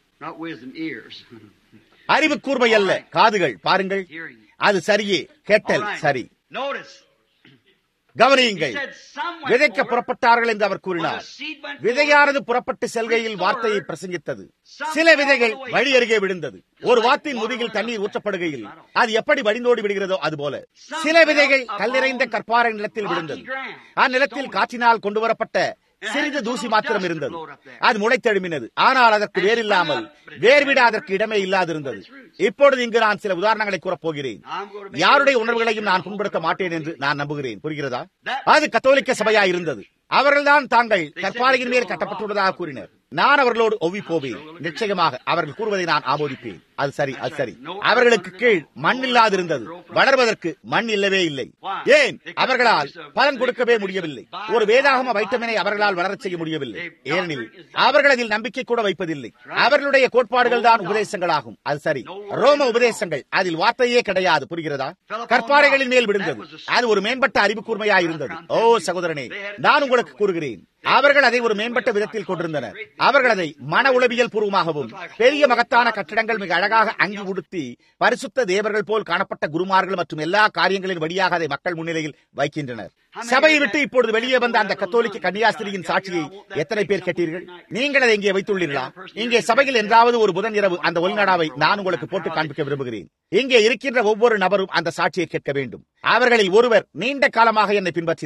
அறிவு கூர்மை அல்ல, காதுகள். பாருங்கள், அது சரியே, கேட்டல் சரி. கவனியுங்கள், விதைக்க புறப்பட்டார்கள் என்று அவர் கூறினார். விதையானது புறப்பட்டு செல்கையில் வார்த்தையை பிரசங்கித்தது. சில விதைகள் வழி அருகே விழுந்தது. ஒரு வாத்தின் முதுகில் தண்ணீர் ஊற்றப்படுகையில் அது எப்படி வடிந்தோடி விடுகிறதோ அதுபோல சில விதைகள் கல்லிறைந்த கற்பாறை நிலத்தில் விழுந்தது. அந்நிலத்தில் காற்றினால் கொண்டு வரப்பட்ட சிறிது தூசி மாத்திரம் இருந்தது. அது முளைத்தெழும்பினது. ஆனால் அதற்கு வேறில்லாமல் வேர்விட அதற்கு இடமே இல்லாதிருந்தது. இப்பொழுது இங்கு நான் சில உதாரணங்களை கூறப் போகிறேன். யாருடைய உணர்வுகளையும் நான் புண்படுத்த மாட்டேன் என்று நான் நம்புகிறேன். புரிகிறதா? அது கத்தோலிக்க சபையா இருந்தது. அவர்கள்தான் தாங்கள் கற்பாறையின் மேல் கட்டப்பட்டுள்ளதாக கூறினர். நான் அவர்களோடு ஒவ்வி போவேன். நிச்சயமாக அவர்கள் கூறுவதை நான் ஆமோதிப்பேன். அது சரி, அது சரி. அவர்களுக்கு கீழ் மண் இல்லாதிருந்தது. வளர்வதற்கு மண் இல்லவே இல்லை. ஏன்? அவர்களால் பலன் கொடுக்கவே முடியவில்லை. ஒரு வேதாகம வைட்டமினை அவர்களால் வளரச் செய்ய முடியவில்லை. ஏனெனில் அவர்கள் அதில் நம்பிக்கை கூட வைப்பதில்லை. அவர்களுடைய கோட்பாடுகள் தான் உபதேசங்களாகும். அது சரி, ரோம உபதேசங்கள். அதில் வார்த்தையே கிடையாது. புரிகிறதா? கற்பாறைகளின் மேல் விழுந்தது. அது ஒரு மேம்பட்ட அறிவு கூர்மையாயிருந்தது. ஓ சகோதரனே, நான் உங்களுக்கு கூறுகிறேன், அவர்கள் அதை ஒரு மேம்பட்ட விதத்தில் கொண்டிருந்தனர். அவர்கள் அதை மன உளவியல் பூர்வமாகவும் பெரிய மகத்தான கட்டிடங்கள் மிக அழகாக அங்கி உடுத்தி பரிசுத்த தேவர்கள் போல் காணப்பட்ட குருமார்கள் மற்றும் எல்லா காரியங்களின் வழியாக அதை மக்கள் முன்னிலையில் வைக்கின்றனர். சபையை விட்டு இப்பொழுது வெளியே வந்த அந்த கத்தோலிக்க கன்னியாஸ்திரியின் சாட்சியை எத்தனை பேர் கேட்டீர்கள்? நீங்கள் அதை இங்கே வைத்துள்ளீர்களா? இங்கே சபையில் என்றாவது ஒரு புதன் இரவு அந்த ஒலிநாடாவை நான் உங்களுக்கு போட்டு காண்பிக்க விரும்புகிறேன். இங்கே இருக்கின்ற ஒவ்வொரு நபரும் அந்த சாட்சியை கேட்க வேண்டும். அவர்களில் ஒருவர் நீண்ட காலமாக என்னை பின்பற்றினார்.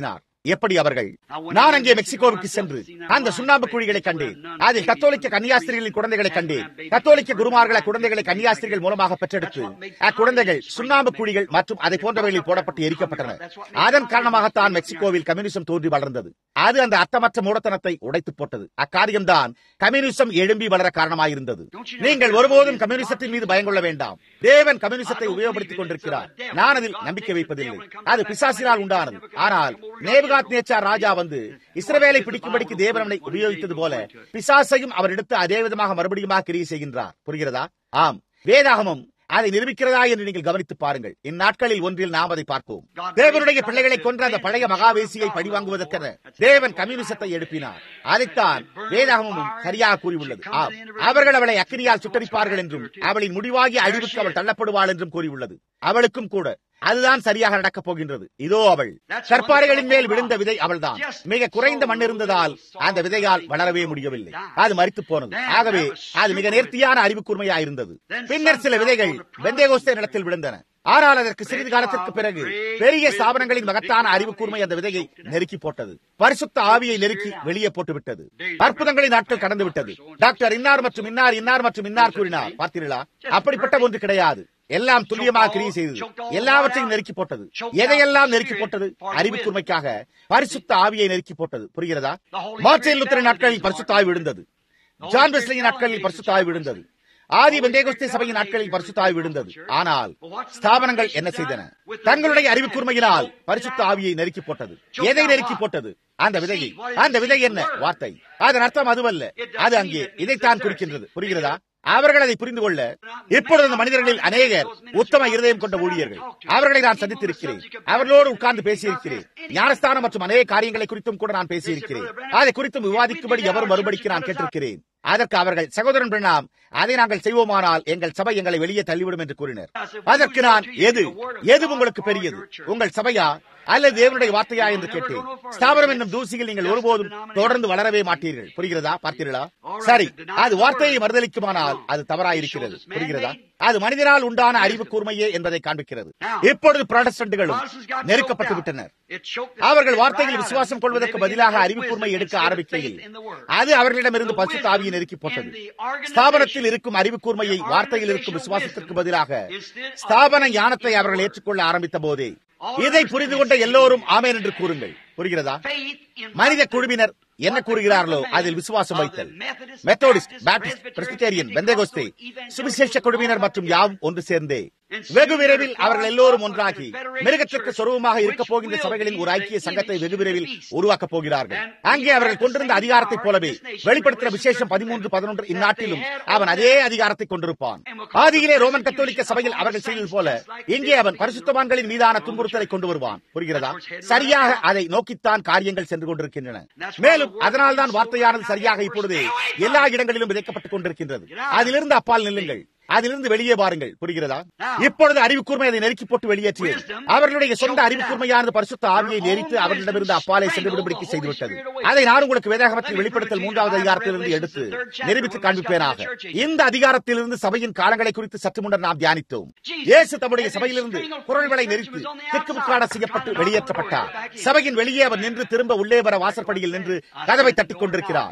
எப்படி அவர்கள் நான் அங்கே மெக்சிகோவுக்கு சென்று அந்த சுண்ணாம்பு குழிகளை கண்டேன். அதில் கத்தோலிக்க கன்னியாஸ்திரிகளின் குழந்தைகளை கண்டேன். கத்தோலிக்க குருமார்களை குழந்தைகளை கன்னியாஸ்திரிகள் மூலமாக பெற்றெடுத்து அக்குழந்தைகள் சுண்ணாம்பு குழிகள் மற்றும் அதை போன்றவைகளில் போடப்பட்டு எரிக்கப்பட்டன. அதன் காரணமாகத்தான் மெக்சிகோவில் கம்யூனிசம் தோன்றி வளர்ந்தது. அது அந்த அர்த்தமற்ற மூடத்தனத்தை உடைத்து போட்டது. அக்காரியம்தான் கம்யூனிசம் எழும்பி வளர காரணமாயிருந்தது. நீங்கள் ஒருபோதும் கம்யூனிசத்தின் மீது பயம் கொள்ள வேண்டாம். தேவன் கம்யூனிசத்தை உபயோகப்படுத்திக் கொண்டிருக்கிறார். நான் அதில் நம்பிக்கை வைப்பதில்லை. அது பிசாசினால் உண்டானது. ஆனால் நேபுகாத்நேச்சார் ராஜா வந்து இஸ்ரவேலை பிடிக்கும்படிக்கு தேவனை உபயோகித்தது போல பிசாசையும் அவர் எடுத்து அதே விதமாக மறுபடியும் கிரியை செய்கின்றார். புரிகிறதா? ஆம், வேதாகமம் அதை நிரூபிக்கிறதா என்று நீங்கள் கவனித்து பாருங்கள். இந்நாட்களில் ஒன்றில் நாம் அதை பார்ப்போம். தேவனுடைய பிள்ளைகளை கொன்ற அந்த பழைய மகாவேசியை பழிவாங்குவதற்கென தேவன் கம்யூனிசத்தை எழுப்பினார். அதைத்தான் வேதாகமும் சரியாக கூறியுள்ளது. ஆம், அவர்கள் அவளை அக்கினியால் சுட்டரிப்பார்கள் என்றும் அவளின் முடிவாகிய அழிவுக்கு அவள் தள்ளப்படுவாள் என்றும் கூறியுள்ளது. அவளுக்கும் கூட அதுதான் சரியாக நடக்கப் போகின்றது. இதோ அவள் கற்பாறைகளின் மேல் விழுந்த விதை அவள்தான். மிக குறைந்த மண் இருந்ததால் அந்த விதையால் வளரவே முடியவில்லை. அது மரித்து போனது. ஆகவே அது மிக நேர்த்தியான அறிவு கூர்மையாயிருந்தது. பின்னர் சில விதைகள் பெந்தேகோஸ்தே நிலத்தில் விழுந்தன. ஆனால் அதற்கு சிறிது காலத்திற்கு பிறகு பெரிய ஸ்தாபனங்களின் மகத்தான அறிவு கூர்மை அந்த விதையை நெருக்கி போட்டது. பரிசுத்த ஆவியை நெருக்கி வெளியே போட்டுவிட்டது. அற்புதங்களின் நாட்கள் கடந்து விட்டது. டாக்டர் இன்னார் மற்றும் இன்னார் இன்னார் மற்றும் இன்னார் கூறினார். பார்த்தீர்களா? அப்படிப்பட்ட ஒன்று கிடையாது. எல்லாம் துல்லியமாக கிரியை செய்தது. எல்லாவற்றையும் நெருக்கி போட்டது. எதையெல்லாம் நெருக்கி போட்டது? அறிவு கூர்மைக்காக பரிசுத்த ஆவியை நெருக்கி போட்டது. புரிகிறதா? மார்ட்டின் லூத்தரின் நாட்களில் பரிசுத்த ஆவி விழுந்தது. ஜான் வெஸ்லியின் நாட்களில் பரிசுத்த ஆவி விழுந்தது. ஆதி பெந்தேகோஸ்தே சபையின் நாட்களில் பரிசுத்த ஆவி விழுந்தது. ஆனால் ஸ்தாபனங்கள் என்ன செய்தன? தங்களுடைய அறிவு கூர்மையினால் பரிசுத்த ஆவியை நெருக்கி போட்டது. எதை நெருக்கி போட்டது? அந்த விதையை. அந்த விதை என்ன? வார்த்தை. அதன் அர்த்தம் அதுவல்ல. அது அங்கே இதைத்தான் குறிக்கின்றது. புரிகிறதா? அவர்கள் அதை புரிந்து கொள்ள இப்பொழுது அந்த மனிதர்களில் அநேகர் உத்தம இருதயம் கொண்ட ஊழியர்கள். அவர்களை நான் சந்தித்திருக்கிறேன். அவர்களோடு உட்கார்ந்து பேசியிருக்கிறேன். ஞானஸ்தானம் மற்றும் அநேக காரியங்களை குறித்தும் கூட நான் பேசியிருக்கிறேன். அதை குறித்தும் விவாதிக்கும்படி எவரும் மறுபடிக்கு நான் கேட்டிருக்கிறேன். அதற்கு அவர்கள், சகோதரன் பிரணாம், அதை நாங்கள் செய்வோமானால் எங்கள் சபை எங்களை வெளியே தள்ளிவிடும் என்று கூறினர். அதற்கு நான், எது எது உங்களுக்கு பெரியது, உங்கள் சபையா அல்லது தேவனுடைய வார்த்தையா என்று கேட்டேன். ஸ்தாபனம் என்னும் தூசியில் நீங்கள் ஒருபோதும் தொடர்ந்து வளரவே மாட்டீர்கள். புரிகிறதா? பார்த்தீர்களா? சரி, அது வார்த்தையை மறுதலிக்குமானால் அது தவறாயிருக்கிறது. புரிகிறதா? அது மனிதனால் உண்டான அறிவு கூர்மையே என்பதை காண்பிக்கிறது. இப்பொழுது புராட்டஸ்டன்ட்களும் நெருக்கப்பட்டு விட்டனர். அவர்கள் வார்த்தையில் விசுவாசம் கொள்வதற்கு பதிலாக அறிவு கூர்மை எடுக்க ஆரம்பிக்கையில் அது அவர்களிடமிருந்து பரிசுத்த ஆவியை நெருக்கி போட்டது. ஸ்தாபனத்தில் இருக்கும் அறிவு கூர்மையை வார்த்தையில் இருக்கும் விசுவாசத்திற்கு பதிலாக ஸ்தாபன ஞானத்தை அவர்கள் ஏற்றுக்கொள்ள ஆரம்பித்த போதே இதை புரிந்து கொண்ட எல்லோரும் ஆமென் என்று கூறுங்கள். புரிகிறதா? மனித குழுவினர் என்ன கூறுகிறார்களோ அதில் விசுவாசம் வைத்தல். மெத்தோடிஸ்ட், பாப்டிஸ்ட், பிரெஸ்பிட்டேரியன், பெந்தேகோஸ்தே, சுவிசேஷ குழுவினர் மற்றும் யாவும் ஒன்று சேர்ந்தே வெகு விரைவில் அவர்கள் எல்லோரும் ஒன்றாகி மிருகத்திற்கு சொரூபமாக இருக்க போகின்ற சபைகளின் ஒரு ஐக்கிய சங்கத்தை வெகு விரைவில் உருவாக்கப் போகிறார்கள். அங்கே அவர்கள் கொண்டிருந்த அதிகாரத்தைப் போலவே வெளிப்படுத்தின விசேஷம் பதிமூன்று பதினொன்று இந்நாட்டிலும் அவன் அதே அதிகாரத்தை கொண்டிருப்பான். ஆதியிலே ரோமன் கத்தோலிக்க சபையில் அவர்கள் செய்தது போல இங்கே அவன் பரிசுத்தவான்களின் மீதான துன்புறுத்தலை கொண்டு வருவான். புரிகிறதா? சரியாக அதை நோக்கித்தான் காரியங்கள் சென்று கொண்டிருக்கின்றன. மேலும் அதனால் தான் வார்த்தையானது சரியாக இப்பொழுது எல்லா இடங்களிலும் விதைக்கப்பட்டுக் கொண்டிருக்கின்றது. அதிலிருந்து அப்பால் நில்லுங்கள். அதிலிருந்து வெளியே பாருங்கள். புரிகிறதா? இப்பொழுது அறிவு கூர்மை அதை நெருக்கி போட்டு வெளியேற்றியது. அவர்களுடைய சொந்த அறிவு கூர்மையானது பரிசுத்த ஆவியை நெறித்து அவர்களிடமிருந்து அப்பாலை சென்று விடும்படிக்கு செய்துவிட்டது. அதை நான் உங்களுக்கு வேதாகமத்தில் வெளிப்படுத்தல் மூன்றாவது அதிகாரத்திலிருந்து எடுத்து நிரூபித்து காண்பிப்பேனாக. இந்த அதிகாரத்திலிருந்து சபையின் காலங்களை குறித்து சற்று முன்னர் நாம் தியானித்தோம். இயேசு தம்முடைய சபையிலிருந்து குரல்களை நெறித்து திக்குமுக்காட செய்யப்பட்டு வெளியேற்றப்பட்டார். சபையின் வெளியே அவர் நின்று திரும்ப உள்ளே வர வாசற்படியில் நின்று கதவை தட்டிக் கொண்டிருக்கிறார்.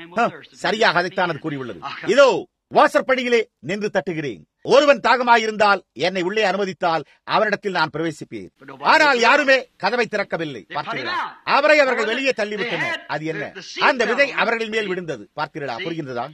சரியாக அதைத்தான் அது கூறியுள்ளது. இதோ வாசற்படியிலே நின்று தட்டுகிறேன். ஒருவன் தாகமாயிருந்தால் என்னை உள்ளே அனுமதித்தால் அவனிடத்தில் நான் பிரவேசிப்பேன். ஆனால் யாருமே கதவை திறக்கவில்லை. பார்த்தீர்களா? அவரை அவர்கள் வெளியே தள்ளிவிட்டனர். அது என்ன? அந்த விதை அவர்களின் மேல் விழுந்தது. பார்த்தீர்களா? புரிகின்றதா?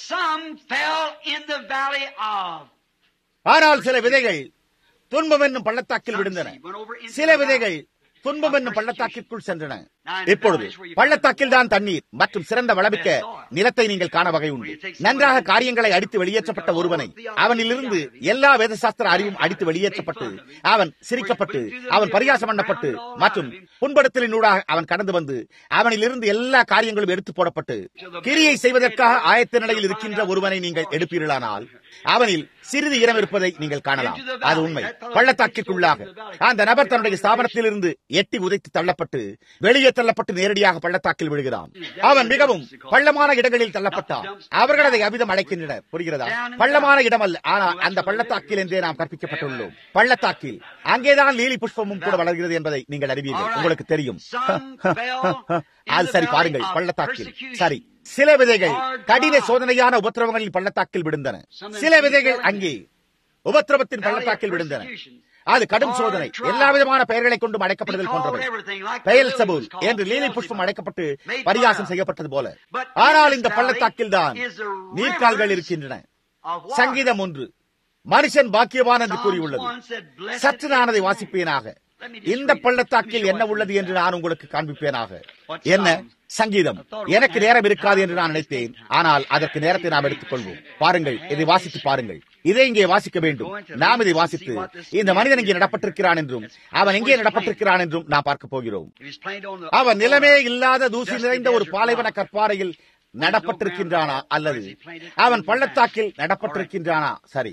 ஆனால் சில விதைகள் துன்பம் என்னும் பள்ளத்தாக்கில் விழுந்தன. சில விதைகள் துன்பம் என்னும் பள்ளத்தாக்கிற்குள் சென்றன. இப்பொழுது பள்ளத்தாக்கில் தான் தண்ணீர் மற்றும் சிறந்த வளமிக்க நிலத்தை நீங்கள் காண வகை உண்டு. நன்றாக காரியங்களை அடித்து வெளியேற்றப்பட்ட ஒருவனை அவனிலிருந்து எல்லா வேதசாஸ்திர அறிவும் அடித்து வெளியேற்றப்பட்டு அவன் சிரிக்கப்பட்டு அவன் பரிகாசம் பண்ணப்பட்டு மற்றும் புண்படுத்தலினூடாக அவன் கடந்து வந்து அவனிலிருந்து எல்லா காரியங்களும் எடுத்து போடப்பட்டு கிரியை செய்வதற்காக ஆயத்த நிலையில் இருக்கின்ற ஒருவனை நீங்கள் எடுப்பீர்களானால் அவனில் சிறிது இடம் இருப்பதை நீங்கள் காணலாம். அது உண்மை. பள்ளத்தாக்கிற்குள்ளாக அந்த நபர் தன்னுடைய ஸ்தாபனத்திலிருந்து எட்டி உதைத்து தள்ளப்பட்டு வெளியே தள்ளப்பட்டு நேரடியாக பள்ளத்தாக்கில் விழுகிறான். அவன் மிகவும் பள்ளமான இடங்களில் தள்ளப்பட்டான். அவர்கள் அதை அவிதம் அழைக்கின்றனர். புரிகிறதா? பள்ளமான இடம் அல்ல, ஆனால் அந்த பள்ளத்தாக்கில் என்றே நாம் கற்பிக்கப்பட்டுள்ளோம். பள்ளத்தாக்கில் அங்கேதான் லீலி புஷ்பமும் கூட வளர்கிறது என்பதை நீங்கள் அறிவீர்கள். உங்களுக்கு தெரியும். அது சரி, பாருங்கள், பள்ளத்தாக்கில். சரி, சில விதைகள் கடின சோதனையான உபத்திரவங்களில் பள்ளத்தாக்கில் விழுந்தன. சில விதைகள் அங்கே உபத்திரவத்தின் பள்ளத்தாக்கில் விழுந்தன. அது கடும் சோதனை. எல்லா விதமான பெயர்களை கொண்டும் அழைக்கப்படுதல் போன்றவை. பெயல்செபூல் என்று லீலி புஷ்பம் அழைக்கப்பட்டு பரிகாசம் செய்யப்பட்டது போல. ஆனால் இந்த பள்ளத்தாக்கில் தான் நீர்க்கால்கள் இருக்கின்றன. சங்கீதம் ஒன்று மனுஷன் பாக்கியவான் என்று கூறியுள்ளது. சற்று நான் அதை வாசிப்பேனாக. இந்த பள்ளத்தாக்கில் என்ன உள்ளது என்று நான் உங்களுக்கு காண்பிப்பேனாக. என்ன? சங்கீதம். எனக்கு நேரம் இருக்காது என்று நான் நினைத்தேன், ஆனால் அதற்கு நேரத்தை நாம் எடுத்துக் கொள்வோம். பாருங்கள், இதை வாசித்து பாருங்கள். இதை இங்கே வாசிக்க வேண்டும். நாம் இதை வாசித்து இந்த மனிதன் இங்கே நடப்பட்டிருக்கிறான் என்றும் அவன் எங்கே நடப்பட்டிருக்கிறான் என்றும் நாம் பார்க்க போகிறோம். அவன் நிலமே இல்லாத தூசி நிறைந்த ஒரு பாலைவன கற்பாறையில் நடப்பட்டிருக்கின்றானா அல்லது அவன் பள்ளத்தாக்கில் நடப்பட்டிருக்கின்றானா? சரி.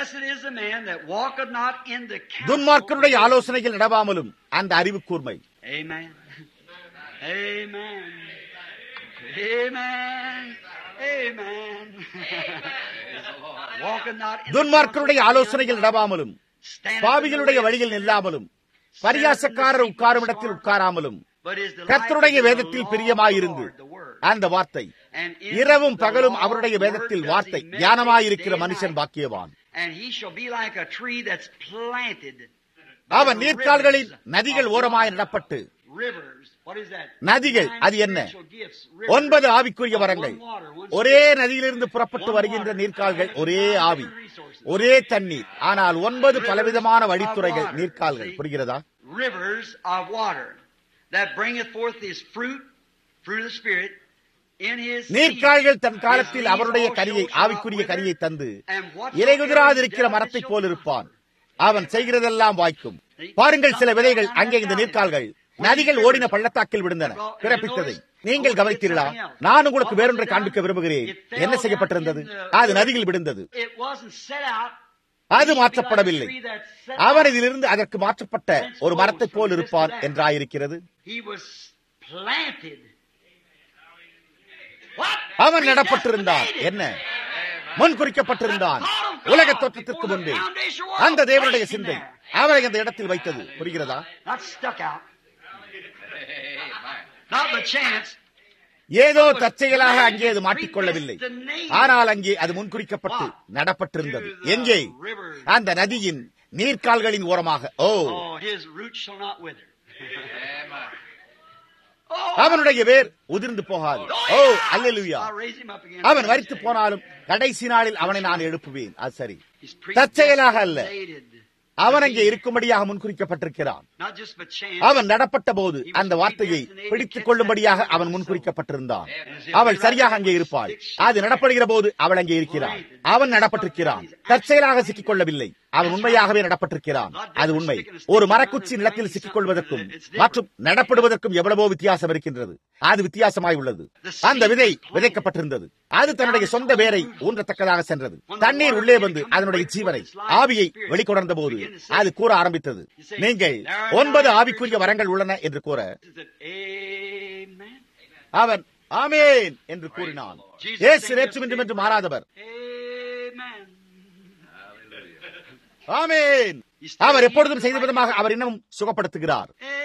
துன்மார்க்கருடைய ஆலோசனையில் நடவாமலும் அந்த அறிவு கூர்மை. துன்மார்க்கருடைய ஆலோசனையில் நடவாமலும் பாவிகளுடைய வழியில் நில்லாமலும் பரியாசக்காரர் உட்காரும் இடத்தில் உட்காராமலும் கர்த்தருடைய வேதத்தில் பிரியமாயிருந்து அந்த வார்த்தை இரவும் பகலும் அவருடைய வேதத்தில் வார்த்தை தியானமாயிருக்கிற மனுஷன் பாக்கியவான். அவன் நீர்க்கால்களின் நதிகள் ஓரமாய் நடப்பட்டு. நதிகள் அது என்ன? ஒன்பது ஆவிக்குரிய வரங்கள். ஒரே நதியிலிருந்து புறப்பட்டு வருகின்ற நீர்க்கால்கள். ஒரே ஆவி, ஒரே தண்ணீர், ஆனால் ஒன்பது பலவிதமான வழித்துறைகள் நீர்க்கால்கள். புரிகிறதா? நீர்க்கால்கள் தன் காலத்தில் அவருடைய கனியை, ஆவிக்குரிய கனியை தந்து இலைகுதிராதிருக்கிற மரத்தை போல் இருப்பான். அவன் செய்கிறதெல்லாம் வாய்க்கும். பாருங்கள், சில விதைகள் அங்கே இந்த நீர்க்கால்கள் நதிகள் ஓடின பள்ளத்தாக்கில் விழுந்தன. பிறப்பித்ததை நீங்கள் கவனித்தீர்களா? நான் உங்களுக்கு வேறொன்றை காண்பிக்க விரும்புகிறேன். என்ன செய்யப்பட்டிருந்தது? அது நதியில் விழுந்தது. அது மாற்றப்படவில்லை. அவன் இதிலிருந்து அதற்கு மாற்றப்பட்ட ஒரு மரத்தை போல் இருப்பான் என்றாயிருக்கிறது. அவன் நடப்பட்டிருந்தான். என்ன? முன் குறிக்கப்பட்டிருந்தான். உலக தோற்றத்திற்கு முன்பே அந்த தேவனுடைய சிந்தை அவரை அந்த இடத்தில் வைத்தது. புரிகிறதா? ஏதோ தற்செயலாக அங்கே அது மாட்டிக்கொள்ளவில்லை. ஆனால் அங்கே அது முன்குறிக்கப்பட்டு நடப்பட்டிருந்தது. எங்கே? அந்த நதியின் நீர்க்கால்களின் ஓரமாக. ஓ, அவனுடைய வேர் உதிர்ந்து போகாது. ஓ, அல்லேலூயா. அவன் மரித்து போனாலும் கடைசி நாளில் அவனை நான் எழுப்புவேன். அது சரி, தற்செயலாக அல்ல. அவன் அங்கே இருக்கும்படியாக முன்குறிக்கப்பட்டிருக்கிறான். அவன் நடப்பட்ட போது அந்த வார்த்தையை பிடித்துக் கொள்ளும்படியாக அவன் முன்குறிக்கப்பட்டிருந்தான். அவள் சரியாக அங்கே இருப்பாள். அது நடப்படுகிற போது அவள் அங்கே இருக்கிறாள். அவன் நடப்பட்டிருக்கிறான். தற்செயலாக சிக்கிக் கொள்ளவில்லை. அவன் உண்மையாகவே நடப்பட்டிருக்கிறான். அது உண்மை. ஒரு மரக்குச்சி நிலத்தில் சிக்கிக் கொள்வதற்கும் மற்றும் நடப்படுவதற்கும் எவ்வளவோ வித்தியாசம் இருக்கின்றது. அது வித்தியாசமாய் உள்ளது. அந்த விதை விதைக்கப்பட்டிருந்தது. அது தன்னுடைய சொந்த வேரை ஊன்றத்தக்கதாக சென்றது. தண்ணீர் உள்ளே வந்து அதனுடைய ஜீவனை, ஆவியை வெளிக்கொணர்ந்த போது அது கூற ஆரம்பித்தது. நீங்கள் ஒன்பது ஆவிக்குரிய வரங்கள் உள்ளன என்று கூற அவன் ஆமேன் என்று கூறினான். இயேசு நேற்றும் இன்றும் என்று மாறாதவர். ஆமேன். அவர் எப்பொழுதும் செய்த விதமாக அவர் இன்னமும் சுகப்படுத்துகிறார்.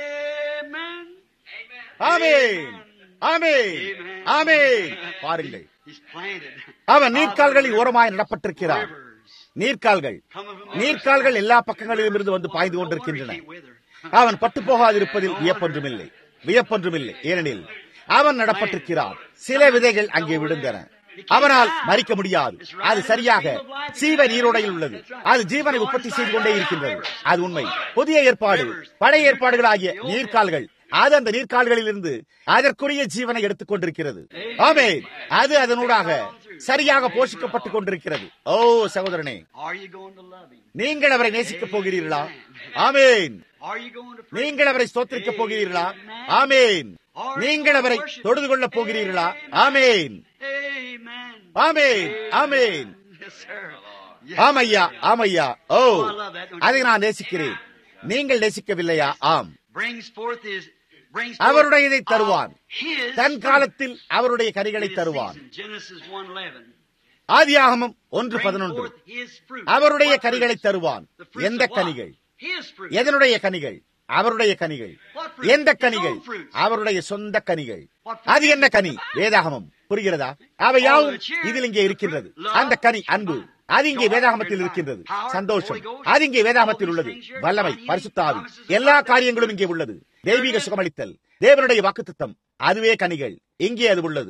ஆமேன், ஆமேன், ஆமேன். பாருங்கள், அவன் நீர்க்கால்களில் ஓரமாய் நடப்பட்டிருக்கிறார். நீர்க்கால்கள் நீர்க்கால்கள் எல்லா பக்கங்களிலும் இருந்து வந்து பாய்ந்து கொண்டிருக்கின்றன. அவன் பட்டு போகாதிருப்பதில் வியப்பொன்றுமில்லை, வியப்பொன்றுமில்லை. ஏனெனில் அவன் நடப்பட்டிருக்கிறான். சில விதைகள் அங்கே விழுந்தன. அவனால் மறிக்க முடியாது. அது சரியாக சீவ நீரோடையில் உள்ளது. அது ஜீவனை உற்பத்தி செய்து கொண்டே இருக்கின்றது. அது உண்மை. புதிய ஏற்பாடு, பழைய ஏற்பாடுகள் ஆகிய நீர்க்கால்கள், அது அந்த நீர்க்கால்களில் இருந்து அதற்குரிய ஜீவனை எடுத்துக் கொண்டிருக்கிறது. ஆமென். அது அதனூடாக சரியாக போஷிக்கப்பட்டுக் கொண்டிருக்கிறது. ஓ சகோதரனே, நீங்கள் அவரை நேசிக்கப் போகிறீர்களா? ஆமென். நீங்கள் அவரை ஸ்தோத்திரிக்கப் போகிறீர்களா? ஆமென். நீங்கள் அவரை தொழுது கொள்ளப் போகிறீர்களா? ஆமென், ஆமென், ஆமென். ஆமையா, ஆமையா. ஓ, அதை நான் நேசிக்கிறேன். நீங்கள் நேசிக்கவில்லையா? ஆம். அவருடையதை தருவான். தன் காலத்தில் அவருடைய கனிகளை தருவான். ஆதியாகமம் ஒன்று பதினொன்று. அவருடைய கனிகளை தருவான். எந்த கனிகள்? எதனுடைய கனிகள்? அவருடைய கனிகள். எந்த கனிகள்? அவருடைய சொந்த கனிகள். அது என்ன கனி? வேதாகமம். புரிகிறதா? அவை யாவும் இதில் இங்கே இருக்கின்றது. அந்த கனி அன்பு, அது இங்கே வேதாகமத்தில் இருக்கின்றது. சந்தோஷம், அது இங்கே வேதாகமத்தில் உள்ளது. வல்லமை, பரிசுத்த ஆவி, எல்லா காரியங்களும் இங்கே உள்ளது. தெய்வீக சுகமளித்தல், தேவனுடைய வாக்குத்தத்தம், அதுவே கனிகள். இங்கே அது உள்ளது.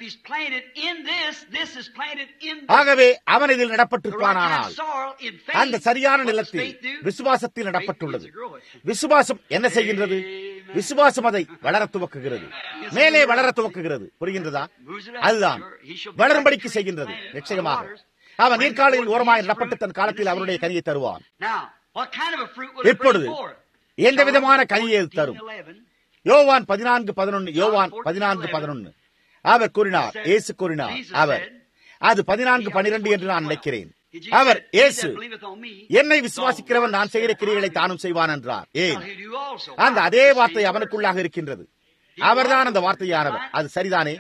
ஆகவே அவன் இதில் நடப்பட்டிருப்பானால் அந்த சரியான நிலத்தில் விசுவாசத்தில் நடப்பட்டுள்ளது. விசுவாசம் என்ன செய்கின்றது? விசுவாசம் அதை வளர துவக்குகிறது, மேலே வளர துவக்குகிறது. புரிகின்றதா? அதுதான் வளரும்படிக்கு செய்கின்றது. நிச்சயமாக அவன் நீர்காலையில் ஓரமாய் நடப்பட்டு தன் காலத்தில் அவருடைய கனியை தருவான். இப்பொழுது எந்த விதமான கனியை தரும்? யோவான் பதினான்கு பதினொன்று. யோவான் பதினான்கு பதினொன்று. அவர் கூறினார், இயேசு கூறினார், அவர் அது பதினான்கு பனிரெண்டு என்று நான் நினைக்கிறேன். அவர் இயேசு, என்னை விசுவாசிக்கிறவன் நான் செய்கிற கிரியைகளை தானும் செய்வான் என்றார். ஏன்? அந்த அதே வார்த்தை அவனுக்குள்ளாக இருக்கின்றது. அவர்தான் அந்த வார்த்தையானவர். அது சரிதானே?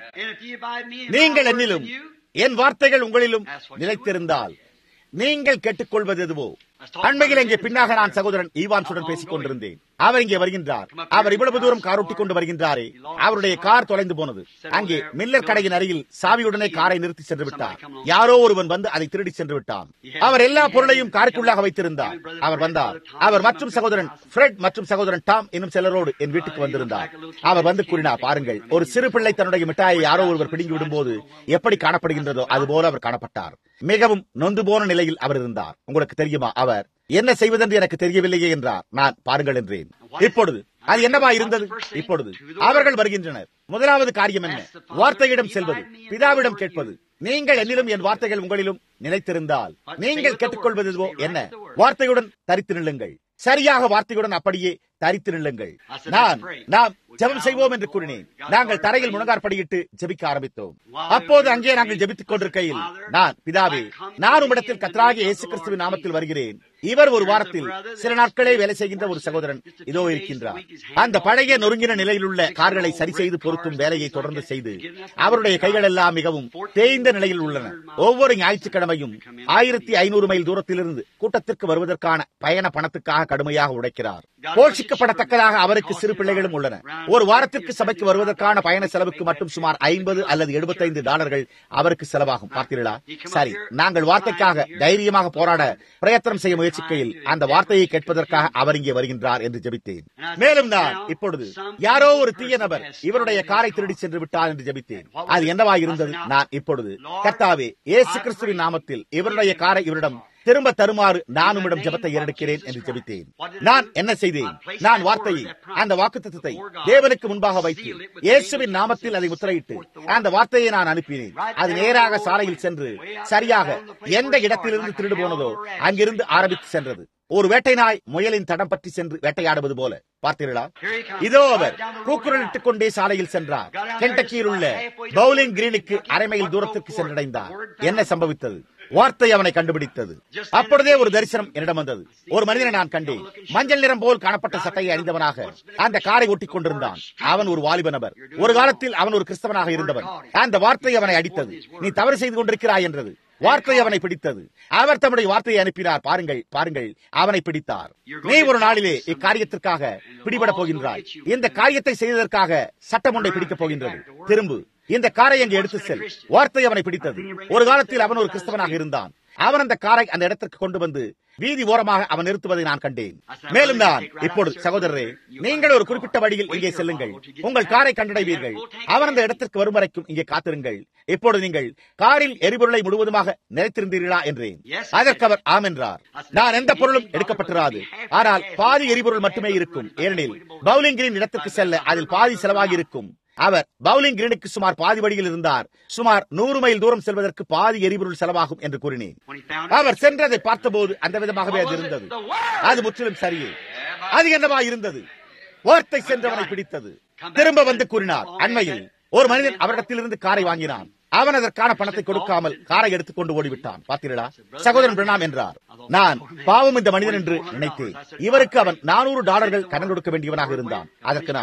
நீங்கள் என்னிலும் என் வார்த்தைகள் உங்களிலும் நிலைத்திருந்தால் நீங்கள் கேட்டுக்கொள்வது எதுவோ. அண்மையில் இங்கே பின்னாக நான் சகோதரன் ஈவான்சுடன் பேசிக் கொண்டிருந்தேன். அவர் இங்கே வருகின்றார். அவர் இவ்வளவு தூரம் காரோட்டிக் கொண்டு வருகின்றாரே. அவருடைய கார் தொலைந்து போனது. அங்கே மில்லர் கடையின் அருகில் சாவியுடனே காரை நிறுத்தி சென்று விட்டார். யாரோ ஒருவன் வந்து அதை திருடி சென்று விட்டான். அவர் எல்லா பொருளையும் காருக்குள்ளாக வைத்திருந்தார். அவர் வந்தார். அவர் மற்றும் சகோதரன் ஃப்ரெட் மற்றும் சகோதரன் டாம் இன்னும் சிலரோடு என் வீட்டுக்கு வந்திருந்தார். அவர் வந்து கூறினார், பாருங்கள், ஒரு சிறு பிள்ளை தன்னுடைய மிட்டாயை யாரோ ஒருவர் பிடுங்கி விடும்போது எப்படி காணப்படுகின்றதோ அதுபோல அவர் காணப்பட்டார். மிகவும் நொந்து போன நிலையில் அவர் இருந்தார். உங்களுக்கு தெரியுமா, அவர் என்ன செய்வதென்று எனக்கு தெரியவில்லையே என்றார். நான் பாருங்கள் என்றேன். இப்பொழுது அது என்னவா இருந்தது? இப்பொழுது அவர்கள் வருகின்றனர். முதலாவது காரியம் என்ன? வார்த்தையிடம் செல்வது, பிதாவிடம் கேட்பது. நீங்கள் என்னிலும் என் வார்த்தைகள் உங்களிலும் நிலைத்திருந்தால் நீங்கள் கேட்டுக்கொள்வதுவோ என்ன? வார்த்தையுடன் தரித்து நில்லுங்கள். சரியாக வார்த்தையுடன் அப்படியே தரித்து நில்லுங்கள். நான் நாம் ஜெபம் செய்வோம் என்று கூறினேன். நாங்கள் தரையில் முழங்காற்படியிட்டு ஜெபிக்க ஆரம்பித்தோம். அப்போது அங்கே நாங்கள் ஜெபித்துக் கொண்டிருக்கையில் நான், பிதாவே, நான் உம்மிடத்தில் கர்த்தராகிய இயேசு கிறிஸ்துவின் நாமத்தில் வருகிறேன். இவர் ஒரு வாரத்தில் சில நாட்களே வேலை செய்கின்ற ஒரு சகோதரன் இதோ இருக்கின்றார். அந்த பழைய நொறுங்கின நிலையில் உள்ள கார்களை சரி செய்து பொருத்தும் வேலையை தொடர்ந்து செய்து அவருடைய கைகள் எல்லாம் மிகவும் தேய்ந்த நிலையில் உள்ளன. ஒவ்வொரு ஞாயிற்றுக்கிழமையும் ஆயிரத்தி ஐநூறு மைல் தூரத்திலிருந்து கூட்டத்திற்கு வருவதற்கான பயண பணத்துக்காக கடுமையாக உழைக்கிறார். போஷிக்கப்படத்தக்கதாக அவருக்கு சிறு பிள்ளைகளும் உள்ளன. ஒரு வாரத்திற்கு சபைக்கு வருவதற்கான பயண செலவுக்கு மட்டும் சுமார் ஐம்பது அல்லது எழுபத்தைந்து டாலர்கள் அவருக்கு செலவாகும். பார்த்தீர்களா? சரி, நாங்கள் வார்த்தைக்காக தைரியமாக போராட பிரயத்தனம் செய்ய முயற்சிக்கையில் அந்த வார்த்தையை கேட்பதற்காக அவர் இங்கே வருகின்றார் என்று ஜெபித்தேன். மேலும் நான் இப்பொழுது யாரோ ஒரு தீய நபர் இவருடைய காரை திருடி சென்று விட்டார் என்று ஜெபித்தேன். அது என்னவா இருந்தது? நான் இப்பொழுது, கர்த்தாவே, இயேசு கிறிஸ்துவின் நாமத்தில் இவருடைய காரை இவரிடம் திரும்ப தருமாறு நான் உம்மிடம் ஜெபத்தை ஏறெடுக்கிறேன் என்று ஜெபித்தேன். நான் என்ன செய்தேன்? நான் வார்த்தையை, அந்த வாக்குத்தத்தத்தை தேவனுக்கு முன்பாக வைத்து இயேசுவின் நாமத்தில் அதை முத்திரையிட்டு அந்த வார்த்தையை நான் அனுப்பினேன். அது நேராக சாலையில் சென்று சரியாக எந்த இடத்திலிருந்து திருடு போனதோ அங்கிருந்து ஆரம்பித்து சென்றது. ஒரு வேட்டை நாய் முயலின் தடம் பற்றி சென்று வேட்டையாடுவது போல. பார்த்தீர்களா? இதோ அவர் கூக்குரலிட்டுக் கொண்டே சாலையில் சென்றார். கென்டக்கியில் உள்ள பவுலிங் கிரீனுக்கு அரை மைல் தூரத்திற்கு சென்றடைந்தார். என்ன சம்பவித்தது? வார்த்தை அவனை கண்டுபிடித்தது. அப்பொழுதே ஒரு தரிசனம் என்னிடம் வந்தது. ஒரு மனிதனை நான் கண்டேன். மஞ்சள் நிறம் போல் காணப்பட்ட சட்டையை அணிந்தவனாக அந்த காரை ஓட்டிக் கொண்டிருந்தான். அவன் ஒரு வாலிப நபர். ஒரு காலத்தில் அவன் ஒரு கிறிஸ்தவனாக இருந்தவன். அந்த வார்த்தை அவனை அடித்தது. நீ தவறு செய்து கொண்டிருக்கிறாய் என்றது. வார்த்தை அவனை பிடித்தது. அவர் தம்முடைய வார்த்தையை அனுப்பினார். பாருங்கள், பாருங்கள், அவனை பிடித்தார். நீ ஒரு நாளிலே இக்காரியத்திற்காக பிடிபட போகின்றாய். இந்த காரியத்தை செய்ததற்காக சட்டம் ஒன்றை பிடிக்கப் போகின்றது. திரும்பு, இந்த காரை அங்கே எடுத்து செல். வார்த்தை அவனை பிடித்தது. ஒரு காலத்தில் அவன் ஒரு கிறிஸ்தவனாக இருந்தான். அவன் அந்த காரை அந்த இடத்திற்கு கொண்டு வந்து வீதி ஓரமாக அவன் நிறுத்துவதை நான் கண்டேன். மேலும் நான், இப்பொழுது சகோதரரே, நீங்கள் ஒரு குறிப்பிட்ட வழியில் இங்கே செல்லுங்கள். உங்கள் காரை கண்டடைவீர்கள். அவன் அந்த இடத்திற்கு வரும் வரைக்கும் இங்கே காத்திருங்கள். இப்பொழுது நீங்கள் காரில் எரிபொருளை முழுவதுமாக நிறைத்திருந்தீர்களா என்றேன். அதற்கு அவர் ஆம் என்றார். நான் எந்த பொருளும் எடுக்கப்பட்டிராது, ஆனால் பாதி எரிபொருள் மட்டுமே இருக்கும். ஏனெனில் பவுலிங் கிரீன் இடத்திற்கு செல்ல அதில் பாதி செலவாகி இருக்கும். அவர் பவுலிங் கிரீனுக்கு சுமார் பாதி வழியில் இருந்தார். சுமார் நூறு மைல் தூரம் செல்வதற்கு பாதி எரிபொருள் செலவாகும் என்று கூறினேன். அவர் சென்றதை பார்த்தபோது அந்த விதமாகவே அது இருந்தது. அது முற்றிலும் சரியே. அது என்னவா இருந்தது? வார்த்தை சென்றவனை பிடித்தது. திரும்ப வந்து கூறினார். அண்மையில் ஒரு மனிதன் அவரிடத்திலிருந்து காரை வாங்கினான். அவன் அதற்கான பணத்தை கொடுக்காமல் காரை எடுத்துக் கொண்டு ஓடிவிட்டான். பார்த்தீர்களா? சகோதரன் பிரணாம் என்றார். நான் பாவம் இந்த மனிதன் என்று நினைத்தேன். இவருக்கு அவன் நானூறு டாலர்கள் கடன் கொடுக்க வேண்டியவனாக இருந்தான். அதற்கு நான்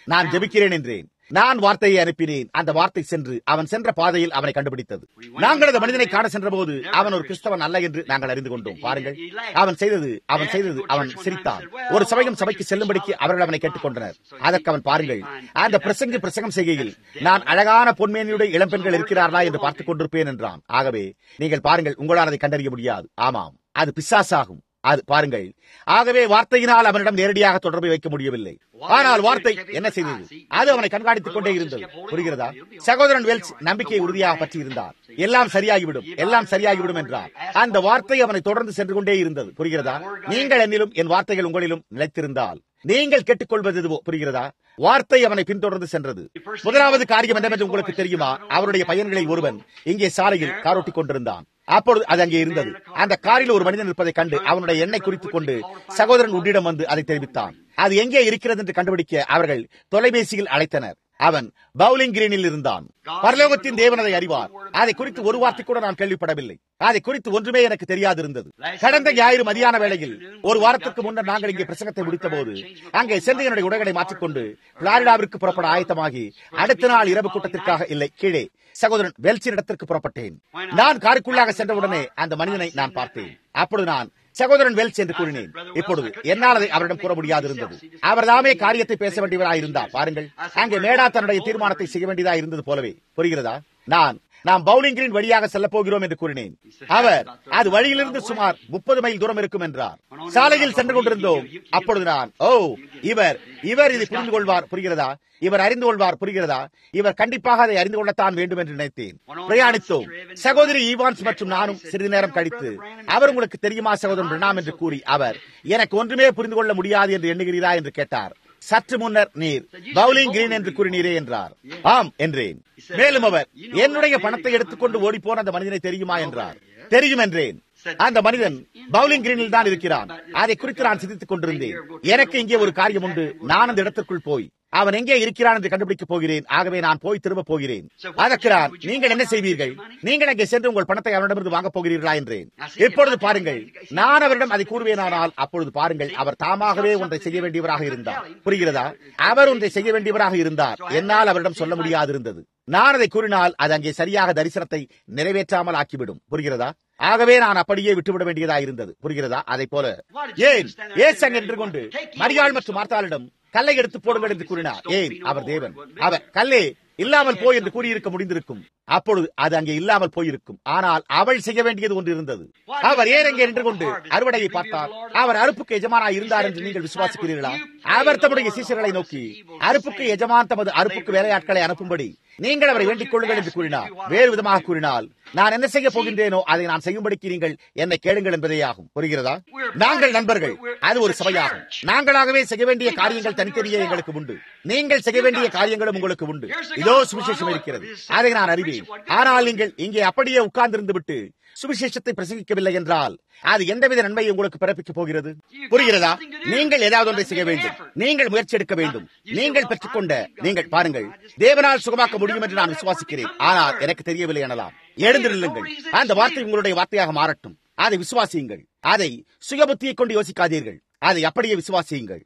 நான் ஜெபிக்கிறேன் என்றேன். நான் வார்த்தையை அனுப்பினேன். அந்த வார்த்தை சென்று அவன் சென்ற பாதையில் அவனை கண்டுபிடித்தது. நாங்கள் அந்த மனிதனை காண சென்ற போது அவன் ஒரு கிறிஸ்தவன் அல்ல என்று நாங்கள் அறிந்து கொண்டோம். பாருங்கள், அவன் செய்தது அவன் செய்தது அவன் சிரித்தான். ஒரு சபையும் சபைக்கு செல்லும்படிக்கு அவர்கள் அவனை கேட்டுக்கொண்டனர். அதற்கு அவன், பாருங்கள், அந்த பிரசங்கி பிரசங்கம் செய்கையில் நான் அழகான பொன்மேனியுடைய இளம்பெண்கள் இருக்கிறார்களா என்று பார்த்துக் கொண்டிருப்பேன் என்றான். ஆகவே நீங்கள் பாருங்கள், உங்களால் அதை கண்டறிய முடியாது. ஆமாம், அது பிசாசாகும். அது பாருங்கள், ஆகவே வார்த்தையினால் அவனிடம் நேரடியாக தொடர்பை வைக்க முடியவில்லை. ஆனால் வார்த்தை என்ன செய்தது? அது அவனை கண்காணித்துக் கொண்டே இருந்தது. புரிகிறதா? சகோதரன் வெல்ச் நம்பிக்கையை உறுதியாக பற்றி இருந்தார். எல்லாம் சரியாகிவிடும், எல்லாம் சரியாகிவிடும் என்றார். அந்த வார்த்தை அவனை தொடர்ந்து சென்று கொண்டே இருந்தது. புரிகிறதா? நீங்கள் என்னிலும் என் வார்த்தைகள் உங்களிலும் நிலைத்திருந்தால் நீங்கள் கேட்டுக்கொள்வது எதுவோ, புரிகிறதா? வார்த்தை அவனை பின்தொடர்ந்து சென்றது. முதலாவது காரியம் என்னவென்று உங்களுக்கு தெரியுமா? அவருடைய பையன்களை ஒருவன் இங்கே சாலையில் காரோட்டிக் கொண்டிருந்தான். அப்பொழுது அது அங்கே இருந்தது. அந்த காரில் ஒரு மனிதன் இருப்பதை கண்டு அவனுடைய எண்ணை குறித்துக் கொண்டு சகோதரன் உன்னிடம் வந்து அதை தெரிவித்தான். அது எங்கே இருக்கிறது என்று கண்டுபிடிக்க அவர்கள் தொலைபேசியில் அழைத்தனர். அவன் பவுலிங் கிரீனில் இருந்தான். பரலோகத்தின் தேவன் அதை அறிவார். அதை குறித்து ஒரு வார்த்தை கூட நான் கேள்விப்படவில்லை. அதை குறித்து ஒன்றுமே எனக்கு தெரியாது இருந்தது. கடந்த ஞாயிறு மதியான வேளையில் ஒரு வாரத்திற்கு முன்னர் நாங்கள் இங்கே பிரசங்கத்தை முடித்த போது அங்கே சென்று என்னுடைய உடைகளை மாற்றிக்கொண்டு பிளாரிடாவிற்கு புறப்பட ஆயத்தமாகி அடுத்த நாள் இரவு கூட்டத்திற்காக இல்லை, கீழே சகோதரன் வெல்ச்சின் இடத்திற்கு புறப்பட்டேன். நான் காருக்குள்ளாக சென்றவுடனே அந்த மனிதனை நான் பார்த்தேன். அப்பொழுது நான் சகோதரன் வெல்ச் என்று கூறினேன். இப்பொழுது என்னால் அதை அவரிடம் கூற முடியாது இருந்தது. அவர் தாமே காரியத்தை பேச வேண்டியவராக இருந்தார். பாருங்கள், அங்கே மேடா தன்னுடைய தீர்மானத்தை செய்ய வேண்டியதாக இருந்தது போலவே. புரிகிறதா? நான் நாம் பவுலிங் கிரீன் வழியாக செல்ல போகிறோம் என்று கூறினேன். அவர் அது வழியிலிருந்து சுமார் முப்பது மைல் தூரம் இருக்கும் என்றார். சாலையில் சென்று கொண்டிருந்தோம். அப்பொழுது நான், ஓ, இவர் இவர் இதை புரிந்து கொள்வார், புரிகிறதா? இவர் அறிந்து கொள்வார், புரிகிறதா? இவர் கண்டிப்பாக அதை அறிந்து கொள்ளத்தான் வேண்டும் என்று நினைத்தேன். பிரயாணித்தோம். சகோதரி ஈவான்ஸ் மற்றும் நானும் சிறிது நேரம் கழித்து, அவர் உங்களுக்கு தெரியுமா சகோதரன் பிரணாம் என்று கூறி, அவர் எனக்கு ஒன்றுமே புரிந்து கொள்ள முடியாது என்று எண்ணுகிறீரா என்று கேட்டார். சற்று முன்னர் நீர் பவுலிங் கிரீன் என்று கூறினீரே என்றார். ஆம் என்றேன். மேலும் அவர், என்னுடைய பணத்தை எடுத்துக்கொண்டு ஓடிப்போன அந்த மனிதனை தெரியுமா என்றார். தெரியும் என்றேன். அந்த மனிதன் பவுலிங் கிரீனில் தான் இருக்கிறான். அதை குறித்து நான் சிந்தித்துக் கொண்டிருந்தேன். எனக்கு இங்கே ஒரு காரியம் உண்டு. நான் அந்த இடத்திற்குள் போய் அவன் எங்கே இருக்கிறான் என்று கண்டுபிடிக்கப் போகிறேன். ஆகவே நான் போய் திரும்ப போகிறேன். அதற்கு நான், நீங்கள் என்ன செய்வீர்கள்? நீங்கள் அங்கே சென்று உங்கள் பணத்தை அவரிடமிருந்து வாங்கப் போகிறீர்களா என்றேன். இப்பொழுது பாருங்கள், நான் அவரிடம் அதை கூறுவேனானால் அப்பொழுது பாருங்கள், அவர் தாமாகவே ஒன்றை செய்ய வேண்டியவராக இருந்தார். புரிகிறதா? அவர் ஒன்றை செய்ய வேண்டியவராக இருந்தார். என்னால் அவரிடம் சொல்ல முடியாது இருந்தது. நான் அதை கூறினால் அது அங்கே சரியாக தரிசனத்தை நிறைவேற்றாமல் ஆக்கிவிடும். புரிகிறதா? ஆகவே நான் அப்படியே விட்டுவிட வேண்டியதாக இருந்தது. புரிகிறதா? அதை போல ஏன் ஏசு அங்கே நின்று கொண்டு மரியாள் மற்றும் மார்த்தாளிடம் கல்லை எடுத்து போடுங்கள் என்று கூறினார். ஏன்? அவர் தேவன். அவர் கல்லே இல்லாமல் போய் என்று கூறியிருக்க முடிந்திருக்கும். அப்பொழுது அது அங்கே இல்லாமல் போயிருக்கும். ஆனால் அவள் செய்ய வேண்டியது ஒன்று இருந்தது. அவர் ஏன் அங்கே நின்று கொண்டு அறுவடையை பார்த்தார். அவர் அறுப்புக்கு எஜமானாய் இருந்தார் என்று நீங்கள் விசுவாசிக்கிறீர்களா? அவர் தம்முடைய சீஷர்களை நோக்கி அறுப்புக்கு எஜமான் தமது அறுப்புக்கு வேலையாட்களை அனுப்பும்படி நீங்கள் அவரை வேண்டிக் கொள்ளுங்கள் என்று கூறினார். வேறு விதமாக கூறினால், நான் என்ன செய்ய போகின்றேனோ அதை நான் செய்யும்படிக்கு நீங்கள் என்னை கேளுங்கள் என்பதே ஆகும். புரிகிறதா? நாங்கள் நண்பர்கள். அது ஒரு சபையாகும். நாங்களாகவே செய்ய வேண்டிய காரியங்கள் தனித்தனியே எங்களுக்கு உண்டு. நீங்கள் செய்ய வேண்டிய காரியங்களும் உங்களுக்கு உண்டு. இதோ சுவிசேஷம் இருக்கிறது, அதை நான் அறிவேன். ஆனால் நீங்கள் இங்கே அப்படியே உட்கார்ந்திருந்து விட்டு சுவிசேஷத்தை பிரசங்கிக்கவில்லை என்றால் அது எந்தவித நன்மையை உங்களுக்கு பிறப்பிக்க போகிறது? புரிகிறதா? நீங்கள் ஏதாவது ஒன்றை செய்ய வேண்டும். நீங்கள் முயற்சி எடுக்க வேண்டும். நீங்கள் பெற்றுக்கொண்ட நீங்கள் பாருங்கள், தேவனால் சுகமாக்க முடியும் என்று நான் விசுவாசிக்கிறேன். ஆனால் எனக்கு தெரியவில்லை எனலாம். எழுந்து நில்லுங்கள். அந்த வார்த்தை உங்களுடைய வார்த்தையாக மாறட்டும். அதை விசுவாசியுங்கள். அதை சுயபுத்தியை கொண்டு யோசிக்காதீர்கள். அதை அப்படியே விசுவாசியுங்கள்.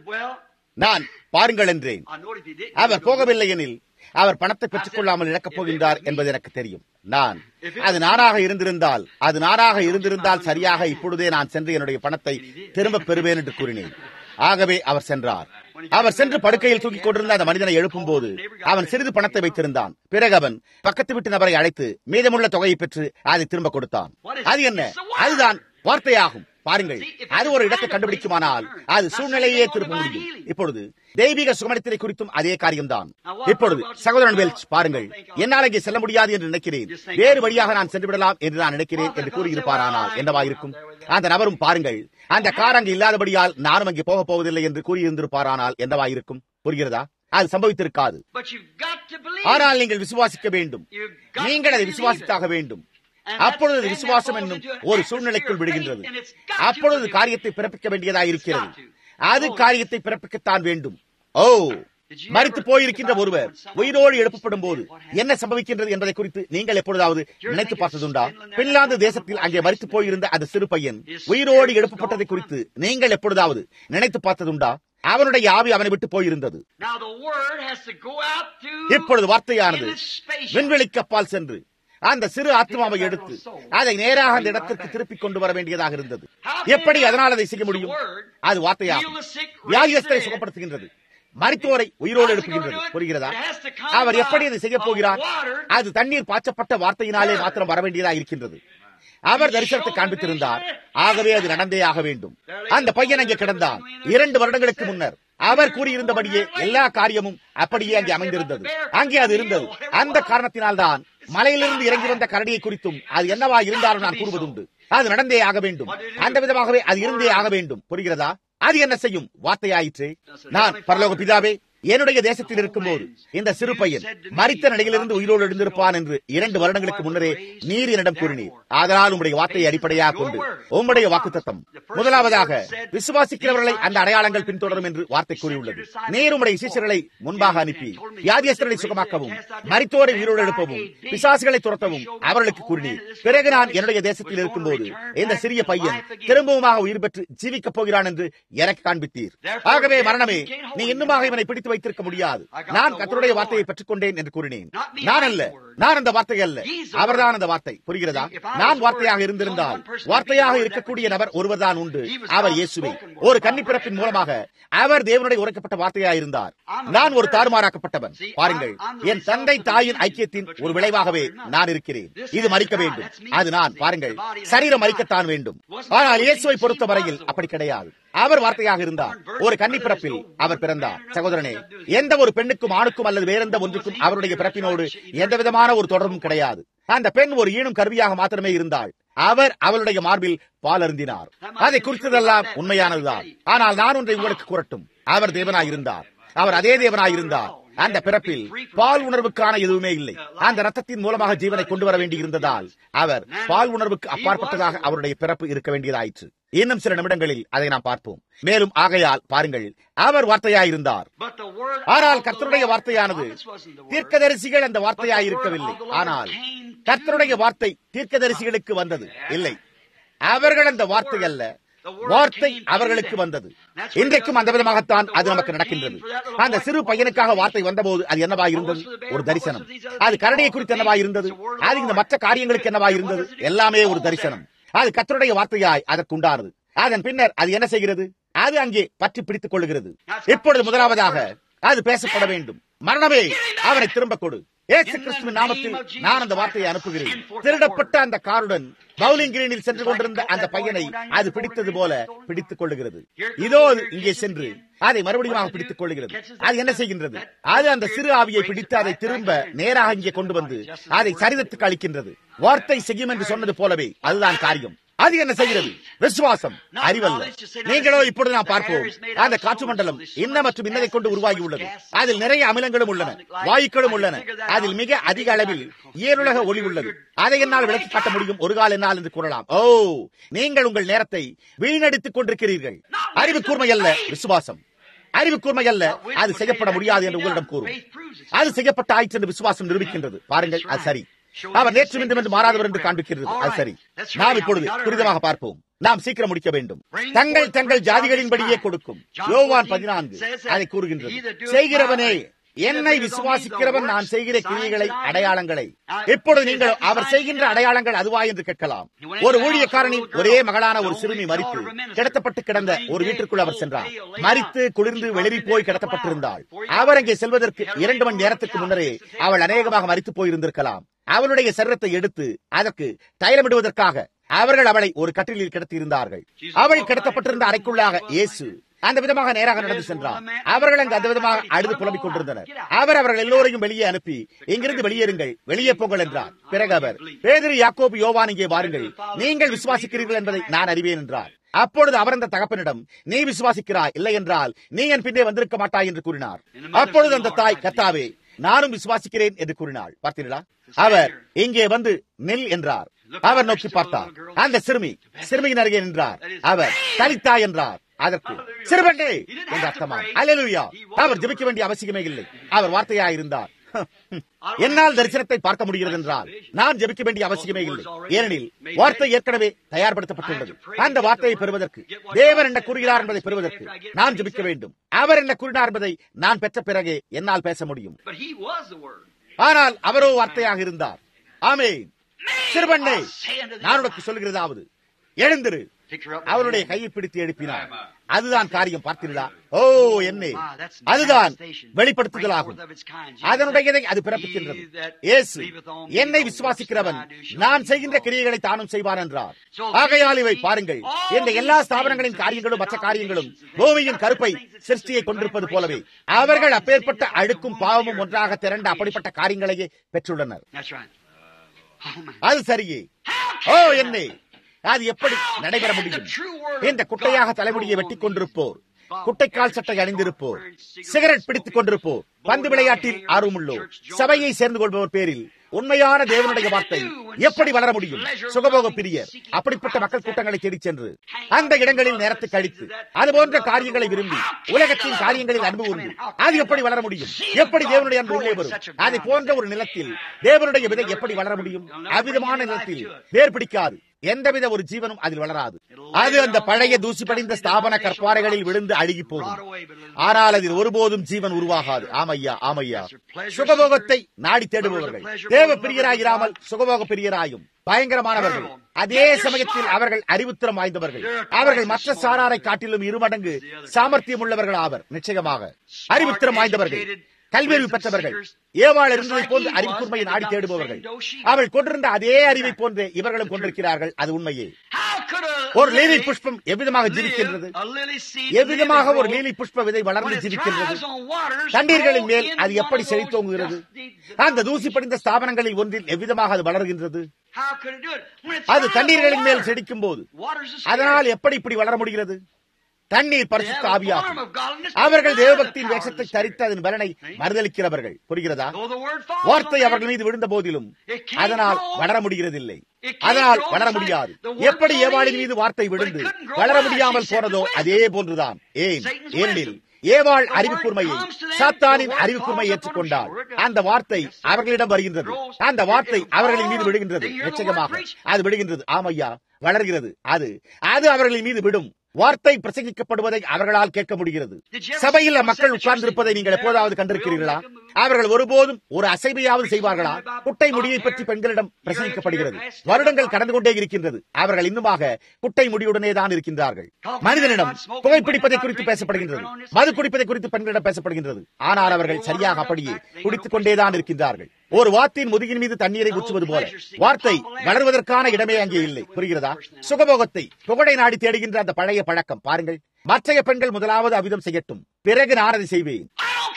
நான் பாருங்கள் என்றேன். அவர் போகவில்லை எனில் அவர் பணத்தை பெற்றுக் கொள்ளாமல் இழக்கப் போகின்றார் என்பது எனக்கு தெரியும். நான் அது நானாக இருந்திருந்தால் அது நானாக இருந்திருந்தால் சரியாக இப்பொழுதே நான் சென்று என்னுடைய பணத்தை திரும்பப் பெறுவேன் என்று கூறினேன். ஆகவே அவர் சென்றார். அவர் சென்று படுக்கையில் தூக்கிக் கொண்டிருந்த அந்த மனிதனை எழுப்பும் போது அவன் சிறிது பணத்தை வைத்திருந்தான். பிறகு அவன் பக்கத்து வீட்டு நபரை அழைத்து மீதமுள்ள தொகையை பெற்று அதை திரும்ப கொடுத்தான். அது என்ன? அதுதான் வார்த்தையாகும். பாருங்கள், அது ஒரு இடத்தை கண்டுபிடிக்குமானால் அது சூழ்நிலையே திரும்ப முடியும். இப்பொழுது தெய்வீக சுகமளித்தலை குறித்தும் அதே காரியம்தான். இப்பொழுது சகோதரன் வெல்ச், பாருங்கள், என்னால் இங்கே செல்ல முடியாது என்று நினைக்கிறேன், வேறு வழியாக நான் சென்று விடலாம் என்று நான் நினைக்கிறேன் என்று கூறியிருப்பாரானால் என்னவாயிருக்கும்? அந்த நபரும் பாருங்கள், அந்த கார் அங்கு இல்லாதபடியால் நானும் அங்கே போகப் போவதில்லை என்று கூறியிருந்திருப்பாரானால் என்னவாயிருக்கும்? புரிகிறதா? அது சம்பவித்திருக்காது. ஆனால் நீங்கள் விசுவாசிக்க வேண்டும். நீங்கள் அதை விசுவாசித்தாக வேண்டும். அப்பொழுது விசுவாசம் என்னும் ஒரு சூழ்நிலைக்குள் விடுகின்றது. அப்பொழுது காரியத்தை பிறப்பிக்க வேண்டியதாக இருக்கிறது. அது காரியத்தை பிறப்பிக்கத்தான் வேண்டும். ஓ, மரித்து போயிருக்கின்ற ஒருவர் உயிரோடு எழுப்பப்படும் போது என்ன சம்பவிக்கின்றது என்பதை குறித்து நீங்கள் எப்பொழுதாவது நினைத்து பார்த்ததுண்டா? பின்லாந்து தேசத்தில் அங்கே மரித்து போயிருந்த அந்த சிறு பையன் உயிரோடு எழுப்பப்பட்டதை குறித்து நீங்கள் எப்பொழுதாவது நினைத்து பார்த்ததுண்டா? அவனுடைய ஆவி அவனை விட்டு போயிருந்தது. இப்பொழுது வார்த்தையானது விண்வெளிக்கு அப்பால் சென்று அந்த சிறு ஆத்மாவை எடுத்து அதை நேராக அந்த இடத்திற்கு திருப்பிக் கொண்டு வர வேண்டியதாக இருந்தது. எப்படி அதனால் அதை செய்ய முடியும்? அது வார்த்தையாகும். வியாதியஸ்தரை சுகப்படுத்துகின்றது, மரித்தோரை உயிரோடு எழுப்புகின்றது. புரிகிறதா? அவர் எப்படி அதை செய்ய போகிறார்? அது தண்ணீர் பாய்ச்சப்பட்ட வார்த்தையினாலே மாத்திரம் வர வேண்டியதாக இருக்கின்றது. அவர் தரிசனத்தை காண்பித்திருந்தார், ஆகவே அது நடந்தே ஆக வேண்டும். அந்த பையன் அங்கே கிடந்தான். இரண்டு வருடங்களுக்கு முன்னர் அவர் கூறியிருந்தபடியே எல்லா காரியமும் அப்படியே அங்கே அமைந்திருந்தது. அங்கே அது இருந்தது. அந்த காரணத்தினால்தான் மலையிலிருந்து இறங்கி வந்த கரடியை குறித்தும் அது என்னவா இருந்தாலும் நான் கூறுவதுண்டு. அது நடந்தே ஆக வேண்டும். அந்த விதமாகவே அது இருந்தே ஆக வேண்டும். புரிகிறதா? அது என்ன செய்யும்? வார்த்தையாயிற்று. நான் பரலோக பிதாவே, என்னுடைய தேசத்தில் இருக்கும்போது இந்த சிறு பையன் மரித்த நிலையிலிருந்து உயிரோடு எழுந்திருப்பான் என்று இரண்டு வருடங்களுக்கு முன்னரே நீர் என்னிடம் கூறினீர். அதனால் உங்களுடைய வார்த்தையை அடிப்படையாக கொண்டு உங்களுடைய வாக்குத்தத்தம் முதலாவதாக விசுவாசிக்கிறவர்களை அந்த அடையாளங்கள் பின்தொடரும் என்று வார்த்தை கூறியுள்ளது. நீர் உங்களுடைய சீஷர்களை முன்பாக அனுப்பி வியாதியஸ்தர்களை சுகமாக்கவும் மரித்தோரை உயிரோடு எழுப்பவும் பிசாசுகளை துரத்தவும் அவர்களுக்கு கூறினீர். பிறகு நான் என்னுடைய தேசத்தில் இருக்கும்போது இந்த சிறிய பையன் திரும்பவுமாக உயிர் பெற்று ஜீவிக்கப் போகிறான் என்று எனக்கு காண்பித்தீர். ஆகவே மரணமே, நீ இன்னுமாக இவனை பிடித்து வைத்திருக்க முடியாது. நான் கர்த்தருடைய வார்த்தையை பெற்றுக் கொண்டேன் என்று கூறினேன். நான் அல்ல, நான் அந்த வார்த்தை அல்ல, அவர்தான் அந்த வார்த்தை. புரிகிறதா? நான் வார்த்தையாக இருந்திருந்தால் வார்த்தையாக இருக்கக்கூடிய நபர் ஒருவர்தான் உண்டு, அவர் இயேசுவே. ஒரு கன்னிப்பிறப்பின் மூலமாக அவர் தேவனுடைய உரைக்கப்பட்ட வார்த்தையாக இருந்தார். நான் ஒரு தாறுமாறாக்கப்பட்டவன். பாருங்கள், என் தந்தை தாயின் ஐக்கியத்தின் ஒரு விளைவாகவே நான் இருக்கிறேன். இது மரிக்க வேண்டும். அது நான். பாருங்கள், சரீரம் மரிக்கத்தான் வேண்டும். ஆனால் இயேசுவை பொறுத்த வரையில் அப்படி கிடையாது. அவர் வார்த்தையாக இருந்தார். ஒரு கன்னிப்பிறப்பில் அவர் பிறந்தார். சகோதரனே, எந்த ஒரு பெண்ணுக்கும் ஆணுக்கும் அல்லது வேறெந்த ஒன்றுக்கும் அவருடைய பிறப்பினோடு எந்த விதமான ஒரு தொடர்பும் கிடையாது. அந்த பெண் ஒரு ஈனும் கருவியாக மாத்திரமே இருந்தாள். அவர் அவளுடைய மார்பில் பால் அருந்தினார். அதை குறித்ததெல்லாம் உண்மையானதுதான். ஆனால் நான் ஒன்றை உங்களுக்கு கூறட்டும். அவர் தேவனாயிருந்தார். அவர் அதே தேவனாயிருந்தார். அந்த பிறப்பில் பால் உணர்வுக்கான எதுவுமே இல்லை. அந்த ரத்தத்தின் மூலமாக ஜீவனை கொண்டு வர வேண்டி இருந்ததால் அவர் பால் உணர்வுக்கு அப்பாற்பட்டதாக அவருடைய பிறப்பு இருக்க வேண்டியதாயிற்று. இன்னும் சில நிமிடங்களில் அதை நாம் பார்ப்போம். மேலும் ஆகையால் பாருங்கள், அவர் வார்த்தையாயிருந்தார். ஆனால் கர்த்தருடைய வார்த்தையானது தீர்க்கதரிசிகள் அந்த வார்த்தையாயிருக்கவில்லை. ஆனால் கர்த்தருடைய வார்த்தை தீர்க்கதரிசிகளுக்கு வந்தது இல்லை. அவர்கள் அந்த வார்த்தை அல்ல, வார்த்தை அவர்களுக்கு வந்தது. இன்றைக்கும் அந்த விதமாகத்தான் அது நமக்கு நடக்கின்றது. அந்த சிறு பையனுக்காக வார்த்தை வந்தபோது அது என்னவா இருந்தது? ஒரு தரிசனம். அது கரடியை குறித்து என்னவா இருந்தது? அது இந்த மற்ற காரியங்களுக்கு என்னவா இருந்தது? எல்லாமே ஒரு தரிசனம். அது கர்த்தருடைய வார்த்தையாய் அதற்கு உண்டானது. அதன் பின்னர் அது என்ன செய்கிறது? அது அங்கே பற்றி பிடித்துக் கொள்ளுகிறது. இப்பொழுது முதலாவதாக அது பேசப்பட வேண்டும். மரணமே, அவனை திரும்ப கொடு. இயேசு கிறிஸ்துவின் நாமத்தில் நான் அந்த வார்த்தையை அனுப்புகிறேன். திருடப்பட்ட அந்த காருடன் பவுலிங் கிரீனில் சென்று கொண்டிருந்த அந்த பையனை அது பிடித்தது போல பிடித்துக் கொள்ளுகிறது. இதோ இங்கே சென்று அதை மறுபடியும் பிடித்துக் கொள்ளுகிறது. அது என்ன செய்கின்றது? அது அந்த சிறு ஆவியை பிடித்து அதை திரும்ப நேராக இங்கே கொண்டு வந்து அதை சரிதத்துக்கு அளிக்கின்றது. வார்த்தை செய்யும் என்று சொன்னது போலவே அதுதான் காரியம். அது என்ன செய்கிறது? விசுவாசம், அறிவல்ல. நீங்களோ இப்பொழுது நாம் பார்ப்போம், அந்த காற்று மண்டலம் இன்ன மற்றும் இன்னதை கொண்டு உருவாகி உள்ளது. அதில் நிறைய அமிலங்களும் உள்ளன, வாயுக்களும் உள்ளன. அதில் மிக அதிக அளவில் ஏழுலக ஒளி உள்ளது. அதை என்னால் விளக்கி காட்ட முடியும் ஒரு கால் என்னால் என்று கூறலாம். ஓ, நீங்கள் உங்கள் நேரத்தை வீணடித்துக் கொண்டிருக்கிறீர்கள். அறிவு கூர்மை அல்ல, விசுவாசம். அறிவு கூர்மை அல்ல, அது செய்யப்பட முடியாது என்று உங்களிடம் கூறும். அது செய்யப்பட்ட ஆயிற்று என்று விசுவாசம் நிரூபிக்கின்றது. பாருங்கள், அது சரி. அவர் நேற்று மீண்டும் என்று மாறாதவர் என்று காண்பிக்கிறது. அது சரி. நாம் இப்பொழுது துரிதமாக பார்ப்போம். நாம் சீக்கிரம் முடிக்க வேண்டும். தங்கள் தங்கள் ஜாதிகளின்படியே கொடுக்கும். யோவான் பதினான்கு அதை கூறுகின்றது. செய்கிறவனே, என்னை விசுவாசிக்கிறவன் நான் செய்கிற கிரியைகளை, அடையாளங்களை. இப்பொழுது நீங்கள் அவர் செய்கின்ற அடையாளங்கள் அதுவா என்று கேட்கலாம். ஒரு ஊழியக்காரனின் ஒரே மகளான ஒரு சிறுமி மரித்து கிடத்தப்பட்டு கிடந்த ஒரு வீட்டிற்குள் அவர் சென்றார். மரித்து குளிர்ந்து வெளிரி போய் கிடத்தப்பட்டிருந்தாள். அவர் அங்கே செல்வதற்கு இரண்டு மணி நேரத்துக்கு முன்னரே அவள் அநேகமாக மரித்து போயிருந்திருக்கலாம். அவளுடைய சரீரத்தை எடுத்து அதற்கு தைலமிடுவதற்காக அவர்கள் அவளை ஒரு கட்டிலில் கிடத்தியிருந்தார்கள். அவள் கிடத்தப்பட்டிருந்த அறைக்குள்ளாக இயேசு அந்த விதமாக நேராக நடந்து சென்றார். அவர்கள் அங்கு அந்த விதமாக அழுது புலம்பிக் கொண்டிருந்தனர். அவர் அவர்கள் எல்லோரையும் வெளியே அனுப்பி, இங்கிருந்து வெளியேறுங்கள், வெளியே போங்கள் என்றார். பிறகு அவர், பேதுரு, யாக்கோபு, யோவான், இங்கே வாருங்கள், நீங்கள் விசுவாசிக்கிறீர்கள் என்பதை நான் அறிவேன் என்றார். அப்பொழுது அவர் அந்த தகப்பனிடம், நீ விசுவாசிக்கிறாய், இல்லை என்றால் நீ என் பின்னே வந்திருக்க மாட்டாய் என்று கூறினார். அப்பொழுது அந்த தாய், கர்த்தாவே, நானும் விசுவாசிக்கிறேன் என்று கூறினாள். பார்த்தீர்களா? அவர் இங்கே வந்து நில் என்றார். அவர் நோக்கி பார்த்தார். அந்த சிறுமி சிறுமியின் அருகே நின்றார். அவர் தலித்தா என்றார். அதற்கு சிறுபெண்ணே என்று அர்த்தமா. அல்லேலூயா. அவர் ஜெபிக்க வேண்டிய அவசியமே இல்லை. அவர் வார்த்தையாயிருந்தார். என்னால் தரிசனத்தை பார்க்க முடிகிறது என்றால் நான் ஜெபிக்க வேண்டிய அவசியமே இல்லை. ஏனெனில் வார்த்தை ஏற்கனவே தயார்படுத்தப்பட்டுள்ளது. அந்த வார்த்தையை பெறுவதற்கு, தேவன் என்ன கூறுகிறார் என்பதை பெறுவதற்கு நான் ஜெபிக்க வேண்டும். அவர் என்ன கூறினார் என்பதை நான் பெற்ற பிறகே என்னால் பேச முடியும். ஆனால் அவரோ வார்த்தையாக இருந்தார். ஆமென். சிறுவண்ணே, நான் உனக்கு சொல்கிறதாவது, எழுந்திரு. அவருடைய கையை பிடித்து எழுப்பினார். அதுதான் காரியம். பார்த்தீர்களா? ஓ என்னே, அதுதான் வெளிப்படுத்துதலாகும். அதனுடையதை அது பிறப்பிக்கின்றது. இயேசு, என்னை விசுவாசிக்கிறவன் நான் செய்கின்ற கிரியைகளை தானும் செய்வான் என்றார். ஆகையால் இவை பாருங்கள், இந்த எல்லா ஸ்தாபனங்களின் காரியங்களும் மற்ற காரியங்களும் பூமியின் கருப்பை சிருஷ்டியை கொண்டிருப்பது போலவே அவர்கள் அப்பேற்பட்ட அழுக்கும் பாவமும் ஒன்றாக திரண்ட அப்படிப்பட்ட காரியங்களையே பெற்றுள்ளனர். அது சரியே. ஓ என்னே, அது எப்படி நடைபெற முடியும்? இந்த குட்டையாக தலைமுடியை வெட்டிக் கொண்டிருப்போர், குட்டைக்கால் சட்டை அணிந்திருப்போர், சிகரெட் பிடித்துக் கொண்டிருப்போர், பந்து விளையாட்டில் ஆர்வமுள்ளோர், சபையை சேர்ந்து கொள்பவர் பேரில் உண்மையான தேவனுடைய வார்த்தை எப்படி வளர முடியும்? சுகபோக பிரியர் அப்படிப்பட்ட மக்கள் கூட்டங்களை தேடிச் சென்று அந்த இடங்களில் நேரத்தை கழித்து அதுபோன்ற காரியங்களை விரும்பி உலகத்தின் காரியங்களில் அன்பு உண்டு. அது எப்படி வளர முடியும்? எப்படி தேவனுடைய அன்பு உள்ளே வரும்? அதை போன்ற ஒரு நிலத்தில் தேவனுடைய விதை எப்படி வளர முடியும்? அவ்விதமான நிலத்தில் வேர் பிடிக்காது. எந்தவித ஒரு ஜீவனும் அதில் வளராது. அது அந்த பழைய தூசி படிந்த ஸ்தாபன கற்பாறைகளில் விழுந்து அழுகி போகும். ஆனால் அதில் ஒருபோதும் ஜீவன் உருவாகாது. ஆமையா, ஆமையா. சுகபோகத்தை நாடி தேடுபவர்கள் தேவ பிரியராயிராமல் சுகபோக பிரியராயும் பயங்கரமானவர்கள். அதே சமயத்தில் அவர்கள் அறிவுத்திறம் வாய்ந்தவர்கள். அவர்கள் மற்ற சாராரை காட்டிலும் இருமடங்கு சாமர்த்தியம் உள்ளவர்கள் ஆவர். நிச்சயமாக அறிவுத்திறம் வாய்ந்தவர்கள், கல்வியறிவு பெற்றவர்கள், ஏவாள் இருந்ததை போன்று அறிவுக்கூர்மையை நாடி தேடுபவர்கள். அவள் கொண்டிருந்த அதே அறிவை போன்று இவர்களும் கொண்டிருக்கிறார்கள். அது உண்மையே. ஒரு லீலி புஷ்பம் எவ்விதமாக ஜீவிக்கின்றது? எவ்விதமாக ஒரு லீலி புஷ்ப விதை வளர்ந்து ஜீவிக்கின்றது? தண்ணீர்களின் மேல் அது எப்படி செழித்தோங்குகிறது? அந்த தூசி படிந்த ஸ்தாபனங்களில் ஒன்றில் எவ்விதமாக அது வளர்கின்றது? அது தண்ணீர்களின் மேல் செடிக்கும் போது அதனால் எப்படி இப்படி வளர முடிகிறது? தண்ணீர் பரிசுத்த ஆவியாகும். அவர்கள் தேவபக்தியின் வேஷத்தை தரித்து அதன் பலனை மறுதளிக்கிறவர்கள். புரிகிறதா? வார்த்தை அவர்கள் மீது விழுந்த போதிலும் அதனால் வளர முடிகிறதில்லை. அதனால் வளர முடியாது. எப்படி ஏவாளின் மீது வார்த்தை விழுந்து வளர முடியாமல் போனதோ அதே போன்றுதான். ஏன்? ஏனெனில் ஏவாள் அறிவுக்கூர்மையை, சாத்தானின் அறிவுக்கூர்மையை ஏற்றுக்கொண்டால் அந்த வார்த்தை அவர்களிடம் வருகின்றது. அந்த வார்த்தை அவர்களின் மீது விடுகின்றது. நிச்சயமாக அது விடுகின்றது. ஆமையா, வளர்கிறது. அது அது அவர்களின் மீது விடும். வார்த்தை பிரசங்கிக்கப்படுவதை அவர்களால் கேட்க முடிகிறது. சபையில் மக்கள் உட்கார்ந்திருப்பதை நீங்கள் எப்போதாவது கண்டிருக்கிறீர்களா? அவர்கள் ஒருபோதும் ஒரு அசைவையாவது செய்வார்களா? குட்டை முடியை பற்றி பெண்களிடம் பிரசங்கிக்கப்படுகிறது. வருடங்கள் கடந்து கொண்டே இருக்கின்றது. அவர்கள் இன்னுமாக குட்டை முடியுடனே தான் இருக்கின்றார்கள். மனிதனிடம் புகைப்பிடிப்பதை குறித்து பேசப்படுகின்றது, மது குடிப்பதை குறித்து பெண்களிடம் பேசப்படுகின்றது. ஆனால் அவர்கள் சரியாக அப்படியே குடித்துக் கொண்டேதான் இருக்கின்றார்கள். ஒரு வாத்தின் முதுகின் மீது தண்ணீரை ஊற்றுவது போல வார்த்தை வளர்வதற்கான இடமே அங்கே இல்லை. புரிகிறதா? சுகபோகத்தை புகழை நாடி தேடுகின்ற அந்த பழைய பழக்கம் பாருங்கள். மற்றைய பெண்கள் முதலாவது அவ்விதம் செய்யட்டும், பிறகு நான் அதை செய்வேன்.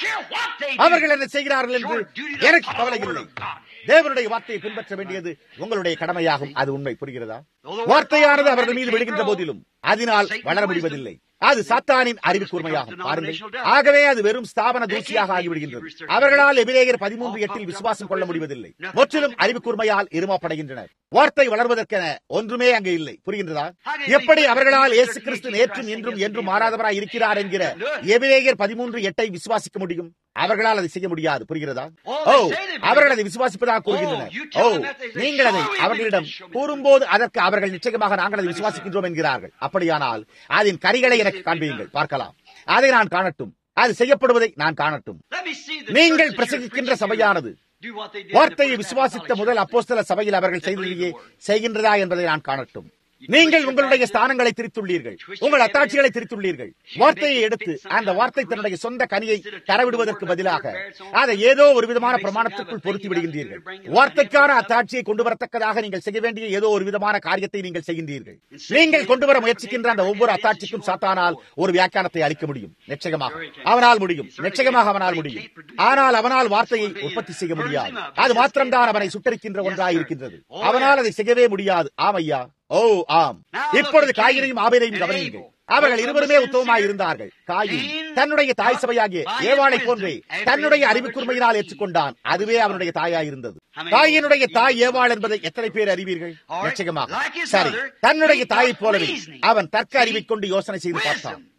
அவர்கள் என்ன செய்கிறார்கள் என்று எனக்கு கவலை இல்லை. தேவனுடைய வார்த்தையை பின்பற்ற வேண்டியது உங்களுடைய கடமையாகும். அது உண்மை. புரிகிறதா? வார்த்தையானது அவர்கள் மீது விழுகின்ற போதிலும் அதனால் வளர முடிவதில்லை. அது சாத்தானின் அறிவு கூர்மையாகும். பாருங்கள். ஆகவே அது வெறும் ஸ்தாபன தூசியாக ஆகிவிடுகின்றது. அவர்களால் எபிரேயர் பதிமூன்று எட்டில் விசுவாசம் கொள்ள முடிவதில்லை. முற்றிலும் அறிவு கூர்மையால் இருமாப்படைகின்றனர். வார்த்தை வளர்வதற்கென ஒன்றுமே அங்கே இல்லை. புரிகின்றதா? எப்படி அவர்களால் இயேசு கிறிஸ்து நேற்றும் இன்றும் என்றும் மாறாதவராய் இருக்கிறார் என்கிற எபிரேயர் பதிமூன்று எட்டை விசுவாசிக்க முடியும்? அவர்களால் அதை செய்ய முடியாது. புரிகிறதா? ஓ, அவர்கள் அதை விசுவாசிப்பதாக கூறுகின்றனர். ஓ, நீங்கள் அதை அவர்களிடம் கூறும்போது அதற்கு அவர்கள் நிச்சயமாக நாங்கள் அதை விசுவாசிக்கின்றோம் என்கிறார்கள். அப்படியானால் அதன் கரிகளை எனக்கு காண்பியுங்கள், பார்க்கலாம். அதை நான் காணட்டும். அது செய்யப்படுவதை நான் காணட்டும். நீங்கள் பிரசங்கிக்கின்ற சபையானது வார்த்தையை விசுவாசித்த முதல் அப்போஸ்தல சபையில் அவர்கள் செய்ததையே செய்கின்றதா என்பதை நான் காணட்டும். நீங்கள் உங்களுடைய ஸ்தானங்களை திரித்துள்ளீர்கள், உங்கள் அத்தாட்சிகளை திரித்துள்ளீர்கள். வார்த்தையை எடுத்து அந்த வார்த்தை தன்னுடைய சொந்த கனியை தரவிடுவதற்கு பதிலாக அதை ஏதோ ஒரு விதமான பிரமாணத்திற்குள் பொருத்தி விடுகின்றீர்கள். வார்த்தைக்கான அத்தாட்சியை கொண்டு வரத்தக்கதாக நீங்கள் செய்ய வேண்டிய ஏதோ ஒரு விதமான காரியத்தை நீங்கள் செய்கின்றீர்கள். நீங்கள் கொண்டு வர முயற்சிக்கின்ற அந்த ஒவ்வொரு அத்தாட்சிக்கும் சாத்தானால் ஒரு வியாக்கியானத்தை அளிக்க முடியும். நிச்சயமாக அவனால் முடியும். நிச்சயமாக அவனால் முடியும். ஆனால் அவனால் வார்த்தையை உற்பத்தி செய்ய முடியாது. அது மாத்திரம்தான் அவனை சுட்டரிக்கின்ற ஒன்றாய் இருக்கின்றது. அவனால் அதை செய்யவே முடியாது. ஆமையா, ஓ ஆம். இப்பொழுது காயினையும் ஆபேலையும் கவனியுங்கள். அவர்கள் இருவருமே உத்தமமாய் இருந்தார்கள். காயின் தன்னுடைய தாய் சபையாகிய ஏவாளை போன்றே தன்னுடைய அறிவுக்கூர்மையினால் ஏற்றுக்கொண்டான். அதுவே அவனுடைய தாயாய் இருந்தது. காயினுடைய தாய் ஏவாள் என்பதை எத்தனை பேர் அறிவீர்கள்? நிச்சயமாக சரி. தன்னுடைய தாயை போலவே அவன் தர்க்க அறிவை கொண்டு யோசனை செய்து பார்த்தான்.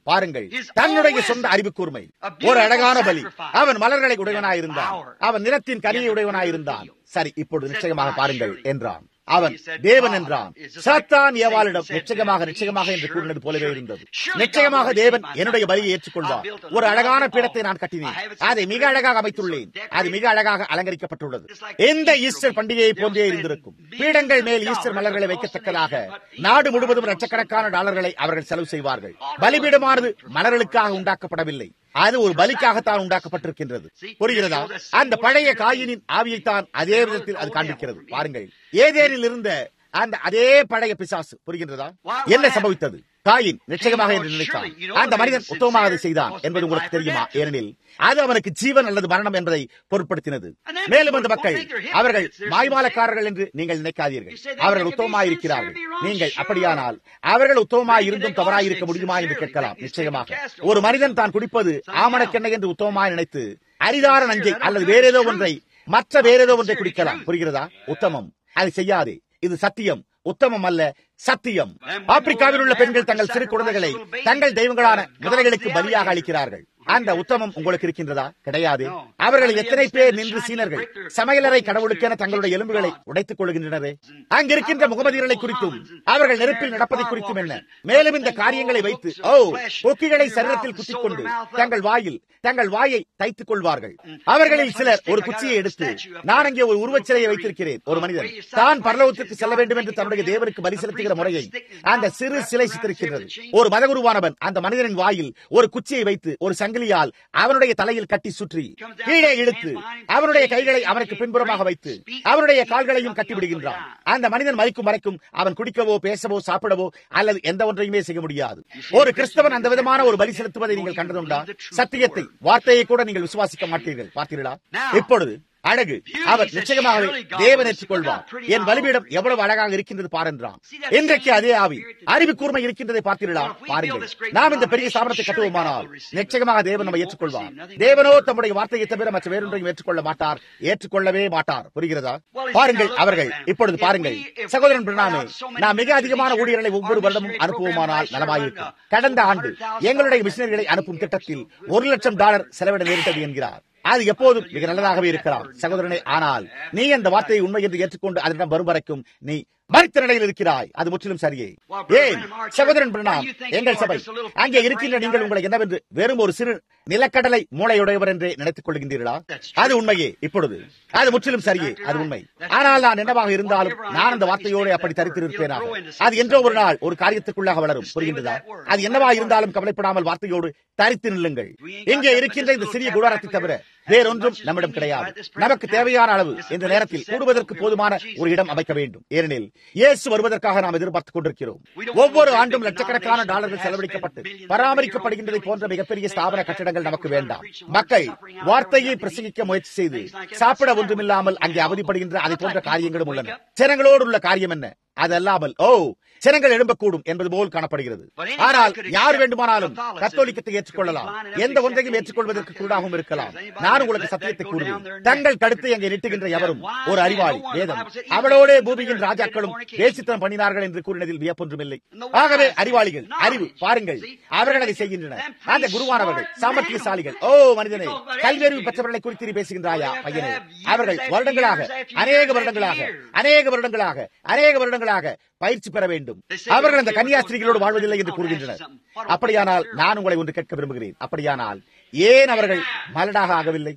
பாருங்கள், தன்னுடைய சொந்த அறிவு கூர்மை. ஒரு அழகான பலி. அவன் மலர்களை உடையவனாயிருந்தான், அவன் நிலத்தின் கனியை உடையவனாயிருந்தான். சரி, இப்பொழுது நிச்சயமாக பாருங்கள் என்றான். அவன் தேவன் என்றான். சாத்தான் ஏவாளிடம் நிச்சயமாக நிச்சயமாக என்று கூறினது போலவே இருந்தது. நிச்சயமாக தேவன் என்னுடைய பலியை ஏற்றுக்கொள்வார். ஒரு அழகான பீடத்தை நான் கட்டினேன், அதை மிக அழகாக அமைத்துள்ளேன், அது மிக அழகாக அலங்கரிக்கப்பட்டுள்ளது. இந்த ஈஸ்டர் பண்டிகையை போன்றே இருந்திருக்கும். பீடங்கள் மேல் ஈஸ்டர் மலர்களை வைக்கத்தக்கதாக நாடு முழுவதும் லட்சக்கணக்கான டாலர்களை அவர்கள் செலவு செய்வார்கள். பலிபீடமானது மலர்களுக்காக உண்டாக்கப்படவில்லை, அது ஒரு பலிக்காகத்தான் உண்டாக்கப்பட்டிருக்கின்றது. புரிகிறதா? அந்த பழைய காயினின் ஆவியைத்தான் அதே விதத்தில் அது காண்பிக்கிறது. பாருங்கள், ஏதேனில் இருந்த அந்த அதே பழைய பிசாசு. புரிகின்றதா? என்ன சம்பவித்தது? காயின் நிச்சயமாக என்று நினைத்தான். அந்த மனிதன் உத்தமமாக அதை செய்தான் என்பது உங்களுக்கு தெரியுமா? ஏனெனில் அது அவனுக்கு ஜீவன் அல்லது மரணம் என்பதை பொருட்படுத்தினது. மேலும் அந்த மக்கள், அவர்கள் மாய்மாலக்காரர்கள் என்று நீங்கள் நினைக்காதீர்கள். அவர்கள் உத்தமமாயிருக்கிறார்கள். நீங்கள் அப்படியானால் அவர்கள் உத்தமமாய் இருந்தும் தவறாயிருக்க முடியுமா என்று கேட்கலாம். நிச்சயமாக ஒரு மனிதன் தான் குடிப்பது ஆமணக்கெண்ணெய் என்று உத்தமமாய் நினைத்து அரிதார நஞ்சை அல்லது வேறேதோ ஒன்றை மற்ற வேறேதோ ஒன்றை குடிக்கலாம். புரிகிறதா? உத்தமம் அதை செய்யாதே. இது சத்தியம், உத்தமம் அல்ல, சத்தியம். ஆப்பிரிக்காவில் உள்ள பெண்கள் தங்கள் சிறு குழந்தைகளை தங்கள் தெய்வங்களான முதலைகளுக்கு பலியாக அளிக்கிறார்கள். அந்த உத்தமம் உங்களுக்கு இருக்கின்றதா? கிடையாது. அவர்கள் எத்தனை பேர் நின்று சீனர்கள் சமையலறை கடவுளுக்கென தங்களுடைய எலும்புகளை உடைத்துக் கொள்கின்றனரே. அங்கிருக்கின்ற முகமதியர்களை குறித்தும் அவர்கள் நெருப்பில் நடப்பதை குறித்தும் என்ன? மேலும் இந்த காரியங்களை வைத்து ஓ கொக்கிகளை சரீரத்தில் குத்திக் கொண்டு தங்கள் வாயில் தங்கள் வாயை தைத்துக் கொள்வார்கள். அவர்களில் சிலர் ஒரு குச்சியை எடுத்து, நான் அங்கே ஒரு உருவச்சிலையை வைத்திருக்கிறேன். ஒரு மனிதன் தான் பரலோகத்திற்கு செல்ல வேண்டும் என்று தன்னுடைய தேவனுக்கு பலி செலுத்துகிற முறையை அந்த சிறு சிலை சித்தரிக்கிறது. ஒரு மதகுருவானவன் அந்த மனிதனின் வாயில் ஒரு குச்சியை வைத்து ஒரு சங்கிலியால் அவனுடைய தலையில் கட்டி சுற்றி கீழே இழுத்து அவனுடைய கைகளை அவனுக்கு பின்புறமாக வைத்து அவனுடைய கால்களையும் கட்டிவிடுகின்றான். அந்த மனிதன் மரிக்கும் வரைக்கும் அவன் குடிக்கவோ பேசவோ சாப்பிடவோ அல்லது எந்த ஒன்றையுமே செய்ய முடியாது. ஒரு கிறிஸ்தவன் அந்த விதமான ஒரு பலி செலுத்துவதை நீங்கள் கண்டதுண்டா? சத்தியத்தை, வார்த்தையை கூட நீங்கள் விசுவாசிக்க மாட்டீர்கள். பார்த்தீர்களா? இப்பொழுது அழகு, அவர் நிச்சயமாகவே தேவன் ஏற்றுக்கொள்வார். என் பலிபீடம் எவ்வளவு அழகாக இருக்கின்றது பாரென்றான். இன்றைக்கு அதே ஆவி அறிவு கூர்மை இருக்கின்றதை பார்த்தீர்களா? பாருங்கள், நாம் இந்த பெரிய ஸ்தாபனத்தை கட்டுவோமானால் நிச்சயமாக தேவன் நம்ம ஏற்றுக்கொள்வார். தேவனோ தம்முடைய வார்த்தையை தவிர மற்ற வேறொன்றையும் ஏற்றுக்கொள்ள மாட்டார், ஏற்றுக்கொள்ளவே மாட்டார். புரிகிறதா? பாருங்கள், அவர்கள் இப்பொழுது பாருங்கள் சகோதரன் பிரணாமே, நாம் மிக அதிகமான ஊழியர்களை ஒவ்வொரு வருடமும் அனுப்புவோமானால் நலமாயிருக்கும். கடந்த ஆண்டு எங்களுடைய மிஷனரிகளை அனுப்பும் திட்டத்தில் ஒரு லட்சம் டாலர் செலவிட நேரிட்டது என்கிறார். அது எப்போதும் மிக நல்லதாகவே இருக்கலாம் சகோதரனே. ஆனால் நீ அந்த வார்த்தையை உண்மை என்று ஏற்றுக்கொண்டு அதனிடம் வரும் வரைக்கும் நீ மரித்த நிலையில் இருக்கிறாய். அது முற்றிலும் சரியே. ஏன் சகோதரன் பிரணாம், எங்கள் சபை அங்கே இருக்கின்ற நீங்கள் உங்களை என்னவென்று வெறும் ஒரு சிறு நிலக்கடலை மூளையுடையவர் என்றே நினைத்துக் கொள்கின்றீர்களா? அது உண்மையே. இப்பொழுது அது முற்றிலும் சரியே, அது உண்மை. ஆனால் நான் என்னவாக இருந்தாலும் நான் அந்த வார்த்தையோடு அப்படி தரித்திருப்பேனாக. அது என்றோ ஒரு நாள் ஒரு காரியத்துக்குள்ளாக வளரும். புரிகின்றதா? அது என்னவா இருந்தாலும் கவலைப்படாமல் வார்த்தையோடு தரித்து நில்லுங்கள். இங்கே இருக்கின்ற இந்த சிறிய கூடாரத்தை தவிர வேறொன்றும் நம்மிடம் கிடையாது. நமக்கு தேவையான அளவு இந்த நேரத்தில் கூடுவதற்கு போதுமான ஒரு இடம் அமைக்க வேண்டும். ஏனெனில் இயேசு வருவதற்காக நாம் எதிர்பார்த்துக் கொண்டிருக்கிறோம். ஒவ்வொரு ஆண்டும் லட்சக்கணக்கான டாலர்கள் செலவழிக்கப்பட்டு பராமரிக்கப்படுகின்றதை போன்ற மிகப்பெரிய ஸ்தாபன கட்டடங்கள் நமக்கு வேண்டாம். மக்கள் வார்த்தையை பிரசங்கிக்க முயற்சி செய்து சாப்பிட ஒன்றுமில்லாமல் அங்கே அவதிப்படுகின்ற அதை போன்ற காரியங்களும் உள்ளன. ஜனங்களோடு உள்ள காரியம் என்ன? அதல்லாமல் ஓ ஜனங்கள் எழும்பக்கூடும் என்பது போல் காணப்படுகிறது. ஆனால் யார் வேண்டுமானாலும் கத்தோலிக்கத்தை ஏற்றுக்கொள்ளலாம், எந்த ஒன்றையும் ஏற்றுக்கொள்வதற்கு கூடாகவும் இருக்கலாம். நான் உங்களுக்கு சத்தியத்தை கூறுவேன், தங்கள் கருத்தை அங்கே நிட்டுகின்ற எவரும் ஒரு அறிவாளி. வேதம் அவளோட பூமியின் ராஜாக்களும் பேசித்தனம் பண்ணினார்கள் என்று கூறினதில் வியப்பொன்றுமில்லை. ஆகவே அறிவாளிகள், அறிவு, பாருங்கள் அவர்கள் அதை செய்கின்றனர். அந்த குருவானவர்கள் சாமர்த்தியசாலிகள். ஓ மனிதனே, கல்வியறிவு பெற்றவர்களை குறித்து பேசுகின்றாயா பையனே? அவர்கள் வருடங்களாக அநேக வருடங்களாக அநேக வருடங்களாக அநேக வருடங்களாக பயிற்சி பெற வேண்டும். அவர்கள் அந்த கன்னியாஸ்திரிகளோடு வாழ்வதில்லை என்று கூறுகின்றனர். அப்படியானால் நான் உங்களை ஒன்று கேட்க விரும்புகிறேன். அப்படியானால் ஏன் அவர்கள் மலடாக ஆகவில்லை?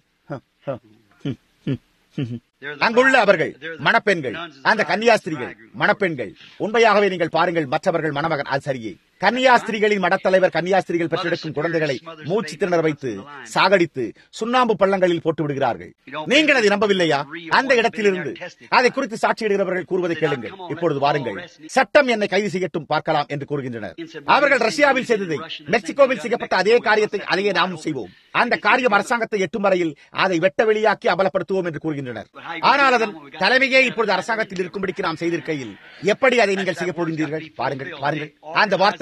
அங்குள்ள அவர்கள் மணப்பெண்கள், அந்த கன்னியாஸ்திரிகள் மணப்பெண்கள். உண்மையாகவே நீங்கள் பாருங்கள், மற்றவர்கள் மணமகன். அது சரியே. கன்னியாஸ்திரிகளின் மடத்தலைவர் கன்னியாஸ்திரிகள் பெற்றெடுக்கும் குழந்தைகளை மூச்சு திணற வைத்து சாகடித்து சுண்ணாம்பு பள்ளங்களில் போட்டு விடுகிறார்கள். நீங்கள் அதை நம்பவில்லையா? அந்த இடத்திலிருந்து அதை குறித்து சாட்சியிடுகிறவர்கள் கூறுவதை கேளுங்கள். இப்பொழுது வாருங்கள், சட்டம் என்னை கைது செய்யட்டும் பார்க்கலாம் என்று கூறுகின்றனர். அவர்கள் ரஷ்யாவில் செய்ததை மெக்சிகோவில் செய்யப்பட்ட அதே காரியத்தை அதையே நாமும் செய்வோம். அந்த காரியம் அரசாங்கத்தை எட்டும் வரையில் அதை வெட்ட வெளியாக்கி அமலப்படுத்துவோம் என்று கூறுகின்றனர். ஆனால் அதன் தலைமையே இப்பொழுது அரசாங்கத்தில் இருக்கும்படிக்கு நாம் செய்திருக்கையில் எப்படி அதை நீங்கள் செய்ய போகின்றீர்கள்? பாருங்கள் பாருங்கள், அந்த வார்த்தை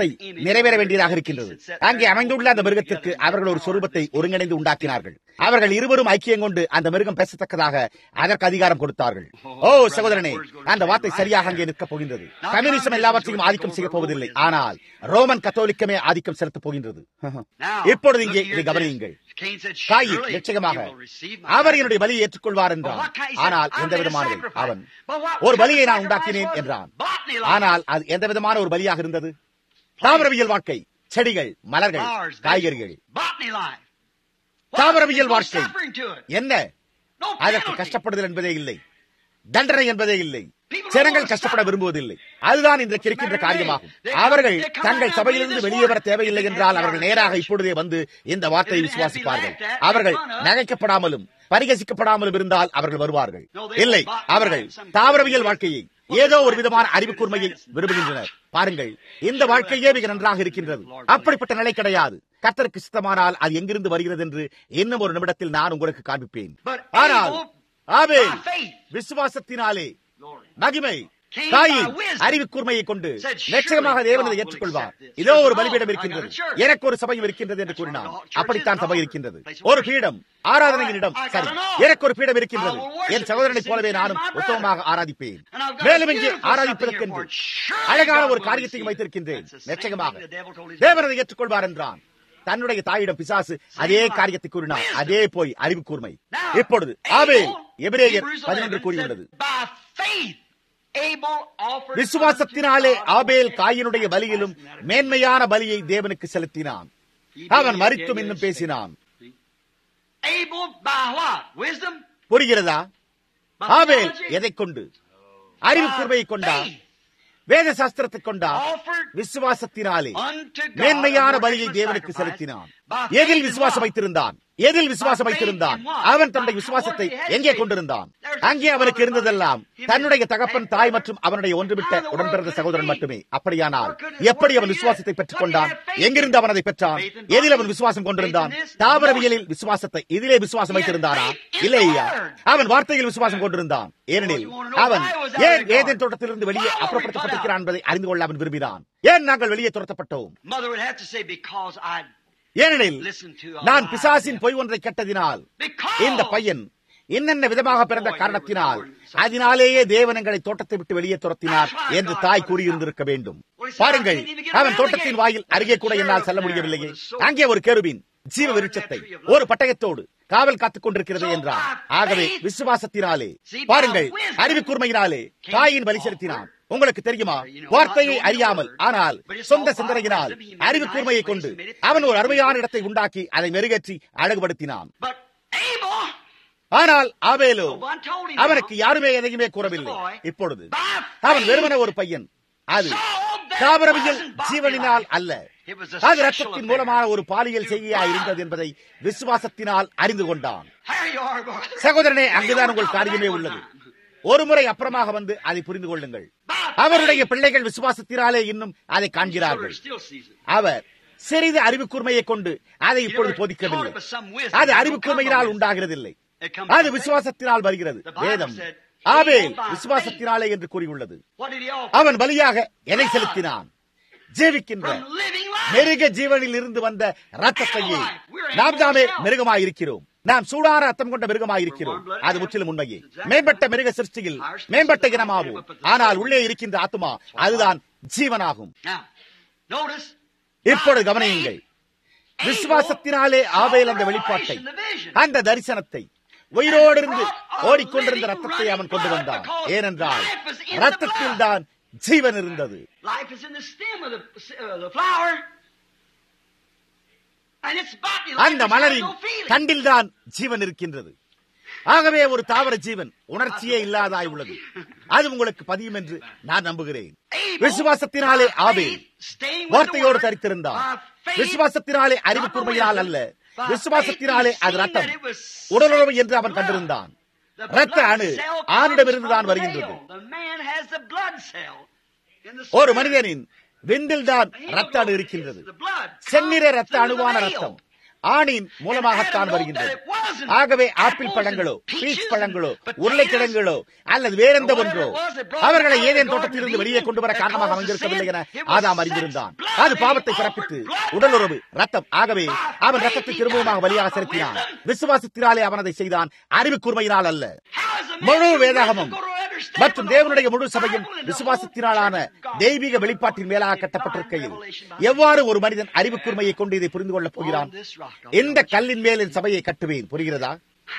நிறைவேற வேண்டியதாக இருக்கின்றது. அங்கே அமைந்துள்ள அந்த மிருகத்திற்கு அவர்கள் ஒரு சொரூபத்தை ஒருங்கிணைந்து உண்டாக்கினார்கள். அவர்கள் இருவரும் ஐக்கியம் கொண்டு அந்த மிருகம் பேசத்தக்கதாக அதற்கு அதிகாரம் கொடுத்தார்கள். ஓ சகோதரனே, அந்த வார்த்தை சரியாக அங்கே நிற்கப் போகின்றது. கம்யூனிசம் எல்லாவற்றையும் ஆதிக்கம் செய்யப் போவதில்லை, ஆனால் ரோமன் கத்தோலிக்கமே ஆதிக்கம் செலுத்தப் போகின்றது. இப்பொழுது இங்கே இதை கவனியுங்கள். காயின் நிச்சயமாக அவர் என்னுடைய பலியை ஏற்றுக்கொள்வார் என்றான். ஆனால் எந்த விதமானது? அவன் ஒரு பலியை நான் உண்டாக்கினேன் என்றான். ஆனால் அது எந்த விதமான ஒரு பலியாக இருந்தது? தாவரவியல் வாழ்க்கை, செடிகள், மலர்கள், காய்கறிகள். தாவரவியல் வாழ்க்கை என்ன? அதற்கு கஷ்டப்படுதல் என்பதே இல்லை, தண்டனை என்பதே இல்லை. ஜனங்கள் கஷ்டப்பட விரும்புவதில்லை. அதுதான் இன்றைக்கு இருக்கின்ற காரியமாகும். அவர்கள் தங்கள் சபையிலிருந்து வெளியே வர தேவையில்லை என்றால் அவர்கள் நேராக இப்பொழுதே வந்து இந்த வார்த்தையை விசுவாசிப்பார்கள். அவர்கள் நகைக்கப்படாமலும் பரிகசிக்கப்படாமலும் இருந்தால் அவர்கள் வருவார்கள். இல்லை, அவர்கள் தாவரவியல் வாழ்க்கையை, ஏதோ ஒரு விதமான அறிவு கூர்மையை விரும்புகின்றனர். பாருங்கள், இந்த வாழ்க்கையே மிக நன்றாக இருக்கின்றது. அப்படிப்பட்ட நிலை கிடையாது. கர்த்தருக்கு சித்தமானால் அது எங்கிருந்து வருகிறது என்று இன்னும் ஒரு நிமிடத்தில் நான் உங்களுக்கு காண்பிப்பேன். ஆனால் ஆபேல் விசுவாசத்தினாலே, மகிமை, காயின் அறிவு கூர்மையை கொண்டு நிச்சயமாக தேவனை ஏற்றுக்கொள்வார். இதோ ஒரு பலிபீடம் இருக்கின்றது, எனக்கு ஒரு சபையும் இருக்கின்றது என்று கூறினார். அப்படித்தான் சபை இருக்கின்றது, ஒரு பீடம், ஆராதனையின் இடம். சரி, எனக்கு ஒரு பீடம் இருக்கின்றது. என் சகோதரனை போலவே நானும் உத்தமமாக ஆராதிப்பேன். மேலும் இங்கே ஆராதிப்பதற்கென்று அழகான ஒரு காரியத்தையும் வைத்திருக்கின்றேன். நிச்சயமாக தேவனை ஏற்றுக்கொள்வார் என்றான். தன்னுடைய தாயிடம் பிசாசு அதே காரியத்தை கூறினார். அதே போய் அறிவு கூர்மை. இப்பொழுது ஆபேல் எபிரேயர் பதினொன்று கூறியுள்ளது, விசுவாசத்தினாலே ஆபேல் காயினுடைய பலியிலும் மேன்மையான பலியை தேவனுக்கு செலுத்தினான். அவன் மரித்தும் இன்னும் பேசினான். புரிகிறதா? ஆபேல் எதை கொண்டு? அறிவு கூர்மையை கொண்டா? வேத சாஸ்திரத்தை கொண்டா? விசுவாசத்தினாலே மேன்மையான பலியை தேவனுக்கு செலுத்தினான். எதில் விசுவாசம் வைத்திருந்தான்? எதில் விசுவாசம் வைத்திருந்தான்? அவன் தன்னுடைய விசுவாசத்தை எங்கே கொண்டிருந்தான்? அங்கே அவனுக்கு இருந்ததெல்லாம் தன்னுடைய தகப்பன், தாய் மற்றும் அவனுடைய ஒன்றுவிட்ட உடன்பிறந்த சகோதரன் மட்டுமே. அப்படியானால் எப்படி அவன் விசுவாசத்தை பெற்றுக் கொண்டான்? எங்கிருந்து அவன் அதை பெற்றான்? எதில் அவன் விசுவாசம் கொண்டிருந்தான்? தாவரவியலில் விசுவாசத்தை, இதிலே விசுவாசம் வைத்திருந்தானா? இல்லையா? அவன் வார்த்தையில் விசுவாசம் கொண்டிருந்தான். ஏனெனில் அவன் ஏன் ஏதேன் தோட்டத்திலிருந்து வெளியே அப்புறப்படுத்தப்பட்டிருக்கிறான் என்பதை அறிந்து கொள்ள அவன் விரும்பினான். ஏன் நாங்கள் வெளியே துரத்தப்பட்டோம்? ஏனெனில் நான் பிசாசின் பொய் ஒன்றை கேட்டதினால், இந்த பையன் என்னென்ன விதமாக பிறந்த காரணத்தினால், அதனாலேயே தேவனங்களை தோட்டத்தை விட்டு வெளியே துரத்தினார் என்று தாய் கூறியிருந்திருக்க வேண்டும். பாருங்கள், அவன் தோட்டத்தின் வாயில் அருகே கூட என்னால் செல்ல முடியவில்லையே. அங்கே ஒரு கேருபீன் ஜீவ விருட்சத்தை ஒரு பட்டயத்தோடு காவல் காத்துக் கொண்டிருக்கிறது என்றார். ஆகவே விசுவாசத்தினாலே, பாருங்கள், அறிவு கூர்மையினாலே காயின் பலி செலுத்தினான். உங்களுக்கு தெரியுமா? வார்த்தையை அறியாமல், ஆனால் சொந்த சிந்தனையினால் அறிவு கூர்மையை கொண்டு அவன் ஒரு அருமையான இடத்தை உண்டாக்கி அதை மெருகேற்றி அழகுபடுத்தினான். ஆனால் ஆபேலோ, அவனுக்கு யாருமே எதையுமே கூறவில்லை. இப்பொழுது அவன் வெறுமன ஒரு பையன். அது தாவரவியல் ஜீவனினால் அல்ல, அது ரத்தத்தின் மூலமான ஒரு பாலியல் செய்கையா இருந்தது என்பதை விசுவாசத்தினால் அறிந்து கொண்டான். சகோதரனே, அங்குதான் உங்கள் காரியமே உள்ளது. ஒரு முறை அப்புறமாக வந்து அதை புரிந்து கொள்ளுங்கள். அவருடைய பிள்ளைகள் விசுவாசத்தினாலே இன்னும் அதை காண்கிறார்கள். அவர் சிறிது அறிவு கூர்மையை கொண்டு அதை இப்பொழுது போதிக்கவில்லை. அது அறிவு கூர்மையினால் உண்டாகிறதில்லை, அது விசுவாசத்தினால் வருகிறது. வேதம் ஆபேல் விசுவாசத்தினாலே என்று கூறியுள்ளது. அவன் பலியாக எதை செலுத்தினான்? ஜீவிக்கின்ற மிருக ஜீவனில் இருந்து வந்த ரத்தத்தையே. நாம் தாமே மிருகமாயிருக்கிறோம். நாம் சூடான ரத்தம் கொண்ட மிருகமாயிருக்கிறோம். அது முற்றிலும் உண்மையே. மேம்பட்ட மிருக சிருஷ்டியில் மேம்பட்ட இனமாகும். ஆனால் உள்ளே இருக்கின்ற ஆத்மா, அதுதான் ஜீவனாகும். இப்பொழுது கவனியுங்கள். விசுவாசத்தினாலே ஆபேல் அந்த வெளிப்பாட்டை, அந்த தரிசனத்தை, உயிரோடு இருந்து ஓடிக்கொண்டிருந்த ரத்தத்தை அவன் கொண்டு வந்தான். ஏனென்றால் ரத்தத்தில் தான் ஜீவன் இருந்தது. அந்த மலரின் தண்டில் தான் ஜீவன் இருக்கின்றது. ஆகவே ஒரு தாவர ஜீவன் உணர்ச்சியே இல்லாதாய் உள்ளது. அது உங்களுக்கு பதியும் என்று நான் நம்புகிறேன். விசுவாசத்தினாலே ஆபேல் வார்த்தையோடு தரித்திருந்தான். விசுவாசத்தினாலே அறிவு கூர்மையினால் அல்ல, விசுவாசத்தினாலே அது ரத்தம், உடலுறவு என்று அவன் கண்டிருந்தான். ரத்த அணு ஆணிடமிருந்துதான் வருகின்றது. ஒரு மனிதனின் விந்தில் தான் ரத்த அணு இருக்கின்றது. செந்நிற ரத்த அணுவான ரத்தம் ஆணின் மூலமாகத்தான் வருகின்றது. ஆகவே ஆப்பிள் பழங்களோ பீச் பழங்களோ உருளைக்கிழங்குகளோ அல்லது வேறெந்த ஒன்றோ அவர்களை ஏதேன் தோட்டத்திலிருந்து வெளியே கொண்டு வர காரணமாக அமைந்திருக்கவில்லை என ஆதாம் அறிந்திருந்தான். அது பாவத்தை பிறப்பித்து உடல் உறவு ரத்தம். ஆகவே அவன் ரத்தத்தை திரும்பமாக வழியாக செலுத்தினான். விசுவாசத்தினாலே அவன் அதை செய்தான், அறிவு கூர்மையினால் அல்ல. முழு வேதாகமும் மற்றும் தேவனுடைய முழு சபையும் விசுவாசத்தினாலான தெய்வீக வெளிப்பாட்டின் மேலாக கட்டப்பட்டிருக்கையில் எவ்வாறு ஒரு மனிதன் அறிவு கூர்மையை கொண்டு இதை புரிந்து கொள்ளப் போகிறான்? இந்த கல்லின் மேல் என் சபையை கட்டுவேன். புரிகிறதா?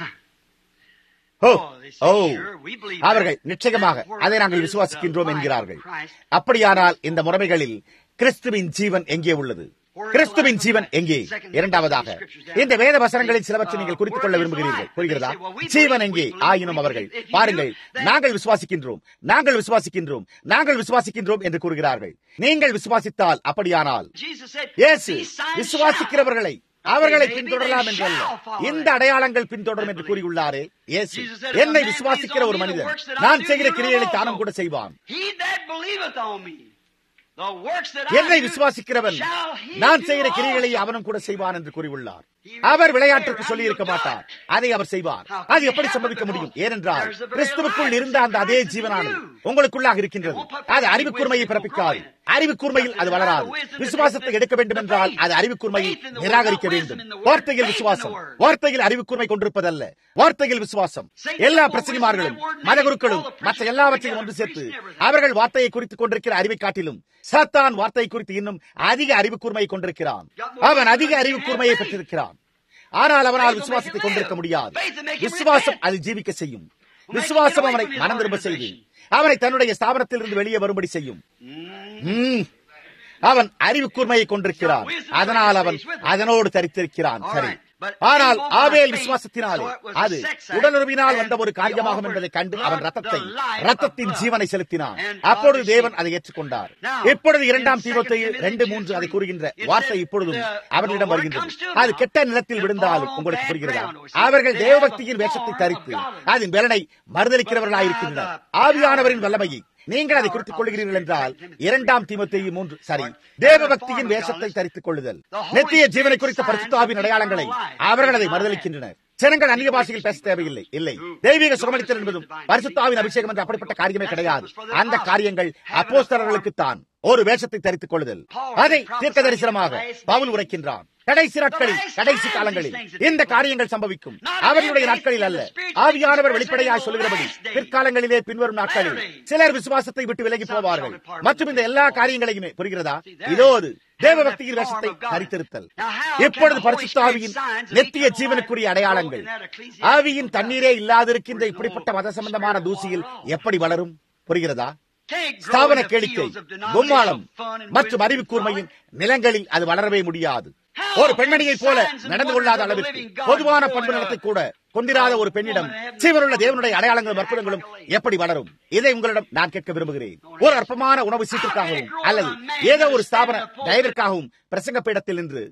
ஓ ஓ அவர்கள் நிச்சயமாக அதை நாங்கள் விசுவாசிக்கின்றோம் என்கிறார்கள். அப்படியானால் இந்த முறைமைகளில் கிறிஸ்துவின் ஜீவன் எங்கே உள்ளது? கிறிஸ்துவின் ஜீவன் எங்கே? இரண்டாவதாக, இந்த வேத வசனங்களில் சிலவற்றை நீங்கள் குறித்துக் கொள்ள விரும்புகிறீர்கள். புரிகிறதா? ஜீவன் எங்கே? ஆயினும் அவர்கள் பாருங்கள், நாங்கள் விசுவாசிக்கின்றோம், நாங்கள் விசுவாசிக்கின்றோம், நாங்கள் விசுவாசிக்கின்றோம் என்று கூறுகிறார்கள். நீங்கள் விசுவாசித்தால், அப்படியானால் இயேசு விசுவாசிக்கிறவர்களை அவர்களை பின்தொடரலாம் என்றல்ல, இந்த அடையாளங்கள் பின்தொடரும் என்று கூறியுள்ளாரே. இயேசு, என்னை விசுவாசிக்கிற ஒரு மனிதன் நான் செய்கிற கிரியைகளை தானும் கூட செய்வான். என்னை விசுவாசிக்கிறவன் நான் செய்கிற கிரியைகளை அவனும் கூட செய்வான் என்று கூறியுள்ளார். அவர் விளையாட்டுக்கு சொல்லி இருக்க மாட்டார், அதை அவர் செய்வார். அது எப்படி சம்பவிக்க முடியும்? ஏனென்றால் கிறிஸ்துவுக்குள் இருந்த அந்த அதே ஜீவனானது உங்களுக்குள்ளாக இருக்கின்றது. அது அறிவு கூர்மையை பிறப்பிக்காது. அறிவு கூர்மையில் அது வளராது. விசுவாசத்தை எடுக்க வேண்டும் என்றால் அது அறிவு கூர்மையை நிராகரிக்க வேண்டும். வார்த்தையில் விசுவாசம், வார்த்தையில் அறிவு கூர்மை கொண்டிருப்பதல்ல, வார்த்தையில் விசுவாசம். எல்லா பிரசங்கிமார்களும் மதகுருக்களும் மற்ற எல்லாவற்றையும் ஒன்று சேர்த்து அவர்கள் வார்த்தையை குறித்துக் கொண்டிருக்கிற அறிவை காட்டிலும் சாத்தான் வார்த்தை குறித்து இன்னும் அதிக அறிவு கூர்மையை கொண்டிருக்கிறான். அவன் அதிக அறிவு கூர்மையை பெற்றிருக்கிறான். ஆனால் அவனால் விசுவாசத்தை கொண்டிருக்க முடியாது. விசுவாசம் அது ஜீவிக்க செய்யும். விசுவாசம் அவனை மனம் திரும்ப செய்து அவனை தன்னுடைய ஸ்தாபனத்தில் இருந்து வெளியே வரும்படி செய்யும். அவன் அறிவு கூர்மையை கொண்டிருக்கிறான், அதனால் அவன் அதனோடு தரித்திருக்கிறான். சரி, ஆனால் ஆபேல் விசுவாசத்தினாலே அது உடலுறவினால் வந்த ஒரு காரியமாகும் என்பதை கண்டு அவன் ரத்தத்தை ரத்தத்தின் ஜீவனை செலுத்தினான். அப்பொழுது தேவன் அதை ஏற்றுக்கொண்டார். இப்பொழுது இரண்டாம் தீமோத்தேயு இரண்டு மூன்று அதை கூறுகின்ற வார்த்தை இப்பொழுதும் அவர்களிடம் வருகின்றது. அது கெட்ட நிலத்தில் விழுந்தாலும் உங்களுக்கு புரிகிறதா? அவர்கள் தேவபக்தியின் வேஷத்தை தரித்து அதன் பலனை மறுதளிக்கிறவர்களாயிருக்கின்றனர். ஆவியானவரின் வல்லமையை நீங்கள் அதை குறித்துக் கொள்கிறீர்கள் என்றால் இரண்டாம் தீமோத்தேயு மூன்று சரி, தேவபக்தியின் வேஷத்தை தரித்துக் கொள்ளுதல். நித்திய ஜீவனை குறித்த பரிசுத்த ஆவியின் அடையாளங்களை அவர்கள் அதை மறுதளிக்கின்றனர். ஜனங்கள் அந்நிய பாஷையில் பேச தேவையில்லை. இல்லை, தெய்வீக சுகமளித்தல் என்பதும் பரிசுத்த ஆவியின் அபிஷேகம் என்று அப்படிப்பட்ட காரியமே கிடையாது. அந்த காரியங்கள் அப்போஸ்தலர்களுக்குத்தான் ஒரு வேஷத்தை தரித்துக் கொள்ளுதல். அதை தீர்க்க தரிசனமாக பவுல் உரைக்கின்றான். கடைசி நாட்களில், கடைசி காலங்களில் இந்த காரியங்கள் சம்பவிக்கும். அவர்களுடைய நாட்களில் அல்ல. ஆவியானவர் வெளிப்படையாய் சொல்லுகிறபடி பிற்காலங்களிலே பின்வரும் நாட்களில் சிலர் விசுவாசத்தை விட்டு விலகி போவார்கள். மற்றும் இந்த எல்லா காரியங்களையுமே புரிகிறதா? இதோடு தேவபக்தியின் வேஷத்தை தரித்திருத்தல். இப்பொழுது பரிசுத்த ஆவியின் நித்திய ஜீவனுக்குரிய அடையாளங்கள் ஆவியின் தண்ணீரே இல்லாதிருக்கின்ற இப்படிப்பட்ட மத சம்பந்தமான தூசியில் எப்படி வளரும்? புரிகிறதா? ஸ்தாபன கேளிக்கை, கும்மாளம் மற்றும் அறிவு கூர்மையின் நிலங்களில் அது வளரவே முடியாது. ஒரு பெண்மணியை போல நடந்து கொள்ளாத அளவிற்கு பொதுவான பண்பு நடத்தை கூட கொண்டிராத ஒரு பெண்ணிடம் ஜீவனுள்ள தேவனுடைய அடையாளங்களும் அற்புதங்களும் எப்படி வளரும்? இதை உங்களிடம் நான் கேட்க விரும்புகிறேன். ஒரு அற்பமான உணவு சீட்டிற்காகவும் அல்லது ஏதோ ஒரு ஸ்தாபன தயவிற்காகவும் பிரசங்க பீடத்தில் நின்று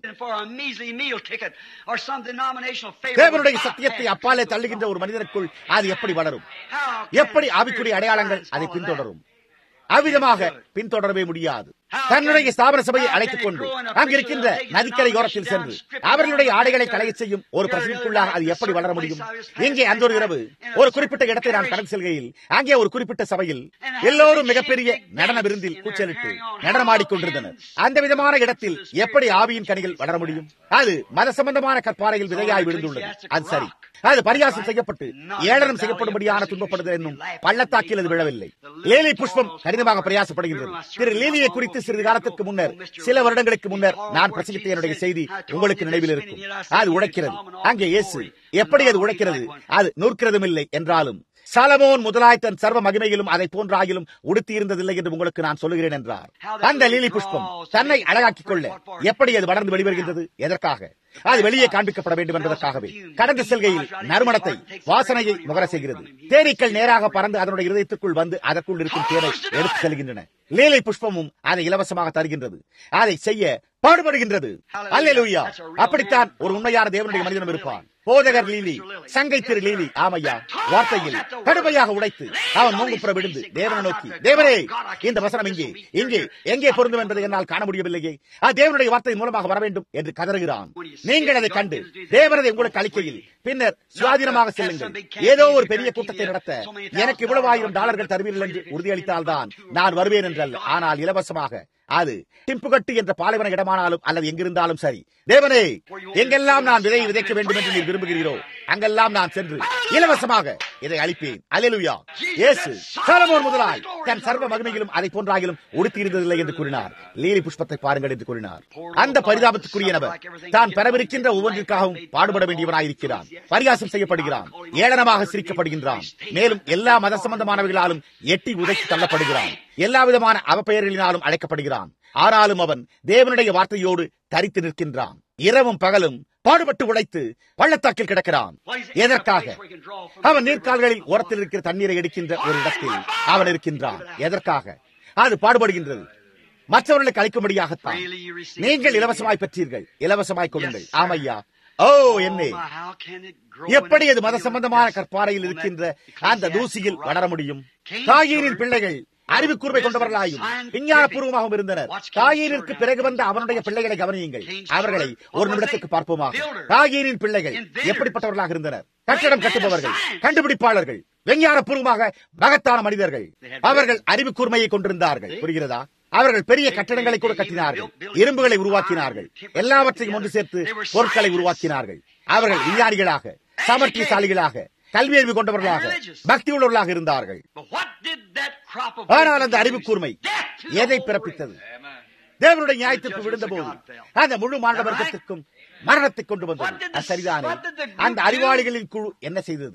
தேவனுடைய சத்தியத்தை அப்பாலே தள்ளுகின்ற ஒரு மனிதனுக்குள் அது எப்படி வளரும்? எப்படி ஆவிக்குரிய அடையாளங்கள் அதை பின்தொடரும்? அவ்விதமாக பின்தொடரவே முடியாது. தன்னுடைய ஸ்தாபன சபையை அழைத்துக் கொண்டு அங்கிருக்கின்ற நதிக்கரை ஓரத்தில் சென்று அவர்களுடைய ஆடைகளை களையச் செய்யும் ஒரு பிரச்சனைக்குள்ளாக அது எப்படி வளர முடியும்? இங்கே அந்த ஒரு இரவு ஒரு குறிப்பிட்ட இடத்தை நான் கடந்து செல்கையில் அங்கே ஒரு குறிப்பிட்ட சபையில் எல்லோரும் மிகப்பெரிய நடன விருந்தில் கூச்சலிட்டு நடனமாடிக்கொண்டிருந்தனர். அந்த விதமான இடத்தில் எப்படி ஆவியின் கனிகள் வளர முடியும்? அது மத சம்பந்தமான கற்பாறையில் விதையாய் விழுந்துள்ளது. அது சரி, அது பரியாசம் செய்யப்பட்டு ஏளனம் செய்யப்படும்படியான துன்பப்படுதல் என்னும் பள்ளத்தாக்கில் அது விழவில்லை. லீலி புஷ்பம் கடினமாக பிரயாசப்படுகின்றது. திரு லீலியை குறித்து சிறிது காலத்திற்கு முன்னர், சில வருடங்களுக்கு முன்னர் நான் பிரசங்கித்த என்னுடைய செய்தி உங்களுக்கு நினைவில் இருக்கும். அது உழைக்கிறது. அங்கே இயேசு எப்படி அது உழைக்கிறது, அது நூற்கிறதும் இல்லை என்றாலும் சாலமோன் முதலாய் தன் சர்வ மகிமையிலும் அதை போன்ற ஆகிலும் உடுத்தி இருந்ததில்லை என்று உங்களுக்கு நான் சொல்லுகிறேன் என்றார். அந்த லீலி புஷ்பம் தன்னை அழகாக்கிக் கொள்ள எப்படி அது வளர்ந்து வெளிவருகின்றது? எதற்காக? அது வெளியே காண்பிக்கப்பட வேண்டும் என்பதற்காகவே. கடந்து செல்கையில் நறுமணத்தை, வாசனையை முகர செய்கிறது. தேனீக்கள் நேராக பறந்து அதனுடைய இதயத்துக்குள் வந்து அதற்குள் இருக்கும் தேனை எடுத்து செல்கின்றன. லீலை புஷ்பமும் அதை இலவசமாக தருகின்றது. அதை செய்ய பாடுபடுகின்றது. அல்லேலூயா! அப்படித்தான் ஒரு உண்மையான தேவனுடைய மனிதனும் இருப்பான். போதகர் லீலி, சங்கை திரு லீலி, ஆமையா, வார்த்தையில் கடுமையாக உடைத்து அவன் மூங்குப்புற விழுந்து தேவனை நோக்கி, தேவரே, இந்த வசனம் இங்கே இங்கே எங்கே பொருந்தும் என்பதை என்னால் காண முடியவில்லையே, அது தேவனுடைய வார்த்தை மூலமாக வர வேண்டும் என்று கதறுகிறான். நீங்கள் அதை கண்டு தேவனதை உங்களுக்கு அளிக்கையில் பின்னர் சுயாதீனமாக செல்லுங்கள். ஏதோ ஒரு பெரிய கூட்டத்தை நடத்த எனக்கு இவ்வளவு ஆயிரம் டாலர்கள் தருவீர்கள் என்று உறுதியளித்தால்தான் நான் வருவேன் என்றல்ல, ஆனால் இலவசமாக. அது டிம்புகட்டு என்ற பாலைவன இடமானாலும் அல்லது எங்கிருந்தாலும் சரி. தேவனே, எங்கெல்லாம் நான் விதையை விதைக்க வேண்டும் என்று நீர் விரும்புகிறீரோ அங்கெல்லாம் நான் சென்று இலவசமாக இதை அளிப்பேன். அல்லேலூயா. இயேசு சாலமோன் முதலாய் தன் சர்வ மகிமையிலும் அதை போன்றாகிலும் உடுத்தியிருந்ததில்லை என்று கூறினார். லீலி புஷ்பத்தை பாருங்கள் என்று கூறினார். அந்த பரிதாபத்துக்குரிய நபர் தான் பெறவிருக்கின்ற ஒவ்வொன்றிற்காகவும் பாடுபட வேண்டியவனாயிருக்கிறான். பரிகாசம் செய்யப்படுகிறான், ஏளனமாக சிரிக்கப்படுகின்றான், மேலும் எல்லா மத சம்பந்தமானவர்களாலும் எட்டி உதைத்து தள்ளப்படுகிறான், எல்லா விதமான அவப்பெயர்களினாலும் அழைக்கப்படுகிறான். ஆனாலும் அவன் தேவனுடைய வார்த்தையோடு தரித்து நிற்கின்றான். இரவும் பகலும் பாடுபட்டு உழைத்து பள்ளத்தாக்கில் கிடக்கிறான். எதற்காக? அவன் நீர்க்கால்களில் ஓரத்தில் இருக்கிற தண்ணீரை எடுக்கின்ற ஒரு இடத்தில் அவன் இருக்கின்றான். எதற்காக? அது பாடுபடுகின்றது. மற்றவர்களுக்கு அளிக்கும்படியாகத்தான். நீங்கள் இலவசமாய் பெற்றீர்கள், இலவசமாய் கொடுங்கள். ஆமையா. ஓ என்னே, எப்படி அது மத சம்பந்தமான கற்பாறையில் இருக்கின்ற அந்த தூசியில் வளர முடியும்? காயீனின் பிள்ளைகள் அறிவு கூர்மை கொண்டவர்களாயும் விஞ்ஞான பூர்வமாகவும் இருந்தனர். காயீனிற்கு பிறகு வந்த அவனுடைய பிள்ளைகளை கவனியுங்கள். அவர்களை ஒரு நிமிடத்துக்கு பார்ப்போமாக. காயீனின் பிள்ளைகள் எப்படிப்பட்டவர்களாக இருந்தனர்? கட்டடம் கட்டுபவர்கள், கண்டுபிடிப்பாளர்கள், விஞ்ஞான பூர்வமாக மகத்தான மனிதர்கள். அவர்கள் அறிவு கூர்மையை கொண்டிருந்தார்கள். புரிகிறதா? அவர்கள் பெரிய கட்டடங்களை கூட கட்டினார்கள், இரும்புகளை உருவாக்கினார்கள், எல்லாவற்றையும் ஒன்று சேர்த்து பொருட்களை உருவாக்கினார்கள். அவர்கள் விஞ்ஞானிகளாக, சமர்த்தியசாலிகளாக, கல்வியறிவு கொண்டவர்களாக, பக்தி உள்ளவர்களாக இருந்தார்கள். ஆனால் அந்த அறிவு கூர்மை எதை பிறப்பித்தது? தேவனுடைய நியாயத்திற்கு விழுந்த போது அந்த முழு மாநில வர்க்கத்திற்கும் மரணத்தை கொண்டு வந்தது. சரிதானே? அந்த அறிவாளிகளின் குழு என்ன செய்தது?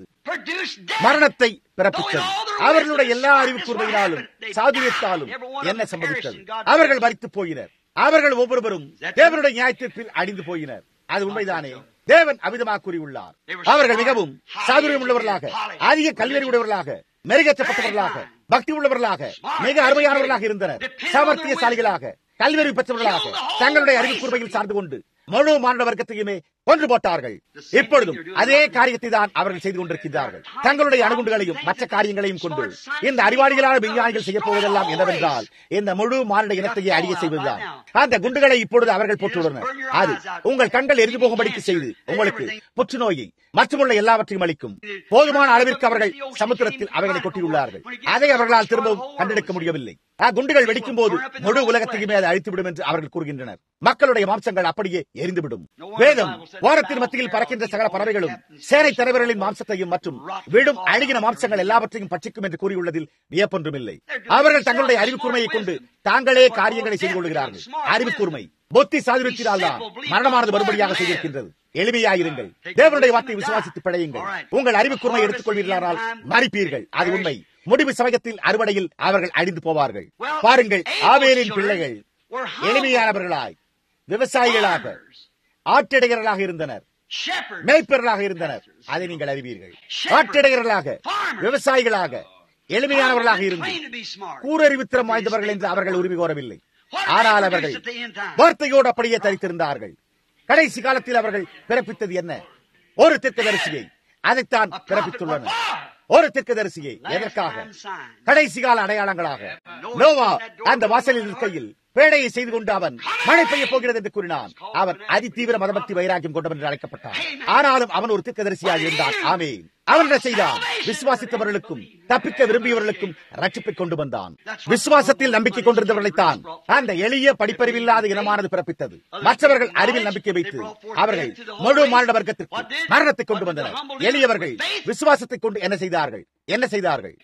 மரணத்தை பிறப்பித்தது. அவர்களுடைய எல்லா அறிவு கூர்மையினாலும் சாதுரியத்தாலும் என்ன சம்பவித்தது? அவர்கள் மரித்து போயினர். அவர்கள் ஒவ்வொருவரும் தேவனுடைய நியாயத்திற்பில் அடிந்து போயினர். அது உண்மைதானே? தேவன் அவிதமாக கூறியுள்ளார். அவர்கள் மிகவும் சாதுரியம் உள்ளவர்களாக, அதிக கல்வியறிவு உடையவர்களாக, மெருகேற்றப்பட்டவர்களாக, பக்தி உள்ளவர்களாக, மிக அருமையானவர்களாக இருந்தனர். சாமர்த்தியசாலிகளாக, கல்வியறிவு பெற்றவர்களாக, தங்களுடைய அறிவு கூர்மையில் சார்ந்து கொண்டு முழு மாநில வர்க்கத்தையுமே கொன்று போட்டார்கள். இப்பொழுதும் அதே காரியத்தை தான் அவர்கள் செய்து கொண்டிருக்கிறார்கள். தங்களுடைய அணுகுண்டுகளையும் மற்ற காரியங்களையும் கொண்டு இந்த அறிவாளிகளான விஞ்ஞானிகள் செய்ய போவதெல்லாம் என்னவென்றால் இந்த முழு மாநில இனத்தையே அழிய செய்வதுதான். அந்த குண்டுகளை இப்பொழுது அவர்கள் போட்டுள்ளனர். அது உங்கள் கண்கள் எரிந்து போகும்படிக்கு செய்து உங்களுக்கு புற்றுநோயை மற்றுமுள்ள எல்லாவற்றையும் அளிக்கும். போதுமான அளவிற்கு அவர்கள் சமுத்திரத்தில் அவைகளை கொட்டியுள்ளார்கள். அதை அவர்களால் திரும்பவும் கண்டெடுக்க முடியவில்லை. குண்டுகள் வெடிக்கும் போது முழு உலகத்தையுமே அதை அழித்துவிடும் என்று அவர்கள் கூறுகின்றனர். மக்களுடைய மாம்சங்கள் அப்படியே எரிந்துவிடும். வேதம் வாரத்தின் மத்தியில் பறக்கின்ற சகல பறவைகளும் சேனை தலைவர்களின் மாம்சத்தையும் மற்றும் விடும் அழுகின மாம்சங்கள் எல்லாவற்றையும் பட்சிக்கும் என்று கூறியுள்ளதில் வியப்பொன்றுமில்லை. அவர்கள் தங்களுடைய அறிவு கூர்மையை கொண்டு தாங்களே காரியங்களை செய்து கொள்கிறார்கள். அறிவு கூர்மை புத்தி சாதுரியத்தினால் தான் மரணமானது மறுபடியாக செய்திருக்கின்றது. எளிமையாயிருங்கள். தேவனுடைய வார்த்தையை விசுவாசித்து பிழையுங்கள். உங்கள் அறிவு கூர்மை எடுத்துக் கொள்வீர்களானால் மறிப்பீர்கள். அது உண்மை. முடிவு சமயத்தில் அறுவடையில் அவர்கள் அழிந்து போவார்கள். பாருங்கள், ஆபேலின் பிள்ளைகள் எளிமையானவர்களாய், விவசாயிகளாக, ஆட்டிடையர்களாக இருந்தனர், மேய்ப்பர்களாக இருந்தனர். அதை நீங்கள் அறிவீர்கள். ஆட்டிடையர்களாக, விவசாயிகளாக, எளிமையானவர்களாக இருந்து கூரறிவுத்திறம் வாய்ந்தவர்கள் என்று அவர்கள் உரிமை கோரவில்லை. ஆனால் அவர்கள் வார்த்தையோடு அப்படியே தரித்திருந்தார்கள். கடைசி காலத்தில் அவர்கள் பிறப்பித்தது என்ன? ஒரு தீர்க்கதரிசியை. அதைத்தான் பிறப்பித்துள்ளனர். ஒரு தீர்க்கதரிசியை. எதற்காக? கடைசி கால அடையாளங்களாக. நோவா அந்த வாசலில் இருக்கையில் பேடையை செய்து கொண்டு அவன் மழை பெய்ய போகிறது என்று கூறினான். அவன் அதிதீவிர மதபக்தி வைராக்கியம் கொண்டவன் என்று அழைக்கப்பட்டான். ஆனாலும் அவன் ஒரு தீர்க்கதரிசியாக இருந்தான். ஆமென். அவன் என்ன செய்தான்? விசுவாசித்தவர்களுக்கும் தப்பிக்க விரும்பியவர்களுக்கும் ரட்சிப்பை கொண்டு வந்தான். விசுவாசத்தில் நம்பிக்கை கொண்டிருந்தவர்களைத்தான் அந்த எளிய படிப்பறிவில்லாத இனமானது பிறப்பித்தது. மற்றவர்கள் அறிவில் நம்பிக்கை வைத்து அவர்கள் முழு மாநில வர்க்கத்திற்கு மரணத்தை கொண்டு வந்தனர். எளியவர்கள் விசுவாசத்தை கொண்டு என்ன செய்தார்கள்? என்ன செய்தார்கள்?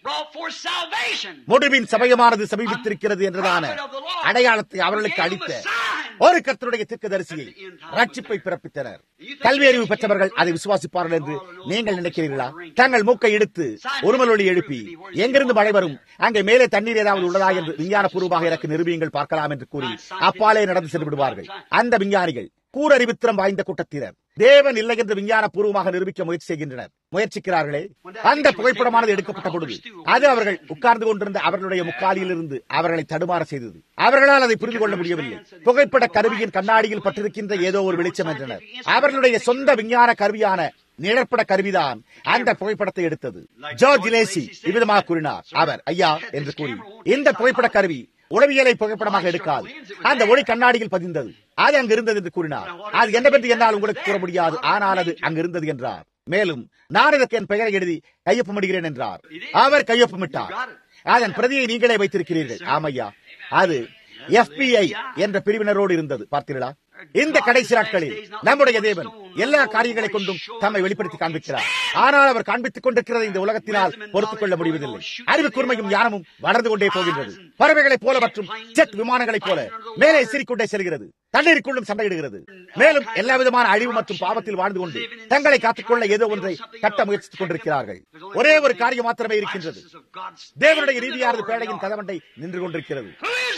முடிவின் சமயமானது சமீபித்திருக்கிறது என்றதான அடையாளத்தை அவர்களுக்கு அளித்த ஒரு கர்த்தருடைய தீர்க்கதரிசியை ரட்சிப்பை பிறப்பித்தனர். கல்வியறிவு பெற்றவர்கள் அதை விசுவாசிப்பார்கள் என்று நீங்கள் நினைக்கிறீர்களா? தங்கள் மூக்கை எடுத்து ஒருமலொலி எழுப்பி எங்கிருந்து மழை வரும், அங்கே மேலே தண்ணீர் ஏதாவது உள்ளதா என்று விஞ்ஞான பூர்வமாக எனக்கு நிரூபியுங்கள் பார்க்கலாம் என்று கூறி அப்பாலே நடந்து சென்று விடுவார்கள். அந்த விஞ்ஞானிகள் கூரறிவுத்திறம் வாய்ந்த கூட்டத்தினர் தேவன் இல்லை என்று விஞ்ஞான பூர்வமாக நிரூபிக்க முயற்சி செய்கின்றனர். முயற்சிக்கிறார்களே, அந்த புகைப்படமானது எடுக்கப்பட்ட பொழுது அது அவர்கள் உட்கார்ந்து கொண்டிருந்த அவர்களுடைய முக்காலியில் இருந்து அவர்களை தடுமாற செய்தது. அவர்களால் அதை புரிந்து கொள்ள முடியவில்லை. புகைப்பட கருவியின் கண்ணாடியில் பட்டிருக்கின்ற ஏதோ ஒரு வெளிச்சம் என்றனர். அவர்களுடைய சொந்த விஞ்ஞான கருவியான நிழற்பட கருவிதான் அந்த புகைப்படத்தை எடுத்தது. ஜார்ஜ் லேசி இவ்விதமாக கூறினார். அவர் ஐயா என்று கூறி, இந்த புகைப்பட கருவி உளவியலை புகைப்படமாக எடுக்காது. அந்த ஒளி கண்ணாடியில் பதிந்தது. அது அங்கு இருந்தது என்று கூறினார். அது என்னவென்று என்னால் உங்களுக்கு கூற முடியாது, ஆனால் அது அங்கு இருந்தது என்றார். மேலும் நான் இதற்கு என் பெயரை எழுதி கையொப்பமிடுகிறேன் என்றார். அவர் கையொப்பமிட்டார். அதன் பிரதியை நீங்களே வைத்திருக்கிறீர்கள். ஆமையா, அது எஃப் பி ஐ என்ற பிரிவினரோடு இருந்தது. பார்த்தீர்களா? இந்த கடைசி நாட்களில் நம்முடைய தேவன் எல்லா காரியங்களை கொண்டும் தம்மை வெளிப்படுத்தி காண்பிக்கிறார். ஆனால் அவர் காண்பித்துக் கொண்டிருக்கிறது இந்த உலகத்தினால் பொறுத்துக் கொள்ள முடிவதில்லை. அறிவு கூர்மையும் ஞானமும் வளர்ந்து கொண்டே போகின்றது. பறவைகளைப் போல மற்றும் ஜெட் விமானங்களைப் போல மேலே சீறிக்கொண்டே செல்கிறது. தண்ணீருக்குள்ளும் சண்டையிடுகிறது. மேலும் எல்லா விதமான அழிவு மற்றும் பாவத்தில் வாழ்ந்து கொண்டு தங்களை காத்துக்கொள்ள ஏதோ ஒன்றை கட்ட முயற்சித்துக் கொண்டிருக்கிறார்கள். ஒரே ஒரு காரியம் மாத்திரமே இருக்கின்றது. தேவனுடைய ரீதியானது பேழையின் கதவண்டை நின்று கொண்டிருக்கிறது.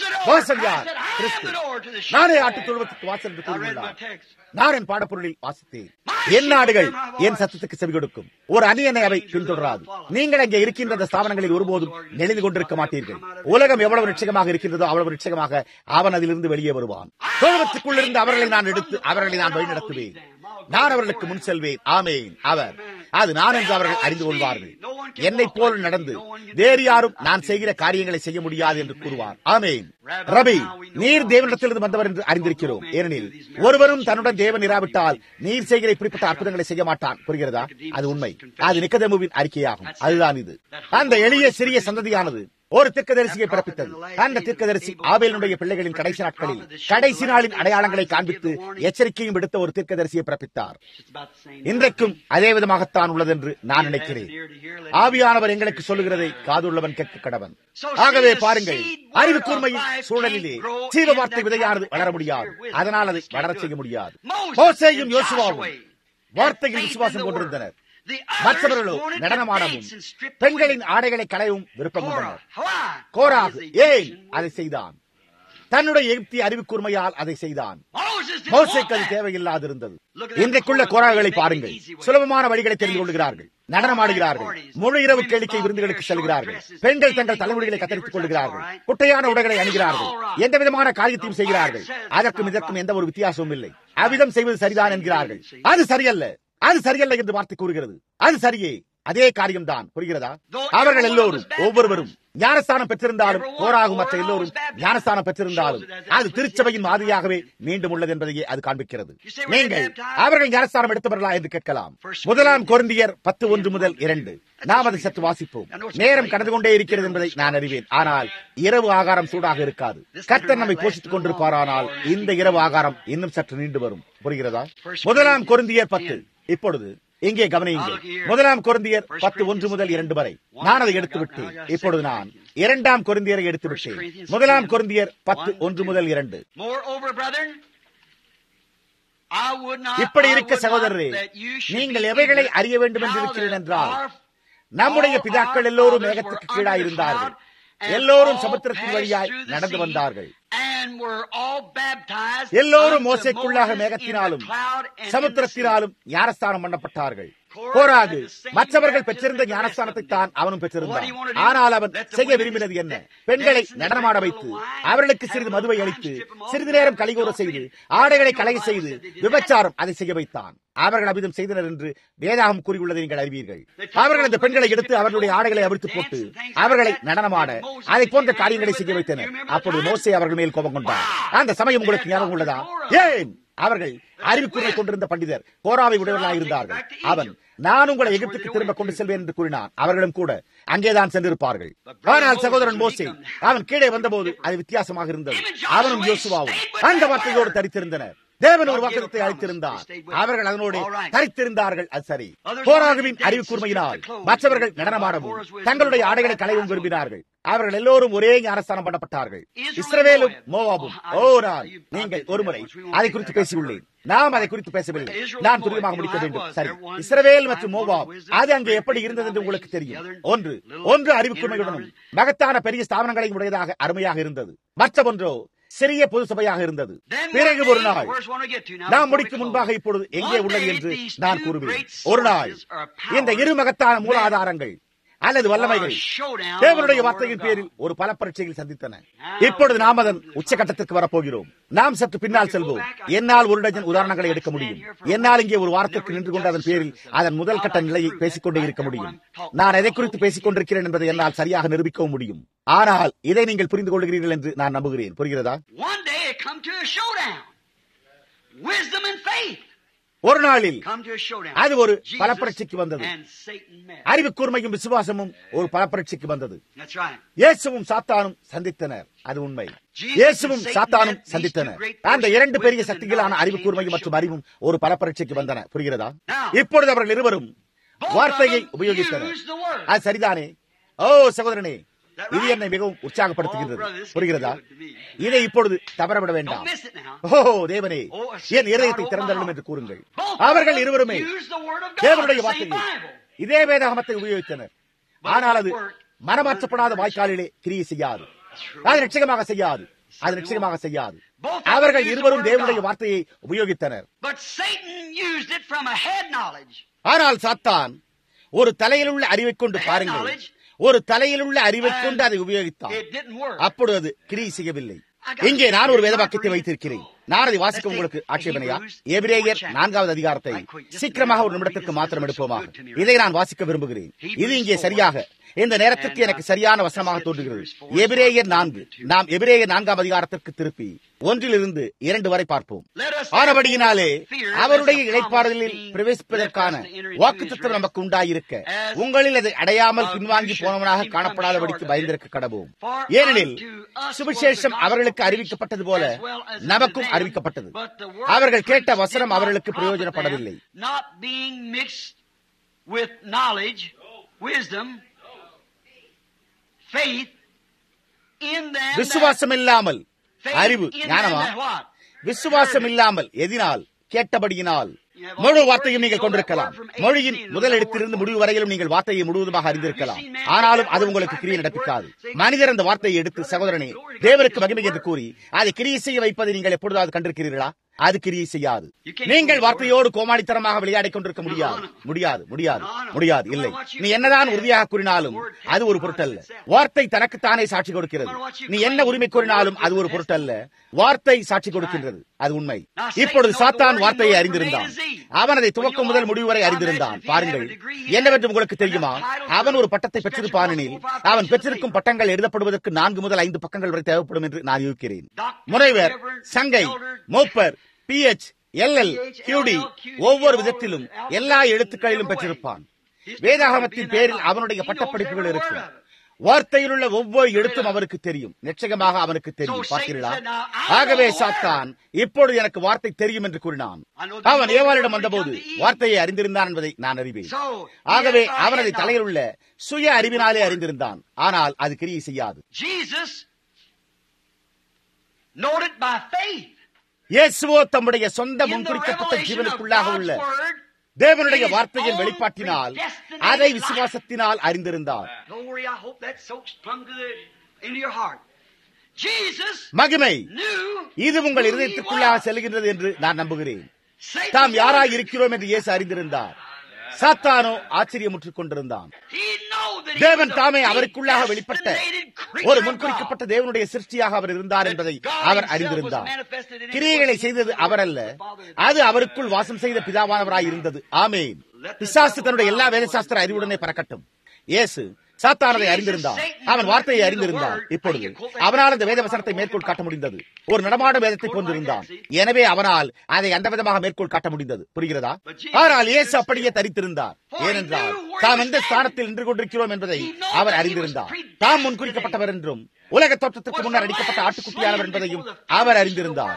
நானே ஆட்டுத் தொழுவத்துக்கு வாசல் என்று கூறியுள்ளார். நான் என் பாடப்பொருளில் வாசித்தேன். என் நாடுகள் என் சத்தத்துக்கு செவி கொடுக்கும். ஒரு அந்நியனை அவை பின்தொடராது. நீங்கள் அங்கே இருக்கின்ற அந்த ஸ்தாபனங்களில் ஒருபோதும் நெளிந்து கொண்டிருக்க மாட்டீர்கள். உலகம் எவ்வளவு நிச்சயமாக இருக்கின்றதோ அவ்வளவு நிச்சயமாக அவன் அதிலிருந்து வெளியே வருவான். தொழுவத்துக்குள் இருந்து அவர்களை நான் எடுத்து அவர்களை நான் வழிநடத்துவேன். நான் அவர்களுக்கு முன் செல்வேன். ஆமேன். அவர் அது நான் என்று அவர்கள் அறிந்து கொள்வார்கள். என்னை போல் நடந்து வேறு யாரும் நான் செய்கிற காரியங்களை செய்ய முடியாது என்று கூறுவார். ஆமேன். ரபி, நீர் தேவனிடத்திலிருந்து வந்தவர் என்று அறிந்திருக்கிறோம். ஏனெனில் ஒருவரும் தன்னுடன் தேவன் இராவிட்டால் நீர் செய்கிற இப்படிப்பட்ட அற்புதங்களை செய்ய மாட்டான். புரிகிறதா? அது உண்மை. அது நிக்கதேமுவின் அறிக்கையாகும். அதுதான் இது. அந்த எளிய சிறிய சந்ததியானது ஒரு தீர்க்கதரிசியை பிறப்பித்தது. அந்த தீர்க்கதரிசி ஆபேலினுடைய பிள்ளைகளின் கடைசி நாட்களில் கடைசி நாளின் அடையாளங்களை காண்பித்து எச்சரிக்கையும் விடுத்த ஒரு தீர்க்கதரிசியை பிறப்பித்தார். இன்றைக்கும் அதே விதமாகத்தான் உள்ளது என்று நான் நினைக்கிறேன். ஆவியானவர் எங்களுக்கு சொல்லுகிறதை காதுள்ளவன் கேட்க கடவன். ஆகவே பாருங்கள், அறிவு கூர்மையின் சூழலிலே ஜீவ வார்த்தை விதையானது வளர முடியாது. அதனால் அதை வளர செய்ய முடியாது. மோசேயும் யோசுவாவும் வார்த்தையில் விசுவாசம் கொண்டிருந்தனர். மற்றவர்களோ நடனமாடவும் பெண்களின் ஆடைகளை களையவும் விருப்பம் கொண்டனர். கோராகு ஏன் அதை செய்தான்? தன்னுடைய எகிப்திய அறிவு கூர்மையால் அதை செய்தான். மோசேக்கு அது தேவையில்லாதிருந்தது. இன்றைக்குள்ள கோராகுகளை பாருங்கள். சுலபமான வழிகளை தெரிந்து கொள்கிறார்கள். நடனமாடுகிறார்கள். முழு இரவு கேளிக்கை விருந்துகளுக்கு செல்கிறார்கள். பெண்கள் தங்கள் தலைமுடிகளை கத்தரித்துக் கொள்கிறார்கள். குட்டையான உடைகளை அணிகிறார்கள். எந்த விதமான காரியத்தையும் செய்கிறார்கள். அதற்கும் இதற்கும் எந்த ஒரு வித்தியாசமும் இல்லை. அவ்விதம் செய்வது சரிதான் என்கிறார்கள். அது சரியல்ல, அது சரியல்ல என்று வார்த்தை கூறுகிறது. அது சரியே, அதே காரியம்தான். புரிகிறதா? அவர்கள் எல்லோரும் ஒவ்வொருவரும் ஞானஸ்தானம் பெற்றிருந்தாலும் கோராகும் மற்ற எல்லோரும் ஞானஸ்தானம் பெற்றிருந்தாலும் அது திருச்சபையின் மாதிரியாகவே மீண்டும் உள்ளது என்பதையே அது காண்பிக்கிறது. நீங்கள் அவர்கள் ஞானஸ்தானம் எடுத்தவர்களா என்று கேட்கலாம். முதலாம் கொரிந்தியர் பத்து ஒன்று முதல் இரண்டு. நாம் அதை சற்று வாசிப்போம். நேரம் கடந்து கொண்டே இருக்கிறது என்பதை நான் அறிவேன். ஆனால் இரவு ஆகாரம் சூடாக இருக்காது. கர்த்தர் நம்மை போஷித்துக் கொண்டிருப்பாரானால் இந்த இரவு ஆகாரம் இன்னும் சற்று நீண்டு வரும். புரிகிறதா? முதலாம் கொரிந்தியர் பத்து. இப்பொழுது இங்கே கவனியுங்கள். முதலாம் கொரிந்தியர் பத்து ஒன்று முதல் இரண்டு வரை. நான் அதை எடுத்து விட்டேன். இப்பொழுது நான் இரண்டாம் கொரிந்தியரை எடுத்து விட்டேன். முதலாம் கொரிந்தியர் பத்து ஒன்று முதல் இரண்டு. இப்படி இருக்க சகோதரரே, நீங்கள் எவைகளை அறிய வேண்டும் என்று இருக்கிறீர்கள் என்றால், நம்முடைய பிதாக்கள் எல்லோரும் மேகத்துக்கு கீழாய் இருந்தார்கள். எல்லோரும் சமுத்திரத்தின் வழியாய் நடந்து வந்தார்கள். எல்லோரும் மோசேக்குள்ளாக மேகத்தினாலும் சமுத்திரத்தினாலும் ஞானஸ்தானம் பண்ணப்பட்டார்கள். கோராகு மற்றவர்கள் பெற்றிருந்த ஞானஸ்தானத்தை தான் அவனும் பெற்றிருந்தான். ஆனால் அவன் செய்ய விரும்பினது என்ன? பெண்களை நடனமாட வைத்து அவர்களுக்கு சிறிது மதுவை அளித்து சிறிது நேரம் கலிகூற செய்து ஆடைகளை கலை செய்து விபச்சாரம் அதை செய்ய வைத்தான். அவர்கள் அபிதம் செய்தனர் என்று வேதாகம் கூறியுள்ளதை நீங்கள் அறிவீர்கள். அவர்கள் அந்த பெண்களை எடுத்து அவர்களுடைய ஆடைகளை அவிழ்த்து போட்டு அவர்களை நடனமாட அதை போன்ற காரியங்களை செய்ய வைத்தனர். அப்பொழுது மோசே அவர்கள் மேல் கோபம் கொண்டார். அந்த சமயம் உங்களுக்கு ஞாபகம் உள்ளதா? ஏன்? அவர்கள் அறிவுக்குறை கொண்டிருந்த பண்டிதர் கோராவை உடையவர்களாக இருந்தார்கள். அவன் நான் உங்களை எகிப்துக்கு திரும்ப கொண்டு செல்வேன் என்று கூறினான். அவர்களும் கூட அங்கேதான் சென்றிருப்பார்கள். ஆனால் சகோதரன் மோசே அவன் கீழே வந்தபோது அது வித்தியாசமாக இருந்தது. அவனும் யோசுவாவும் அந்த வார்த்தையோடு தரித்திருந்தனர். தேவன் ஒரு வாக்குத்தத்தை அளித்திருந்தார். அவர்கள் அதனோடு தரித்திருந்தார்கள். அது சரி. கோராகுவின் அறிவு கூர்மையினால் மற்றவர்கள் நடனமாடவும் தங்களுடைய ஆடைகளை களையவும் விரும்பினார்கள். அவர்கள் எல்லோரும் ஒரே ஞானஸ்தானம் பண்ணப்பட்டார்கள். இஸ்ரவேலும் மோவாபும். ஓ நான் நீங்கள் ஒருமுறை அதை குறித்து பேசியுள்ளேன். நாம் அதை குறித்து பேசவில்லை. நான் துரிதமாக முடிக்க வேண்டும். சரி, இஸ்ரவேல் மற்றும் மோவாப் அது அங்கே எப்படி இருந்தது என்று உங்களுக்கு தெரியும். ஒன்று ஒன்று அறிவு கூர்மையுடனும் மகத்தான பெரிய ஸ்தாபனங்களையும் உடையதாக அருமையாக இருந்தது. மற்ற ஒன்றோ சிறிய பொது சபையாக இருந்தது. பிறகு ஒரு நாள் நாம் முடிக்கும் முன்பாக இப்பொழுது எங்கே உள்ளது என்று நான் கூறுவேன். ஒரு நாள் இந்த இரு மகத்தான மூலாதாரங்கள் அல்லது வல்லமைகள் தேவனுடைய வார்த்தையின் பேரில் ஒரு பல பரீட்சைகள் சந்தித்தன. இப்பொழுது நாம் அதன் உச்சகட்டத்திற்கு வரப்போகிறோம். நாம் சற்று பின்னால் செல்வோம். என்னால் ஒரு டஜன் உதாரணங்களை எடுக்க முடியும். என்னால் இங்கே ஒரு வாரத்திற்கு நின்று கொண்டு அதன் பேரில் அதன் முதல் கட்ட நிலையை பேசிக்கொண்டே இருக்க முடியும். நான் எதை குறித்து பேசிக் கொண்டிருக்கிறேன் என்பதை என்னால் சரியாக நிரூபிக்கவும் முடியும். ஆனால் இதை நீங்கள் புரிந்து கொள்கிறீர்கள் என்று நான் நம்புகிறேன். புரிகிறதா? ஒரு நாளில் அது ஒரு பலப்பரட்சிக்கு வந்தது. அறிவு கூர்மையும் விசுவாசமும் ஒரு பலப்பரட்சிக்கு வந்தது. இயேசுவும் சாத்தானும் சந்தித்தனர். அது உண்மை. இயேசுவும் சாத்தானும் சந்தித்தனர். அந்த இரண்டு பெரிய சக்திகளான அறிவு கூர்மையும் மற்றும் அறிவும் ஒரு பலப்பரட்சிக்கு வந்தன. புரிகிறதா? இப்பொழுது அவர்கள் இருவரும் வார்த்தையை உபயோகித்தனர். அது சரிதானே? ஓ சகோதரனே, இது என்னை மிகவும் உற்சாகப்படுத்துகின்றது. புரிகிறதா? இதை இப்பொழுது தவறவிட வேண்டாம். ஓ தேவனே, என் இதயத்தை திறந்தள்ளும் என்று கூறுங்கள். அவர்கள் இருவருமே தேவனுடைய வார்த்தையை, இதே வேதாகமத்தை உபயோகித்தனர். ஆனால் அது மனமாற்றப்படாத வாய்க்காலிலே கிரியை செய்யாது. அது நிச்சயமாக செய்யாது. அது நிச்சயமாக செய்யாது. அவர்கள் இருவரும் தேவனுடைய வார்த்தையை உபயோகித்தனர். ஆனால் சாத்தான் ஒரு தலையில் உள்ள அறிவை கொண்டு, பாருங்கள், ஒரு தலையில் உள்ள அறிவை கொண்டு அதை உபயோகித்தான். அப்பொழுது அது கிரியை செய்யவில்லை. இங்கே நான் ஒரு வேதவாக்கியத்தை வைத்திருக்கிறேன். நான் அதை வாசிக்க உங்களுக்கு ஆட்சேபனையா? எபிரேயர் நான்காவது அதிகாரத்தை சீக்கிரமாக ஒரு நிமிடத்திற்கு மாத்திரம் எடுப்போமாக. இதை நான் வாசிக்க விரும்புகிறேன். இது இங்கே சரியாக இந்த நேரத்திற்கு எனக்கு சரியான வசனமாக தோன்றுகிறது. எபிரேயர் நான்கு. நாம் எபிரேயர் நான்காம் அதிகாரத்திற்கு திருப்பி ஒன்றிலிருந்து இரண்டு வரை பார்ப்போம். ஆனபடியினாலே அவருடைய இளைப்பாறுதலில் பிரவேசிப்பதற்கான வாக்குத்தத்தம் நமக்கு உண்டாயிருக்க உங்களில் அதை அடையாமல் பின்வாங்கி போனவனாக காணப்படாதபடிக்கு பயந்திருக்க கடவோம். ஏனெனில் சுவிசேஷம் அவர்களுக்கு அறிவிக்கப்பட்டது போல நமக்கும் அறிவிக்கப்பட்டது. அவர்கள் கேட்ட வசனம் அவர்களுக்கு பிரயோஜனப்படவில்லை. விசுவாசம் இல்லாமல் அறிவு ஞானமா? விசுவாசம் இல்லாமல் எதினால்? கேட்டபடியினால். முழு வார்த்தையும் நீங்கள் கொண்டிருக்கலாம். மொழியின் முதல் இடத்திலிருந்து முடிவு வரையிலும் நீங்கள் வார்த்தையை முழுவதுமாக அறிந்திருக்கலாம். ஆனாலும் அது உங்களுக்கு கிரியை நடப்பிக்காது. மனிதர் அந்த வார்த்தையை எடுத்து, சகோதரனே, தேவனுக்கு மகிமை என்று கூறி அதை கிரியை செய்ய வைப்பதை நீங்கள் எப்பொழுதாவது கண்டிருக்கிறீர்களா? அது கிரியை செய்யாது. நீங்கள் வார்த்தையோடு கோமாளித்தனமாக விளையாடிக் கொண்டிருக்க முடியாது. முடியாது முடியாது முடியாது இல்லை. நீ என்னதான் உறுதியாக கூறினாலும் அது ஒரு பொருட்டல்ல. வார்த்தை தனக்குத்தானே சாட்சி கொடுக்கிறது. நீ என்ன உரிமை கூறினாலும் அது ஒரு பொருட்டல்ல. வார்த்தை சாட்சி கொடுக்கின்றது. அது உண்மை. இப்பொழுது சாத்தான் வார்த்தையை அறிந்திருந்தான். அவன் அதை துவக்கம் முதல் முடிவு வரை அறிந்திருந்தான். பாருங்கள், என்னவென்று உங்களுக்கு தெரியுமா? அவன் ஒரு பட்டத்தை பெற்றிருப்பானெனில் அவன் பெற்றிருக்கும் பட்டங்கள் எழுதப்படுவதற்கு நான்கு முதல் ஐந்து பக்கங்கள் வரை தேவைப்படும் என்று நான் யூகிக்கிறேன். முனைவர், சங்கை, மூப்பர், P H, L L, Q D, ஒவ்வொரு விதத்திலும் எல்லா எழுத்துக்களிலும் பெற்றிருப்பான். வேதாகமத்தின் பேரில் அவனுடைய பட்டப்படிப்புகள் இருக்கும். வார்த்தையில் உள்ள ஒவ்வொரு எழுத்தும் அவருக்கு தெரியும். நிச்சயமாக அவனுக்கு தெரியும். பார்த்தீர்களா? ஆகவே சாத்தான் இப்பொழுது எனக்கு வார்த்தை தெரியும் என்று கூறினான். அவன் ஏவாளிடம் வந்தபோது வார்த்தையை அறிந்திருந்தான் என்பதை நான் அறிவேன். ஆகவே அவன் அதை தலையில் உள்ள சுய அறிவினாலே அறிந்திருந்தான். ஆனால் அது கிரியை செய்யாது. இயேசுவோ தம்முடைய சொந்த முன்குறிக்கப்பட்ட ஜீவனுக்குள்ளாக உள்ள தேவனுடைய வார்த்தையின் வெளிப்பாட்டினால் அதை விசுவாசத்தினால் அறிந்திருந்தார். மகிமை இது உங்கள் இருதயத்திற்குள்ளாக செல்கின்றது என்று நான் நம்புகிறேன். தாம் யாராய் இருக்கிறோம் என்று இயேசு அறிந்திருந்தார். சாத்தானோ ஆச்சரியமுற்றுக் கொண்டிருந்தான். தேவன் தாமே அவருக்குள்ளாக வெளிப்பட்ட ஒரு முன்குறிக்கப்பட்ட தேவனுடைய சிருஷ்டியாக அவர் இருந்தார் என்பதை அவர் அறிந்திருந்தார். கிரியைகளை செய்தது அவர் அல்ல, அது அவருக்குள் வாசம் செய்த பிதாவானவராய் இருந்தது. ஆமென். பிசாசு தன்னுடைய எல்லா வேதசாஸ்திர அறிவுடனே பறக்கட்டும். இயேசு சாத்தானதை அறிந்திருந்தான். அவன் வார்த்தையை அறிந்திருந்தான். இப்பொழுது அவனால் அந்த வேத வசனத்தை மேற்கோள் காட்ட முடிந்தது. ஒரு நடமாடும் வேதத்தை கொண்டிருந்தான். எனவே அவனால் அதை அந்த விதமாக மேற்கோள் காட்ட முடிந்தது. புரிகிறதா? ஆனால் இயேசு அப்படியே தரித்திருந்தார். ஏனென்றால் தாம் எந்த ஸ்தானத்தில் நின்று கொண்டிருக்கிறோம் என்பதை அவர் அறிந்திருந்தார். தாம் முன்குறிக்கப்பட்டவர் என்றும் உலக தோற்றத்திற்கு முன்னர் அடிக்கப்பட்ட ஆட்டுக்குட்டியானவர் என்பதையும் அவர் அறிந்திருந்தார்.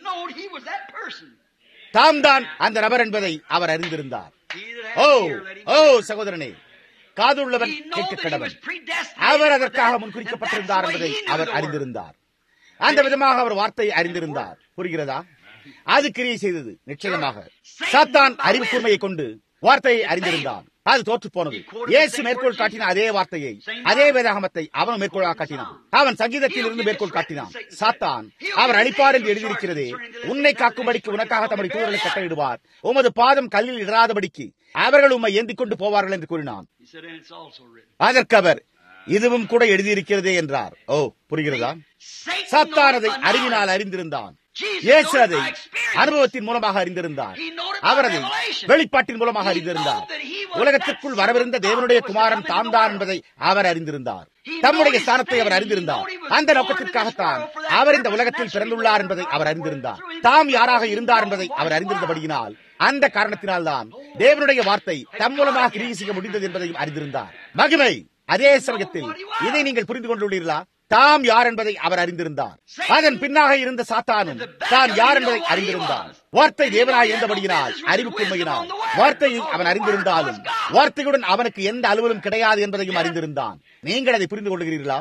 தாம் தான் அந்த நபர் என்பதை அவர் அறிந்திருந்தார். ஓ ஓ சகோதரனே, காதுள்ளவன் கேட்க கடவன். அவர் அதற்காக முன்குறிக்கப்பட்டிருந்தார் என்பதை அவர் அறிந்திருந்தார். அந்த விதமாக அவர் வார்த்தையை அறிந்திருந்தார். புரிகிறதா? அது கிரியை செய்தது. நிச்சயமாக சாத்தான் அறிவு கூர்மையை கொண்டு வார்த்தையை அறிந்திருந்தான். அது தோற்று போனது. இயேசு மேற்கோள் காட்டின அதே வார்த்தையை, அதே வேதாகமத்தை அவன் மேற்கோளாக காட்டினான். அவன் சங்கீதத்தில் இருந்து மேற்கோள் காட்டினான். சாத்தான் அவர் அழிப்பார் என்று எழுதியிருக்கிறதே, உன்னை காக்கும்படிக்கு உனக்காக தம்முடைய தூதர்களை கட்டளையிடுவார், உமது பாதம் கல்லில் இடாதபடிக்கு அவர்கள் உம்மை ஏந்திக் கொண்டு போவார்கள் என்று கூறினான். அதற்கு அவர், இதுவும் கூட எழுதியிருக்கிறதே என்றார். ஓ, புரிகிறதா? சாத்தான் அதை அறிவினால் அறிந்திருந்தான். இயேசு அதை அனுபவத்தின் மூலமாக அறிந்திருந்தார். அவர் அதை வெளிப்பாட்டின் மூலமாக அறிந்திருந்தார். உலகத்திற்குள் வரவிருந்த தேவனுடைய குமாரன் தாம் தான் என்பதை அவர் அறிந்திருந்தார். தம்முடைய ஸ்தானத்தை அவர் அறிந்திருந்தார். அந்த நோக்கத்திற்காகத்தான் அவர் இந்த உலகத்தில் பிறந்துள்ளார் என்பதை அவர் அறிந்திருந்தார். தாம் யாராக இருந்தார் என்பதை அவர் அறிந்திருந்தபடியினால், அந்த காரணத்தினால்தான் தேவனுடைய வார்த்தை தம் மூலமாக கிரியை செய்ய முடிந்தது என்பதையும் அறிந்திருந்தார். மகிமை. அதே சமயத்தில் இதை நீங்கள் புரிந்து கொண்டுள்ளீர்களா? தாம் யார் என்பதை அவர் அறிந்திருந்தார். அதன் பின்னாக இருந்த சாத்தானும் தான் யார் என்பதை அறிந்திருந்தார். வார்த்தை தேவனாய் இருந்தபடியினால், அறிவுக்குண்மையினால் வார்த்தையை அவன் அறிந்திருந்தாலும் வார்த்தையுடன் அவனுக்கு எந்த அலுவலும் கிடையாது என்பதையும் அறிந்திருந்தான். நீங்கள் அதை புரிந்து கொள்கிறீர்களா?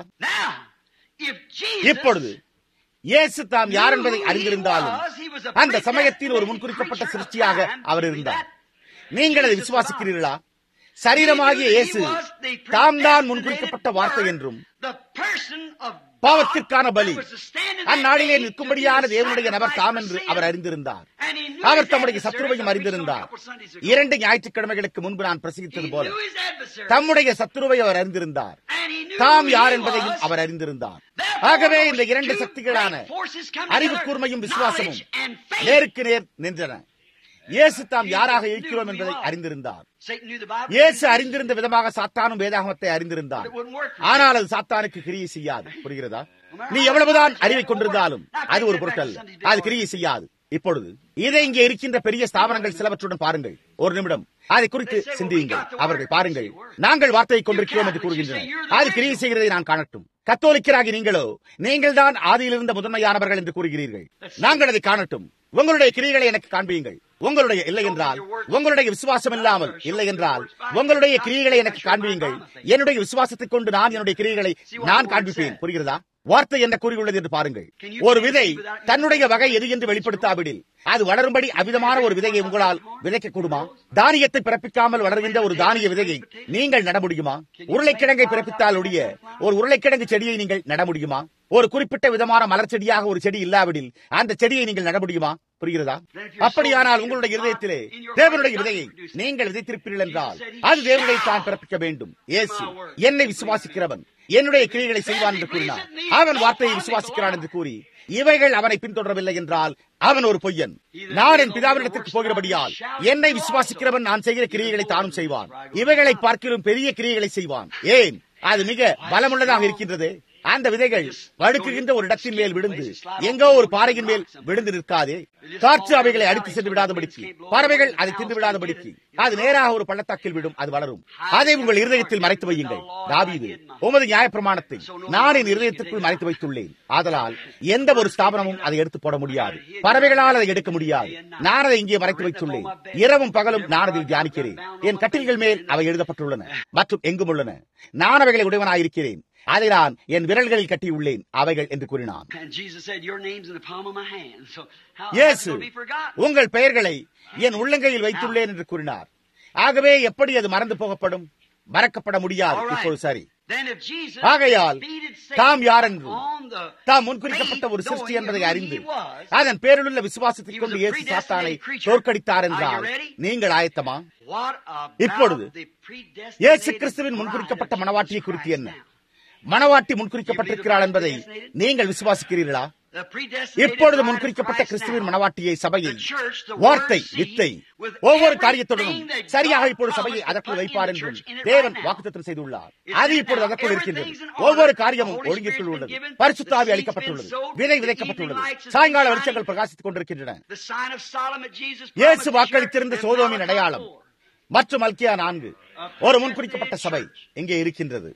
இப்பொழுது இயேசு தாம் யார் என்பதை அறிந்திருந்தாலும் அந்த சமயத்தில் ஒரு முன்குறிக்கப்பட்ட சிருஷ்டியாக அவர் இருந்தார். நீங்கள் அதை விசுவாசிக்கிறீர்களா? சரீரமாகிய இயேசு தாம் தான் முன்குறிக்கப்பட்ட வார்த்தை என்றும் பாவத்திற்கான பலி அந்நாளிலே நிற்கும்படியான தேவனுடைய நபர் தாம் என்று அவர் அறிந்திருந்தார். அவர் தம்முடைய சத்துருவையும் அறிந்திருந்தார். இரண்டு ஞாயிற்றுக்கிழமைகளுக்கு முன்பு நான் பிரசங்கித்தது போல தம்முடைய சத்துருவை அவர் அறிந்திருந்தார். தாம் யார் என்பதையும் அவர் அறிந்திருந்தார். ஆகவே இந்த இரண்டு சக்திகளான அறிவு கூர்மையும் விசுவாசமும் நேருக்கு நேர் நின்றன. இயேசு தாம் யாராக இருக்கிறோம் என்பதை அறிந்திருந்தார். இயேசு அறிந்திருந்த விதமாக சாத்தானும் வேதாகமத்தை அறிந்திருந்தார். ஆனால் அது சாத்தானுக்கு கிரியை செய்யாது. புரிகிறதா? நீ எவ்வளவுதான் அறிவை கொண்டிருந்தாலும் அது ஒரு பொருட்டல்ல, அது கிரியை செய்யாது. இப்பொழுது இதை இங்கே இருக்கின்ற பெரிய ஸ்தாபனங்கள் சிலவற்றுடன் பாருங்கள். ஒரு நிமிடம் அதை குறித்து சிந்தியுங்கள். அவர்கள் பாருங்கள், நாங்கள் வார்த்தையை கொண்டிருக்கிறோம் என்று கூறுகின்றனர், அது கிரியை செய்கிறதை நான் காணட்டும். கத்தோலிக்கராகி நீங்களோ நீங்கள் தான் ஆதியிலிருந்த முதன்மையானவர்கள் என்று கூறுகிறீர்கள். நாங்கள் அதை காணட்டும். உங்களுடைய கிரியைகளை எனக்கு காண்பியுங்கள். உங்களுடைய இல்லை என்றால், உங்களுடைய விசுவாசம் இல்லாமல் இல்லை என்றால் உங்களுடைய கிரியைகளை எனக்கு காண்பியுங்கள். என்னுடைய விசுவாசத்தை கொண்டு நான் என்னுடைய கிரியைகளை நான் காண்பிப்பேன். புரிகிறதா? வார்த்தை என்ன கூறியுள்ளது என்று பாருங்கள். ஒரு விதை தன்னுடைய வகை எது என்று வெளிப்படுத்தாவிடில் அது வளரும்படி அவ்விதமான ஒரு விதையை உங்களால் விதைக்க கூடுமா? தானியத்தை பிறப்பிக்காமல் வளர்கின்ற ஒரு தானிய விதையை நீங்கள் நட முடியுமா? உருளைக்கிழங்கை பிறப்பித்தால் ஒழிய ஒரு உருளைக்கிழங்கு செடியை நீங்கள் நட முடியுமா? ஒரு குறிப்பிட்ட விதமான மலர் செடியாக ஒரு செடி இல்லாவிடில் அந்த செடியை நீங்கள் நட முடியுமா? புரிகிறதா? அப்படியானால் உங்களுடைய இருதயத்திலே தேவனுடைய விதையை நீங்கள் விதைத்திருப்பீர்கள் என்றால் அது தேவனுடைய தான் பிறப்பிக்க வேண்டும். இயேசு என்னை விசுவாசிக்கிறவன் என்னுடைய கிரியைகளை செய்வான் என்று கூறினார். அவன் வார்த்தையை விசுவாசிக்கிறான் என்று கூறி இவைகள் அவனை பின்தொடரவில்லை என்றால் அவன் ஒரு பொய்யன். நான் என் பிதாவினிடத்திற்கு போகிறபடியால் என்னை விசுவாசிக்கிறவன் நான் செய்கிற கிரியைகளை தானும் செய்வான், இவைகளை பார்க்கிலும் பெரிய கிரியைகளை செய்வான். ஏன்? அது மிக பலமுள்ளதாக இருக்கின்றது. அந்த விதைகள் வழுக்குகின்ற ஒரு இடத்தின் மேல் விழுந்து எங்கோ ஒரு பாறையின் மேல் விழுந்து நிற்காதே. காற்று அவைகளை அடித்து சென்று விடாதபடிக்கு, பறவைகள் அதை தின்று விடாதபடிக்கு அது நேராக ஒரு பள்ளத்தாக்கில் விடும். அது வளரும். அதை உங்கள் இருதயத்தில் மறைத்து வையுங்கள். தாவீது, உமது நியாயப்பிரமாணத்தை நான் என் இருதயத்திற்குள் மறைத்து வைத்துள்ளேன். ஆதலால் எந்த ஒரு ஸ்தாபனமும் அதை எடுத்து போட முடியாது. பறவைகளால் அதை எடுக்க முடியாது. நான் அதை இங்கே மறைத்து வைத்துள்ளேன். இரவும் பகலும் நான் அதில் தியானிக்கிறேன். என் கட்டில்கள் மேல் அவை எழுதப்பட்டுள்ளன மற்றும் எங்கும் உள்ளன. நான் அவைகளை உடையவனாயிருக்கிறேன். அதை நான் என் விரல்களில் கட்டியுள்ளேன் அவைகள் என்று கூறினான். இயேசு உங்கள் பெயர்களை என் உள்ளங்கையில் வைத்துள்ளேன் என்று கூறினார். ஆகவே எப்படி அது மறந்து போகப்படும்? மறக்கப்பட முடியாது. இப்போது சரி. ஆகையால் தாம் யார் என்றும் தாம் முன்குறிக்கப்பட்ட ஒரு சிருஷ்டி என்பதை அறிந்து அதன் பேரிலுள்ள விசுவாசத்தை கொண்டு இயேசு சாத்தானை தோற்கடித்தார் என்றால் நீங்கள் ஆயத்தமா? இப்பொழுது இயேசு கிறிஸ்துவின் முன்குறிக்கப்பட்ட மனவாட்டியை குறித்து என்ன? மனவாட்டி முன்குறிக்கப்பட்டிருக்கிறாள் என்பதை நீங்கள் விசுவாசிக்கிறீர்களா? இப்பொழுது முன்குறிக்கப்பட்ட கிறிஸ்துவின் மனவாட்டியை, சபையை, வார்த்தை, வித்தை, ஒவ்வொரு காரியத்துடனும் சரியாக இப்பொழுது சபையை அதற்குள் வைப்பார் என்றும் தேவன் வாக்குத்தத்தம் செய்துள்ளார். அது இப்பொழுது அதற்குள் இருக்கின்றது. ஒவ்வொரு காரியமும் ஒழுங்கிற்குள் உள்ளது. பரிசுத்த ஆவி அளிக்கப்பட்டுள்ளது. விதை விதைக்கப்பட்டுள்ளது. சாயங்கால வெளிச்சங்கள் பிரகாசித்துக் கொண்டிருக்கின்றன. இயேசு வாக்களித்திருந்த சோதோமின் அடையாளம் மற்றும் மல்கியா நான்கு ஒரு முன்குறிக்கப்பட்ட சபை இங்கே இருக்கின்றது.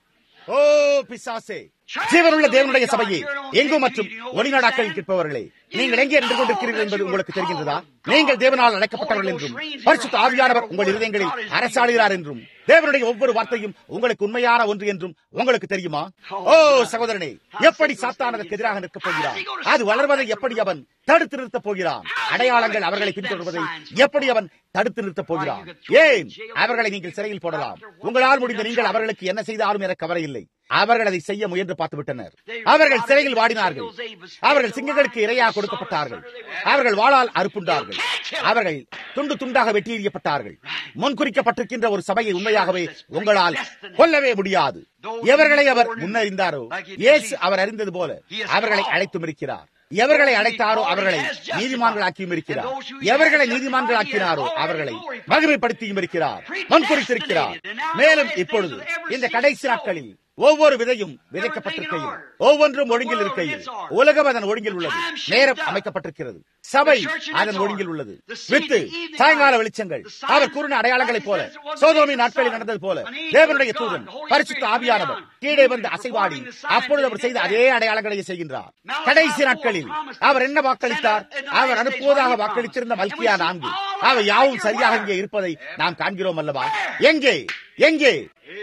ஓ பிசாசே, ஜீவனுள்ள தேவனுடைய சபையே, எங்கும் மற்றும் ஒளிநாடாக்களில் கேட்பவர்களே, நீங்கள் எங்கே நின்று கொண்டிருக்கிறீர்கள் என்பது உங்களுக்கு தெரிகின்றதா? நீங்கள் தேவனால் அழைக்கப்பட்டவர்கள் என்றும் பரிசுத்த ஆவியானவர் உங்கள் இருதயங்களில் அரசாளுகிறார் என்றும் தேவனுடைய ஒவ்வொரு வார்த்தையும் உங்களுக்கு உண்மையான ஒன்று என்றும் உங்களுக்கு தெரியுமா? ஓ சகோதரனே, எப்படி சாத்தானுக்கு எதிராக நிற்கப் போகிறான்? அது வளர்வதை எப்படி அவன் தடுத்து நிறுத்தப் போகிறான்? அடையாளங்கள் அவர்களை பின்தொடர்வதை எப்படி அவன் தடுத்து நிறுத்தப் போகிறான்? ஏன் அவர்களை நீங்கள் சிறையில் போடலாம். உங்களால் முடிந்த நீங்கள் அவர்களுக்கு என்ன செய்தாலும் எனக்கு கவலை இல்லை. அவர்கள் அதை செய்ய முயன்று பார்த்து விட்டனர். அவர்கள் சிறையில் வாடினார்கள். அவர்கள் சிங்கங்களுக்கு இரையாக கொடுக்கப்பட்டார்கள். அவர்கள் வாளால் அறுப்புண்டார்கள். அவர்கள் துண்டு துண்டாக வெட்டி எறியப்பட்டார்கள். முன்குறிக்கப்பட்டிருக்கின்ற ஒரு சபையை உண்மையாகவே உங்களால் கொல்லவே முடியாது. எவர்களை அவர் முன்னறிந்தாரோ, இயேசு அவர் அறிந்தது போல அவர்களை அழைத்தும் இருக்கிறார். எவர்களை அழைத்தாரோ அவர்களை நீதிமான்களாக்கியும் இருக்கிறார். எவர்களை நீதிமான்களாக்கினாரோ அவர்களை மகிமைப்படுத்தியும் இருக்கிறார், முன்குறித்திருக்கிறார். மேலும் இப்பொழுது இந்த கடைசி நாட்களில் ஒவ்வொரு விதையும் விதைக்கப்பட்டிருக்கையில், ஒவ்வொன்றும் ஒழுங்கில் இருக்கையில், உலகம் அதன் ஒழுங்கில் உள்ளது. நேரம் அமைக்கப்பட்டிருக்கிறது. சபை அதன் ஒழுங்கில் உள்ளது. வித்து சாயங்கால வெளிச்சங்கள் அவர் கூறின அடையாளங்களைப் போல, சோதோமின் நாட்களில் நடந்தது போல, தேவனுடைய தூதன் பரிசுத்த ஆவியானவர் கீழே வந்து அசைவாடி அப்பொழுது அவர் செய்த அதே அடையாளங்களை செய்கின்றார். கடைசி நாட்களில் அவர் என்ன வாக்களித்தார்? அவர் அனுப்புவதாக வாக்களித்திருந்த மல்கியா நான்கு அவை யாவும் சரியாக இங்கே இருப்பதை நாம் காண்கிறோம் அல்லவா? எங்கே எங்கே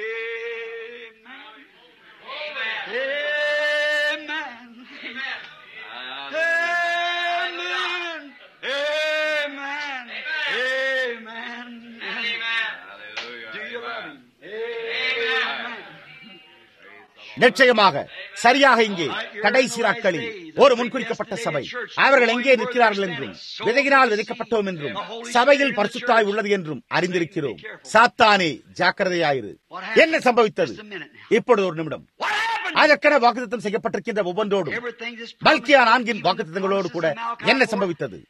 நிச்சயமாக சரியாக இங்கே கடைசி நாட்களில் ஒரு முன்குறிக்கப்பட்ட சபை. அவர்கள் எங்கே நிற்கிறார்கள் என்றும் விதையினால் விதைக்கப்பட்டோம் என்றும் சபையில் பரிசுத்தாய் உள்ளது என்றும் அறிந்திருக்கிறோம். சாத்தானே ஜாக்கிரதையாயிரு. என்ன சம்பவித்தது? இப்பொழுது ஒரு நிமிடம். அதற்கென வாக்குத்தத்தம் செய்யப்பட்டிருக்கின்ற ஒவ்வொன்றோடும் மல்கியா நான்கின் வாக்குத்தத்தங்களோடு கூட என்ன சம்பவித்தது?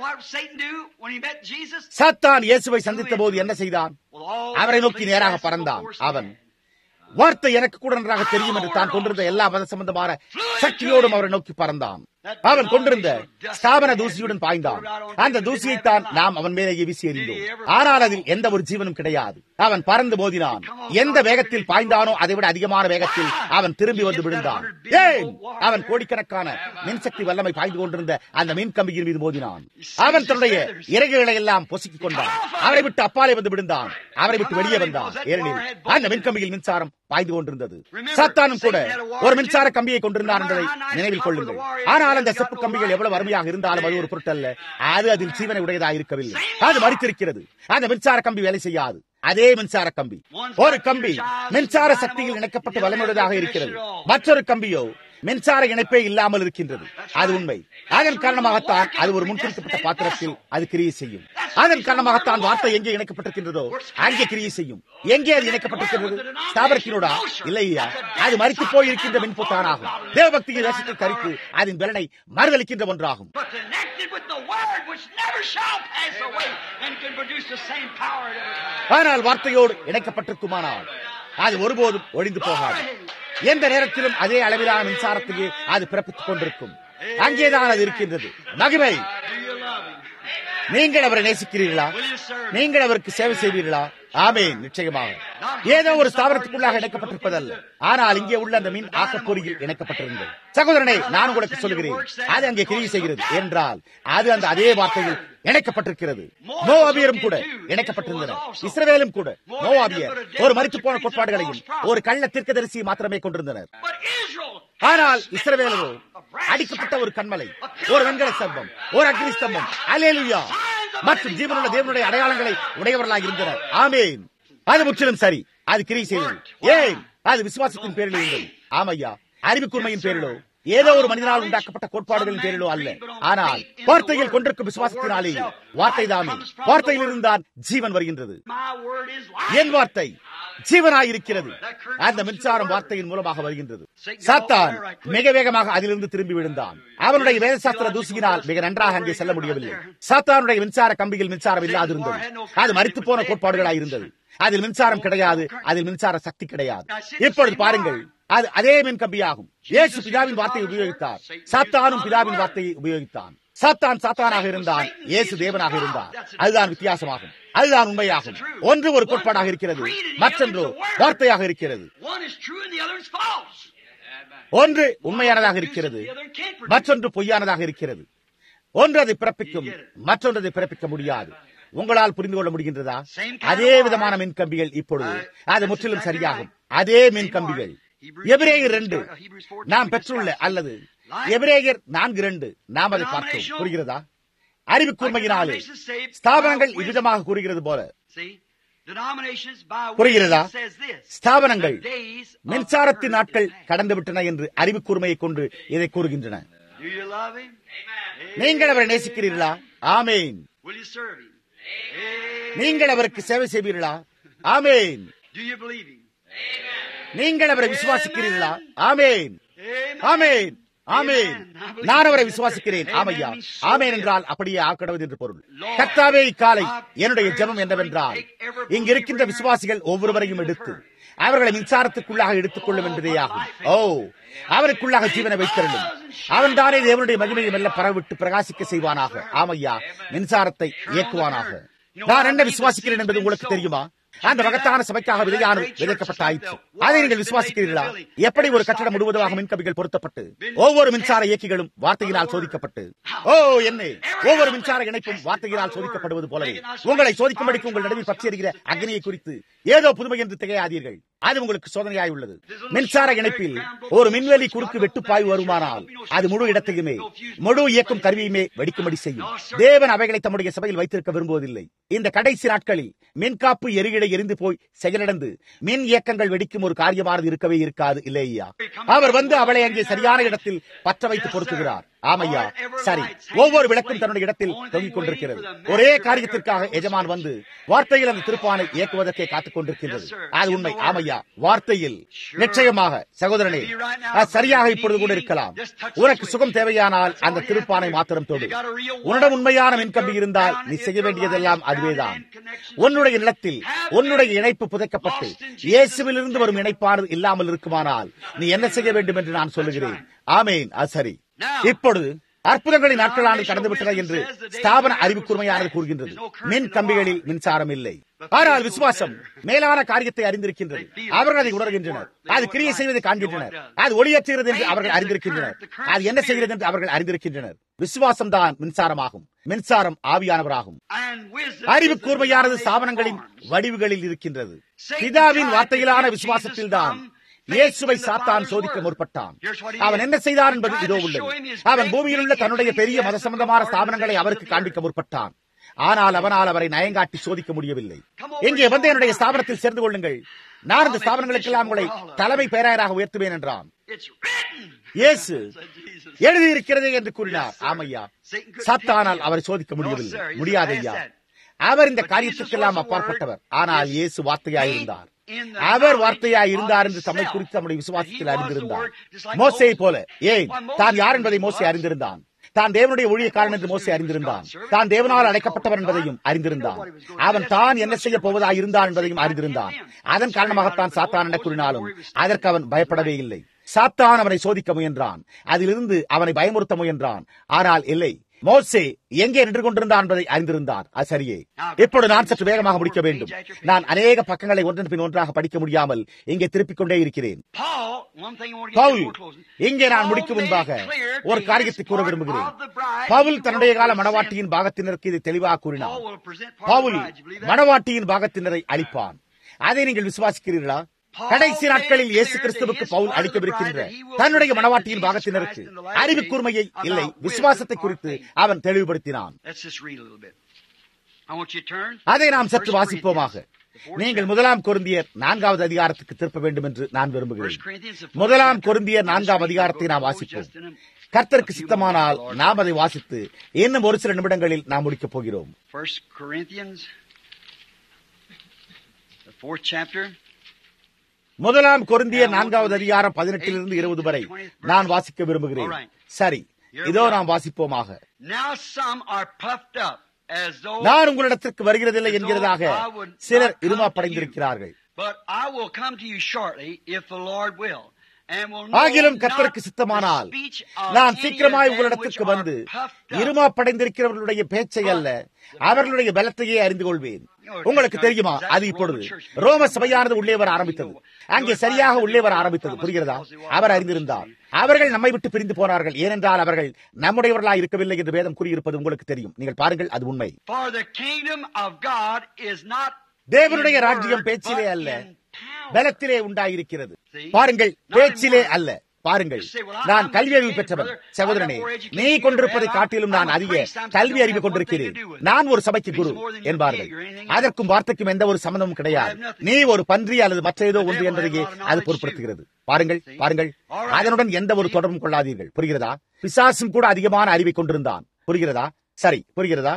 சாத்தான் இயேசுவை சந்தித்த போது என்ன செய்தான்? அவரை நோக்கி நேராக பறந்தான். அவன் வார்த்தை எனக்கு கூட நன்றாக தெரியும் என்று தான் கொண்டிருந்த எல்லா மத சம்பந்தமான சக்தியோடும் அவரை நோக்கி பறந்தான். அவன் கொண்டிருந்த ஸ்தாபன தூசியுடன் பாய்ந்தான். அந்த தூசியைத்தான் நாம் அவன் மேலேயே வீசி எறிந்தோம். ஆனால் அதில் எந்த ஒரு ஜீவனும் கிடையாது. அவன் பறந்து மோதினான். எந்த வேகத்தில் பாய்ந்தானோ அதை விட அதிகமான வேகத்தில் அவன் திரும்பி வந்து விழுந்தான். ஏன்? அவன் கோடிக்கணக்கான மின்சக்தி வல்லமை பாய்ந்து கொண்டிருந்த அந்த மின் கம்பியின் மீது மோதினான். அவன் தன்னுடைய இறகுகளை எல்லாம் பொசுக்கிக் கொண்டான். அவரை விட்டு அப்பாலே வந்து விழுந்தான். அவரை விட்டு வெளியே வந்தான். ஏனெனில் அந்த மின்கம்பியில் மின்சாரம் பாய்ந்து கொண்டிருந்தது. சாத்தானும் கூட ஒரு மின்சார கம்பியை கொண்டிருந்தான் என்பதை நினைவில் கொள்ளுங்கள். ஆனால் அந்த செப்பு கம்பிகள் எவ்வளவு அருமையாக இருந்தாலும் அது ஒரு பொருட்டல்ல. அது அதில் ஜீவனை உடையதாக இருக்கவில்லை. அது மரித்திருக்கிறது. அந்த மின்சார கம்பி வேலை செய்யாது. அதே மின்சார கம்பி, ஒரு கம்பி மின்சார சக்தியில் இணைக்கப்பட்டு வலிமையுள்ளதாக இருக்கிறது. மற்றொரு கம்பியோ மின்சார இணைப்பே இல்லாமல் இருக்கின்றது. அது உண்மை. அதன் காரணமாகத்தான் அது ஒரு முன்குறிக்கப்பட்ட பாத்திரத்தில் அது கிரியை செய்யும். அதன் காரணமாகத்தான் வார்த்தை எங்கே இணைக்கப்பட்டிருக்கின்றதோ அங்கே கிரியை செய்யும். எங்கே அது இணைக்கப்பட்டிருக்கிறது? ஸ்தாபனத்தினோடா? இல்லையா? அது மரித்து போயிருக்கின்ற மின்பொத்தானாகும். தேவபக்தியின் ரசத்தை கரித்து அதன் பலனை மறுதளிக்கின்ற ஒன்றாகும். ஆனால் வார்த்தையோடு இணைக்கப்பட்டிருக்குமானால் அது ஒருபோதும் ஒழிந்து போகாது. எந்த நேரத்திலும் அதே அளவிலான மின்சாரத்தையே அது பிறப்பித்துக் கொண்டிருக்கும். அங்கேதான் அது இருக்கின்றது. மகிமை. நீங்கள் அவரை நேசிக்கிறீர்களா? நீங்கள் அவருக்கு சேவை செய்வீர்களா? ஆமென். நிச்சயமாக ஏதோ ஒரு ஸ்தாபனத்துக்குள்ளாக இணைக்கப்பட்டிருப்பதல்ல, ஆனால் இங்கே உள்ள அந்த மின் ஆக்கப்பொறியில் இணைக்கப்பட்டிருந்தது. சகோதரனே, நான் உங்களுக்கு சொல்லுகிறேன், அது அங்கே கிரியை செய்கிறது என்றால் அது அந்த அதே வார்த்தையில் இணைக்கப்பட்டிருக்கிறது. மோவாபியரும் கூட இணைக்கப்பட்டிருந்தனர். இஸ்ரவேலும் கூட. மோவாபியர் ஒரு மரித்து போன கோட்பாடுகளையும் ஒரு கள்ள தீர்க்கதரிசியை மாத்திரமே கொண்டிருந்தனர். ஆனால் இஸ்ரவேலரோ அடிக்கப்பட்ட ஒரு கண்மலை, ஒரு வெண்கல ஸ்தம்பம், ஒரு அக்னி ஸ்தம்பம், அல்லேலூயா, மற்றும் ஜீவனுள்ள தேவனுடைய அடையாளங்களை உடையவர்களாக இருந்தனர். ஆமென். அது முற்றிலும் சரி. அது கிரியை செய்தது. ஏன்? அது விசுவாசத்தின் பேரில் இருந்தது. ஆமையா, அறிவுக்கூர்மையின் பேரிலோ ஏதோ ஒரு மனிதனால் உண்டாக்கப்பட்ட கோட்பாடுகளின் பேரிலோ அல்ல, ஆனால் வார்த்தையில் கொண்டிருக்கும் விசுவாசத்தினாலேயே. வார்த்தை தாமே. வார்த்தையில் இருந்தான் ஜீவன் வருகின்றது. என் வார்த்தை ஜீவனாயிருக்கிறது. அந்த மின்சாரம் வார்த்தையின் மூலமாக வருகின்றது. சாத்தான் மிக வேகமாக அதிலிருந்து திரும்பி விழுந்தான். அவனுடைய வேதசாஸ்திர தூசியினால் மிக நன்றாக அங்கே செல்ல முடியவில்லை. சாத்தானுடைய மின்சார கம்பியில் மின்சாரம் இல்லாதிருந்தது. அது மரித்து போன கோட்பாடுகளாயிருந்தது. அதில் மின்சாரம் கிடையாது. அதில் மின்சார சக்தி கிடையாது. இப்பொழுது பாருங்கள், அது அதே மின் கம்பியாகும். இயேசு பிதாவின் வார்த்தையை உபயோகித்தார். சாத்தானும் பிதாவின் வார்த்தையை உபயோகித்தான். சாத்தான் சாத்தானாக இருந்தான், இயேசு தேவனாக இருந்தார். அதுதான் வித்தியாசமாகும். அதுதான் உண்மையாகும். ஒன்று ஒரு கோட்பாடாக இருக்கிறது, மற்றொன்று வார்த்தையாக இருக்கிறது. ஒன்று உண்மையானதாக இருக்கிறது, மற்றொன்று பொய்யானதாக இருக்கிறது. ஒன்று அதை பிறப்பிக்கும், மற்றொன்று அதை பிறப்பிக்க முடியாது. உங்களால் புரிந்து கொள்ள முடிகின்றதா? அதே விதமான மின் கம்பிகள் இப்பொழுது அது முற்றிலும் சரியாகும். அதே மின் கம்பிகள் எபிரேயர் இரண்டு நாம் பெற்றுள்ள அல்லது எபிரேயர் நான்கு இரண்டு நாம் அதை பார்த்தோம். புரிகிறதா? அறிவு கூர்மையினாலே ஸ்தாபனங்கள் இவ்விதமாக கூறுகிறது போல புரிகிறதா? ஸ்தாபனங்கள் மின்சாரத்தின் நாட்கள் கடந்து விட்டன என்று அறிவு கூர்மையை கொண்டு இதை கூறுகின்றன. நீங்கள் அவரை நேசிக்கிறீர்களா? ஆமேன். நீங்கள் அவருக்கு சேவை செய்வீர்களா? ஆமேன். நீங்கள் அவரை விசுவாசிக்கிறீர்களா? ஆமேன். ஆமேன். ஆமேன். நான் அவரை விசுவாசிக்கிறேன். ஆமையா. ஆமேன் என்றால் அப்படியே ஆக்கடவது என்று பொருள். கர்த்தாவே, இக்காலை என்னுடைய ஜெபம் என்னவென்றால் இங்கு இருக்கின்ற விசுவாசிகள் ஒவ்வொருவரையும் எடுத்து அவர்களை மின்சாரத்துக்குள்ளாக எடுத்துக் கொள்ளும் என்பதே ஆகும். ஓ, அவருக்குள்ளாக ஜீவனை வைத்திருந்தும் அவன் தானே தேவனுடைய மகிமையை மெல்ல பரவிட்டு பிரகாசிக்க செய்வானாக. ஆமையா, மின்சாரத்தை இயக்குவானாக. நான் என்ன விசுவாசிக்கிறேன் என்பது உங்களுக்கு தெரியுமா? அந்த மகத்தான சபைக்காக விதையானது விதைக்கப்பட்ட ஆயிற்று. அதை நீங்கள் விசுவாசிக்கிறீர்களா? எப்படி ஒரு கட்டடம் முழுவதுமாக மின்கம்பிகள் பொருத்தப்பட்டு ஒவ்வொரு மின்சார இயக்கிகளும் வார்த்தையினால் சோதிக்கப்பட்டு, ஓ என்ன, ஒவ்வொரு மின்சார இணைப்பும் வார்த்தையினால் சோதிக்கப்படுவது போலவே உங்களை சோதிக்கும்படிக்கு உங்கள் நடுவில் பற்றி எறிகிற அக்னியை குறித்து ஏதோ புதுமை என்று திகையாதீர்கள். அது உங்களுக்கு சோதனையாய் உள்ளது. மின்சார இணைப்பில் ஒரு மின்வெளி குறுக்கு வெட்டுப்பாய்வு வருமானால் அது முழு இடத்தையுமே முழு இயக்கும் கருவியுமே வெடிக்கும்படி செய்யும். தேவன் அவைகளை தம்முடைய சபையில் வைத்திருக்க விரும்புவதில்லை. இந்த கடைசி நாட்களில் மின்காப்பு எரிகிட எரிந்து போய் செயலிழந்து மின் இயக்கங்கள் வெடிக்கும் ஒரு காரியமானது இருக்கவே இருக்காது. இல்லையா? அவர் வந்து அவளை அங்கே சரியான இடத்தில் பற்ற வைத்து பொருத்துகிறார். ஆமையா, சரி. ஒவ்வொரு விளக்கும் தன்னுடைய இடத்தில் தொங்கிக் கொண்டிருக்கிறது. ஒரே காரியத்திற்காக எஜமான் வந்து வார்த்தையில் அந்த திருப்பானை இயக்குவதற்கே காத்துக் கொண்டிருக்கிறது. அது உண்மை. ஆமையா, வார்த்தையில் நிச்சயமாக சகோதரனே, சரியாக இப்பொழுது கூட இருக்கலாம். உனக்கு சுகம் தேவையானால் அந்த திருப்பானை மாத்திரம் தொடு. உன்னிடம் உண்மையான மின்கம்பி இருந்தால் நீ செய்ய வேண்டியதெல்லாம் அதுவேதான். உன்னுடைய நிலத்தில் உன்னுடைய இணைப்பு புதைக்கப்பட்டு இயேசுவிலிருந்து வரும் இணைப்பானது இல்லாமல் இருக்குமானால் நீ என்ன செய்ய வேண்டும் என்று நான் சொல்லுகிறேன். ஆமேன். அது சரி. இப்பொழுது அற்புதங்களின் நாட்களானது கடந்துவிட்டன என்று ஸ்தாபன அறிவு கூர்மையானது கூறுகின்றது. மின் கம்பிகளில் மின்சாரம் இல்லை. ஆனால் விசுவாசம் மேலான காரியத்தை அறிந்திருக்கின்றது. அவர்கள் அதை உணர்கின்றனர். அது கிரியை செய்வதை காண்கின்றனர். அது ஒளியேற்றுகிறது என்று அவர்கள் அறிந்திருக்கின்றனர். அது என்ன செய்கிறது என்று அவர்கள் அறிந்திருக்கின்றனர். விசுவாசம் தான் மின்சாரமாகும். மின்சாரம் ஆவியானவராகும். அறிவு கூர்மையானது ஸ்தாபனங்களின் வடிவுகளில் இருக்கின்றது. பிதாவின் வார்த்தையிலான விசுவாசத்தில் தான் இயேசுவை சாத்தான் சோதிக்க முற்பட்டான். அவன் என்ன செய்தான் என்பது இதோ உள்ளது. அவன் பூமியில் உள்ள தன்னுடைய பெரிய மத சம்பந்தமான ஸ்தாபனங்களை அவருக்கு காண்பிக்க முற்பட்டான். ஆனால் அவனால் அவரை நயங்காட்டி சோதிக்க முடியவில்லை. இங்கே வந்து என்னுடைய ஸ்தாபனத்தில் சேர்ந்து கொள்ளுங்கள், நான் இந்த ஸ்தாபனங்களுக்கெல்லாம் உங்களை தலைமை பேராயராக உயர்த்துவேன் என்றான். இயேசு எழுதியிருக்கிறதே என்று கூறினார். ஆமையா, சாத்தானால் அவரை சோதிக்க முடியவில்லை. முடியாதையா. அவர் இந்த காரியத்திற்கெல்லாம் அப்பாற்பட்டவர். ஆனால் இயேசு வார்த்தையாயிருந்தார். அவர் வார்த்தையாய் இருந்தார் என்று தம்மை குறித்து நம்முடைய விசுவாசத்தில் அறிந்திருந்தார். மோசேயை போல. ஏன்? தான் யார் என்பதை மோசே அறிந்திருந்தான். தான் தேவனுடைய ஊழியக்காரன் என்று மோசே அறிந்திருந்தான். தான் தேவனால் அழைக்கப்பட்டவர் என்பதையும் அறிந்திருந்தான். அவன் தான் என்ன செய்ய போவதாக இருந்தான் என்பதையும் அறிந்திருந்தான். அதன் காரணமாகத்தான் சாத்தான் என கூறினாலும் அதற்கு அவன் பயப்படவே இல்லை. சாத்தான் அவனை சோதிக்க முயன்றான். அதிலிருந்து அவனை பயமுறுத்த முயன்றான். ஆனால் இல்லை, மோசே எங்கே நின்று கொண்டிருந்தான் என்பதை அறிந்திருந்தார். அது சரியே. இப்பொழுது நான் சற்று வேகமாக முடிக்க வேண்டும். நான் அநேக பக்கங்களை ஒன்றன் பின் ஒன்றாக படிக்க முடியாமல் இங்கே திருப்பிக் கொண்டே இருக்கிறேன். பவுல், இங்கே நான் முடிக்கும் முன்பாக ஒரு காரியத்தை கூற விரும்புகிறேன். பவுல் தன்னுடைய கால மணவாட்டியின் பாகத்தினருக்கு இதை தெளிவாக கூறினார். பவுல் மணவாட்டியின் பாகத்தினரை அளிப்பான். அதை நீங்கள் விசுவாசிக்கிறீர்களா? கடைசி நாட்களில் இயேசு கிறிஸ்துவுக்கு பவுல் அளிக்கவிருக்கின்ற தன்னுடைய மணவாட்டியின் பாகத்தினருக்கு அறிவு கூர்மையை இல்லை, விசுவாசத்தை குறித்து அவன் தெளிவுபடுத்தினான். அதை நாம் சற்று வாசிப்போமாக. நீங்கள் முதலாம் கொரிந்தியர் நான்காவது அதிகாரத்துக்கு திருப்ப வேண்டும் என்று நான் விரும்புகிறேன். முதலாம் கொரிந்தியர் நான்காம் அதிகாரத்தை நாம் வாசிப்போம். கர்த்தருக்கு சித்தமானால் நாம் அதை வாசித்து இன்னும் ஒரு சில நிமிடங்களில் நாம் முடிக்கப் போகிறோம். முதலாம் கொரிந்தியர் நான்காவது அதிகாரம் பதினெட்டிலிருந்து இருபது வரை நான் வாசிக்க விரும்புகிறேன். சரி, இதோ நாம் வாசிப்போமாக. நான் உங்களிடத்திற்கு வருகிறதில்லை என்கிறதாக சிலர் இருமாப்படைந்திருக்கிறார்கள். ஆகிலும் கர்த்தருக்கு சித்தமானால் நான் சீக்கிரமாய் உங்களிடத்துக்கு வந்து இருமாப்படைந்திருக்கிறவர்களுடைய பேச்சை அல்ல, அவர்களுடைய பலத்தையே அறிந்து கொள்வேன். உங்களுக்கு தெரியுமா, அது இப்பொழுது ரோம சபையானது உள்ளே வர ஆரம்பித்தது. அங்கே சரியாக உள்ளே வர ஆரம்பித்தது. புரிகிறதா? அவர் அறிந்திருந்தார். அவர்கள் நம்மை விட்டு பிரிந்து போனார்கள், ஏனென்றால் அவர்கள் நம்முடையவர்களாக இருக்கவில்லை என்று வேதம் கூறியிருப்பது உங்களுக்கு தெரியும். நீங்கள் பாருங்கள், அது உண்மை. தேவனுடைய ராஜ்யம் பேச்சிலே அல்ல, பலத்திலே உண்டாயிருக்கிறது. பாருங்கள், பேச்சிலே அல்ல. பாருங்கள், நான் கல்வி அறிவு பெற்றவன். சகோதரனே, நீ கொண்டிருப்பதை காட்டிலும் நான் அதிக கல்வி அறிவு கொண்டிருக்கிறேன். நான் ஒரு சபைக்கு குரு என்பார்கள். அதற்கும் வார்த்தைக்கும் எந்த ஒரு சம்பந்தமும் கிடையாது. நீ ஒரு பன்றி அல்லது மற்ற ஏதோ ஒன்று என்பதையே அது பொருட்படுத்துகிறது. பாருங்கள், பாருங்கள், அதனுடன் எந்த ஒரு தொடர்பும் கொள்ளாதீர்கள். புரிகிறதா? பிசாசும் கூட அதிகமான அறிவை கொண்டிருந்தான். புரிகிறதா? சரி, புரிகிறதா?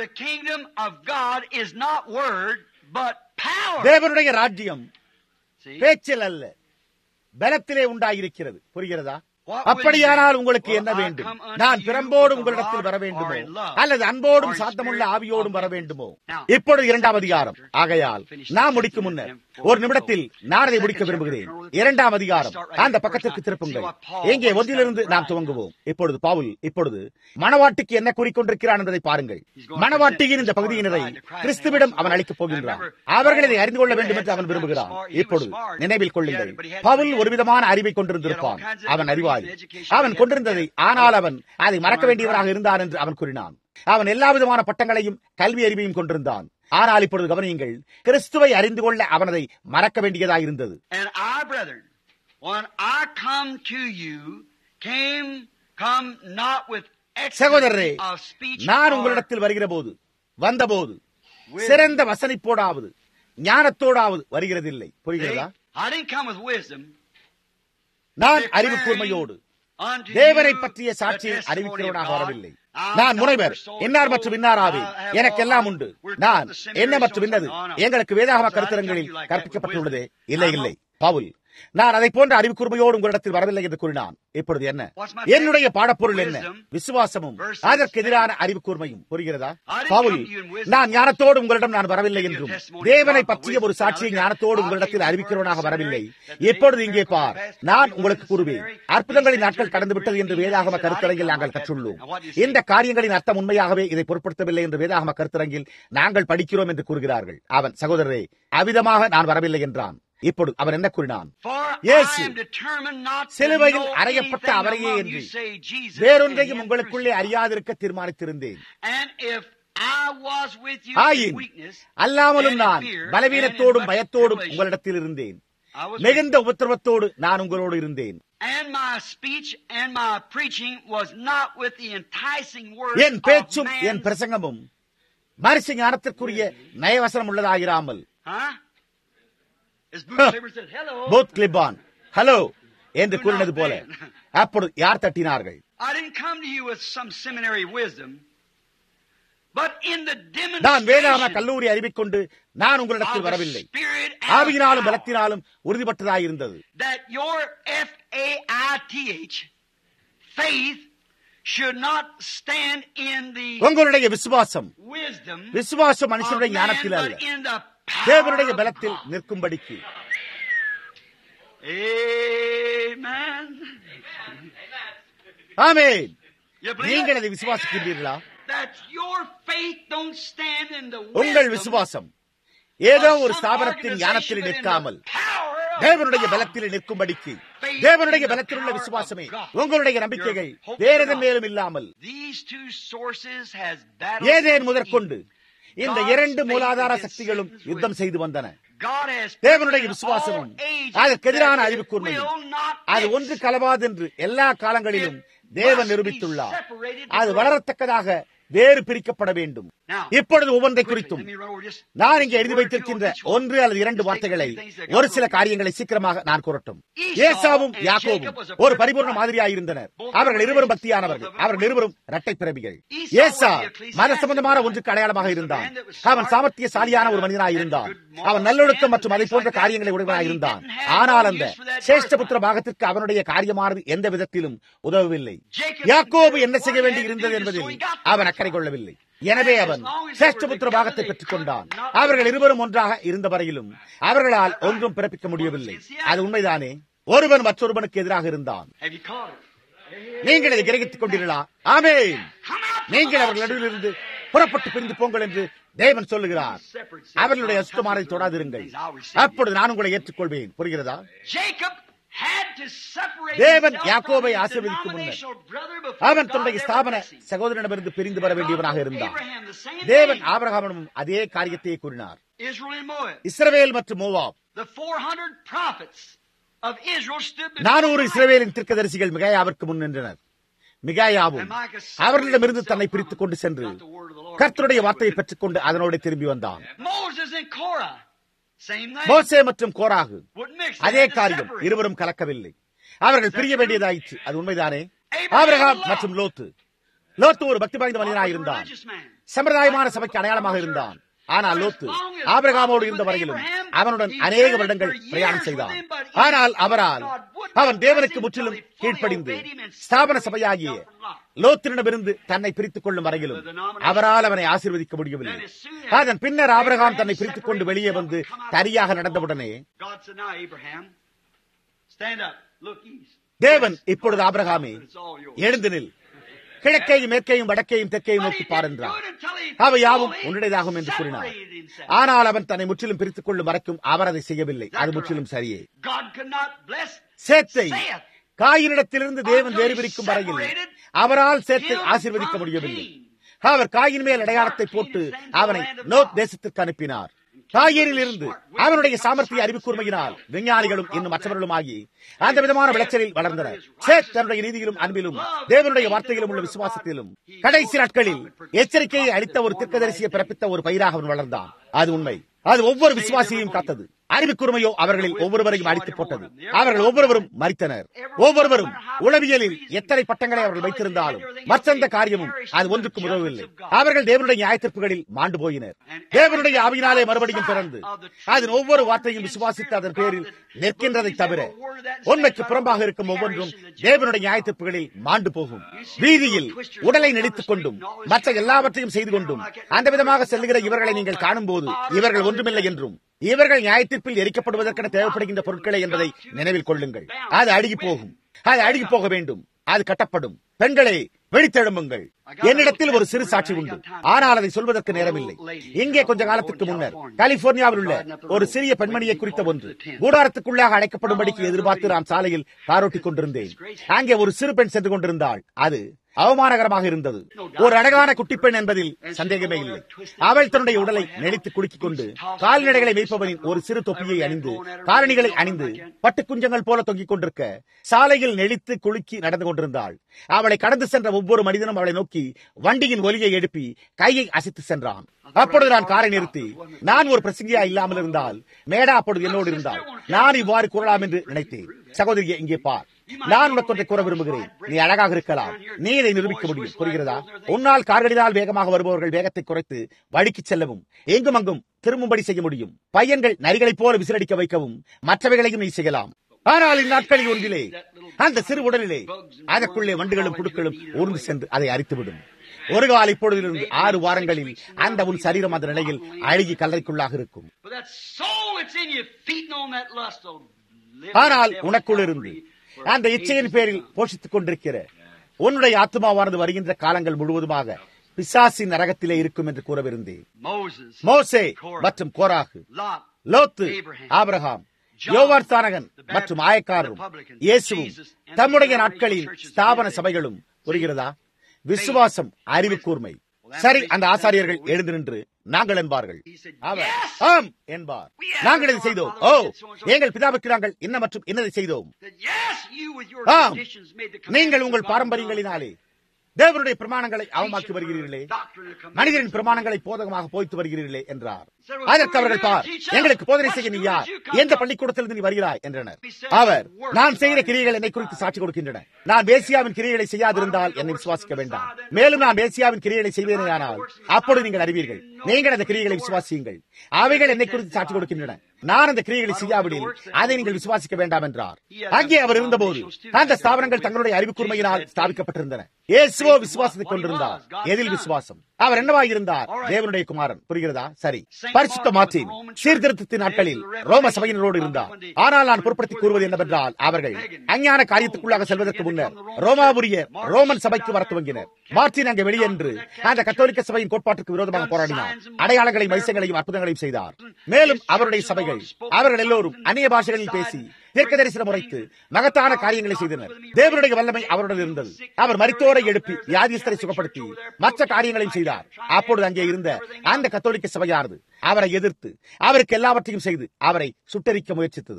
தேவனுடைய ராஜ்யம் பேச்சில் அல்ல, பலத்திலே உண்டாயிருக்கிறது. புரிகிறதா? அப்படியானால் உங்களுக்கு என்ன வேண்டும்? நான் பிரம்போடும் உங்களிடத்தில் வர வேண்டுமோ, அல்லது அன்போடும் சாத்தமுள்ள ஆவியோடும் வர வேண்டுமோ? இப்பொழுது இரண்டாம் அதிகாரம். ஆகையால் நான் முடிக்கும் முன்னர் ஒரு நிமிடத்தில் நான் அதை முடிக்க விரும்புகிறேன். இரண்டாம் அதிகாரம், அந்த பக்கத்திற்கு திருப்புங்கள். எங்கே ஒன்றிலிருந்து நாம் துவங்குவோம். இப்பொழுது பவுல் இப்பொழுது மணவாட்டிக்கு என்ன கூறிக்கொண்டிருக்கிறான் என்பதை பாருங்கள். மணவாட்டியின் இந்த பகுதியினரை கிறிஸ்துவிடம் அவன் அளிக்கப் போகின்றான். அவர்கள் இதை அறிந்து கொள்ள வேண்டும் என்று அவன் விரும்புகிறான். இப்பொழுது நினைவில் கொள்ளுங்கள், பவுல் ஒரு விதமான அறிவை கொண்டிருந்திருப்பான். அவன் அறிவார், அவன் கொண்டிருந்ததை, ஆனால் அவன் அதை மறக்க வேண்டியவராக இருந்தான் என்று அவன் கூறினான். அவன் எல்லா விதமான பட்டங்களையும் கல்வி அறிவையும் கொண்டிருந்தான். ஆனால் இப்பொழுது கவனியுங்கள், கிறிஸ்துவை அறிந்து கொள்ள அவன் அதை மறக்க வேண்டியதாக இருந்தது. சகோதரரே, நான் உங்களிடத்தில் வருகிற போது வந்தபோது சிறந்த வசனிப்போடாவது ஞானத்தோடாவது வருகிறதில்லை. புரிகிறதா? நான் அறிவு கூர்மையோடு தேவனை பற்றிய சாட்சியை அறிவிக்கிறவனாக வரவில்லை. நான் முனைவர், இன்னார் மற்றும் இன்னாராவே, எனக்கு எல்லாம் உண்டு. நான் என்ன மற்றும் இன்னது எங்களுக்கு வேதாகம கருத்தரங்களில் கற்பிக்கப்பட்டுள்ளதே இல்லை, இல்லை. பவுல், நான் அதை போன்ற அறிவு கூர்மையோடு உங்களிடத்தில் வரவில்லை என்று கூறினான். இப்பொழுது என்ன என்னுடைய பாடப்பொருள்? என்ன? விசுவாசமும் அதற்கு எதிரான அறிவு கூர்மையும். புரிகிறதா? பவுல், நான் ஞானத்தோடு உங்களிடம் நான் வரவில்லை என்றும் தேவனை பற்றிய ஒரு சாட்சியை ஞானத்தோடு உங்களிடத்தில் அறிவிக்கிறவனாக வரவில்லை. இப்பொழுது இங்கே பார், நான் உங்களுக்கு கூறுவேன், அற்புதங்களின் நாட்கள் கடந்துவிட்டது என்று வேதாகம கருத்தரங்கில் நாங்கள் கற்றுள்ளோம். இந்த காரியங்களின் அர்த்தம் உண்மையாகவே இதை பொருட்படுத்தவில்லை என்று வேதாகம கருத்தரங்கில் நாங்கள் படிக்கிறோம் என்று கூறுகிறார்கள். அவன், சகோதரரே, அவ்விதமாக நான் வரவில்லை என்றான். இப்பொழுது அவன் என்ன கூறினான்? இயேசு சிலுவையில் அறையப்பட்ட அவரையே என்று வேறொன்றையும் உங்களுக்குள்ளே அறியாதிருக்க தீர்மானித்திருந்தேன். ஆயின் அல்லாமலும் நான் பலவீனத்தோடும் பயத்தோடும் உங்களிடத்தில் இருந்தேன். மிகுந்த உபத்திரவத்தோடு நான் உங்களோடு இருந்தேன். என் பேச்சும் என் பிரசங்கமும் மரிசி ஞானத்திற்குரிய நயவசனம் உள்ளதாகிறாமல், போத் கிளிபான் ஹலோ என்று கூறினது போல. அப்பொழுது யார் தட்டினார்கள்? நான் வேதாகம கல்லூரி அறிவிக்கொண்டு நான் உங்களிடத்தில் வரவில்லை. ஆவியினாலும் பலத்தினாலும் உறுதிப்பட்டதாயிருந்தது. உங்களுடைய விசுவாசம் விசுவாசம் மனுஷனுடைய ஞானத்தில் அல்ல, தேவனுடைய பலத்தில் நிற்கும்படிக்கு. ஆமென். நீங்கள் அதை விசுவாசிக்கின்றீர்களா? உங்கள் விசுவாசம் ஏதோ ஒரு ஸ்தாபனத்தின் ஞானத்தில் நிற்காமல் தேவனுடைய பலத்தில் நிற்கும்படிக்கு. தேவனுடைய பலத்தில் உள்ள விசுவாசமே உங்களுடைய நம்பிக்கைகள் வேறெதன் மேலும் இல்லாமல். ஏதேன் முதற்கொண்டு இந்த இரண்டு மூலாதார சக்திகளும் யுத்தம் செய்து வந்தன. தேவனுடைய விசுவாசமும் அதற்கு எதிரான அறிவு கூர்மையும் அது ஒன்று கலவாது என்று எல்லா காலங்களிலும் தேவன் நிரூபித்துள்ளார். அது வளரத்தக்கதாக வேறு பிரிக்கப்பட வேண்டும். இப்பொழுது ஒவ்வொன்றை குறித்தும் நான் இங்கே எழுதி வைத்திருக்கின்ற ஒன்று அல்லது இரண்டு வார்த்தைகளை, ஒரு சில காரியங்களை சீக்கிரமாக நான் கூறட்டும். ஏசாவும் யாக்கோபும் ஒரு பரிபூர்ண மாதிரியாயிருந்தனர். அவர்கள் இருவரும் பக்தியானவர்கள். அவர்கள் இருவரும் இரட்டை பிறவிகள். ஏசா மத சம்பந்தமான ஒன்றுக்கு அடையாளமாக இருந்தான். அவன் சாமர்த்தியசாலியான ஒரு மனிதனாயிருந்தான். அவன் நல்லொழுக்கம் மற்றும் அதை போன்ற காரியங்களை உடையவனாயிருந்தான். ஆனால் அந்த சேஷ்டபுத்திர பாகத்திற்கு அவனுடைய காரியமானது எந்த விதத்திலும் உதவவில்லை. யாக்கோபு என்ன செய்ய வேண்டி இருந்தது என்பதில் அவன் அக்கறை கொள்ளவில்லை. எனவே அவன் சேஷ்டபுத்திர பாகத்தை பெற்றுக் கொண்டான். அவர்கள் இருவரும் ஒன்றாக இருந்த வரையிலும் அவர்களால் ஒன்றும் பிறப்பிக்க முடியவில்லை. அது உண்மைதானே? ஒருவன் மற்றொருவனுக்கு எதிராக இருந்தான். Have you caught it? நீங்கள் இதை கிரகித்துக் கொண்டீர்களா? ஆமென். நீங்கள் அவர்கள் நடுவில் இருந்து புறப்பட்டு பிரிந்து போங்கள் என்று தேவன் சொல்லுகிறார். அவர்களுடைய அசுத்தமானதை தொடாதிருங்கள், அப்பொழுது நான் உங்களை ஏற்றுக்கொள்வேன். புரிகிறதா? தேவன் யாக்கோபை ஆசீர்வதிக்கும் முன்னர் அவன் தன்னுடைய ஸ்தாபன சகோதரனிடமிருந்து பிரிந்து வர வேண்டியவனாக இருந்தான். தேவன் ஆபிரகாமிடமும் அதே காரியத்தையே கூறினார். இஸ்ரவேல் மற்றும் மோவாப், நானூறு இஸ்ரவேலின் தீர்க்கதரிசிகள் மிகாயாவிற்கு முன் நின்றனர். மிகாயாவும் அவர்களிடமிருந்து தன்னை பிரித்துக் கொண்டு சென்று கர்த்தருடைய வார்த்தையை பெற்றுக் கொண்டு அதனோடு திரும்பி வந்தான். மோசே மற்றும் கோராகு அதே காரியம், இருவரும் கலக்கவில்லை. அவர்கள் பிரிய வேண்டியதாயிற்று. அது உண்மைதானே? ஆபிரகாம் மற்றும் லோத்து, லோத்து ஒரு பக்தி வாய்ந்த மனிதனாக இருந்தான், சம்பிரதாயமான சபைக்கு அடையாளமாக இருந்தான். ஆனால் லோத்து ஆபிரகாமோடு இருந்த வரையிலும் அவனுடன் அநேக வருடங்கள் பிரயாணம் செய்தான். ஆனால் அவரால் அவன் தேவனுக்கு முற்றிலும் கீழ்ப்படிந்து ஸ்தாபன சபையாகிய லோத்தினிடமிருந்து தன்னை பிரித்துக் கொள்ளும் வரையிலும் அவரால் அவனை ஆசீர்வதிக்க முடியவில்லை. அதன் பின்னர் ஆபிரகாம் தன்னை பிரித்துக் கொண்டு வெளியே வந்து தனியாக நடந்தவுடனே தேவன் இப்பொழுது ஆபிரகாமே எழுந்து நில், கிழக்கையும் மேற்கையும் வடக்கையும் தெற்கையும் நோக்கி பார் என்றார். அவை யாவும் உன்னுடையதாகும் என்று கூறினார். ஆனால் அவன் தன்னை முற்றிலும் பிரித்துக் கொள்ளும் வரைக்கும் அவர் அதை செய்யவில்லை. அது முற்றிலும் சரியே. சேத்தை காயினிடத்திலிருந்து தேவன் வேறு பிரிக்கும் வரையில் அவரால் சேத்தை ஆசீர்வதிக்க முடியவில்லை. அவர் காயின் மேல் அடையாளத்தை போட்டு அவனை நோத் தேசத்திற்கு அனுப்பினார். காயினில் இருந்து அவனுடைய சாமர்த்திய அறிவு கூர்மையினால் விஞ்ஞானிகளும் இன்னும் மற்றவர்களுமாகி அந்த விதமான விளைச்சலில் வளர்ந்தனர். சேத் தன்னுடைய நீதியிலும் அன்பிலும் தேவனுடைய வார்த்தையிலும் உள்ள விசுவாசத்திலும் கடைசி நாட்களில் எச்சரிக்கையை அளித்த ஒரு தீர்க்கதரிசியை பிறப்பித்த ஒரு பயிராக அவன் வளர்ந்தான். அது உண்மை. அது ஒவ்வொரு விசுவாசியையும் காத்தது. அறிவு கூர்மையோ அவர்களில் ஒவ்வொருவரையும் அடித்து போட்டது. அவர்கள் ஒவ்வொருவரும் மரித்தனர். ஒவ்வொருவரும் உளவியலில் எத்தனை பட்டங்களை அவர்கள் வைத்திருந்தாலும் மற்றெந்த காரியமும் அது ஒன்றுக்கும் உதவவில்லை. அவர்கள் தேவனுடைய நியாயத்தீர்ப்புகளில் மாண்டு போயினர். தேவனுடைய ஆவியினாலே மறுபடியும் பிறந்து அதன் ஒவ்வொரு வார்த்தையும் விசுவாசித்து அதன் பேரில் நிற்கின்றதை தவிர உண்மைக்கு புறம்பாக இருக்கும் ஒவ்வொன்றும் தேவனுடைய நியாயத்தீர்ப்புகளில் மாண்டு போகும். வீதியில் உடலை நெடித்துக் கொண்டும் மற்ற எல்லாவற்றையும் செய்து கொண்டும் அந்த விதமாக செல்லுகிற இவர்களை நீங்கள் காணும் போது இவர்கள் ஒன்றுமில்லை என்றும் இவர்கள் நியாயத்தீர்ப்பில் எரிக்கப்படுவதற்கென தேவைப்படுகின்ற பொருட்களை என்பதை நினைவில் கொள்ளுங்கள். அது அழுகி போகும். அது அழுகி போக வேண்டும். அது கட்டப்படும். பெண்களே, வெளித்தெழும்புங்கள். என்னிடத்தில் ஒரு சிறு சாட்சி உண்டு, ஆனால் அதை சொல்வதற்கு நேரமில்லை. இங்கே கொஞ்ச காலத்துக்கு முன்னர் கலிபோர்னியாவில் உள்ள ஒரு சிறிய பெண்மணியை குறித்த ஒன்று கூடாரத்துக்குள்ளாக அழைக்கப்படும்படிக்கு எதிர்பார்த்து நான் சாலையில் காரோட்டிக் கொண்டிருந்தேன். அங்கே ஒரு சிறு பெண் சென்று கொண்டிருந்தாள். அது அவமானகரமாக இருந்தது. ஒரு அழகான குட்டிப்பெண் என்பதில் சந்தேகமே இல்லை. அவள் தன்னுடைய உடலை நெளித்து குலுக்கிக் கொண்டு கால்நடைகளை மேய்ப்பவனின் ஒரு சிறு தொப்பியை அணிந்து காலணிகளை அணிந்து பட்டுக்குஞ்சங்கள் போல தொங்கிக் கொண்டிருக்க சாலையில் நெளித்து குலுக்கி நடந்து கொண்டிருந்தாள். அவளை கடந்து சென்ற ஒவ்வொரு மனிதனும் அவளை நோக்கி வண்டியின் ஒலியை எழுப்பி கையை அசைத்து சென்றான். அப்பொழுது நான் காரை நிறுத்தி, நான் ஒரு பிரசங்கியா இல்லாமல் இருந்தால் மேடா அப்பொழுது என்னோடு இருந்தால் நான் இவ்வாறு கூறலாம் என்று நினைத்தேன். சகோதரியை, இங்கே பார், நான் உனக்கு ஒன்றை கூற விரும்புகிறேன். நீ அழகாக இருக்கலாம், நீ இதை நிரூபிக்க முடியும். புரிகிறதா? உன்னால் கார்களினால் வேகமாக வருபவர்கள் வேகத்தை குறைத்து வழிக்கு செல்லவும் எங்கும் அங்கும் திரும்பும்படி செய்ய முடியும். பையன்கள் நரிகளைப் போல விசிலடிக்க வைக்கவும் மற்றவைகளையும் நீ செய்யலாம். ஆனால் இந்நாட்களில் ஒன்றிலே அந்த சிறு உடலிலே அதற்குள்ளே வண்டுகளும் புழுக்களும் ஊர்ந்து சென்று அதை அரித்துவிடும். ஒரு கால இப்பொழுதிலிருந்து ஆறு வாரங்களில் அந்த உன் சரீரம் அந்த நிலையில் அழுகி கல்லறைக்குள்ளாக இருக்கும். ஆனால் உனக்குள் இருந்து அந்த இச்சையின் பேரில் போஷித்துக் கொண்டிருக்கிற உன்னுடைய ஆத்மாவானது வருகின்ற காலங்கள் முழுவதுமாக பிசாசின் நரகத்திலே இருக்கும் என்று கூறவிருந்தேன். மோசே மற்றும் கோராகு, லோத்து, ஆபிரகாம், யோவான் ஸ்நானகன் மற்றும் ஆயக்காரரும் இயேசுவும் தம்முடைய நாட்களில் ஸ்தாபன சபைகளும். புரிகிறதா? விசுவாசம், அறிவு கூர்மை. சரி, அந்த ஆசாரியர்கள் எழுந்து நின்று நாங்கள் என்பார்கள். அவர் ஆம் என்பார். நாங்கள் இதை செய்தோம். ஓ, எங்கள் பிதாவுக்கு நாங்கள் என்ன மற்றும் என்னதை செய்தோம். ஆம், நீங்கள் உங்கள் பாரம்பரியங்களினாலே தேவனுடைய பிரமாணங்களை அவமாக்கி வருகிறீர்களே, மனிதரின் பிரமாணங்களை போதகமாக போய்த்து வருகிறீர்களே என்றார். அதற்கு அவர்கள், பார், எங்களுக்கு போதனை செய்ய நீ யார்? எந்த பள்ளிக்கூடத்திலிருந்து நீ வருகிறாய் என்றனர். அவர், நான் செய்கிற கிரியைகள் என்னை குறித்து சாட்சி கொடுக்கின்றன. நான் வேசியாவின் கிரியைகளை செய்யாதிருந்தால் என்னை விசுவாசிக்க வேண்டாம். மேலும் நான் வேசியாவின் கிரியைகளை செய்வேனேயானால் அப்பொழுது நீங்கள் அறிவீர்கள். நீங்கள் அந்த கிரியைகளை விசுவாசியுங்கள். அவைகள் என்னை குறித்து சாட்சி கொடுக்கின்றன. நான் அந்த கிரியைகளை செய்யாவிடில் அதை நீங்கள் விசுவாசிக்க வேண்டாம் என்றார். அங்கே அவர் இருந்தபோது அந்த ஸ்தாபனங்கள் தங்களுடைய அறிவு கூர்மையினால் ஸ்தாபிக்கப்பட்டிருந்தன. இயேசுவோ விசுவாசத்தை கொண்டிருந்தார். எதில் விசுவாசம்? அவர் என்னவாக இருந்தார்? தேவனுடைய குமாரன். புரிகிறதா? சரி. பரிசுத்த மார்ட்டின் சீர்திருத்தத்தின் நாட்களில் ரோம சபையினரோடு இருந்தார். ஆனால் நான் பொருட்படுத்தி கூறுவது என்னவென்றால், அவர்கள் அஞ்ஞான காரியத்துக்குள்ளாக செல்வதற்கு முன்னர் ரோமாபுரிய ரோமன் சபைக்கு வர துவங்கினர். மார்ட்டின் அங்கே வெளியென்று அந்த கத்தோலிக்க சபையின் கோட்பாட்டுக்கு விரோதமாக போராடினார். அடையாளங்களையும் வைசங்களையும் அற்புதங்களையும் செய்தார். மேலும் அவருடைய சபைகள் அவர்கள் எல்லோரும் அந்நிய பாஷைகளில் பேசி தீர்க்க தரிசனம் உரைத்து மகத்தான காரியங்களை செய்தனர். தேவனுடைய வல்லமை அவருடன் இருந்தது. அவர் மரித்தோரை எழுப்பி வியாதிஸ்தரை சுகப்படுத்தி மற்ற காரியங்களையும் செய்தார். அப்பொழுது அங்கே இருந்த அந்த கத்தோலிக்க சபையானது அவரை எதிர்த்து அவருக்கு எல்லாவற்றையும் செய்து அவரை சுட்டரிக்க முயற்சித்தது.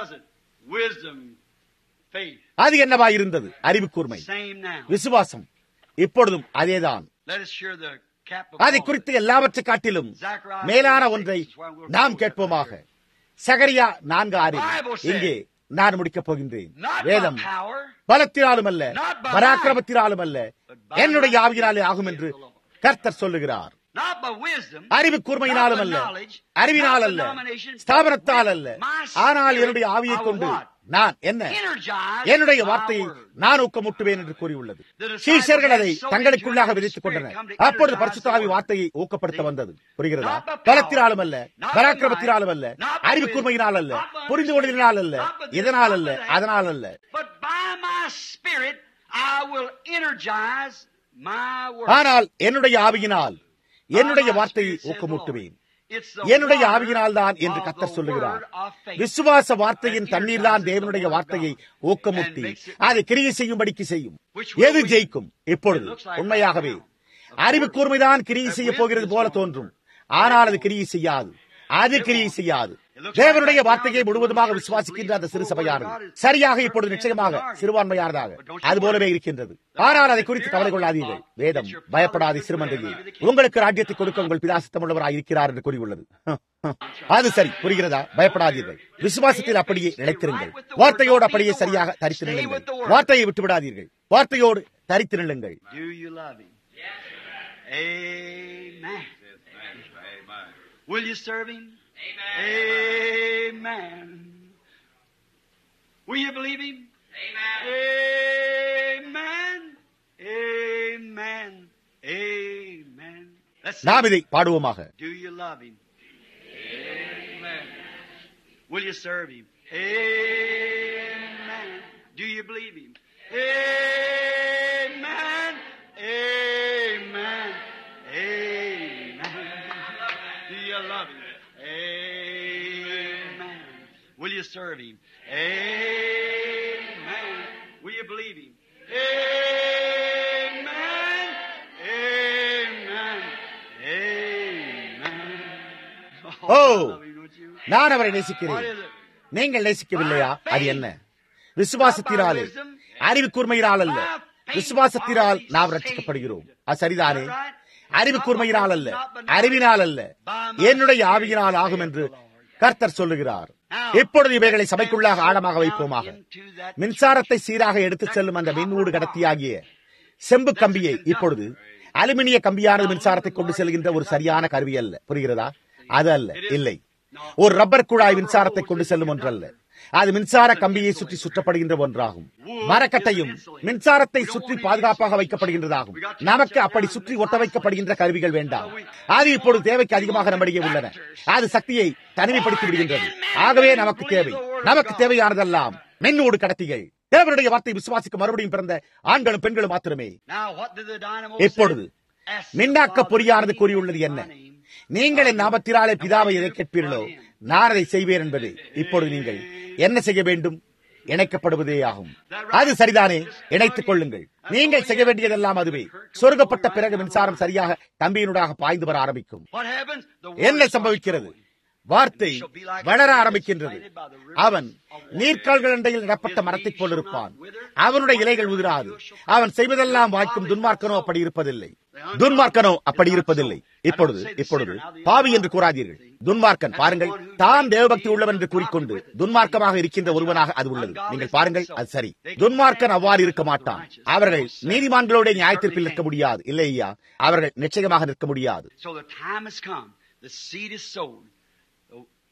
அது என்னவாயிருந்தது? அறிவு கூர்மை, விசுவாசம். இப்பொழுதும் அதேதான். அதை குறித்து எல்லாவற்றை காட்டிலும் மேலான ஒன்றை நாம் கேட்போமாக. சகரியா நான்கு ஆறு. இங்கே நான் முடிக்கப் போகின்றேன். வேதம் பலத்தினாலும் அல்ல, பராக்கிரமத்தினாலும் அல்ல, என்னுடைய ஆவியினாலே ஆகும் என்று கர்த்தர் சொல்லுகிறார். அறிவு கூர்மையினாலும் அல்ல, அறிவினால் அல்ல, ஸ்தாபனத்தால் அல்ல, ஆனால் என்னுடைய ஆவியை கொண்டு நான் என்ன என்னுடைய வார்த்தையை நான் ஊக்கமூட்டுவேன் என்று கூறியுள்ளது. சீஷர்கள் அதை தங்களுக்குள்ளாக விதித்துக் கொண்டனர். அப்பொழுது பரிசுத்த ஆவி வார்த்தையை ஊக்கப்படுத்த வந்தது. புரிகிறதா? பலத்தினாலும் அல்ல, பராக்கிரமத்தினாலும் அல்ல, அறிவு கூர்மையினால் அல்ல, புரிந்து கொள்வதனால் அல்ல, இதனால் அல்ல, அதனால் அல்ல, ஆனால் என்னுடைய ஆவியினால் என்னுடைய வார்த்தையை ஊக்கமூட்டுவேன். என்னுடைய ஆவியினால் தான் என்று கர்த்தர் சொல்லுகிறார். விசுவாச வார்த்தையின் தண்ணீர் தான் தேவனுடைய வார்த்தையை ஊக்கமூட்டி அதை கிரியை செய்யும்படிக்கு செய்யும். எது ஜெயிக்கும்? இப்பொழுது உண்மையாகவே அறிவு கூர்மைதான் கிரியை செய்ய போகிறது போல தோன்றும். ஆனால் அது கிரியை செய்யாது. அது கிரியை செய்யாது. தேவனுடைய வார்த்தையை முழுவதுமாக விசுவாசிக்கின்ற அந்த சிறு சபையானது சரியாக இப்பொழுது நிச்சயமாக சிறுபான்மையானதாக அது போலவே இருக்கின்றது. ஆனால் அதை குறித்து கவலை கொள்ளாதீர்கள். வேதம் பயப்படாத சிறுமந்தையே, உங்களுக்கு ராஜ்யத்தை கொடுக்க உங்கள் பிதா சித்தமுள்ளவராய் இருக்கிறார் என்று கூறியுள்ளது. அது சரி, புரிகிறதா? பயப்படாதீர்கள். விசுவாசத்தில் அப்படியே நிலைத்திருங்கள். வார்த்தையோடு அப்படியே சரியாக தரித்து நில்லுங்கள். வார்த்தையை விட்டு விடாதீர்கள். வார்த்தையோடு தரித்து நில்லுங்கள். Will you serve him? Amen. Amen. Will you believe him? Amen. Amen. Amen. நாம் இதை பாடுவோமாக. Do you love him? Amen. Will you serve him? Amen. Do you believe him? Amen. Amen. Amen. Do you love him? Amen. Will you serve him? Amen. Will you believe him? Amen. Amen. Amen. Oh, நான் அவரை நேசிக்கிறேன். நீங்கள் நேசிக்கவில்லையா? அது என்ன? விசுவாசத்தினாலே, அறிவு கூர்மையினால் அல்ல, விசுவாசத்தினால் நாம் ரட்சிக்கப்படுகிறோம். அது சரிதானே? அறிவு கூர்மையினால் அல்ல, அறிவினால் அல்ல, என்னுடைய ஆவியினால் ஆகும் என்று கர்த்தர் சொல்லுகிறார். இப்பொழுது இவைகளை சபைக்குள்ளாக ஆழமாக வைப்போமாக. மின்சாரத்தை சீராக எடுத்துச் செல்லும் அந்த மின்னூடு கடத்தியாகிய செம்பு கம்பியை இப்பொழுது அலுமினிய கம்பியானது மின்சாரத்தை கொண்டு செல்கின்ற ஒரு சரியான கருவி அல்ல. புரிகிறதா? அது அல்ல, இல்லை. ஒரு ரப்பர் குழாய் மின்சாரத்தை கொண்டு செல்லும் ஒன்றல்ல. அது மின்சார கம்பியை சுற்றி சுற்றப்படுகின்ற ஒன்றாகும். மரக்கட்டையும் மின்சாரத்தை சுற்றி பாதுகாப்பாக வைக்கப்படுகின்றதாகும். நமக்கு அப்படி சுற்றி ஒட்ட வைக்கப்படுகின்ற கருவிகள் வேண்டாம். அது இப்பொழுது தேவைக்கு அதிகமாக நம்மிடையே உள்ளன. அது சக்தியை தனிமைப்படுத்தி விடுகின்றது. ஆகவே நமக்கு தேவை நமக்கு தேவையானதெல்லாம் மின்னோடு கடத்திகள். தேவனுடைய வார்த்தை விசுவாசிக்க மறுபடியும் பிறந்த ஆண்களும் பெண்களும் மாத்திரமே. இப்பொழுது மின்னாக்க பொறியானது கூறியுள்ளது என்ன? நீங்கள் என் நாமத்தினாலே பிதாவை எதை கேட்பீர்களோ நான் அதை செய்வேன் என்பது. இப்பொழுது நீங்கள் என்ன செய்ய வேண்டும்? இணைக்கப்படுவதே ஆகும். அது சரிதானே? இணைத்துக் கொள்ளுங்கள். நீங்கள் செய்ய வேண்டியதெல்லாம் அதுவே. சொருகப்பட்ட பிறகு மின்சாரம் சரியாக கம்பியினூடாக பாய்ந்து வர ஆரம்பிக்கும். என்ன சம்பவிக்கிறது? வார்த்தை வளர ஆரம்பிக்கின்றது. அவன் நீர்க்கால்கள் அண்டையில் நடப்பட்ட மரத்தைப் போல் இருப்பான். அவனுடைய இலைகள் உதிராது. அவன் செய்வதெல்லாம் வாய்க்கும். துன்மார்க்கனோ அப்படி இருப்பதில்லை. துன்மார்க்கனோ அப்படி இருப்பதில்லை. இப்பொழுது இப்பொழுது பாவி என்று கூறாதீர்கள். துன்மார்க்கன் பாருங்கள், தான் தேவபக்தி உள்ளவன் என்று கூறிக்கொண்டு துன்மார்க்கமாக இருக்கின்ற ஒருவனாக அது உள்ளது. நீங்கள் பாருங்கள், அது சரி. துன்மார்க்கன் அவ்வாறு இருக்க மாட்டான். அவர்கள் நீதிமான்களோட நியாயத்தீர்ப்பில் நிற்க முடியாது. இல்லையா? அவர்கள் நிச்சயமாக நிற்க முடியாது.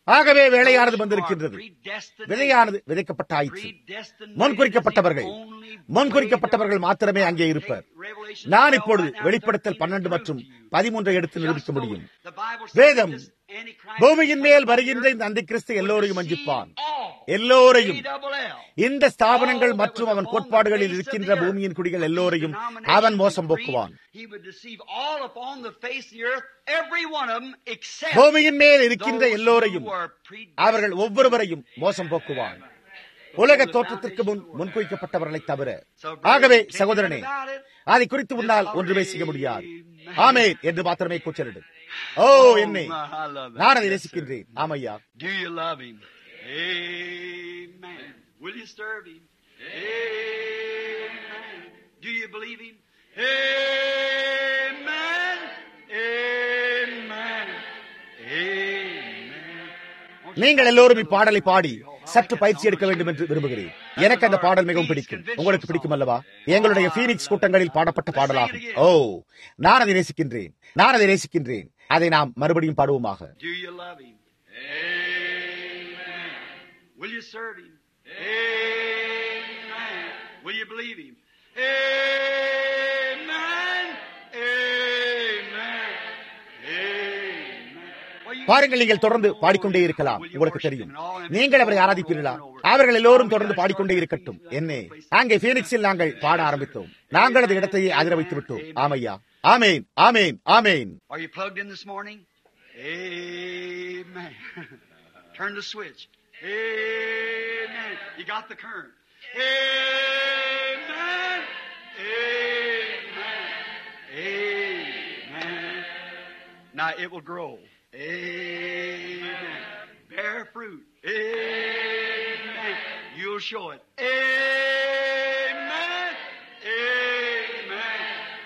ஆகவே வேலையானது வந்திருக்கின்றது. விதையானது விதைக்கப்பட்ட ஆயிற்று. முன்குறிக்கப்பட்டவர்கள் முன்குறிக்கப்பட்டவர்கள் மாத்திரமே அங்கே இருப்பர். நான் இப்பொழுது வெளிப்படுத்தல் பன்னெண்டு மற்றும் பதிமூன்றை எடுத்து நிரூபிக்க முடியும். வேதம் பூமியின் மேல் வருகின்ற இந்த அந்திகிறிஸ்து எல்லோரையும் வஞ்சிப்பான். எல்லோரையும், இந்த ஸ்தாபனங்கள் மற்றும் அவன் கோட்பாடுகளில் இருக்கின்ற பூமியின் குடிகள் எல்லோரையும் அவன் மோசம் போக்குவான். பூமியின் மேல் இருக்கின்ற எல்லோரையும், அவர்கள் ஒவ்வொருவரையும் மோசம் போக்குவான், உலக தோற்றத்திற்கு முன் முன்குறிக்கப்பட்டவர்களை தவிர. ஆகவே சகோதரனே, அதை குறித்து உன்னால் ஒன்றுமே செய்ய முடியாது. ஆமென் என்று மாத்திரமே கூச்சலிடு. ஓ என்னை, நான் அதை நேசிக்கின்றேன். ஆமையா. Will you serve him? Amen. Do you believe him? Amen. Amen. Amen. நீங்கள் எல்லோரும் இப்பாடலை பாடி சற்று பயிற்சி எடுக்க வேண்டும் என்று விரும்புகிறேன். எனக்கு அந்த பாடல் மிகவும் பிடிக்கும். உங்களுக்கு பிடிக்கும் அல்லவா? எங்களுடைய பீனிக்ஸ் கூட்டங்களில் பாடப்பட்ட பாடலாகும். ஓ, நான் அதை நேசிக்கின்றேன். நான் அதை நேசிக்கின்றேன். அதை நாம் மறுபடியும் பாடுவோமாக. Do you love him? Amen. Will you serve him? Amen. Will you believe him? Amen. Amen. Amen. பாருங்கள், நீங்கள் தொடர்ந்து பாடிக்கொண்டே இருக்கலாம். உங்களுக்கு தெரியும், நீங்கள் அவரை ஆராதிப்பீர்களா? அவர்கள் எல்லோரும் தொடர்ந்து பாடிக்கொண்டே இருக்கட்டும். என்ன, அங்கே பீனிக்ஸில் நாங்கள் பாட ஆரம்பித்தோம். நாங்கள் அந்த இடத்தையே அதிர வைத்து விட்டோம். ஆமையா. ஆமேன், ஆமேன், ஆமேன். Are you plugged in this morning? Amen. Turn the switch. Amen. You got the current. Amen. Amen. Amen. Now it will grow. Amen. Bear fruit. Amen. You'll show it. Amen. Amen.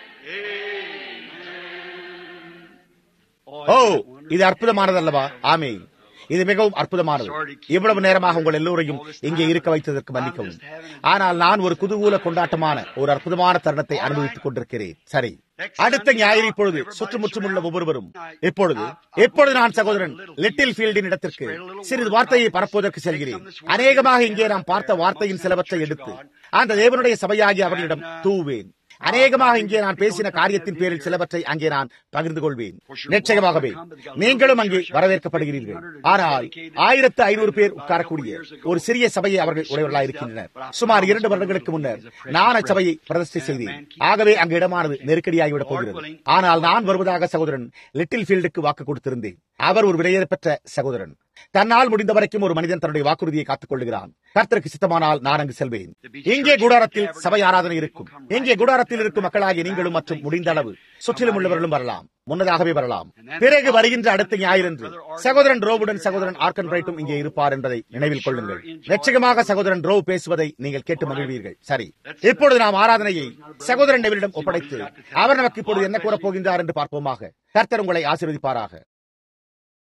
Amen. ஓ, இது அற்புதமானதல்லவா? ஆமென். இது மிகவும் அற்புதமானது. இவ்வளவு நேரமாக உங்கள் எல்லோரையும் இங்கே இருக்க வைத்ததற்கு மன்னிக்கவும். ஆனால் நான் ஒரு குதூகூல கொண்டாட்டமான ஒரு அற்புதமான தருணத்தை அனுபவித்துக் கொண்டிருக்கிறேன். சரி, அடுத்த ஞாயிறு இப்பொழுது சுற்றுமுற்றுமுள்ள ஒவ்வொருவரும் இப்பொழுது இப்பொழுது நான் சகோதரன் லிட்டில் ஃபீல்டின் இடத்திற்கு சிறிது வார்த்தையை பரப்புவதற்கு செல்கிறேன். அநேகமாக இங்கே நாம் பார்த்த வார்த்தையின் சிலவற்றை எடுத்து அந்த தேவனுடைய சபையாகி அவர்களிடம் தூவேன். அநேகமாக இங்கே நான் பேசின காரியத்தின் பேரில் சிலவற்றை அங்கே நான் பகிர்ந்து கொள்வேன். நிச்சயமாகவே நீங்களும் அங்கே வரவேற்கப்படுகிறீர்கள். ஆனால் ஆயிரத்து ஐநூறு பேர் உட்காரக்கூடிய ஒரு சிறிய சபையை அவர்கள் உடையவர்களாக இருக்கின்றனர். சுமார் இரண்டு வருடங்களுக்கு முன்னர் நான் அச்சபையை பிரதிஷ்டை செய்தேன். ஆகவே அங்கு இடமானது நெருக்கடியாகிவிடப் போகிறது. ஆனால் நான் வருவதாக சகோதரன் லிட்டில் ஃபீல்டுக்கு வாக்கு கொடுத்திருந்தேன். அவர் ஒரு விடையேற பெற்ற சகோதரன். தன்னால் முடிந்த வரைக்கும் ஒரு மனிதன் தன்னுடைய வாக்குறுதியை காத்துக் கொள்கிறான். கர்த்தருக்கு சித்தமானால் நான் அங்கு செல்வேன். இங்கே கூடாரத்தில் சபை ஆராதனை இருக்கும். இங்கே கூடாரத்தில் இருக்கும் மக்களாகிய நீங்களும் மற்றும் முடிந்த அளவு சுற்றிலும் உள்ளவர்களும் வரலாம். முன்னதாகவே வரலாம். பிறகு வருகின்ற அடுத்த ஞாயிறன்று சகோதரன் ரோவுடன் சகோதரன் ஆர்கன் பிரைட்டும் இங்கே இருப்பார் என்பதை நினைவில் கொள்ளுங்கள். நிச்சயமாக சகோதரன் ரோவ் பேசுவதை நீங்கள் கேட்டு மகிழ்வீர்கள். சரி, இப்பொழுது நாம் ஆராதனையை சகோதரன் நெவிலிடம் ஒப்படைத்து அவர் நமக்கு இப்பொழுது என்ன கூறப் போகின்றார் என்று பார்ப்போமாக. கர்த்தர் உங்களை ஆசீர்வதிப்பாராக.